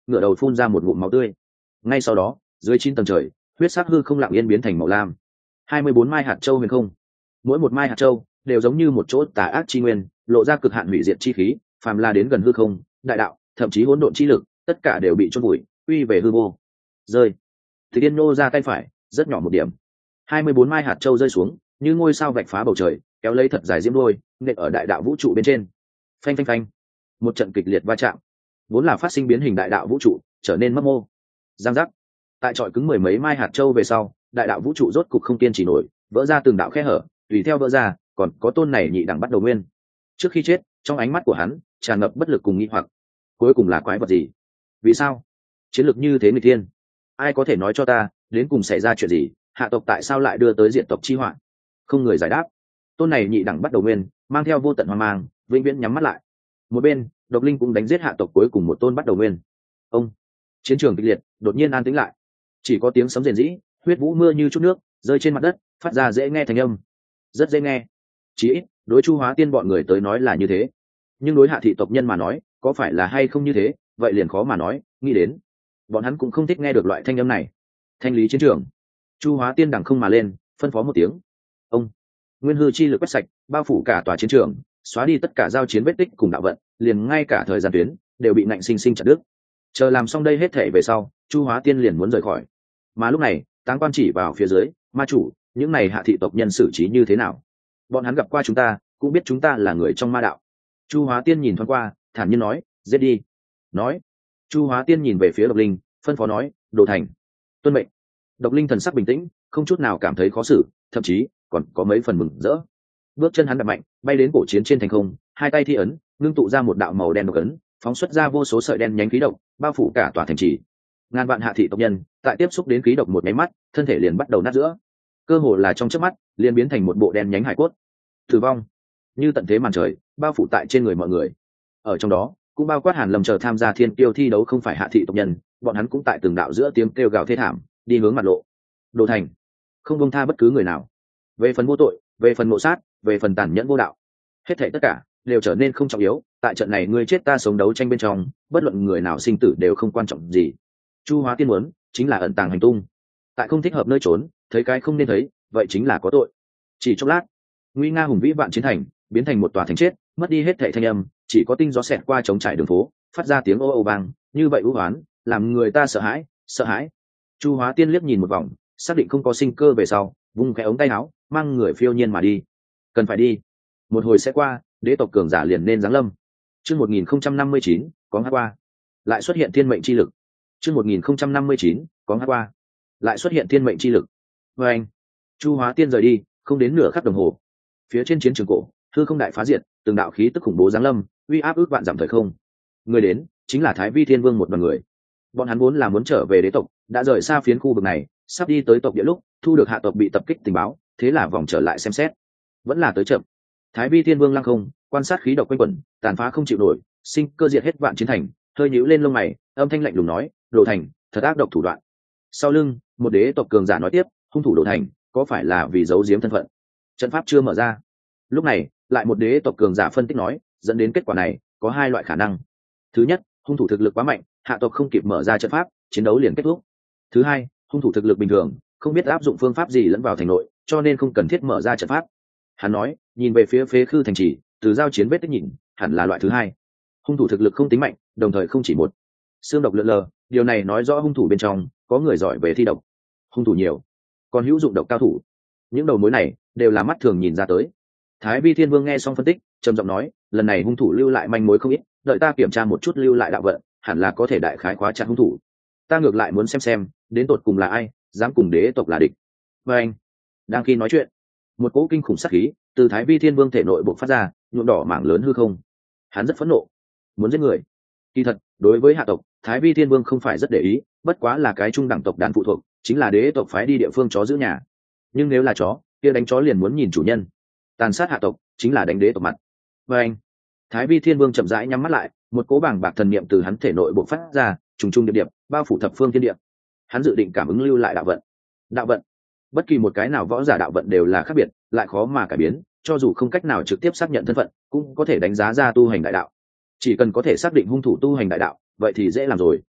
ngửa đầu phun ra một ngụm máu tươi. Ngay sau đó, dưới chín tầng trời, huyết sắc hư không lặng yên biến thành màu lam. hai mươi bốn mai hạt châu huyền không, mỗi một mai hạt châu đều giống như một chỗ tà ác chi nguyên, lộ ra cực hạn hủy diệt chi khí, phàm là đến gần hư không, đại đạo, thậm chí hỗn độn chi lực, tất cả đều bị chôn vùi, quy về hư vô. Rơi. Thì Tiên nô ra tay phải, rất nhỏ một điểm. hai mươi bốn mai hạt châu rơi xuống, như ngôi sao vạch phá bầu trời, kéo lấy thật dài diễm đuôi, nện ở đại đạo vũ trụ bên trên. Phanh phanh phanh. Một trận kịch liệt va chạm, vốn là phát sinh biến hình đại đạo vũ trụ, trở nên mấp mô. Giang giác. Tại trọi cứng mười mấy mai hạt châu về sau, đại đạo vũ trụ rốt cục không kiên trì nổi, vỡ ra từng đạo khe hở, tùy theo vỡ ra, còn có tôn này nhị đẳng bắt đầu nguyên. Trước khi chết, trong ánh mắt của hắn tràn ngập bất lực cùng nghi hoặc. Cuối cùng là quái vật gì? Vì sao? Chiến lược như thế người thiên, ai có thể nói cho ta, đến cùng xảy ra chuyện gì? Hạ tộc tại sao lại đưa tới diện tộc chi họa? Không người giải đáp. Tôn này nhị đẳng bắt đầu nguyên, mang theo vô tận hoang mang, vĩnh viễn nhắm mắt lại. Một bên, Độc Linh cũng đánh giết hạ tộc cuối cùng một tôn bắt đầu nguyên. Ông, chiến trường kịch liệt, đột nhiên an tĩnh lại, chỉ có tiếng sấm rền rĩ, huyết vũ mưa như chút nước rơi trên mặt đất, phát ra dễ nghe thành âm, rất dễ nghe. Chỉ ít đối Chu Hóa Tiên bọn người tới nói là như thế, nhưng đối hạ thị tộc nhân mà nói, có phải là hay không như thế, vậy liền khó mà nói. Nghĩ đến, bọn hắn cũng không thích nghe được loại thanh âm này. Thanh lý chiến trường. Chu Hóa Tiên đằng không mà lên, phân phó một tiếng. Ông, nguyên hư chi lực quét sạch, bao phủ cả tòa chiến trường, xóa đi tất cả giao chiến vết tích cùng đạo vận, liền ngay cả thời gian tuyến đều bị nạnh sinh sinh chặt đứt. Chờ làm xong đây hết thể về sau, Chu Hóa Tiên liền muốn rời khỏi. Mà lúc này, Táng Quan chỉ vào phía dưới, ma chủ, những này hạ thị tộc nhân xử trí như thế nào? Bọn hắn gặp qua chúng ta, cũng biết chúng ta là người trong ma đạo. Chu Hóa Tiên nhìn thoáng qua, thản nhiên nói, giết đi. Nói, Chu Hóa Tiên nhìn về phía Độc Linh, phân phó nói, đồ thành. Tuân mệnh. Độc Linh thần sắc bình tĩnh, không chút nào cảm thấy khó xử, thậm chí còn có mấy phần mừng rỡ. Bước chân hắn đập mạnh, bay đến cổ chiến trên thành không, hai tay thi ấn, ngưng tụ ra một đạo màu đen độc ấn, phóng xuất ra vô số sợi đen nhánh khí độc, bao phủ cả tòa thành trì. Ngàn vạn hạ thị tộc nhân tại tiếp xúc đến khí độc một máy mắt, thân thể liền bắt đầu nát giữa, cơ hồ là trong chớp mắt liền biến thành một bộ đen nhánh hải cốt. Tử vong như tận thế màn trời, bao phủ tại trên người mọi người. Ở trong đó cũng bao quát Hàn Lâm chờ tham gia thiên kiêu thi đấu không phải hạ thị tộc nhân, bọn hắn cũng tại từng đạo giữa tiếng kêu gào thê thảm, đi hướng mặt lộ. Đồ thành, không buông tha bất cứ người nào. Về phần vô tội, về phần ngộ sát, về phần tàn nhẫn vô đạo, hết thảy tất cả đều trở nên không trọng yếu. Tại trận này ngươi chết ta sống đấu tranh bên trong, bất luận người nào sinh tử đều không quan trọng gì. Chu Hóa Tiên muốn chính là ẩn tàng hành tung, tại không thích hợp nơi trốn, thấy cái không nên thấy, vậy chính là có tội. Chỉ chốc lát, nguy nga hùng vĩ vạn chiến thành biến thành một tòa thành chết, mất đi hết thảy thanh âm, chỉ có tinh gió xẹt qua trống trải đường phố, phát ra tiếng ô ô vang, như vậy u hoán, làm người ta sợ hãi, sợ hãi. Chu Hóa Tiên liếc nhìn một vòng, xác định không có sinh cơ về sau, vung cái ống tay áo, mang người phiêu nhiên mà đi. Cần phải đi, một hồi sẽ qua, đế tộc cường giả liền nên giáng lâm. Chương một nghìn không trăm năm mươi chín, có hát qua, lại xuất hiện thiên mệnh chi lực. Chương một nghìn không trăm năm mươi chín, có hát qua, lại xuất hiện thiên mệnh chi lực. Và anh, Chu Hóa Tiên rời đi, không đến nửa khắc đồng hồ. Phía trên chiến trường cổ, hư không đại phá diệt, từng đạo khí tức khủng bố giáng lâm, uy áp ước vạn giảm thời không. Người đến chính là Thái Vi Thiên Vương một đoàn người. Bọn hắn vốn là muốn trở về đế tộc, đã rời xa phiến khu vực này, sắp đi tới tộc địa lúc, thu được hạ tộc bị tập kích tình báo, thế là vòng trở lại xem xét, vẫn là tới chậm. Thái Vi Thiên Vương lăng không, quan sát khí độc quanh quẩn, tàn phá không chịu nổi, sinh cơ diệt hết vạn chiến thành, hơi nhíu lên lông mày, âm thanh lạnh lùng nói, Đồ Thành, thật ác độc thủ đoạn. Sau lưng, một đế tộc cường giả nói tiếp, hung thủ Đồ Thành, có phải là vì giấu giếm thân phận? Trận pháp chưa mở ra. Lúc này, lại một đế tộc cường giả phân tích nói, dẫn đến kết quả này có hai loại khả năng. Thứ nhất, hung thủ thực lực quá mạnh, hạ tộc không kịp mở ra trận pháp, chiến đấu liền kết thúc. Thứ hai, hung thủ thực lực bình thường, không biết áp dụng phương pháp gì lẫn vào thành nội, cho nên không cần thiết mở ra trận pháp. Hắn nói, nhìn về phía phế khư thành trì, từ giao chiến vết tích nhìn, hẳn là loại thứ hai. Hung thủ thực lực không tính mạnh, đồng thời không chỉ một. Xương độc lượn lờ, điều này nói rõ hung thủ bên trong có người giỏi về thi độc. Hung thủ nhiều, còn hữu dụng độc cao thủ. Những đầu mối này đều là mắt thường nhìn ra tới. Thái Vi Thiên Vương nghe xong phân tích, trầm giọng nói, lần này hung thủ lưu lại manh mối không ít, đợi ta kiểm tra một chút lưu lại đạo vận, hẳn là có thể đại khái khóa chặt hung thủ. Ta ngược lại muốn xem xem, đến tột cùng là ai dám cùng đế tộc là địch. Và anh, đang khi nói chuyện, một cỗ kinh khủng sát khí từ Thái Vi Thiên Vương thể nội bộc phát ra, nhuộm đỏ mảng lớn hư không. Hắn rất phẫn nộ, muốn giết người. Kỳ thật, đối với hạ tộc, Thái Vi Thiên Vương không phải rất để ý, bất quá là cái trung đẳng tộc đàn phụ thuộc, chính là đế tộc phái đi địa phương chó giữ nhà. Nhưng nếu là chó, kia đánh chó liền muốn nhìn chủ nhân. Tàn sát hạ tộc chính là đánh đế tộc mặt. Và anh, Thái Vi Thiên Vương chậm rãi nhắm mắt lại, một cỗ bảng bạc thần niệm từ hắn thể nội bộc phát ra, trùng trùng điệp điệp, bao phủ thập phương thiên địa. Hắn dự định cảm ứng lưu lại đạo vận. Đạo vận, bất kỳ một cái nào võ giả đạo vận đều là khác biệt, lại khó mà cải biến, cho dù không cách nào trực tiếp xác nhận thân phận, cũng có thể đánh giá ra tu hành đại đạo. Chỉ cần có thể xác định hung thủ tu hành đại đạo, vậy thì dễ làm rồi.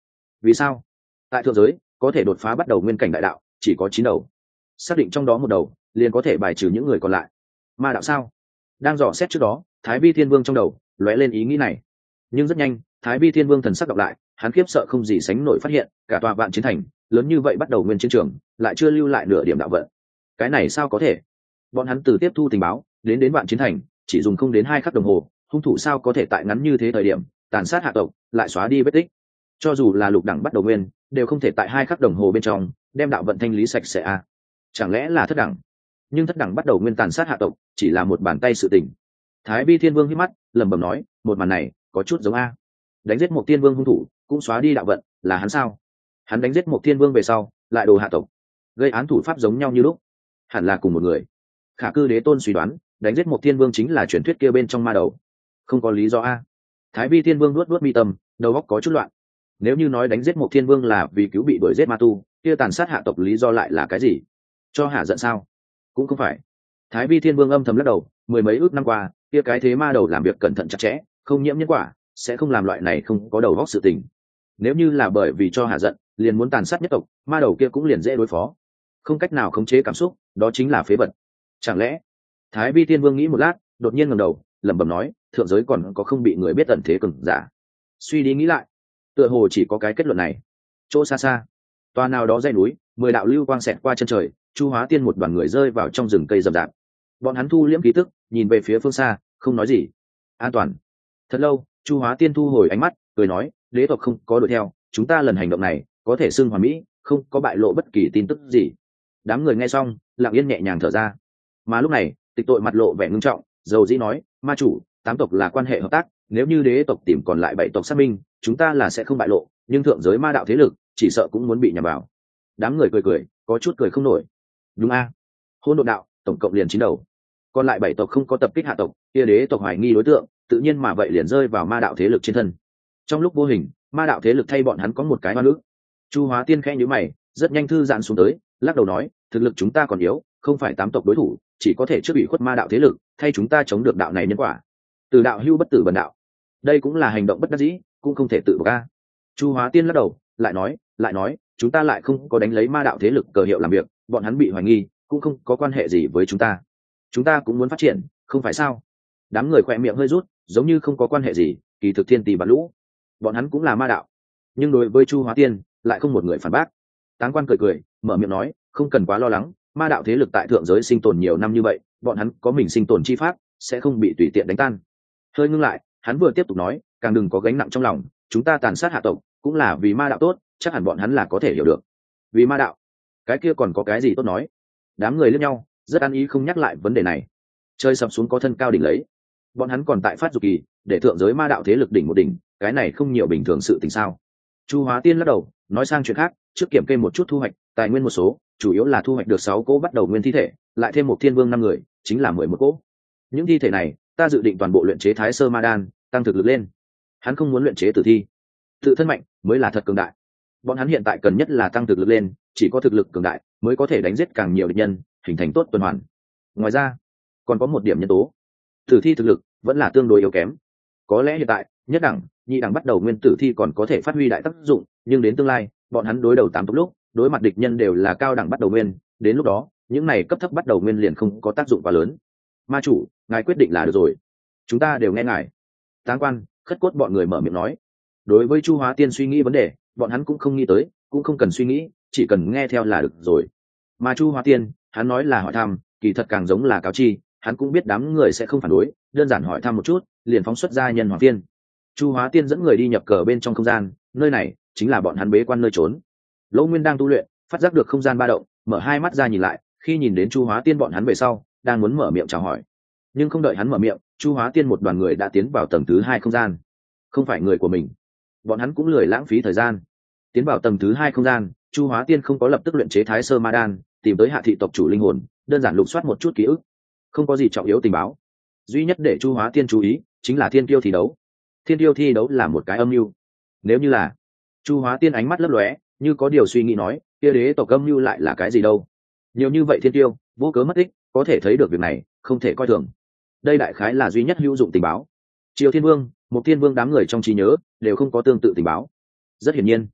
Vì sao? Tại thượng giới có thể đột phá bắt đầu nguyên cảnh đại đạo chỉ có chín đầu, xác định trong đó một đầu liền có thể bài trừ những người còn lại. Ma đạo sao? Đang dò xét trước đó, Thái Vi Thiên Vương trong đầu lóe lên ý nghĩ này, nhưng rất nhanh Thái Vi Thiên Vương thần sắc đọc lại, hắn khiếp sợ không gì sánh nổi phát hiện cả tòa Vạn Chiến Thành lớn như vậy bắt đầu nguyên chiến trường lại chưa lưu lại nửa điểm đạo vận. Cái này sao có thể? Bọn hắn từ tiếp thu tình báo đến đến Vạn Chiến Thành chỉ dùng không đến hai khắc đồng hồ, hung thủ sao có thể tại ngắn như thế thời điểm tàn sát hạ tộc lại xóa đi vết tích? Cho dù là lục đẳng bắt đầu nguyên đều không thể tại hai khắc đồng hồ bên trong đem đạo vận thanh lý sạch sẽ à? Chẳng lẽ là thất đẳng? Nhưng thất đẳng bắt đầu nguyên tàn sát hạ tộc chỉ là một bàn tay sự tình. Thái Vi Thiên Vương hít mắt lẩm bẩm nói, một màn này có chút giống a. Đánh giết một Thiên Vương hung thủ cũng xóa đi đạo vận, là hắn sao? Hắn đánh giết một Thiên Vương về sau lại đồ hạ tộc, gây án thủ pháp giống nhau như lúc, hẳn là cùng một người. Khả Cư Đế Tôn suy đoán đánh giết một Thiên Vương chính là truyền thuyết kia bên trong ma đầu, không có lý do a. Thái Vi Thiên Vương nuốt nuốt mi tâm, đầu óc có chút loạn. Nếu như nói đánh giết một Thiên Vương là vì cứu bị đuổi giết ma tu, kia tàn sát hạ tộc lý do lại là cái gì? Cho hạ giận sao? Cũng không phải. Thái Vi Thiên Vương âm thầm lắc đầu, mười mấy ước năm qua kia cái thế ma đầu làm việc cẩn thận chặt chẽ, không nhiễm nhân quả, sẽ không làm loại này không có đầu óc sự tình. Nếu như là bởi vì cho hạ giận liền muốn tàn sát nhất tộc, ma đầu kia cũng liền dễ đối phó, không cách nào khống chế cảm xúc, đó chính là phế vật. Chẳng lẽ? Thái Vi Thiên Vương nghĩ một lát, đột nhiên ngẩng đầu lẩm bẩm nói, thượng giới còn có không bị người biết ẩn thế cường giả? Suy đi nghĩ lại, tựa hồ chỉ có cái kết luận này. Chỗ xa xa, toa nào đó dãy núi, mười đạo lưu quang xẹt qua chân trời, Chu Hóa Tiên một đoàn người rơi vào trong rừng cây rậm rạp. Bọn hắn thu liễm khí tức, nhìn về phía phương xa, không nói gì. An toàn. Thật lâu, Chu Hóa Tiên thu hồi ánh mắt, cười nói, đế tộc không có đuổi theo, chúng ta lần hành động này có thể xưng hoàn mỹ, không có bại lộ bất kỳ tin tức gì. Đám người nghe xong, lặng yên nhẹ nhàng thở ra. Mà lúc này, Tịch Tội mặt lộ vẻ ngưng trọng, dầu dĩ nói, ma chủ, tám tộc là quan hệ hợp tác, nếu như đế tộc tìm còn lại bảy tộc xác minh, chúng ta là sẽ không bại lộ, nhưng thượng giới ma đạo thế lực chỉ sợ cũng muốn bị nhằm vào. Đám người cười cười, có chút cười không nổi. Đúng a, hôn độn đạo tổng cộng liền chín đầu, còn lại bảy tộc không có tập kích hạ tộc, kia đế tộc hoài nghi đối tượng tự nhiên mà vậy liền rơi vào ma đạo thế lực trên thân. Trong lúc vô hình, ma đạo thế lực thay bọn hắn có một cái hoa nữ. Chu Hóa Tiên khẽ nhíu mày, rất nhanh thư giãn xuống tới, lắc đầu nói, thực lực chúng ta còn yếu, không phải tám tộc đối thủ, chỉ có thể trước bị khuất ma đạo thế lực, thay chúng ta chống được đạo này nhân quả. Từ đạo hưu bất tử bần đạo, đây cũng là hành động bất đắc dĩ, cũng không thể tự ca. Chu Hóa Tiên lắc đầu, lại nói, lại nói, chúng ta lại không có đánh lấy ma đạo thế lực cờ hiệu làm việc, bọn hắn bị hoài nghi, cũng không có quan hệ gì với chúng ta. Chúng ta cũng muốn phát triển, không phải sao? Đám người khỏe miệng hơi rút, giống như không có quan hệ gì, kỳ thực thiên tỷ bạt lũ, bọn hắn cũng là ma đạo. Nhưng đối với Chu Hóa Tiên, lại không một người phản bác. Táng Quan cười cười, mở miệng nói, không cần quá lo lắng, ma đạo thế lực tại thượng giới sinh tồn nhiều năm như vậy, bọn hắn có mình sinh tồn chi pháp, sẽ không bị tùy tiện đánh tan. Hơi ngưng lại, hắn vừa tiếp tục nói, càng đừng có gánh nặng trong lòng, chúng ta tàn sát hạ tộc cũng là vì ma đạo tốt, chắc hẳn bọn hắn là có thể hiểu được. Vì ma đạo, cái kia còn có cái gì tốt nói? Đám người liếc nhau, rất ăn ý không nhắc lại vấn đề này. Chơi sập xuống có thân cao đỉnh lấy, bọn hắn còn tại phát dục kỳ, để thượng giới ma đạo thế lực đỉnh một đỉnh, cái này không nhiều bình thường sự tình sao? Chu Hóa Tiên lắc đầu, nói sang chuyện khác, trước kiểm kê một chút thu hoạch, tài nguyên một số, chủ yếu là thu hoạch được sáu cỗ bắt đầu nguyên thi thể, lại thêm một Thiên Vương năm người, chính là mười một cỗ. Những thi thể này, ta dự định toàn bộ luyện chế Thái Sơ Ma Đan, tăng thực lực lên. Hắn không muốn luyện chế tử thi, tự thân mạnh mới là thật cường đại. Bọn hắn hiện tại cần nhất là tăng thực lực lên, chỉ có thực lực cường đại mới có thể đánh giết càng nhiều địch nhân, hình thành tốt tuần hoàn. Ngoài ra, còn có một điểm nhân tố, tử thi thực lực vẫn là tương đối yếu kém. Có lẽ hiện tại nhất đẳng, nhị đẳng bắt đầu nguyên tử thi còn có thể phát huy đại tác dụng, nhưng đến tương lai, bọn hắn đối đầu tám tộc lúc, đối mặt địch nhân đều là cao đẳng bắt đầu nguyên, đến lúc đó, những này cấp thấp bắt đầu nguyên liền không có tác dụng quá lớn. Ma chủ, ngài quyết định là được rồi, chúng ta đều nghe ngài. Táng Quan, Khất Cốt bọn người mở miệng nói. Đối với Chu Hóa Tiên suy nghĩ vấn đề, bọn hắn cũng không nghĩ tới, cũng không cần suy nghĩ, chỉ cần nghe theo là được rồi. Mà Chu Hóa Tiên, hắn nói là hỏi thăm, kỳ thật càng giống là cáo chi, hắn cũng biết đám người sẽ không phản đối, đơn giản hỏi thăm một chút, liền phóng xuất ra nhân hoàng tiên. Chu Hóa Tiên dẫn người đi nhập cờ bên trong không gian, nơi này chính là bọn hắn bế quan nơi trốn. Lỗ Nguyên đang tu luyện, phát giác được không gian ba động, mở hai mắt ra nhìn lại, khi nhìn đến Chu Hóa Tiên bọn hắn về sau, đang muốn mở miệng chào hỏi, nhưng không đợi hắn mở miệng, Chu Hóa Tiên một đoàn người đã tiến vào tầng thứ hai không gian. Không phải người của mình, bọn hắn cũng lười lãng phí thời gian. Tiến vào tầng thứ hai không gian, Chu Hóa Tiên không có lập tức luyện chế Thái Sơ Ma Đan, tìm tới hạ thị tộc chủ linh hồn, đơn giản lục soát một chút ký ức, không có gì trọng yếu tình báo. Duy nhất để Chu Hóa Tiên chú ý chính là thiên tiêu thi đấu. Thiên tiêu thi đấu là một cái âm mưu. Nếu như là, Chu Hóa Tiên ánh mắt lấp lóe, như có điều suy nghĩ nói, kia đế tộc âm mưu lại là cái gì đâu? Nhiều như vậy thiên tiêu, vô cớ mất tích, có thể thấy được việc này không thể coi thường. Đây đại khái là duy nhất hữu dụng tình báo. Triều Thiên Vương, một Thiên Vương đám người trong trí nhớ đều không có tương tự tình báo. Rất hiển nhiên,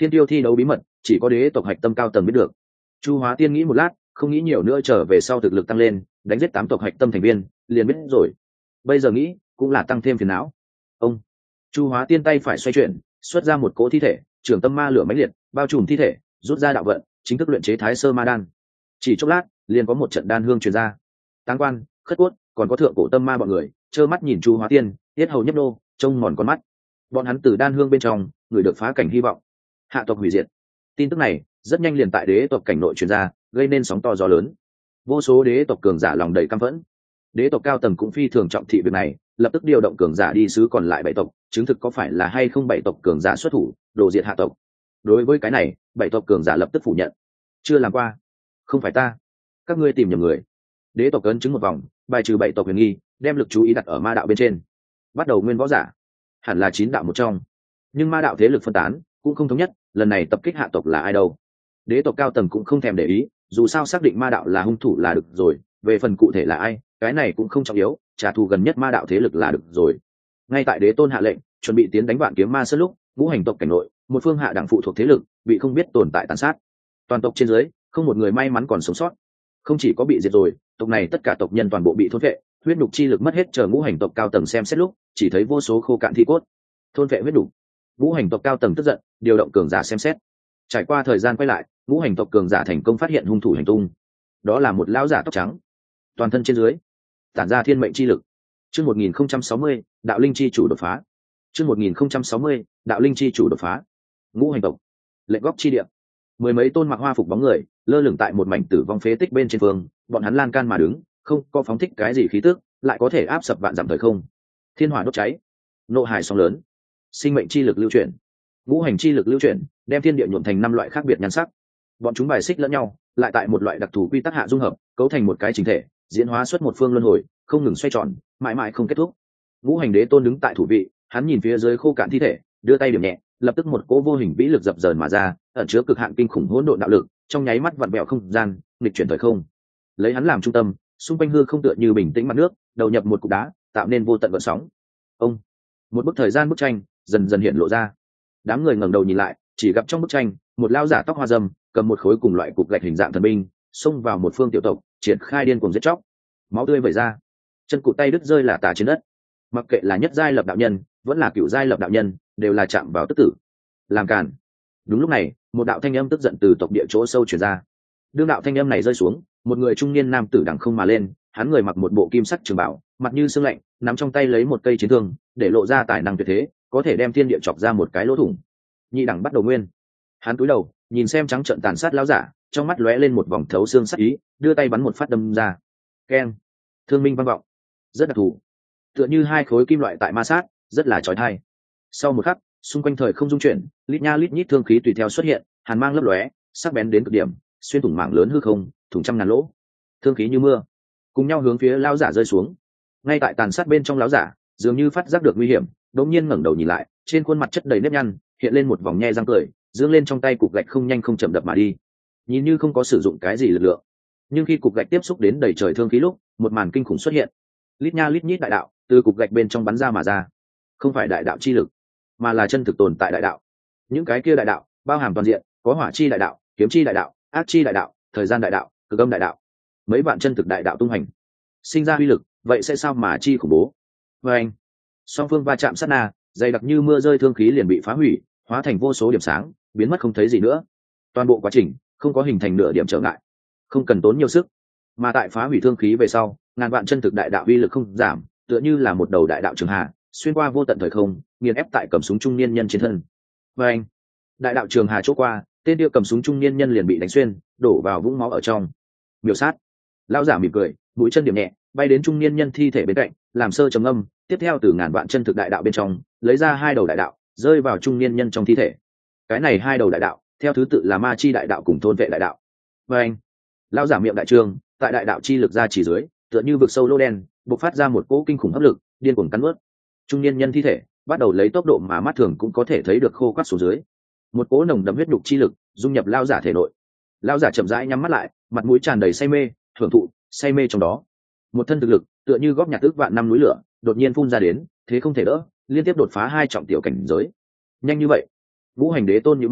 Thiên tiêu thi đấu bí mật chỉ có đế tộc hạch tâm cao tầng biết được. Chu Hóa Tiên nghĩ một lát, không nghĩ nhiều nữa, trở về sau thực lực tăng lên, đánh giết tám tộc hạch tâm thành viên liền biết rồi. Bây giờ nghĩ cũng là tăng thêm phiền não. Ông Chu Hóa Tiên tay phải xoay chuyển, xuất ra một cỗ thi thể, trường tâm ma lửa mãnh liệt bao trùm thi thể, rút ra đạo vận, chính thức luyện chế Thái Sơ Ma Đan. Chỉ chốc lát, liền có một trận đan hương truyền ra. Táng Quan, Khất Cốt, còn có thượng cổ tâm ma bọn người, trơ mắt nhìn Chu Hóa Tiên, tiết hầu nhấp nô, trông mòn con mắt. Bọn hắn từ đan hương bên trong, người được phá cảnh hy vọng. Hạ tộc hủy diệt. Tin tức này rất nhanh liền tại đế tộc cảnh nội truyền ra, gây nên sóng to gió lớn. Vô số đế tộc cường giả lòng đầy căm phẫn. Đế tộc cao tầng cũng phi thường trọng thị việc này, lập tức điều động cường giả đi sứ còn lại bảy tộc, chứng thực có phải là hay không bảy tộc cường giả xuất thủ, đồ diệt hạ tộc. Đối với cái này, bảy tộc cường giả lập tức phủ nhận. Chưa làm qua. Không phải ta. Các ngươi tìm nhầm người. Đế tộc ấn chứng một vòng, bài trừ bảy tộc huyền nghi, đem lực chú ý đặt ở ma đạo bên trên. Bắt đầu nguyên võ giả, hẳn là chín đạo một trong. Nhưng ma đạo thế lực phân tán, cũng không thống nhất, lần này tập kích hạ tộc là ai đâu. Đế tộc cao tầng cũng không thèm để ý, dù sao xác định ma đạo là hung thủ là được rồi, về phần cụ thể là ai, cái này cũng không trọng yếu, trả thù gần nhất ma đạo thế lực là được rồi. Ngay tại đế tôn hạ lệnh chuẩn bị tiến đánh Vạn Kiếm Ma Sơn lúc, ngũ hành tộc cảnh nội, một phương hạ đẳng phụ thuộc thế lực bị không biết tồn tại tàn sát. Toàn tộc trên dưới không một người may mắn còn sống sót. Không chỉ có bị diệt rồi, tộc này tất cả tộc nhân toàn bộ bị thôn vệ, huyết nhục chi lực mất hết, chờ ngũ hành tộc cao tầng xem xét lúc, chỉ thấy vô số khô cạn thi cốt. Thôn vệ huyết nhục. Ngũ hành tộc cao tầng tức giận, điều động cường giả xem xét. Trải qua thời gian quay lại, ngũ hành tộc cường giả thành công phát hiện hung thủ hành tung. Đó là một lão giả tóc trắng, toàn thân trên dưới tản ra thiên mệnh chi lực. Chương một nghìn không trăm sáu mươi, đạo linh chi chủ đột phá. Chương một nghìn không trăm sáu mươi, đạo linh chi chủ đột phá. Ngũ hành tộc, lệnh góc chi địa. Mười mấy tôn mặc hoa phục bóng người lơ lửng tại một mảnh tử vong phế tích bên trên phương, bọn hắn lan can mà đứng, không có phóng thích cái gì khí tức, lại có thể áp sập vạn dặm thời không. Thiên hỏa đốt cháy, nộ hải sóng lớn, sinh mệnh chi lực lưu chuyển, ngũ hành chi lực lưu chuyển, đem thiên địa nhuộm thành năm loại khác biệt nhan sắc. Bọn chúng bài xích lẫn nhau, lại tại một loại đặc thù quy tắc hạ dung hợp, cấu thành một cái chính thể, diễn hóa xuất một phương luân hồi, không ngừng xoay tròn, mãi mãi không kết thúc. Ngũ hành đế tôn đứng tại thủ vị, hắn nhìn phía dưới khô cạn thi thể, đưa tay điểm nhẹ, lập tức một cỗ vô hình vĩ lực dập dờn mà ra, ẩn chứa cực hạn kinh khủng hỗn độn đạo lực, trong nháy mắt vặn vẹo không gian, nghịch chuyển thời không. Lấy hắn làm trung tâm, xung quanh hư không tựa như bình tĩnh mặt nước, đầu nhập một cục đá, tạo nên vô tận gợn sóng. Ông, một bức thời gian bức tranh dần dần hiện lộ ra. Đám người ngẩng đầu nhìn lại, chỉ gặp trong bức tranh, một lão giả tóc hoa râm, cầm một khối cùng loại cục gạch hình dạng thần binh, xông vào một phương tiểu tộc, triển khai điên cuồng giết chóc. Máu tươi vẩy ra, chân cụt tay đứt rơi là tả trên đất. Mặc kệ là nhất giai lập đạo nhân, vẫn là cựu giai lập đạo nhân, đều là chạm vào tức tử. Làm càn. Đúng lúc này, một đạo thanh âm tức giận từ tộc địa chỗ sâu truyền ra. Đương đạo thanh âm này rơi xuống, một người trung niên nam tử đằng không mà lên, hắn người mặc một bộ kim sắc trường bảo, mặt như sương lạnh, nắm trong tay lấy một cây chiến thương, để lộ ra tài năng tuyệt thế, có thể đem thiên địa chọc ra một cái lỗ thủng. Nhị đẳng bắt đầu nguyên. Hắn cúi đầu, nhìn xem trắng trợn tàn sát lão giả, trong mắt lóe lên một vòng thấu xương sắc ý, đưa tay bắn một phát đâm ra. Keng. Thương minh vang vọng. Rất đặc thù. Tựa như hai khối kim loại tại ma sát, rất là chói tai. Sau một khắc, xung quanh thời không dung chuyển, lít nha lít nhít thương khí tùy theo xuất hiện, hàn mang lấp lóe, sắc bén đến cực điểm, xuyên thủng mảng lớn hư không, thủng trăm ngàn lỗ. Thương khí như mưa, cùng nhau hướng phía lão giả rơi xuống. Ngay tại tàn sát bên trong lão giả, dường như phát giác được nguy hiểm, đột nhiên ngẩng đầu nhìn lại, trên khuôn mặt chất đầy nếp nhăn, hiện lên một vòng nhe răng cười, dương lên trong tay cục gạch không nhanh không chậm đập mà đi. Nhìn như không có sử dụng cái gì lực lượng, nhưng khi cục gạch tiếp xúc đến đầy trời thương khí lúc, một màn kinh khủng xuất hiện. Lít nha lít nhít đại đạo từ cục gạch bên trong bắn ra mà ra, không phải đại đạo chi lực, mà là chân thực tồn tại đại đạo. Những cái kia đại đạo bao hàm toàn diện, có hỏa chi đại đạo, kiếm chi đại đạo, ác chi đại đạo, thời gian đại đạo, cực âm đại đạo, mấy vạn chân thực đại đạo tung hành, sinh ra uy lực, vậy sẽ sao mà chi khủng bố. Và anh, song phương va chạm sát na, dày đặc như mưa rơi thương khí liền bị phá hủy, hóa thành vô số điểm sáng, biến mất không thấy gì nữa. Toàn bộ quá trình không có hình thành nửa điểm trở ngại, không cần tốn nhiều sức. Mà tại phá hủy thương khí về sau, ngàn vạn chân thực đại đạo uy lực không giảm, tựa như là một đầu đại đạo trường hà, xuyên qua vô tận thời không, nghiền ép tại cầm súng trung niên nhân trên thân. Và anh, đại đạo trường hà chỗ qua, tên kia cầm súng trung niên nhân liền bị đánh xuyên, đổ vào vũng máu ở trong. Miểu sát. Lão giả mỉm cười, mũi chân điểm nhẹ, bay đến trung niên nhân thi thể bên cạnh, làm sơ trầm âm, tiếp theo từ ngàn vạn chân thực đại đạo bên trong, lấy ra hai đầu đại đạo, rơi vào trung niên nhân trong thi thể. Cái này hai đầu đại đạo, theo thứ tự là ma chi đại đạo cùng thôn vệ đại đạo. Và anh, lão giả miệng đại trương, tại đại đạo chi lực ra chỉ dưới, tựa như vực sâu lô đen, bộc phát ra một cỗ kinh khủng hấp lực, điên cuồng cắn nuốt. Trung niên nhân thi thể bắt đầu lấy tốc độ mà mắt thường cũng có thể thấy được khô quắt xuống dưới. Một cỗ nồng đậm huyết nhục chi lực dung nhập lão giả thể nội. Lão giả chậm rãi nhắm mắt lại, mặt mũi tràn đầy say mê, hưởng thụ, say mê trong đó. Một thân thực lực, tựa như góp nhặt ước vạn năm núi lửa, đột nhiên phun ra đến, thế không thể đỡ, liên tiếp đột phá hai trọng tiểu cảnh giới. Nhanh như vậy? Ngũ hành đế tôn nhíu mày,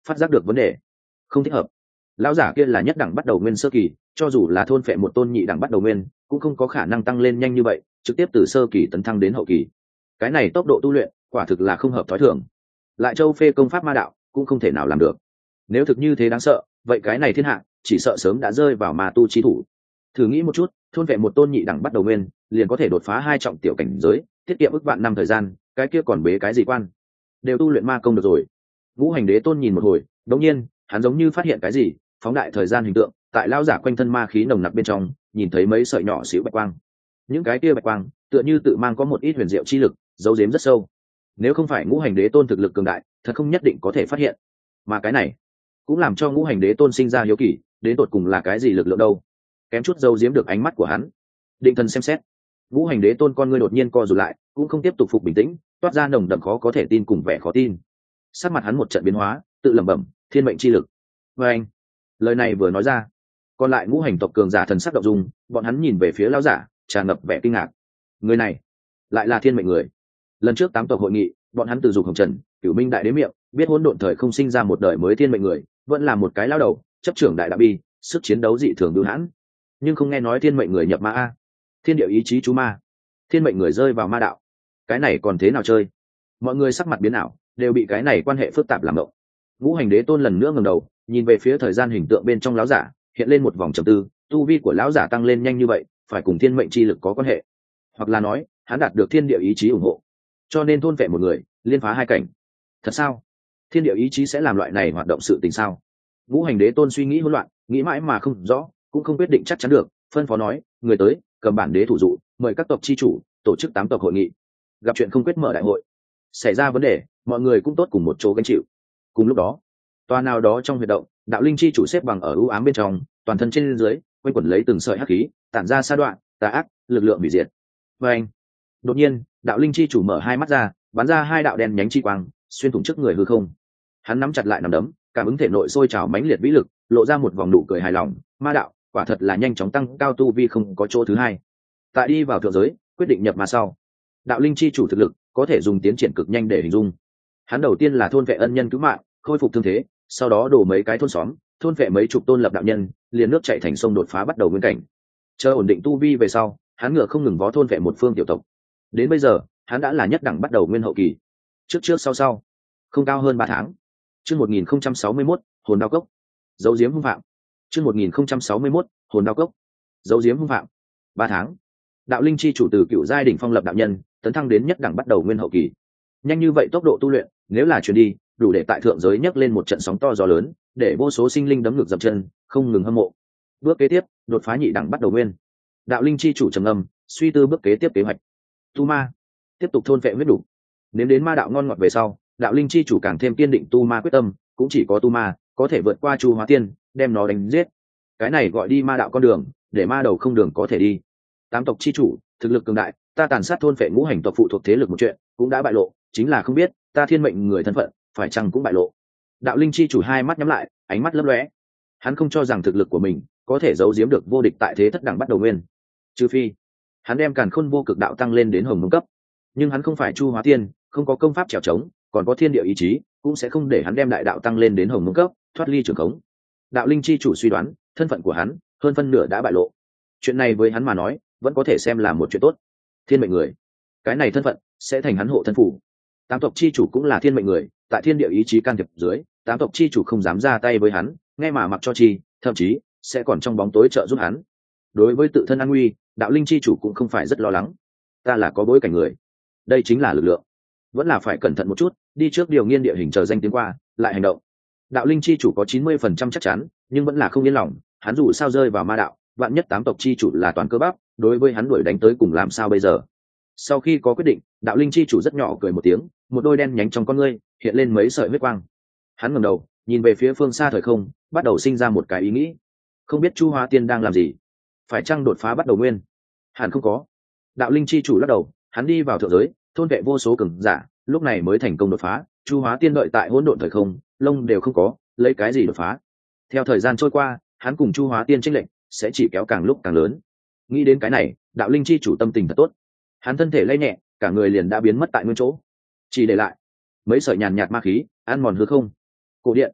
phát giác được vấn đề không thích hợp. Lão giả kia là nhất đẳng bắt đầu nguyên sơ kỳ, cho dù là thôn phệ một tôn nhị đẳng bắt đầu nguyên cũng không có khả năng tăng lên nhanh như vậy, trực tiếp từ sơ kỳ tấn thăng đến hậu kỳ. Cái này tốc độ tu luyện quả thực là không hợp thói thường, lại châu phê công pháp ma đạo cũng không thể nào làm được. Nếu thực như thế đáng sợ, vậy cái này thiên hạ chỉ sợ sớm đã rơi vào ma tu chi thủ. Thử nghĩ một chút, thôn vệ một tôn nhị đẳng bắt đầu nguyên liền có thể đột phá hai trọng tiểu cảnh giới, tiết kiệm ức vạn năm thời gian, cái kia còn bế cái gì quan, đều tu luyện ma công được rồi. Ngũ hành đế tôn nhìn một hồi, đống nhiên hắn giống như phát hiện cái gì, phóng đại thời gian hình tượng, tại lao giả quanh thân ma khí nồng nặc bên trong nhìn thấy mấy sợi nhỏ xíu bạch quang. Những cái kia bạch quang tựa như tự mang có một ít huyền diệu chi lực, giấu giếm rất sâu. Nếu không phải ngũ hành đế tôn thực lực cường đại, thật không nhất định có thể phát hiện. Mà cái này cũng làm cho ngũ hành đế tôn sinh ra hiếu kỳ, đến tột cùng là cái gì lực lượng đâu? Kém chút giấu giếm được ánh mắt của hắn. Định thần xem xét, ngũ hành đế tôn con ngươi đột nhiên co rụt lại, cũng không tiếp tục phục bình tĩnh, toát ra nồng đậm khó có thể tin cùng vẻ khó tin. Sắc mặt hắn một trận biến hóa, tự lẩm bẩm, thiên mệnh chi lực. Và anh, lời này vừa nói ra, còn lại ngũ hành tộc cường giả thần sắc động dung, bọn hắn nhìn về phía lão giả, tràn ngập vẻ kinh ngạc. Người này lại là thiên mệnh người. Lần trước tám tộc hội nghị, bọn hắn từ dục hồng trần, cửu minh đại đế miệng biết hỗn độn thời không sinh ra một đời mới thiên mệnh người, vẫn là một cái lão đầu, chấp trưởng đại đạo bi, sức chiến đấu dị thường bưu hãn, nhưng không nghe nói thiên mệnh người nhập ma a. Thiên địa ý chí chú ma, thiên mệnh người rơi vào ma đạo, cái này còn thế nào chơi? Mọi người sắc mặt biến ảo, đều bị cái này quan hệ phức tạp làm động. Ngũ hành đế tôn lần nữa ngẩng đầu, nhìn về phía thời gian hình tượng bên trong lão giả, hiện lên một vòng trầm tư. Tu vi của lão giả tăng lên nhanh như vậy, phải cùng thiên mệnh chi lực có quan hệ, hoặc là nói hắn đạt được thiên địa ý chí ủng hộ, cho nên thôn vệ một người liên phá hai cảnh. Thật sao? Thiên địa ý chí sẽ làm loại này hoạt động sự tình sao? Ngũ hành đế tôn suy nghĩ hỗn loạn, nghĩ mãi mà không rõ, cũng không quyết định chắc chắn được, phân phó nói, người tới, cầm bản đế thủ dụ, mời các tộc chi chủ tổ chức tám tộc hội nghị, gặp chuyện không quyết mở đại hội. Xảy ra vấn đề, mọi người cũng tốt cùng một chỗ gánh chịu. Cùng lúc đó, tòa nào đó trong huyệt động, đạo linh chi chủ xếp bằng ở ưu ám bên trong, toàn thân trên dưới quanh quẩn lấy từng sợi hắc khí, tản ra sa đoạn, tà ác, lực lượng hủy diệt. Và anh, đột nhiên, đạo linh chi chủ mở hai mắt ra, bắn ra hai đạo đen nhánh chi quang, xuyên thủng trước người hư không. Hắn nắm chặt lại nắm đấm, cảm ứng thể nội sôi trào mãnh liệt vĩ lực, lộ ra một vòng nụ cười hài lòng. Ma đạo quả thật là nhanh chóng tăng cao tu vi, không có chỗ thứ hai. Tại đi vào thượng giới, quyết định nhập ma sau, đạo linh chi chủ thực lực có thể dùng tiến triển cực nhanh để hình dung. Hắn đầu tiên là thôn vệ ân nhân cứu mạng, khôi phục thương thế, sau đó đổ mấy cái thôn xóm, thôn vệ mấy chục tôn lập đạo nhân, liền nước chảy thành sông đột phá bắt đầu nguyên cảnh. Chờ ổn định tu vi về sau, hắn ngựa không ngừng vó thôn vệ một phương tiểu tộc. Đến bây giờ, hắn đã là nhất đẳng bắt đầu nguyên hậu kỳ. Trước trước sau sau, không cao hơn ba tháng. Chương một nghìn không trăm sáu mươi mốt, hồn đao cốc. Dấu diếm hung phạm. Chương một nghìn không trăm sáu mươi mốt, hồn đao cốc. Dấu diếm hung phạm. Ba tháng. Đạo linh chi chủ từ cựu giai đỉnh phong lập đạo nhân, tấn thăng đến nhất đẳng bắt đầu nguyên hậu kỳ. Nhanh như vậy tốc độ tu luyện, nếu là chuyển đi, đủ để tại thượng giới nhấc lên một trận sóng to gió lớn, để vô số sinh linh đấm ngược dậm chân, không ngừng hâm mộ. Bước kế tiếp, đột phá nhị đẳng bắt đầu nguyên. Đạo linh chi chủ trầm ngâm, suy tư bước kế tiếp kế hoạch. Tu ma, tiếp tục thôn vệ huyết đủ. Nếm đến ma đạo ngon ngọt về sau, đạo linh chi chủ càng thêm kiên định tu ma quyết tâm, cũng chỉ có tu ma có thể vượt qua chu hóa tiên, đem nó đánh giết. Cái này gọi đi ma đạo con đường, để ma đầu không đường có thể đi. Tám tộc chi chủ thực lực cường đại, ta tàn sát thôn vệ ngũ hành tộc phụ thuộc thế lực một chuyện cũng đã bại lộ, chính là không biết ta thiên mệnh người thân phận phải chăng cũng bại lộ. Đạo linh chi chủ hai mắt nhắm lại, ánh mắt lấp lóe. Hắn không cho rằng thực lực của mình có thể giấu giếm được vô địch tại thế thất đẳng bắt đầu nguyên, trừ phi hắn đem càn khôn vô cực đạo tăng lên đến hồng mông cấp. Nhưng hắn không phải chu hóa tiên, không có công pháp trèo trống, còn có thiên địa ý chí, cũng sẽ không để hắn đem đại đạo tăng lên đến hồng mông cấp, thoát ly trường khống. Đạo linh chi chủ suy đoán, thân phận của hắn hơn phân nửa đã bại lộ. Chuyện này với hắn mà nói, vẫn có thể xem là một chuyện tốt. Thiên mệnh người, cái này thân phận sẽ thành hắn hộ thân phủ. Tám tộc chi chủ cũng là thiên mệnh người, tại thiên địa ý chí can thiệp dưới, tám tộc chi chủ không dám ra tay với hắn, nghe mà mặc cho chi, thậm chí sẽ còn trong bóng tối trợ giúp hắn. Đối với tự thân an nguy, đạo linh chi chủ cũng không phải rất lo lắng. Ta là có bối cảnh người, đây chính là lực lượng, vẫn là phải cẩn thận một chút, đi trước điều nghiên địa hình chờ danh tiếng qua, lại hành động. Đạo linh chi chủ có chín mươi phần trăm chắc chắn, nhưng vẫn là không yên lòng. Hắn dù sao rơi vào ma đạo, vạn nhất tám tộc chi chủ là toàn cơ bắp, đối với hắn đuổi đánh tới cùng làm sao bây giờ. Sau khi có quyết định, đạo linh chi chủ rất nhỏ cười một tiếng, một đôi đen nhánh trong con ngươi hiện lên mấy sợi huyết quang. Hắn ngẩng đầu nhìn về phía phương xa thời không, bắt đầu sinh ra một cái ý nghĩ. Không biết chu hóa tiên đang làm gì, phải chăng đột phá bắt đầu nguyên? Hẳn không có. Đạo linh chi chủ lắc đầu, hắn đi vào thượng giới, thôn vệ vô số cường giả, lúc này mới thành công đột phá. Chu hóa tiên đợi tại hỗn độn thời không, lông đều không có, lấy cái gì đột phá? Theo thời gian trôi qua, hắn cùng chu hóa tiên chênh lệch sẽ chỉ kéo càng lúc càng lớn. Nghĩ đến cái này, đạo linh chi chủ tâm tình thật tốt. Hắn thân thể lay nhẹ, cả người liền đã biến mất tại nguyên chỗ, chỉ để lại mấy sợi nhàn nhạt ma khí ăn mòn hư không. Cổ điện,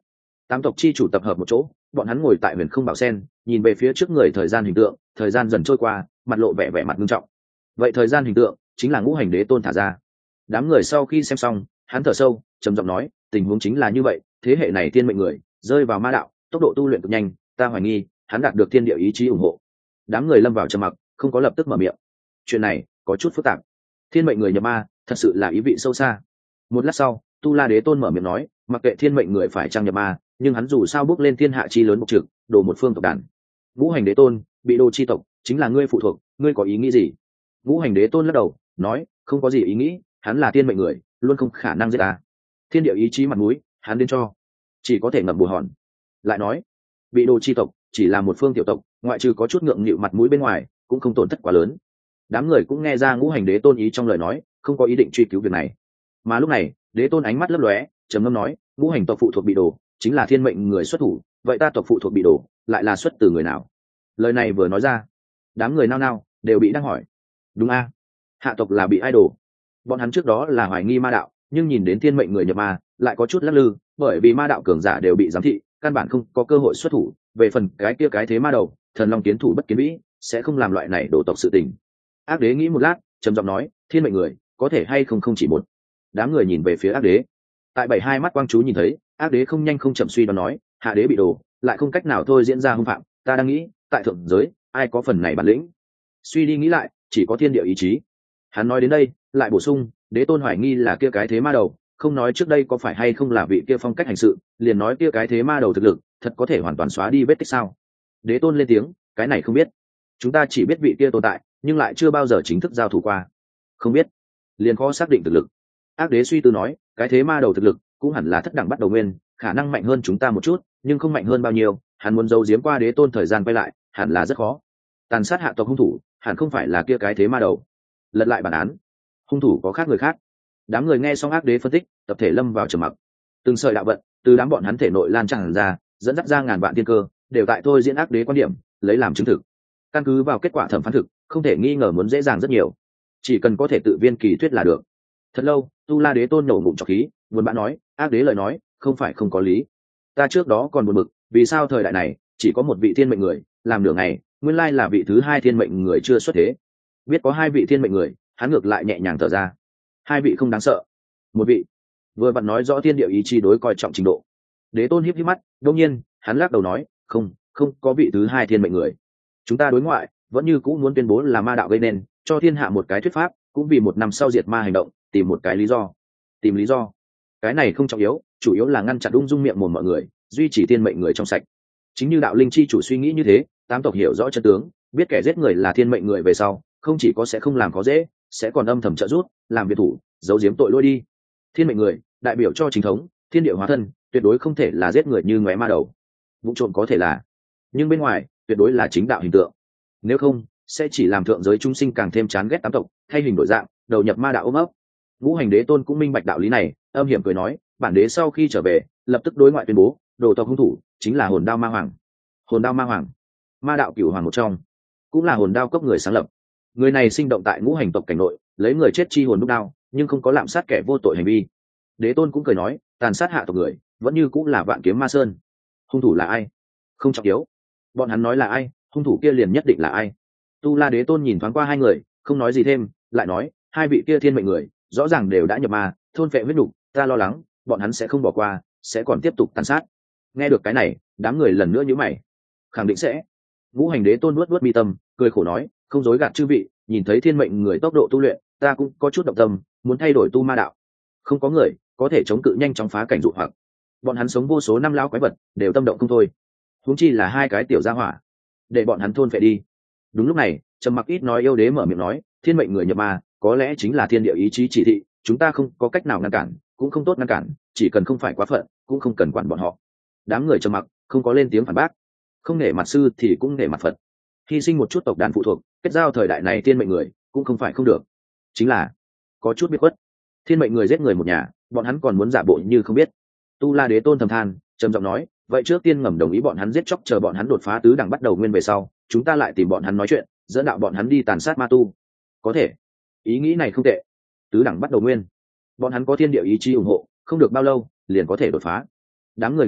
Tám tộc chi chủ tập hợp một chỗ, bọn hắn ngồi tại huyền không bảo sen, nhìn về phía trước người thời gian hình tượng, thời gian dần trôi qua, mặt lộ vẻ vẻ mặt nghiêm trọng. Vậy thời gian hình tượng chính là ngũ hành đế tôn thả ra. Đám người sau khi xem xong, hắn thở sâu, trầm giọng nói, tình huống chính là như vậy, thế hệ này thiên mệnh người rơi vào ma đạo, tốc độ tu luyện cực nhanh, ta hoài nghi hắn đạt được thiên địa ý chí ủng hộ. Đám người lâm vào trầm mặc, không có lập tức mở miệng. Chuyện này có chút phức tạp. Thiên mệnh người nhập ma, thật sự là ý vị sâu xa. Một lát sau, Tu La Đế Tôn mở miệng nói, mặc kệ thiên mệnh người phải trang nhập ma, nhưng hắn dù sao bước lên thiên hạ chi lớn một trực, đồ một phương tộc đàn. Ngũ hành đế tôn bị đồ chi tộc, chính là ngươi phụ thuộc, ngươi có ý nghĩ gì? Ngũ hành đế tôn lắc đầu nói, không có gì ý nghĩ, hắn là thiên mệnh người, luôn không khả năng giết ta. Thiên địa ý chí mặt mũi, hắn đến cho, chỉ có thể ngậm bù hòn. Lại nói, bị đồ chi tộc chỉ là một phương tiểu tộc, ngoại trừ có chút ngượng nghịu mặt mũi bên ngoài, cũng không tổn thất quá lớn. Đám người cũng nghe ra ngũ hành đế tôn ý trong lời nói, không có ý định truy cứu việc này. Mà lúc này, đế tôn ánh mắt lấp lóe, trầm ngâm nói, ngũ hành tộc phụ thuộc bị đồ, chính là thiên mệnh người xuất thủ, vậy ta tộc phụ thuộc bị đồ, lại là xuất từ người nào? Lời này vừa nói ra, đám người nao nao đều bị đang hỏi. Đúng a, hạ tộc là bị ai đồ? Bọn hắn trước đó là hoài nghi ma đạo, nhưng nhìn đến thiên mệnh người nhập ma, lại có chút lắc lư, bởi vì ma đạo cường giả đều bị giám thị, căn bản không có cơ hội xuất thủ. Về phần cái kia cái thế ma đầu, thần long kiến thủ bất kiến vĩ, sẽ không làm loại này đổ tộc sự tình. Ác đế nghĩ một lát, trầm giọng nói, thiên mệnh người có thể hay không không chỉ một. Đám người nhìn về phía ác đế, tại bảy hai mắt quang chú nhìn thấy, ác đế không nhanh không chậm suy đoán nói, hạ đế bị đồ, lại không cách nào thôi diễn ra hung phạm, ta đang nghĩ, tại thượng giới ai có phần này bản lĩnh? Suy đi nghĩ lại, chỉ có thiên địa ý chí. Hắn nói đến đây, lại bổ sung, đế tôn hoài nghi là kia cái thế ma đầu, không nói trước đây có phải hay không là vị kia phong cách hành sự, liền nói kia cái thế ma đầu thực lực, thật có thể hoàn toàn xóa đi vết tích sao? Đế tôn lên tiếng, cái này không biết, chúng ta chỉ biết vị kia tồn tại, nhưng lại chưa bao giờ chính thức giao thủ qua, không biết, liền khó xác định thực lực. Ác đế suy tư nói, cái thế ma đầu thực lực cũng hẳn là thất đẳng bắt đầu nguyên, khả năng mạnh hơn chúng ta một chút, nhưng không mạnh hơn bao nhiêu. Hắn muốn giấu giếm qua đế tôn thời gian quay lại, hẳn là rất khó. Tàn sát hạ tộc hung thủ, hẳn không phải là kia cái thế ma đầu. Lật lại bản án, hung thủ có khác người khác. Đám người nghe xong ác đế phân tích, tập thể lâm vào trầm mặc. Từng sợi đạo vận từ đám bọn hắn thể nội lan tràn ra, dẫn dắt ra ngàn vạn tiên cơ, đều tại thôi diễn ác đế quan điểm, lấy làm chứng thực. Căn cứ vào kết quả thẩm phán thực, không thể nghi ngờ muốn dễ dàng rất nhiều. Chỉ cần có thể tự viên kỳ thuyết là được. Thật lâu, Tu La Đế Tôn nổ ngụm trọc khí, buồn bã nói, ác đế lời nói không phải không có lý. Ta trước đó còn buồn bực, vì sao thời đại này chỉ có một vị thiên mệnh người, làm nửa ngày, nguyên lai là vị thứ hai thiên mệnh người chưa xuất thế. Biết có hai vị thiên mệnh người, hắn ngược lại nhẹ nhàng thở ra. Hai vị không đáng sợ, một vị vừa vặn nói rõ thiên địa ý chí đối coi trọng trình độ. Đế Tôn híp híp mắt, đương nhiên, hắn lắc đầu nói, không, không có vị thứ hai thiên mệnh người. Chúng ta đối ngoại vẫn như cũ muốn tuyên bố là ma đạo gây nên, cho thiên hạ một cái thuyết pháp, cũng vì một năm sau diệt ma hành động, tìm một cái lý do. Tìm lý do, cái này không trọng yếu, chủ yếu là ngăn chặn ung dung miệng mồm mọi người, duy trì thiên mệnh người trong sạch. Chính như đạo linh chi chủ suy nghĩ như thế, tám tộc hiểu rõ chân tướng, biết kẻ giết người là thiên mệnh người về sau, không chỉ có sẽ không làm khó dễ, sẽ còn âm thầm trợ giúp, làm việc thủ, giấu giếm tội lỗi đi. Thiên mệnh người đại biểu cho chính thống, thiên địa hóa thân, tuyệt đối không thể là giết người như ngoé ma đầu. Vụ trộm có thể là, nhưng bên ngoài tuyệt đối là chính đạo hình tượng. Nếu không, sẽ chỉ làm thượng giới chúng sinh càng thêm chán ghét tám tộc, thay hình đổi dạng, đầu nhập ma đạo ôm ấp. Ngũ hành đế tôn cũng minh bạch đạo lý này, âm hiểm cười nói, bản đế sau khi trở về, lập tức đối ngoại tuyên bố, đồ tộc hung thủ chính là hồn đao ma hoàng. Hồn đao ma hoàng, ma đạo cửu hoàng một trong, cũng là hồn đao cốc người sáng lập. Người này sinh động tại ngũ hành tộc cảnh nội, lấy người chết chi hồn đúc đao, nhưng không có lạm sát kẻ vô tội hành vi. Đế tôn cũng cười nói, tàn sát hạ tộc người, vẫn như cũng là vạn kiếm ma sơn. Hung thủ là ai? Không trọng yếu. Bọn hắn nói là ai, hung thủ kia liền nhất định là ai. Tu La Đế tôn nhìn thoáng qua hai người, không nói gì thêm, lại nói, hai vị kia thiên mệnh người, rõ ràng đều đã nhập ma, thôn phệ huyết nục, ta lo lắng, bọn hắn sẽ không bỏ qua, sẽ còn tiếp tục tàn sát. Nghe được cái này, đám người lần nữa nhíu mày. Khẳng định sẽ. Ngũ hành đế tôn nuốt nuốt mi tâm, cười khổ nói, không dối gạt chư vị, nhìn thấy thiên mệnh người tốc độ tu luyện, ta cũng có chút động tâm, muốn thay đổi tu ma đạo. Không có người có thể chống cự nhanh chóng phá cảnh dụ hoặc. Bọn hắn sống vô số năm lão quái vật, đều tâm động không thôi. Huống chi là hai cái tiểu gia hỏa, để bọn hắn thôn phệ đi. Đúng lúc này, trầm mặc ít nói yêu đế mở miệng nói, thiên mệnh người nhập ma, có lẽ chính là thiên địa ý chí chỉ thị, chúng ta không có cách nào ngăn cản, cũng không tốt ngăn cản, chỉ cần không phải quá phận, cũng không cần quản bọn họ. Đám người trầm mặc, không có lên tiếng phản bác. Không nể mặt sư thì cũng nể mặt Phật. Hy sinh một chút tộc đàn phụ thuộc, kết giao thời đại này thiên mệnh người, cũng không phải không được. Chính là có chút biết khuất. Thiên mệnh người giết người một nhà, bọn hắn còn muốn giả bộ như không biết. Tu La Đế tôn thầm than, trầm giọng nói, vậy trước tiên ngầm đồng ý bọn hắn giết chóc, chờ bọn hắn đột phá tứ đẳng bắt đầu nguyên về sau, chúng ta lại tìm bọn hắn nói chuyện, dẫn đạo bọn hắn đi tàn sát ma tu. Có thể, ý nghĩ này không tệ. Tứ đẳng bắt đầu nguyên, bọn hắn có thiên địa ý chí ủng hộ, không được bao lâu liền có thể đột phá. Đám người nghị luận,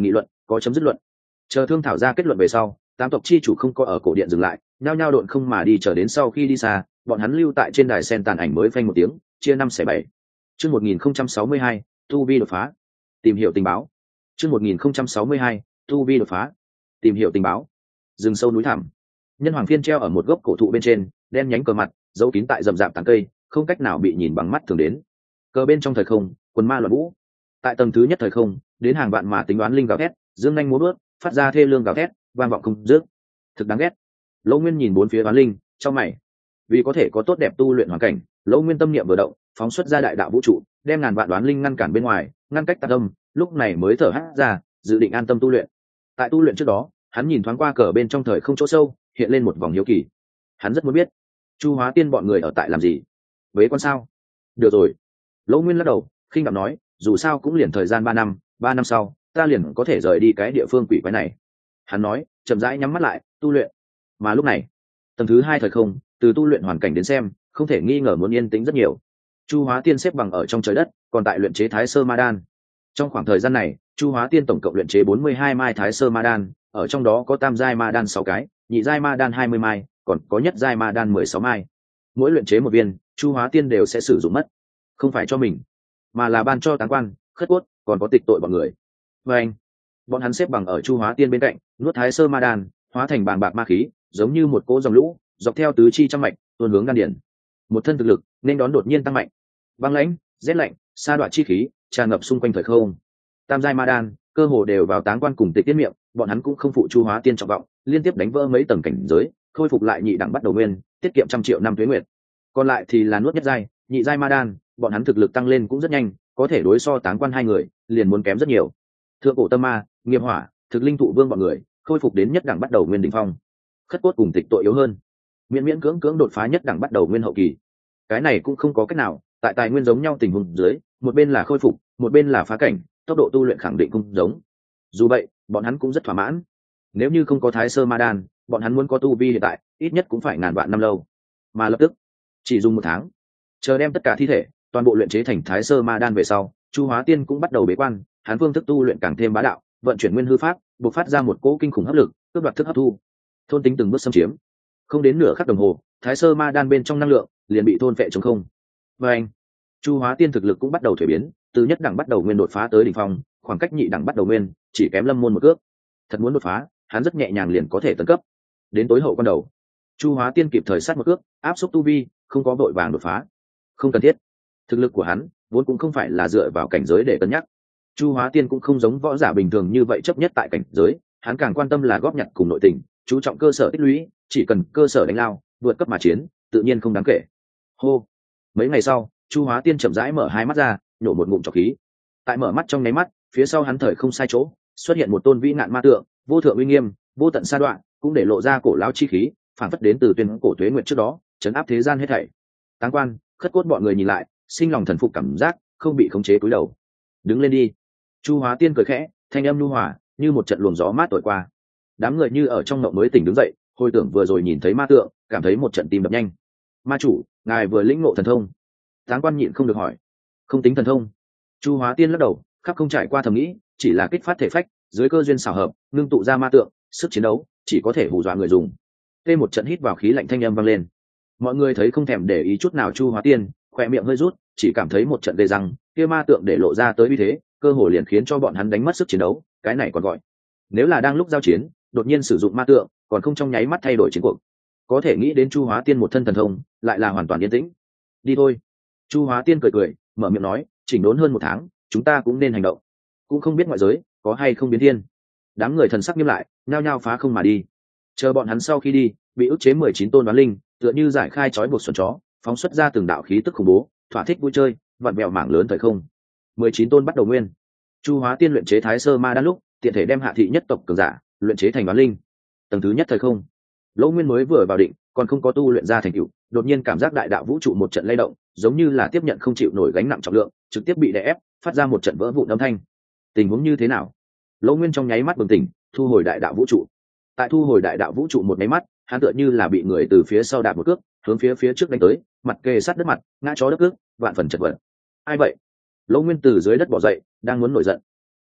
có chấm dứt luận. Chờ thương thảo ra kết luận về sau, tám tộc chi chủ không có ở cổ điện dừng lại, nhao nhao độn không mà đi, chờ đến sau khi đi xa, bọn hắn lưu tại trên đài sen tàn ảnh mới phanh một tiếng, chia năm xẻ bảy. Chương một nghìn không trăm sáu mươi hai, tu vi đột phá. Tìm hiểu tình báo. Chương một nghìn không trăm sáu mươi hai, tu vi đột phá. Tìm hiểu tình báo. Rừng sâu núi thẳm. Nhân hoàng phiên treo ở một gốc cổ thụ bên trên, đen nhánh cờ mặt, giấu kín tại rậm rạp tán cây, không cách nào bị nhìn bằng mắt thường đến. Cờ bên trong thời không, quần ma loạn vũ. Tại tầng thứ nhất thời không, đến hàng vạn mà tính đoán linh gào thét, dương nhanh múa bước, phát ra thê lương gào thét, vang vọng không dứt. Thực đáng ghét. Lỗ Nguyên nhìn bốn phía đoán linh, trong mày. Vì có thể có tốt đẹp tu luyện hoàn cảnh, Lỗ Nguyên tâm niệm vừa động, phóng xuất ra đại đạo vũ trụ, đem ngàn vạn đoán linh ngăn cản bên ngoài, ngăn cách tạc âm, lúc này mới thở hắt ra, dự định an tâm tu luyện. Tại tu luyện trước đó, hắn nhìn thoáng qua cờ bên trong thời không chỗ sâu, hiện lên một vòng hiếu kỳ. Hắn rất muốn biết, Chu Hóa Tiên bọn người ở tại làm gì? Vế quan sao? Được rồi. Lỗ Nguyên lắc đầu, khinh đạm nói, dù sao cũng liền thời gian ba năm, ba năm sau, ta liền có thể rời đi cái địa phương quỷ quái này. Hắn nói, chậm rãi nhắm mắt lại, tu luyện. Mà lúc này, tầng thứ hai thời không, từ tu luyện hoàn cảnh đến xem, không thể nghi ngờ muốn yên tĩnh rất nhiều. Chu Hóa Tiên xếp bằng ở trong trời đất, còn tại luyện chế Thái Sơ Ma Đan. Trong khoảng thời gian này, Chu Hóa Tiên tổng cộng luyện chế bốn mươi hai mai Thái Sơ Ma Đan, ở trong đó có tam giai Ma Đan sáu cái, nhị giai Ma Đan hai mươi mai, còn có nhất giai Ma Đan mười sáu mai. Mỗi luyện chế một viên, Chu Hóa Tiên đều sẽ sử dụng mất, không phải cho mình, mà là ban cho tán quan, khất cốt, còn có tịch tội bọn người. Và anh, bọn hắn xếp bằng ở Chu Hóa Tiên bên cạnh, nuốt Thái Sơ Ma Đan, hóa thành bàng bạc ma khí, giống như một cỗ dòng lũ, dọc theo tứ chi trăm mạch, tuôn hướng đan điển. Một thân thực lực nên đón đột nhiên tăng mạnh. Băng lãnh, rét lạnh, sa đoạn chi khí tràn ngập xung quanh thời không. Tam giai Ma Đan, cơ hồ đều vào táng quan cùng tịch tiết miệng, bọn hắn cũng không phụ Chu Hóa Tiên trọng vọng, liên tiếp đánh vỡ mấy tầng cảnh giới, khôi phục lại nhị đẳng bắt đầu nguyên, tiết kiệm trăm triệu năm tuế nguyệt. Còn lại thì là nuốt nhất giai, nhị giai Ma Đan, bọn hắn thực lực tăng lên cũng rất nhanh, có thể đối so táng quan hai người, liền muốn kém rất nhiều. Thượng cổ tâm ma, nghiệp hỏa, thực linh thụ vương bọn người, khôi phục đến nhất đẳng bắt đầu nguyên đỉnh phong. Khất cốt cùng tịch tội yếu hơn, miễn miễn cưỡng cưỡng đột phá nhất đẳng bắt đầu nguyên hậu kỳ. Cái này cũng không có cách nào, tại tài nguyên giống nhau tình huống dưới, một bên là khôi phục, một bên là phá cảnh, tốc độ tu luyện khẳng định không giống. Dù vậy, bọn hắn cũng rất thỏa mãn. Nếu như không có Thái Sơ Ma Đan, bọn hắn muốn có tu vi hiện tại, ít nhất cũng phải ngàn vạn năm lâu. Mà lập tức, chỉ dùng một tháng, chờ đem tất cả thi thể toàn bộ luyện chế thành Thái Sơ Ma Đan về sau, Chu Hóa Tiên cũng bắt đầu bế quan, hắn phương thức tu luyện càng thêm bá đạo, vận chuyển nguyên hư pháp, bộc phát ra một cỗ kinh khủng hấp lực, cướp đoạt thức hấp thu, thôn tính từng bước xâm chiếm. Không đến nửa khắc đồng hồ, Thái Sơ Ma Đan bên trong năng lượng liền bị thôn phệ trống không. Và anh, Chu Hóa Tiên thực lực cũng bắt đầu thuế biến, từ nhất đẳng bắt đầu nguyên đột phá tới đỉnh phong, khoảng cách nhị đẳng bắt đầu nguyên chỉ kém Lâm Môn một cước. Thật muốn đột phá, hắn rất nhẹ nhàng liền có thể tấn cấp. Đến tối hậu quan đầu, Chu Hóa Tiên kịp thời sát một cước, áp xúc tu vi, không có vội vàng đột phá. Không cần thiết. Thực lực của hắn vốn cũng không phải là dựa vào cảnh giới để cân nhắc. Chu Hóa Tiên cũng không giống võ giả bình thường như vậy chấp nhất tại cảnh giới, hắn càng quan tâm là góp nhặt cùng nội tình, chú trọng cơ sở tích lũy, chỉ cần cơ sở đánh lao, vượt cấp mà chiến, tự nhiên không đáng kể. Hô. Mấy ngày sau, Chu Hóa Tiên chậm rãi mở hai mắt ra, nhổ một ngụm trọc khí. Tại mở mắt trong nháy mắt, phía sau hắn thời không sai chỗ, xuất hiện một tôn vĩ nạn ma tượng, vô thượng uy nghiêm, vô tận sa đoạn, cũng để lộ ra cổ lão chi khí, phản phất đến từ tuyên cổ tuế nguyệt trước đó, chấn áp thế gian hết thảy. Táng quan, khất cốt bọn người nhìn lại, sinh lòng thần phục cảm giác, không bị khống chế cúi đầu. Đứng lên đi. Chu Hóa Tiên cười khẽ, thanh âm nhu hòa, như một trận luồng gió mát thổi qua. Đám người như ở trong mộng mới tỉnh đứng dậy, hồi tưởng vừa rồi nhìn thấy ma tượng, cảm thấy một trận tim đập nhanh. Ma chủ, ngài vừa lĩnh ngộ thần thông. Táng quan nhịn không được hỏi. Không tính thần thông. Chu Hóa Tiên lắc đầu, khắp không trải qua thầm nghĩ, chỉ là kích phát thể phách, dưới cơ duyên xảo hợp, ngưng tụ ra ma tượng, sức chiến đấu chỉ có thể hù dọa người dùng. Tê một trận hít vào khí lạnh, thanh âm vang lên. Mọi người thấy không thèm để ý chút nào Chu Hóa Tiên, khỏe miệng hơi rút, chỉ cảm thấy một trận gây răng, kia ma tượng để lộ ra tới uy thế, cơ hồ liền khiến cho bọn hắn đánh mất sức chiến đấu, cái này còn gọi. Nếu là đang lúc giao chiến, đột nhiên sử dụng ma tượng, còn không trong nháy mắt thay đổi chiến cuộc. Có thể nghĩ đến Chu Hóa Tiên một thân thần thông, lại là hoàn toàn yên tĩnh. Đi thôi. Chu Hóa Tiên cười cười, mở miệng nói, chỉnh đốn hơn một tháng, chúng ta cũng nên hành động. Cũng không biết ngoại giới có hay không biến thiên. Đám người thần sắc nghiêm lại, nhao nhao phá không mà đi. Chờ bọn hắn sau khi đi, bị ức chế mười chín tôn đoán linh, tựa như giải khai trói buộc xuẩn chó, phóng xuất ra từng đạo khí tức khủng bố, thỏa thích vui chơi, vặn vẹo mảng lớn thời không. mười chín tôn bắt đầu nguyên. Chu Hóa Tiên luyện chế Thái Sơ Ma Đan lúc, tiện thể đem hạ thị nhất tộc cường giả luyện chế thành đoán linh. Tầng thứ nhất thời không, Lỗ Nguyên mới vừa vào định, còn không có tu luyện ra thành tựu, đột nhiên cảm giác đại đạo vũ trụ một trận lay động, giống như là tiếp nhận không chịu nổi gánh nặng trọng lượng, trực tiếp bị đè ép, phát ra một trận vỡ vụn âm thanh. Tình huống như thế nào? Lỗ Nguyên trong nháy mắt bừng tỉnh, thu hồi đại đạo vũ trụ. Tại thu hồi đại đạo vũ trụ một nháy mắt, hắn tựa như là bị người từ phía sau đạp một cước, hướng phía phía trước đánh tới, mặt kề sát đất mặt, ngã chó đất cước, vạn phần chật vật. Ai vậy? Lỗ Nguyên từ dưới đất bò dậy, đang muốn nổi giận.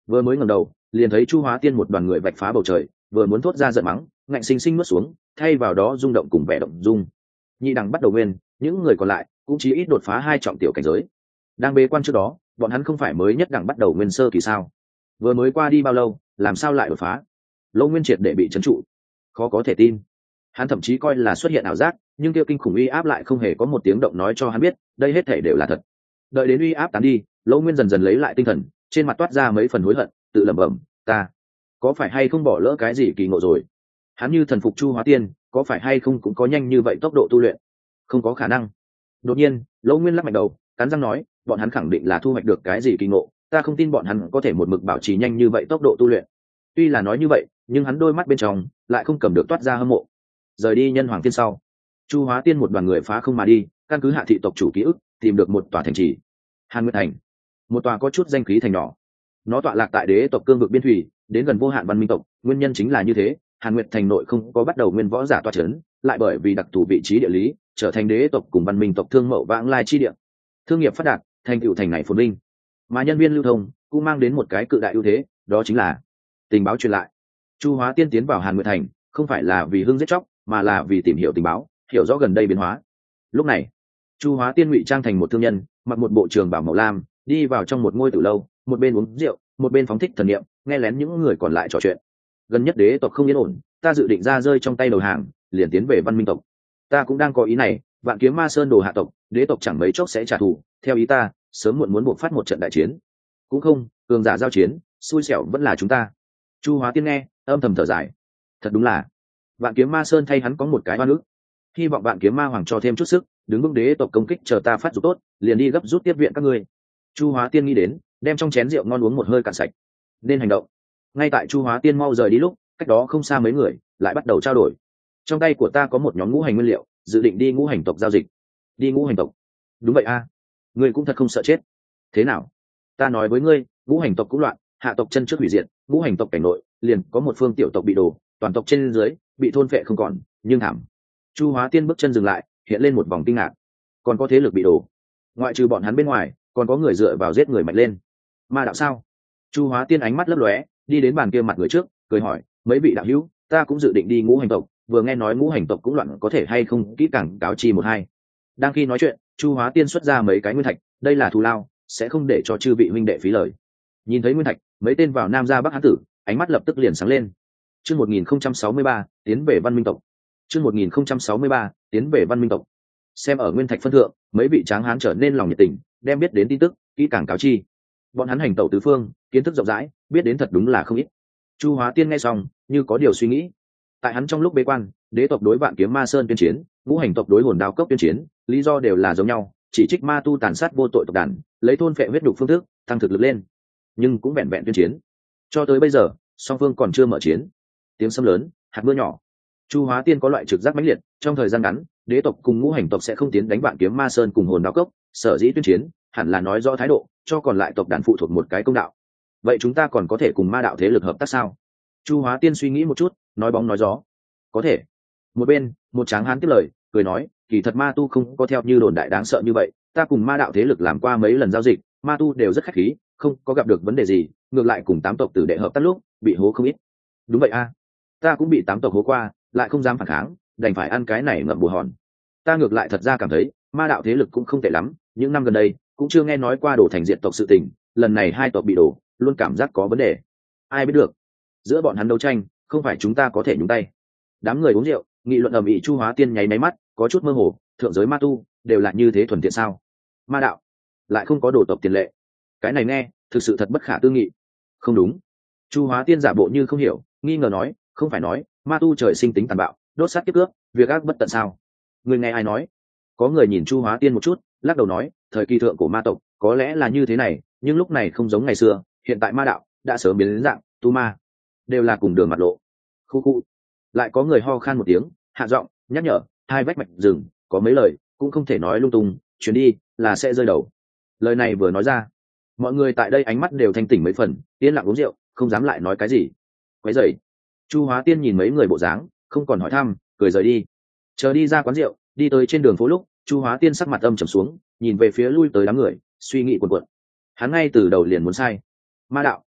vừa mới ngẩng đầu liền thấy Chu Hóa Tiên một đoàn người vạch phá bầu trời, vừa muốn thốt ra giận mắng, ngạnh sinh sinh nuốt xuống, thay vào đó rung động cùng vẻ động dung. Nhị đẳng bắt đầu nguyên, những người còn lại cũng chỉ ít đột phá hai trọng tiểu cảnh giới. Đang bế quan trước đó, bọn hắn không phải mới nhất đẳng bắt đầu nguyên sơ kỳ sao? Vừa mới qua đi bao lâu, làm sao lại đột phá? Lâu Nguyên triệt để bị trấn trụ, khó có thể tin. Hắn thậm chí coi là xuất hiện ảo giác, nhưng kia kinh khủng uy áp lại không hề có một tiếng động nói cho hắn biết, đây hết thể đều là thật. Đợi đến uy áp tán đi, Lâu Nguyên dần dần lấy lại tinh thần, trên mặt toát ra mấy phần hối hận, tự lẩm bẩm, ta có phải hay không bỏ lỡ cái gì kỳ ngộ rồi? Hắn như thần phục Chu Hóa Tiên, có phải hay không cũng có nhanh như vậy tốc độ tu luyện? Không có khả năng. Đột nhiên, Lâu Nguyên lắc mạnh đầu, cắn răng nói, bọn hắn khẳng định là thu hoạch được cái gì kỳ ngộ, ta không tin bọn hắn có thể một mực bảo trì nhanh như vậy tốc độ tu luyện. Tuy là nói như vậy, nhưng hắn đôi mắt bên trong lại không cầm được toát ra hâm mộ. Rời đi Nhân Hoàng Tiên sau, Chu Hóa Tiên một đoàn người phá không mà đi, căn cứ Hạ thị tộc chủ ký ức, tìm được một tòa thành trì, Hàn Nguyệt Thành, một tòa có chút danh khí thành nhỏ. Nó tọa lạc tại đế tộc cương vực biên thủy, đến gần vô hạn văn minh tộc, nguyên nhân chính là như thế. Hàn Nguyệt Thành nội không có bắt đầu nguyên võ giả tọa chấn, lại bởi vì đặc thù vị trí địa lý, trở thành đế tộc cùng văn minh tộc thương mậu vãng lai chi địa. Thương nghiệp phát đạt, thành tựu thành này phồn vinh, mà nhân viên lưu thông cũng mang đến một cái cự đại ưu thế, đó chính là tình báo truyền lại. Chu Hóa Tiên tiến vào Hàn Nguyệt Thành, không phải là vì hưng giết chóc, mà là vì tìm hiểu tình báo, hiểu rõ gần đây biến hóa. Lúc này, Chu Hóa Tiên ngụy trang thành một thương nhân, mặc một bộ trường bào màu lam, đi vào trong một ngôi tử lâu, một bên uống rượu, một bên phóng thích thần niệm, nghe lén những người còn lại trò chuyện. Gần nhất đế tộc không yên ổn, ta dự định ra rơi trong tay đầu hàng, liền tiến về văn minh tộc. Ta cũng đang có ý này, Vạn Kiếm Ma Sơn đồ hạ tộc, đế tộc chẳng mấy chốc sẽ trả thù, theo ý ta, sớm muộn muốn buộc phát một trận đại chiến. Cũng không, cường giả giao chiến, xui xẻo vẫn là chúng ta. Chu Hóa Tiên nghe, âm thầm thở dài. Thật đúng là, Vạn Kiếm Ma Sơn thay hắn có một cái oan ức. Hy vọng Vạn Kiếm Ma Hoàng cho thêm chút sức, đứng vững đế tộc công kích chờ ta phát dục tốt, liền đi gấp rút tiếp viện các ngươi. Chu Hóa Tiên nghĩ đến, đem trong chén rượu ngon uống một hơi cạn sạch. Nên hành động. Ngay tại Chu Hóa Tiên mau rời đi lúc, cách đó không xa mấy người lại bắt đầu trao đổi. Trong tay của ta có một nhóm ngũ hành nguyên liệu, dự định đi ngũ hành tộc giao dịch. Đi ngũ hành tộc? Đúng vậy a, à. Ngươi cũng thật không sợ chết. Thế nào? Ta nói với ngươi, ngũ hành tộc cũng loạn, hạ tộc chân trước hủy diệt, ngũ hành tộc cảnh nội liền có một phương tiểu tộc bị đổ, toàn tộc trên dưới bị thôn phệ không còn, nhưng thảm. Chu Hóa Tiên bước chân dừng lại, hiện lên một vòng kinh ngạc. Còn có thế lực bị đổ? Ngoại trừ bọn hắn bên ngoài, còn có người dựa vào giết người mạnh lên. Ma đạo sao? Chu Hóa Tiên ánh mắt lấp lóe, đi đến bàn kia mặt người trước, cười hỏi, mấy vị đạo hữu, ta cũng dự định đi ngũ hành tộc, vừa nghe nói ngũ hành tộc cũng loạn, có thể hay không kỹ càng cáo chi một hai. Đang khi nói chuyện, Chu Hóa Tiên xuất ra mấy cái nguyên thạch, đây là thù lao, sẽ không để cho chư vị huynh đệ phí lời. Nhìn thấy nguyên thạch, mấy tên vào nam ra bắc hán tử, ánh mắt lập tức liền sáng lên. Chương một nghìn không trăm sáu mươi ba, tiến về văn minh tộc. Chương một nghìn không trăm sáu mươi ba, tiến về văn minh tộc. Xem ở nguyên thạch phân thượng, mấy vị tráng hán trở nên lòng nhiệt tình, đem biết đến tin tức kỹ càng cáo chi. Bọn hắn hành tẩu tứ phương, kiến thức rộng rãi, biết đến thật đúng là không ít. Chu Hóa Tiên nghe xong, như có điều suy nghĩ. Tại hắn trong lúc bế quan, đế tộc đối Vạn Kiếm Ma Sơn tuyên chiến, ngũ hành tộc đối hồn đao cốc tuyên chiến, lý do đều là giống nhau, chỉ trích ma tu tàn sát vô tội tộc đàn, lấy thôn phệ huyết đục phương thức tăng thực lực lên, nhưng cũng vẹn vẹn tuyên chiến. Cho tới bây giờ, song phương còn chưa mở chiến. Tiếng sấm lớn, hạt mưa nhỏ. Chu Hóa Tiên có loại trực giác mãnh liệt, trong thời gian ngắn, đế tộc cùng ngũ hành tộc sẽ không tiến đánh Vạn Kiếm Ma Sơn cùng hồn đao cốc, sở dĩ tuyên chiến, hẳn là nói rõ thái độ, cho còn lại tộc đàn phụ thuộc một cái công đạo. Vậy chúng ta còn có thể cùng ma đạo thế lực hợp tác sao? Chu Hóa Tiên suy nghĩ một chút, nói bóng nói gió. Có thể. Một bên, một tráng hán tiếp lời, cười nói, kỳ thật ma tu không có theo như đồn đại đáng sợ như vậy, ta cùng ma đạo thế lực làm qua mấy lần giao dịch, ma tu đều rất khách khí, không có gặp được vấn đề gì, ngược lại cùng tám tộc tử đệ hợp tác lúc, bị hố không ít. Đúng vậy a, ta cũng bị tám tộc hố qua, lại không dám phản kháng, đành phải ăn cái này ngậm bù hòn. Ta ngược lại thật ra cảm thấy, ma đạo thế lực cũng không tệ lắm, những năm gần đây cũng chưa nghe nói qua đổ thành diện tộc sự tình, lần này hai tộc bị đổ, luôn cảm giác có vấn đề. Ai biết được, giữa bọn hắn đấu tranh, không phải chúng ta có thể nhúng tay. Đám người uống rượu, nghị luận ầm ĩ. Chu Hóa Tiên nháy máy mắt, có chút mơ hồ, thượng giới ma tu đều là như thế thuần tiện sao? Ma đạo lại không có đồ tộc tiền lệ, cái này nghe thực sự thật bất khả tư nghị. Không đúng. Chu Hóa Tiên giả bộ như không hiểu, nghi ngờ nói, không phải nói ma tu trời sinh tính tàn bạo, đốt sát kiếp cướp, việc ác bất tận sao? Người nghe ai nói? Có người nhìn Chu Hóa Tiên một chút, lắc đầu nói, thời kỳ thượng của ma tộc có lẽ là như thế này, nhưng lúc này không giống ngày xưa, hiện tại ma đạo đã sớm biến đến dạng tu ma, đều là cùng đường mặt lộ. Khu khu. Lại có người ho khan một tiếng, hạ giọng nhắc nhở, hai vách mạch rừng có mấy lời cũng không thể nói lung tung, chuyến đi là sẽ rơi đầu. Lời này vừa nói ra, mọi người tại đây ánh mắt đều thanh tỉnh mấy phần, yên lặng uống rượu, không dám lại nói cái gì. Quấy rầy. Chu Hóa Tiên nhìn mấy người bộ dáng, không còn hỏi thăm, cười rời đi. Chờ đi ra quán rượu, đi tới trên đường phố lúc, Chu Hóa Tiên sắc mặt âm trầm xuống, nhìn về phía lui tới đám người, suy nghĩ cuồn cuộn. Hắn ngay từ đầu liền muốn sai. Ma đạo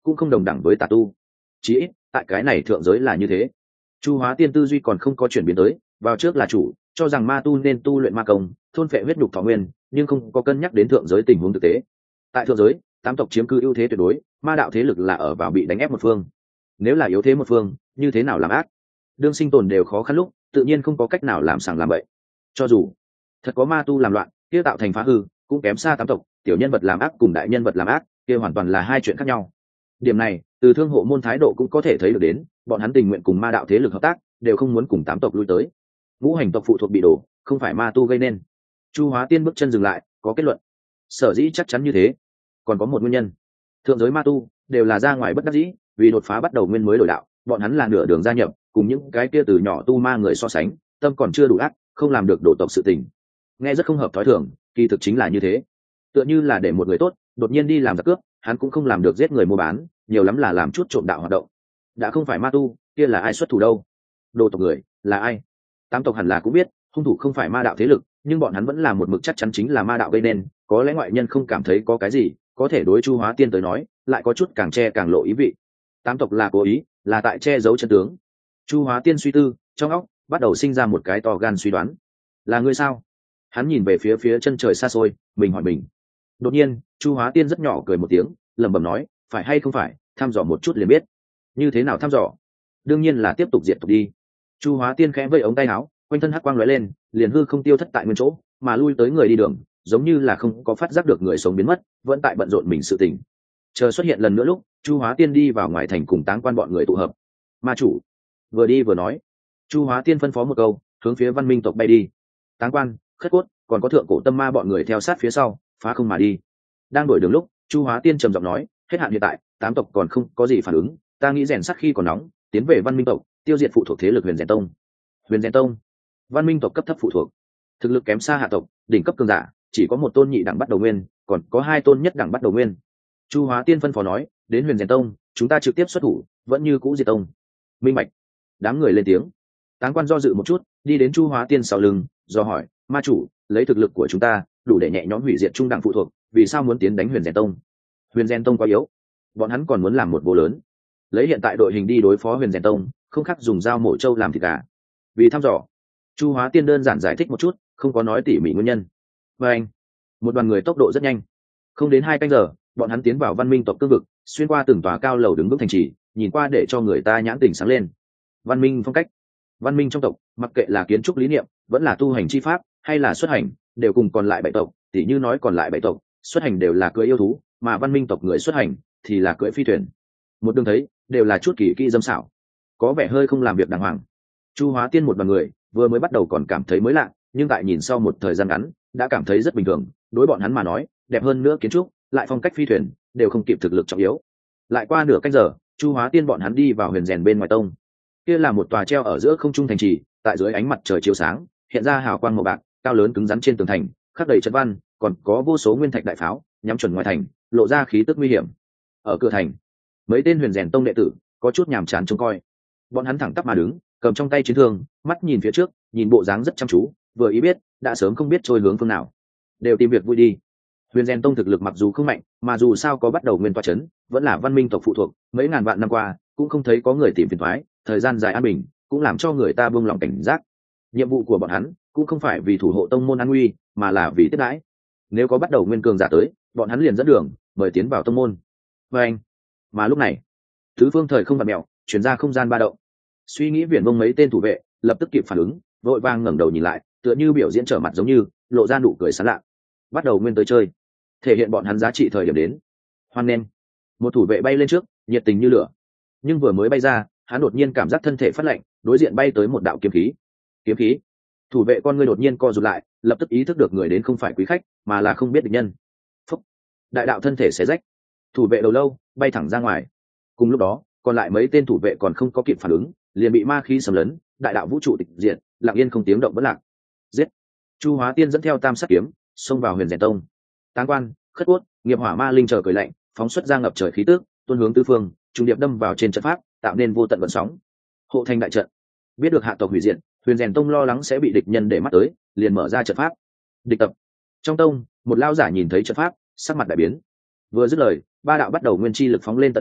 cũng không đồng đẳng với tà tu. Chỉ ít tại cái này thượng giới là như thế. Chu Hóa Tiên tư duy còn không có chuyển biến tới, vào trước là chủ, cho rằng ma tu nên tu luyện ma công, thôn phệ huyết nhục thọ nguyên, nhưng không có cân nhắc đến thượng giới tình huống thực tế. Tại thượng giới, tám tộc chiếm cứ ưu thế tuyệt đối, ma đạo thế lực là ở vào bị đánh ép một phương. Nếu là yếu thế một phương, như thế nào làm ác? Đương sinh tồn đều khó khăn lúc, tự nhiên không có cách nào làm sàng làm bậy. Cho dù thật có ma tu làm loạn, kia tạo thành phá hư, cũng kém xa tám tộc. Tiểu nhân vật làm ác cùng đại nhân vật làm ác, kia hoàn toàn là hai chuyện khác nhau. Điểm này, từ thương hộ môn thái độ cũng có thể thấy được đến, bọn hắn tình nguyện cùng ma đạo thế lực hợp tác, đều không muốn cùng tám tộc lui tới. Ngũ hành tộc phụ thuộc bị đổ, không phải ma tu gây nên. Chu Hóa Tiên bước chân dừng lại, có kết luận. Sở dĩ chắc chắn như thế, còn có một nguyên nhân. Thượng giới ma tu đều là ra ngoài bất đắc dĩ, vì đột phá bắt đầu nguyên mới đổi đạo, bọn hắn là nửa đường gia nhập, cùng những cái kia từ nhỏ tu ma người so sánh, tâm còn chưa đủ ác, không làm được đổ tộc sự tình. Nghe rất không hợp thói thường, kỳ thực chính là như thế. Tựa như là để một người tốt, đột nhiên đi làm giặc cướp, hắn cũng không làm được giết người mua bán, nhiều lắm là làm chút trộm đạo hoạt động. Đã không phải ma tu, kia là ai xuất thủ đâu? Đồ tộc người là ai? Tám tộc hẳn là cũng biết, hung thủ không phải ma đạo thế lực, nhưng bọn hắn vẫn là một mực chắc chắn chính là ma đạo gây nên. Có lẽ ngoại nhân không cảm thấy có cái gì, có thể đối Chu Hóa Tiên tới nói, lại có chút càng che càng lộ ý vị. Tám tộc là cố ý, là tại che giấu chân tướng. Chu Hóa Tiên suy tư, trong óc bắt đầu sinh ra một cái to gan suy đoán. Là ngươi sao? Hắn nhìn về phía phía chân trời xa xôi, mình hỏi mình. Đột nhiên, Chu Hóa Tiên rất nhỏ cười một tiếng, lẩm bẩm nói, phải hay không phải, thăm dò một chút liền biết. Như thế nào thăm dò? Đương nhiên là tiếp tục diệt tộc đi. Chu Hóa Tiên khẽ vây ống tay áo, quanh thân hắc quang lóe lên, liền hư không tiêu thất tại nguyên chỗ, mà lui tới người đi đường, giống như là không có phát giác được người sống biến mất, vẫn tại bận rộn mình sự tình. Chờ xuất hiện lần nữa lúc, Chu Hóa Tiên đi vào ngoài thành cùng Táng Quan bọn người tụ hợp. Ma chủ vừa đi vừa nói. Chu Hóa Tiên phân phó một câu, hướng phía Văn Minh tộc bay đi. Táng Quan, Khất Cốt, còn có Thượng Cổ Tâm Ma bọn người theo sát phía sau, phá không mà đi. Đang đổi đường lúc, Chu Hóa Tiên trầm giọng nói, hết hạn hiện tại, tám tộc còn không có gì phản ứng, ta nghĩ rèn sắt khi còn nóng, tiến về Văn Minh tộc, tiêu diệt phụ thuộc thế lực Huyền Rèn Tông. Huyền Rèn Tông, Văn Minh tộc cấp thấp phụ thuộc, thực lực kém xa hạ tộc, đỉnh cấp cường giả chỉ có một tôn nhị đẳng bắt đầu nguyên, còn có hai tôn nhất đẳng bắt đầu nguyên. Chu Hóa Tiên phân phó nói, đến Huyền Rèn Tông, chúng ta trực tiếp xuất thủ, vẫn như cũ diệt tông. Minh bạch. Đám người lên tiếng. Táng Quan do dự một chút, đi đến Chu Hóa Tiên sau lưng, do hỏi, ma chủ, lấy thực lực của chúng ta, đủ để nhẹ nhõm hủy diệt trung đẳng phụ thuộc, vì sao muốn tiến đánh Huyền Rèn Tông? Huyền Rèn Tông quá yếu, bọn hắn còn muốn làm một bố lớn. Lấy hiện tại đội hình đi đối phó Huyền Rèn Tông, không khác dùng dao mổ trâu làm thịt gà. Vì thăm dò, Chu Hóa Tiên đơn giản giải thích một chút, không có nói tỉ mỉ nguyên nhân. Và anh, một đoàn người tốc độ rất nhanh, không đến hai canh giờ, bọn hắn tiến vào Văn Minh tộc cương vực, xuyên qua từng tòa cao lầu đứng vững thành trì, nhìn qua để cho người ta nhãn tình sáng lên. Văn Minh phong cách, Văn Minh trong tộc, mặc kệ là kiến trúc lý niệm, vẫn là tu hành chi pháp, hay là xuất hành, đều cùng còn lại bảy tộc. Tỉ như nói còn lại bảy tộc, xuất hành đều là cưỡi yêu thú, mà Văn Minh tộc người xuất hành thì là cưỡi phi thuyền. Một đường thấy đều là chút kỳ kỹ dâm xảo, có vẻ hơi không làm việc đàng hoàng. Chu Hóa Tiên một đoàn người vừa mới bắt đầu còn cảm thấy mới lạ, nhưng tại nhìn sau một thời gian ngắn, đã cảm thấy rất bình thường. Đối bọn hắn mà nói, đẹp hơn nữa kiến trúc, lại phong cách phi thuyền, đều không kịp thực lực trọng yếu. Lại qua nửa canh giờ, Chu Hóa Tiên bọn hắn đi vào Huyền Rèn bên ngoài tông. Kia là một tòa treo ở giữa không trung thành trì, tại dưới ánh mặt trời chiếu sáng, hiện ra hào quang màu bạc, cao lớn cứng rắn trên tường thành, khắc đầy trận văn, còn có vô số nguyên thạch đại pháo nhắm chuẩn ngoài thành, lộ ra khí tức nguy hiểm. Ở cửa thành, mấy tên Huyền Rèn tông đệ tử có chút nhàm chán trông coi. Bọn hắn thẳng tắp mà đứng, cầm trong tay chiến thương, mắt nhìn phía trước, nhìn bộ dáng rất chăm chú, vừa ý biết đã sớm không biết trôi hướng phương nào, đều tìm việc vui đi. Huyền Rèn tông thực lực mặc dù không mạnh, mà dù sao có bắt đầu nguyên toa chấn, vẫn là Văn Minh tộc phụ thuộc, mấy ngàn vạn năm qua cũng không thấy có người tìm phiền toái, thời gian dài an bình cũng làm cho người ta buông lòng cảnh giác. Nhiệm vụ của bọn hắn cũng không phải vì thủ hộ tông môn an nguy, mà là vì tiếp đãi. Nếu có bắt đầu nguyên cường giả tới, bọn hắn liền dẫn đường mời tiến vào tông môn. Và anh, mà lúc này tứ phương thời không vặn mèo, chuyển ra không gian ba động. Suy nghĩ viển vông mấy tên thủ vệ lập tức kịp phản ứng, vội vàng ngẩng đầu nhìn lại, tựa như biểu diễn trở mặt giống như lộ ra nụ cười sảng lạ. Bắt đầu nguyên tới chơi, thể hiện bọn hắn giá trị thời điểm đến. Hoan nghênh. Một thủ vệ bay lên trước, nhiệt tình như lửa. Nhưng vừa mới bay ra, hắn đột nhiên cảm giác thân thể phát lạnh, đối diện bay tới một đạo kiếm khí. Kiếm khí. Thủ vệ con ngươi đột nhiên co rụt lại, lập tức ý thức được người đến không phải quý khách, mà là không biết địch nhân. Phúc. Đại đạo thân thể xé rách, thủ vệ đầu lâu bay thẳng ra ngoài. Cùng lúc đó, còn lại mấy tên thủ vệ còn không có kịp phản ứng, liền bị ma khí xâm lấn, đại đạo vũ trụ tịch diệt, lặng yên không tiếng động bất lạc. Giết. Chu Hóa Tiên dẫn theo tam sát kiếm, xông vào Huyền Rèn tông. Táng Quan, Khất Cốt, Nghiệp Hỏa Ma Linh chờ cười lạnh, phóng xuất ra ngập trời khí tức, tuôn hướng tứ phương, trùng điệp đâm vào trên trận pháp, tạo nên vô tận vận sóng. Hộ thành đại trận. Biết được hạ tộc hủy diệt, Huyền Rèn tông lo lắng sẽ bị địch nhân để mắt tới, liền mở ra trận pháp. Địch tập. Trong tông, một lao giả nhìn thấy trận pháp, sắc mặt đại biến. Vừa dứt lời, ba đạo bắt đầu nguyên chi lực phóng lên tận trời,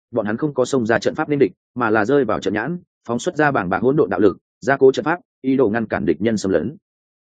bọn hắn không có xông ra trận pháp nên địch, mà là rơi vào trận nhãn, phóng xuất ra bảng bạc hỗn độn đạo lực, gia cố trận pháp, ý đồ ngăn cản địch nhân xâm lấn.